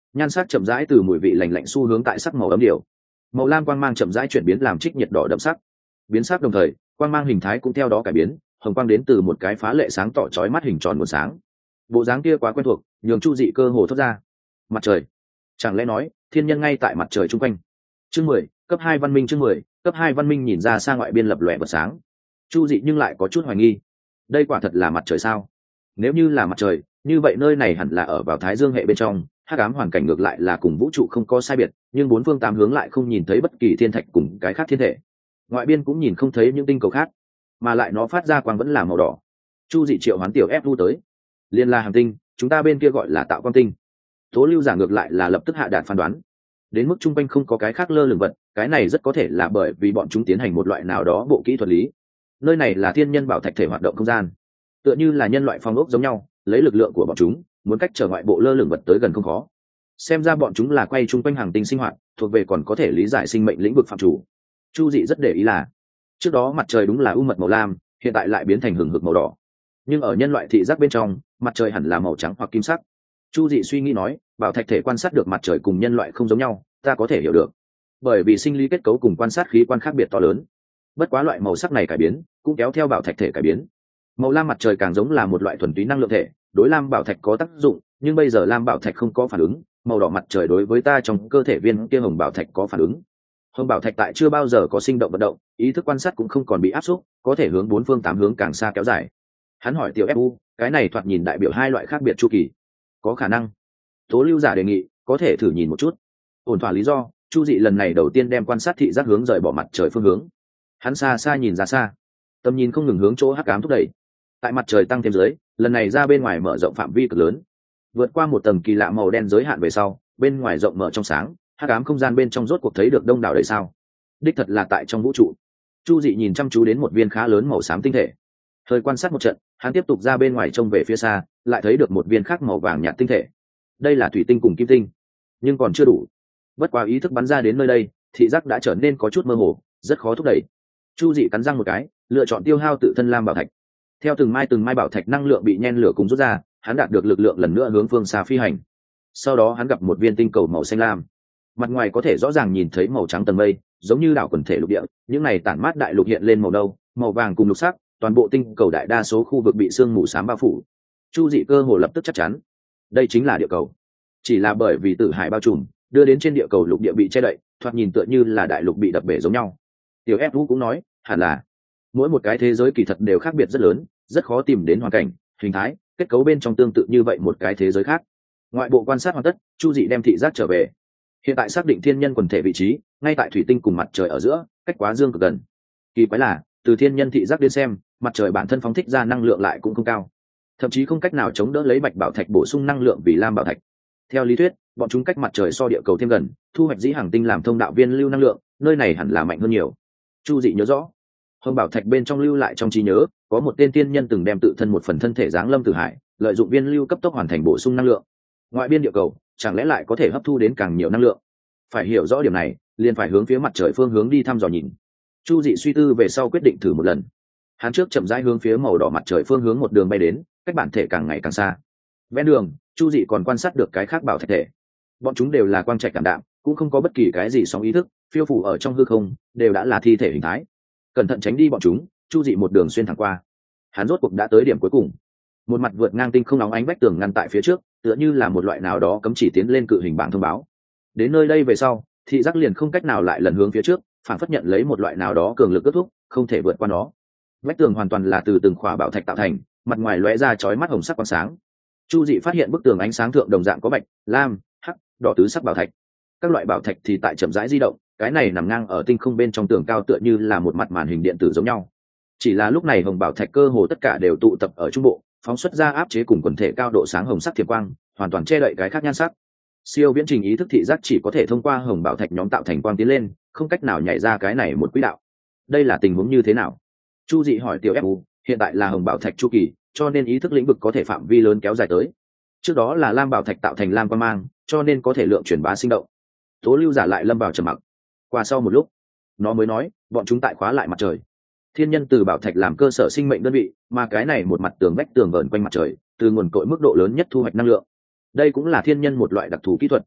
S1: nhan sắc chậm rãi từ mùi vị lành lạnh xu hướng tại sắc màu ấm điều, màu lam quang mang chậm rãi chuyển biến làm trích nhiệt đỏ đậm sắc, biến sắc đồng thời quang mang hình thái cũng theo đó cải biến, hồng quang đến từ một cái phá lệ sáng tỏ chói mắt hình tròn nguồn sáng. Bộ dáng kia quá quen thuộc, nhường Chu Dị cơ hồ thốt ra. Mặt trời, chẳng lẽ nói thiên nhân ngay tại mặt trời chung quanh? Chương 10, cấp 2 văn minh. Chương 10, cấp 2 văn minh. Nhìn ra xa ngoại biên lập lòe bật sáng, Chu Dị nhưng lại có chút hoài nghi, đây quả thật là mặt trời sao? Nếu như là mặt trời, như vậy nơi này hẳn là ở vào Thái Dương hệ bên trong, hắc ám hoàn cảnh ngược lại là cùng vũ trụ không có sai biệt, nhưng bốn phương tám hướng lại không nhìn thấy bất kỳ thiên thạch cùng cái khác thiên thể, ngoại biên cũng nhìn không thấy những tinh cầu khác, mà lại nó phát ra quang vẫn là màu đỏ. Chu Dị triệu hoán tiểu fu tới, liên la hành tinh, chúng ta bên kia gọi là tạo quang tinh. Tố Lưu giả ngược lại là lập tức hạ đạt phán đoán, đến mức trung quanh không có cái khác lơ lửng vật, cái này rất có thể là bởi vì bọn chúng tiến hành một loại nào đó bộ kỹ thuật lý. Nơi này là thiên nhân bảo thạch thể hoạt động không gian, tựa như là nhân loại phong ốc giống nhau, lấy lực lượng của bọn chúng muốn cách trở ngoại bộ lơ lửng vật tới gần không khó. Xem ra bọn chúng là quay chung quanh hành tinh sinh hoạt, thuộc về còn có thể lý giải sinh mệnh lĩnh vực phạm chủ. Chu Dị rất để ý là, trước đó mặt trời đúng là u mật màu lam, hiện tại lại biến thành hừng hực màu đỏ, nhưng ở nhân loại thị giác bên trong, mặt trời hẳn là màu trắng hoặc kim sắc. Chu Dị suy nghĩ nói, bảo thạch thể quan sát được mặt trời cùng nhân loại không giống nhau, ta có thể hiểu được, bởi vì sinh lý kết cấu cùng quan sát khí quan khác biệt to lớn. Bất quá loại màu sắc này cải biến cũng kéo theo bảo thạch thể cải biến. Màu lam mặt trời càng giống là một loại thuần túy năng lượng thể, đối lam bảo thạch có tác dụng, nhưng bây giờ lam bảo thạch không có phản ứng. Màu đỏ mặt trời đối với ta trong cơ thể viên kia hồng bảo thạch có phản ứng. Hồng bảo thạch tại chưa bao giờ có sinh động vận động, ý thức quan sát cũng không còn bị áp suất, có thể hướng bốn phương tám hướng càng xa kéo dài. Hắn hỏi tiểu fu, cái này thoạt nhìn đại biểu hai loại khác biệt chu kỳ, có khả năng? Tố Lưu giả đề nghị, có thể thử nhìn một chút. Ổn thỏa lý do, Chu Dị lần này đầu tiên đem quan sát thị giác hướng rời bỏ mặt trời phương hướng. Hắn xa xa nhìn ra xa, tầm nhìn không ngừng hướng chỗ hắc ám thúc đẩy. Tại mặt trời tăng thêm dưới, lần này ra bên ngoài mở rộng phạm vi cực lớn, vượt qua một tầng kỳ lạ màu đen giới hạn về sau, bên ngoài rộng mở trong sáng, hắc ám không gian bên trong rốt cuộc thấy được đông đảo đầy sao. Đích thật là tại trong vũ trụ. Chu Dị nhìn chăm chú đến một viên khá lớn màu xám tinh thể. Hơi quan sát một trận, hắn tiếp tục ra bên ngoài trông về phía xa, lại thấy được một viên khác màu vàng nhạt tinh thể. Đây là thủy tinh cùng kim tinh, nhưng còn chưa đủ. Bất quá ý thức bắn ra đến nơi đây, thị giác đã trở nên có chút mơ hồ, rất khó thúc đẩy. Chu Dị cắn răng một cái, lựa chọn tiêu hao tự thân lam bảo thạch. Theo từng mai bảo thạch năng lượng bị nhen lửa cùng rút ra, hắn đạt được lực lượng lần nữa hướng phương xa phi hành. Sau đó hắn gặp một viên tinh cầu màu xanh lam, mặt ngoài có thể rõ ràng nhìn thấy màu trắng tầng mây, giống như đảo quần thể lục địa. Những này tản mát đại lục hiện lên màu nâu, màu vàng cùng lục sắc, toàn bộ tinh cầu đại đa số khu vực bị sương mù xám bao phủ. Chu Dị cơ hồ lập tức chắc chắn, đây chính là địa cầu. Chỉ là bởi vì tử hải bao trùm, đưa đến trên địa cầu lục địa bị che đậy, thoạt nhìn tựa như là đại lục bị đập bể giống nhau. Tiểu fu cũng nói, hẳn là mỗi một cái thế giới kỳ thật đều khác biệt rất lớn, rất khó tìm đến hoàn cảnh, hình thái, kết cấu bên trong tương tự như vậy một cái thế giới khác. Ngoại bộ quan sát hoàn tất, Chu Dị đem thị giác trở về. Hiện tại xác định thiên nhân quần thể vị trí ngay tại thủy tinh cùng mặt trời ở giữa, cách quá dương cực gần. Kỳ quái là, từ thiên nhân thị giác đến xem, mặt trời bản thân phóng thích ra năng lượng lại cũng không cao, thậm chí không cách nào chống đỡ lấy bạch bảo thạch bổ sung năng lượng vì lam bảo thạch. Theo lý thuyết, bọn chúng cách mặt trời so địa cầu thêm gần, thu hoạch dĩ hành tinh làm thông đạo viên lưu năng lượng, nơi này hẳn là mạnh hơn nhiều. Chu Dị nhớ rõ, hồng bảo thạch bên trong lưu lại trong trí nhớ, có một tên tiên nhân từng đem tự thân một phần thân thể giáng lâm tử hải, lợi dụng viên lưu cấp tốc hoàn thành bổ sung năng lượng. Ngoại biên địa cầu chẳng lẽ lại có thể hấp thu đến càng nhiều năng lượng? Phải hiểu rõ điểm này, liền phải hướng phía mặt trời phương hướng đi thăm dò nhìn. Chu Dị suy tư về sau quyết định thử một lần. Hắn trước chậm rãi hướng phía màu đỏ mặt trời phương hướng một đường bay đến, cách bản thể càng ngày càng xa. Ven đường, Chu Dị còn quan sát được cái khác bảo thạch thể. Bọn chúng đều là quang trạch cảm đạm, cũng không có bất kỳ cái gì sóng ý thức, phiêu phù ở trong hư không, đều đã là thi thể hình thái. Cẩn thận tránh đi bọn chúng, Chu Dị một đường xuyên thẳng qua. Hắn rốt cuộc đã tới điểm cuối cùng. Một mặt vượt ngang tinh không nóng ánh vách tường ngăn tại phía trước, tựa như là một loại nào đó cấm chỉ tiến lên cự hình bảng thông báo. Đến nơi đây về sau, thị giác liền không cách nào lại lần hướng phía trước, phản phất nhận lấy một loại nào đó cường lực kết thúc, không thể vượt qua nó. Vách tường hoàn toàn là từ từng khỏa bảo thạch tạo thành, mặt ngoài lóe ra chói mắt hồng sắc quang sáng. Chu Dị phát hiện bức tường ánh sáng thượng đồng dạng có bạch, lam, hắc, đỏ tứ sắc bảo thạch. Các loại bảo thạch thì tại chậm rãi di động, cái này nằm ngang ở tinh không bên trong tường cao tựa như là một mặt màn hình điện tử giống nhau. Chỉ là lúc này hồng bảo thạch cơ hồ tất cả đều tụ tập ở trung bộ, phóng xuất ra áp chế cùng quần thể cao độ sáng hồng sắc thiệp quang, hoàn toàn che đậy cái khác nhan sắc. Siêu viễn trình ý thức thị giác chỉ có thể thông qua hồng bảo thạch nhóm tạo thành quang tiến lên, không cách nào nhảy ra cái này một quỹ đạo. Đây là tình huống như thế nào? Chu Dị hỏi tiểu fu, hiện tại là hồng bảo thạch chu kỳ, cho nên ý thức lĩnh vực có thể phạm vi lớn kéo dài tới. Trước đó là lam bảo thạch tạo thành lam quang mang, cho nên có thể lượng truyền bá sinh động. Tố Lưu giả lại lâm vào trầm mặc. Qua sau một lúc, nó mới nói, bọn chúng tại khóa lại mặt trời. Thiên nhân từ bảo thạch làm cơ sở sinh mệnh đơn vị, mà cái này một mặt tường vách tường vờn quanh mặt trời, từ nguồn cội mức độ lớn nhất thu hoạch năng lượng. Đây cũng là thiên nhân một loại đặc thù kỹ thuật,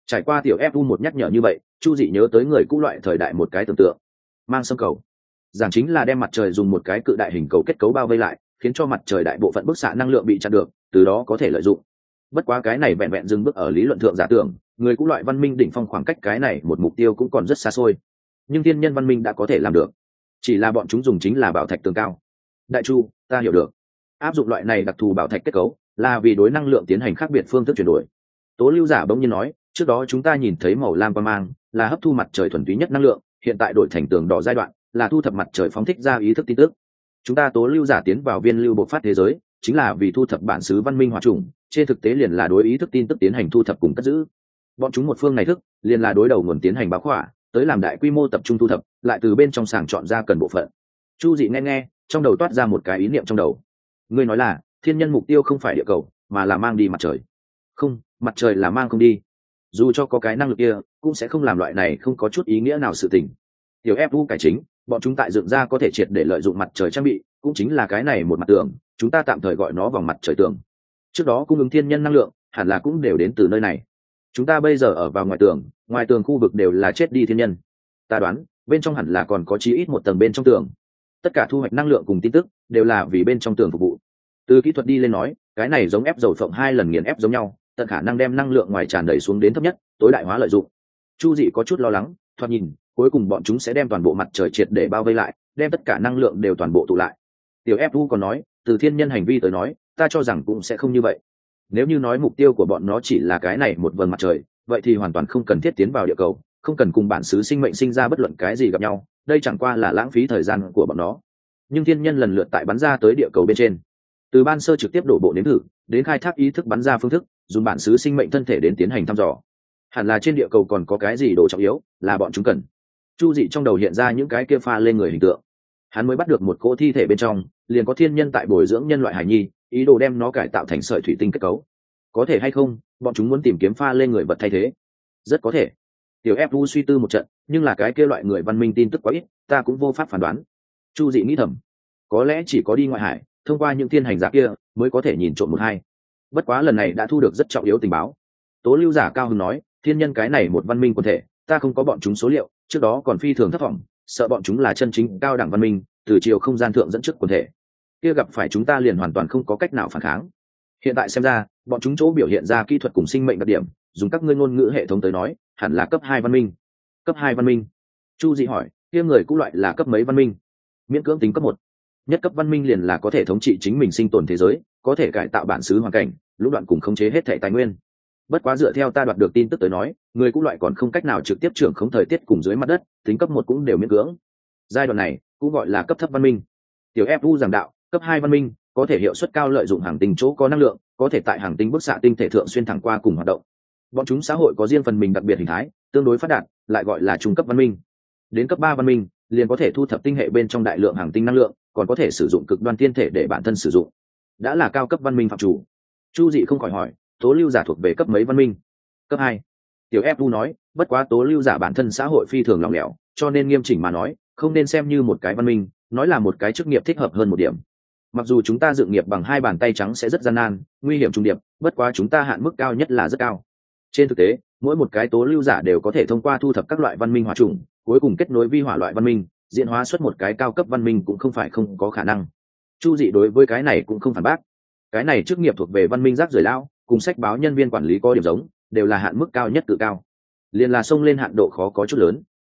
S1: Trải qua tiểu fu một nhắc nhở như vậy, Chu Dị nhớ tới người cũ loại thời đại một cái tưởng tượng. Mang sâm cầu giảng chính là đem mặt trời dùng một cái cự đại hình cầu kết cấu bao vây lại, khiến cho mặt trời đại bộ phận bức xạ năng lượng bị chặn được, từ đó có thể lợi dụng. Bất quá cái này vẹn vẹn dừng bước ở lý luận thượng giả tưởng, người cũ loại văn minh đỉnh phong khoảng cách cái này một mục tiêu cũng còn rất xa xôi. Nhưng thiên nhân văn minh đã có thể làm được, chỉ là bọn chúng dùng chính là bảo thạch tường cao. Đại Chu, ta hiểu được. Áp dụng loại này đặc thù bảo thạch kết cấu là vì đối năng lượng tiến hành khác biệt phương thức chuyển đổi. Tố Lưu Giả bỗng nhiên nói, trước đó chúng ta nhìn thấy màu lam quang mang là hấp thu mặt trời thuần túy nhất năng lượng, hiện tại đổi thành tường đỏ giai đoạn là thu thập mặt trời phóng thích ra ý thức tin tức. Chúng ta Tố Lưu Giả tiến vào viên lưu bộc phát thế giới chính là vì thu thập bản xứ văn minh hỏa trùng, trên thực tế liền là đối ý thức tin tức tiến hành thu thập cùng cất giữ. Bọn chúng một phương này thức liền là đối đầu nguồn tiến hành báo khỏa, tới làm đại quy mô tập trung thu thập, lại từ bên trong sàng chọn ra cần bộ phận. Chu Dị nghe trong đầu toát ra một cái ý niệm trong đầu. Ngươi nói là thiên nhân mục tiêu không phải địa cầu mà là mang đi mặt trời? Không, mặt trời là mang không đi. Dù cho có cái năng lực kia cũng sẽ không làm loại này không có chút ý nghĩa nào sự tình. Tiểu fu cải chính, bọn chúng tại dựng ra có thể triệt để lợi dụng mặt trời trang bị, cũng chính là cái này một mặt tường, chúng ta tạm thời gọi nó vòng mặt trời tường. Trước đó cung ứng thiên nhân năng lượng hẳn là cũng đều đến từ nơi này. Chúng ta bây giờ ở vào ngoài tường khu vực đều là chết đi thiên nhân. Ta đoán bên trong hẳn là còn có chí ít một tầng bên trong tường. Tất cả thu hoạch năng lượng cùng tin tức đều là vì bên trong tường phục vụ. Từ kỹ thuật đi lên nói, cái này giống ép dầu phộng 2 lần nghiền ép giống nhau, tận khả năng đem năng lượng ngoài tràn đẩy xuống đến thấp nhất, tối đại hóa lợi dụng. Chu Dị có chút lo lắng, thoạt nhìn cuối cùng bọn chúng sẽ đem toàn bộ mặt trời triệt để bao vây lại, đem tất cả năng lượng đều toàn bộ tụ lại. Tiểu fu còn nói, từ thiên nhân hành vi tới nói, ta cho rằng cũng sẽ không như vậy. Nếu như nói mục tiêu của bọn nó chỉ là cái này một vầng mặt trời, vậy thì hoàn toàn không cần thiết tiến vào địa cầu, không cần cùng bản xứ sinh mệnh sinh ra bất luận cái gì gặp nhau, đây chẳng qua là lãng phí thời gian của bọn nó. Nhưng thiên nhân lần lượt tại bắn ra tới địa cầu bên trên, từ ban sơ trực tiếp đổ bộ nếm thử đến khai thác ý thức bắn ra phương thức, dùng bản xứ sinh mệnh thân thể đến tiến hành thăm dò, hẳn là trên địa cầu còn có cái gì đồ trọng yếu là bọn chúng cần. Chu Dị trong đầu hiện ra những cái kia pha lên người hình tượng. Hắn mới bắt được một cỗ thi thể bên trong liền có thiên nhân tại bồi dưỡng nhân loại hải nhi, ý đồ đem nó cải tạo thành sợi thủy tinh kết cấu. Có thể hay không bọn chúng muốn tìm kiếm pha lên người vật thay thế? Rất có thể. Tiểu fu suy tư một trận, nhưng là cái kia loại người văn minh tin tức quá ít, ta cũng vô pháp phán đoán. Chu Dị nghĩ thầm, có lẽ chỉ có đi ngoại hải, thông qua những thiên hành giả kia mới có thể nhìn trộm một hai. Bất quá lần này đã thu được rất trọng yếu tình báo. Tố Lưu Giả cao hứng nói, thiên nhân cái này một văn minh quần thể, ta không có bọn chúng số liệu, trước đó còn phi thường thất vọng, sợ bọn chúng là chân chính cao đẳng văn minh, từ chiều không gian thượng dẫn trước quần thể, kia gặp phải chúng ta liền hoàn toàn không có cách nào phản kháng. Hiện tại xem ra, bọn chúng chỗ biểu hiện ra kỹ thuật cùng sinh mệnh đặc điểm, dùng các ngươi ngôn ngữ hệ thống tới nói, hẳn là cấp 2 văn minh. Cấp 2 văn minh? Chu Dị hỏi, kia người cũng loại là cấp mấy văn minh? Miễn cưỡng tính cấp 1. Nhất cấp văn minh liền là có thể thống trị chính mình sinh tồn thế giới, có thể cải tạo bản xứ hoàn cảnh, lũ đoạn cùng khống chế hết thảy tài nguyên. Bất quá dựa theo ta đoạt được tin tức tới nói, người cũng loại còn không cách nào trực tiếp trưởng khống thời tiết cùng dưới mặt đất, tính cấp 1 cũng đều miễn cưỡng. Giai đoạn này cũng gọi là cấp thấp văn minh. Tiểu fu giảng đạo, cấp 2 văn minh có thể hiệu suất cao lợi dụng hàng tinh chỗ có năng lượng, có thể tại hàng tinh bức xạ tinh thể thượng xuyên thẳng qua cùng hoạt động. Bọn chúng xã hội có riêng phần mình đặc biệt hình thái, tương đối phát đạt, lại gọi là trung cấp văn minh. Đến cấp 3 văn minh, liền có thể thu thập tinh hệ bên trong đại lượng hàng tinh năng lượng, còn có thể sử dụng cực đoan thiên thể để bản thân sử dụng. Đã là cao cấp văn minh phạm chủ. Chu Dị không khỏi hỏi, Tố Lưu Giả thuộc về cấp mấy văn minh? Cấp 2. Tiểu fu nói, bất quá Tố Lưu Giả bản thân xã hội phi thường lỏng lẻo, cho nên nghiêm chỉnh mà nói, không nên xem như một cái văn minh, nói là một cái chức nghiệp thích hợp hơn một điểm. Mặc dù chúng ta dựng nghiệp bằng 2 bàn tay trắng sẽ rất gian nan, nguy hiểm trùng điệp, bất quá chúng ta hạn mức cao nhất là rất cao. Trên thực tế, mỗi một cái Tố Lưu Giả đều có thể thông qua thu thập các loại văn minh hỏa chủng, cuối cùng kết nối vi hỏa loại văn minh, diễn hóa xuất một cái cao cấp văn minh cũng không phải không có khả năng. Chu Dị đối với cái này cũng không phản bác. Cái này chức nghiệp thuộc về văn minh rác rưởi lao, cùng sách báo nhân viên quản lý có điểm giống, đều là hạn mức cao nhất tự cao. Liền là xông lên hạn độ khó có chút lớn.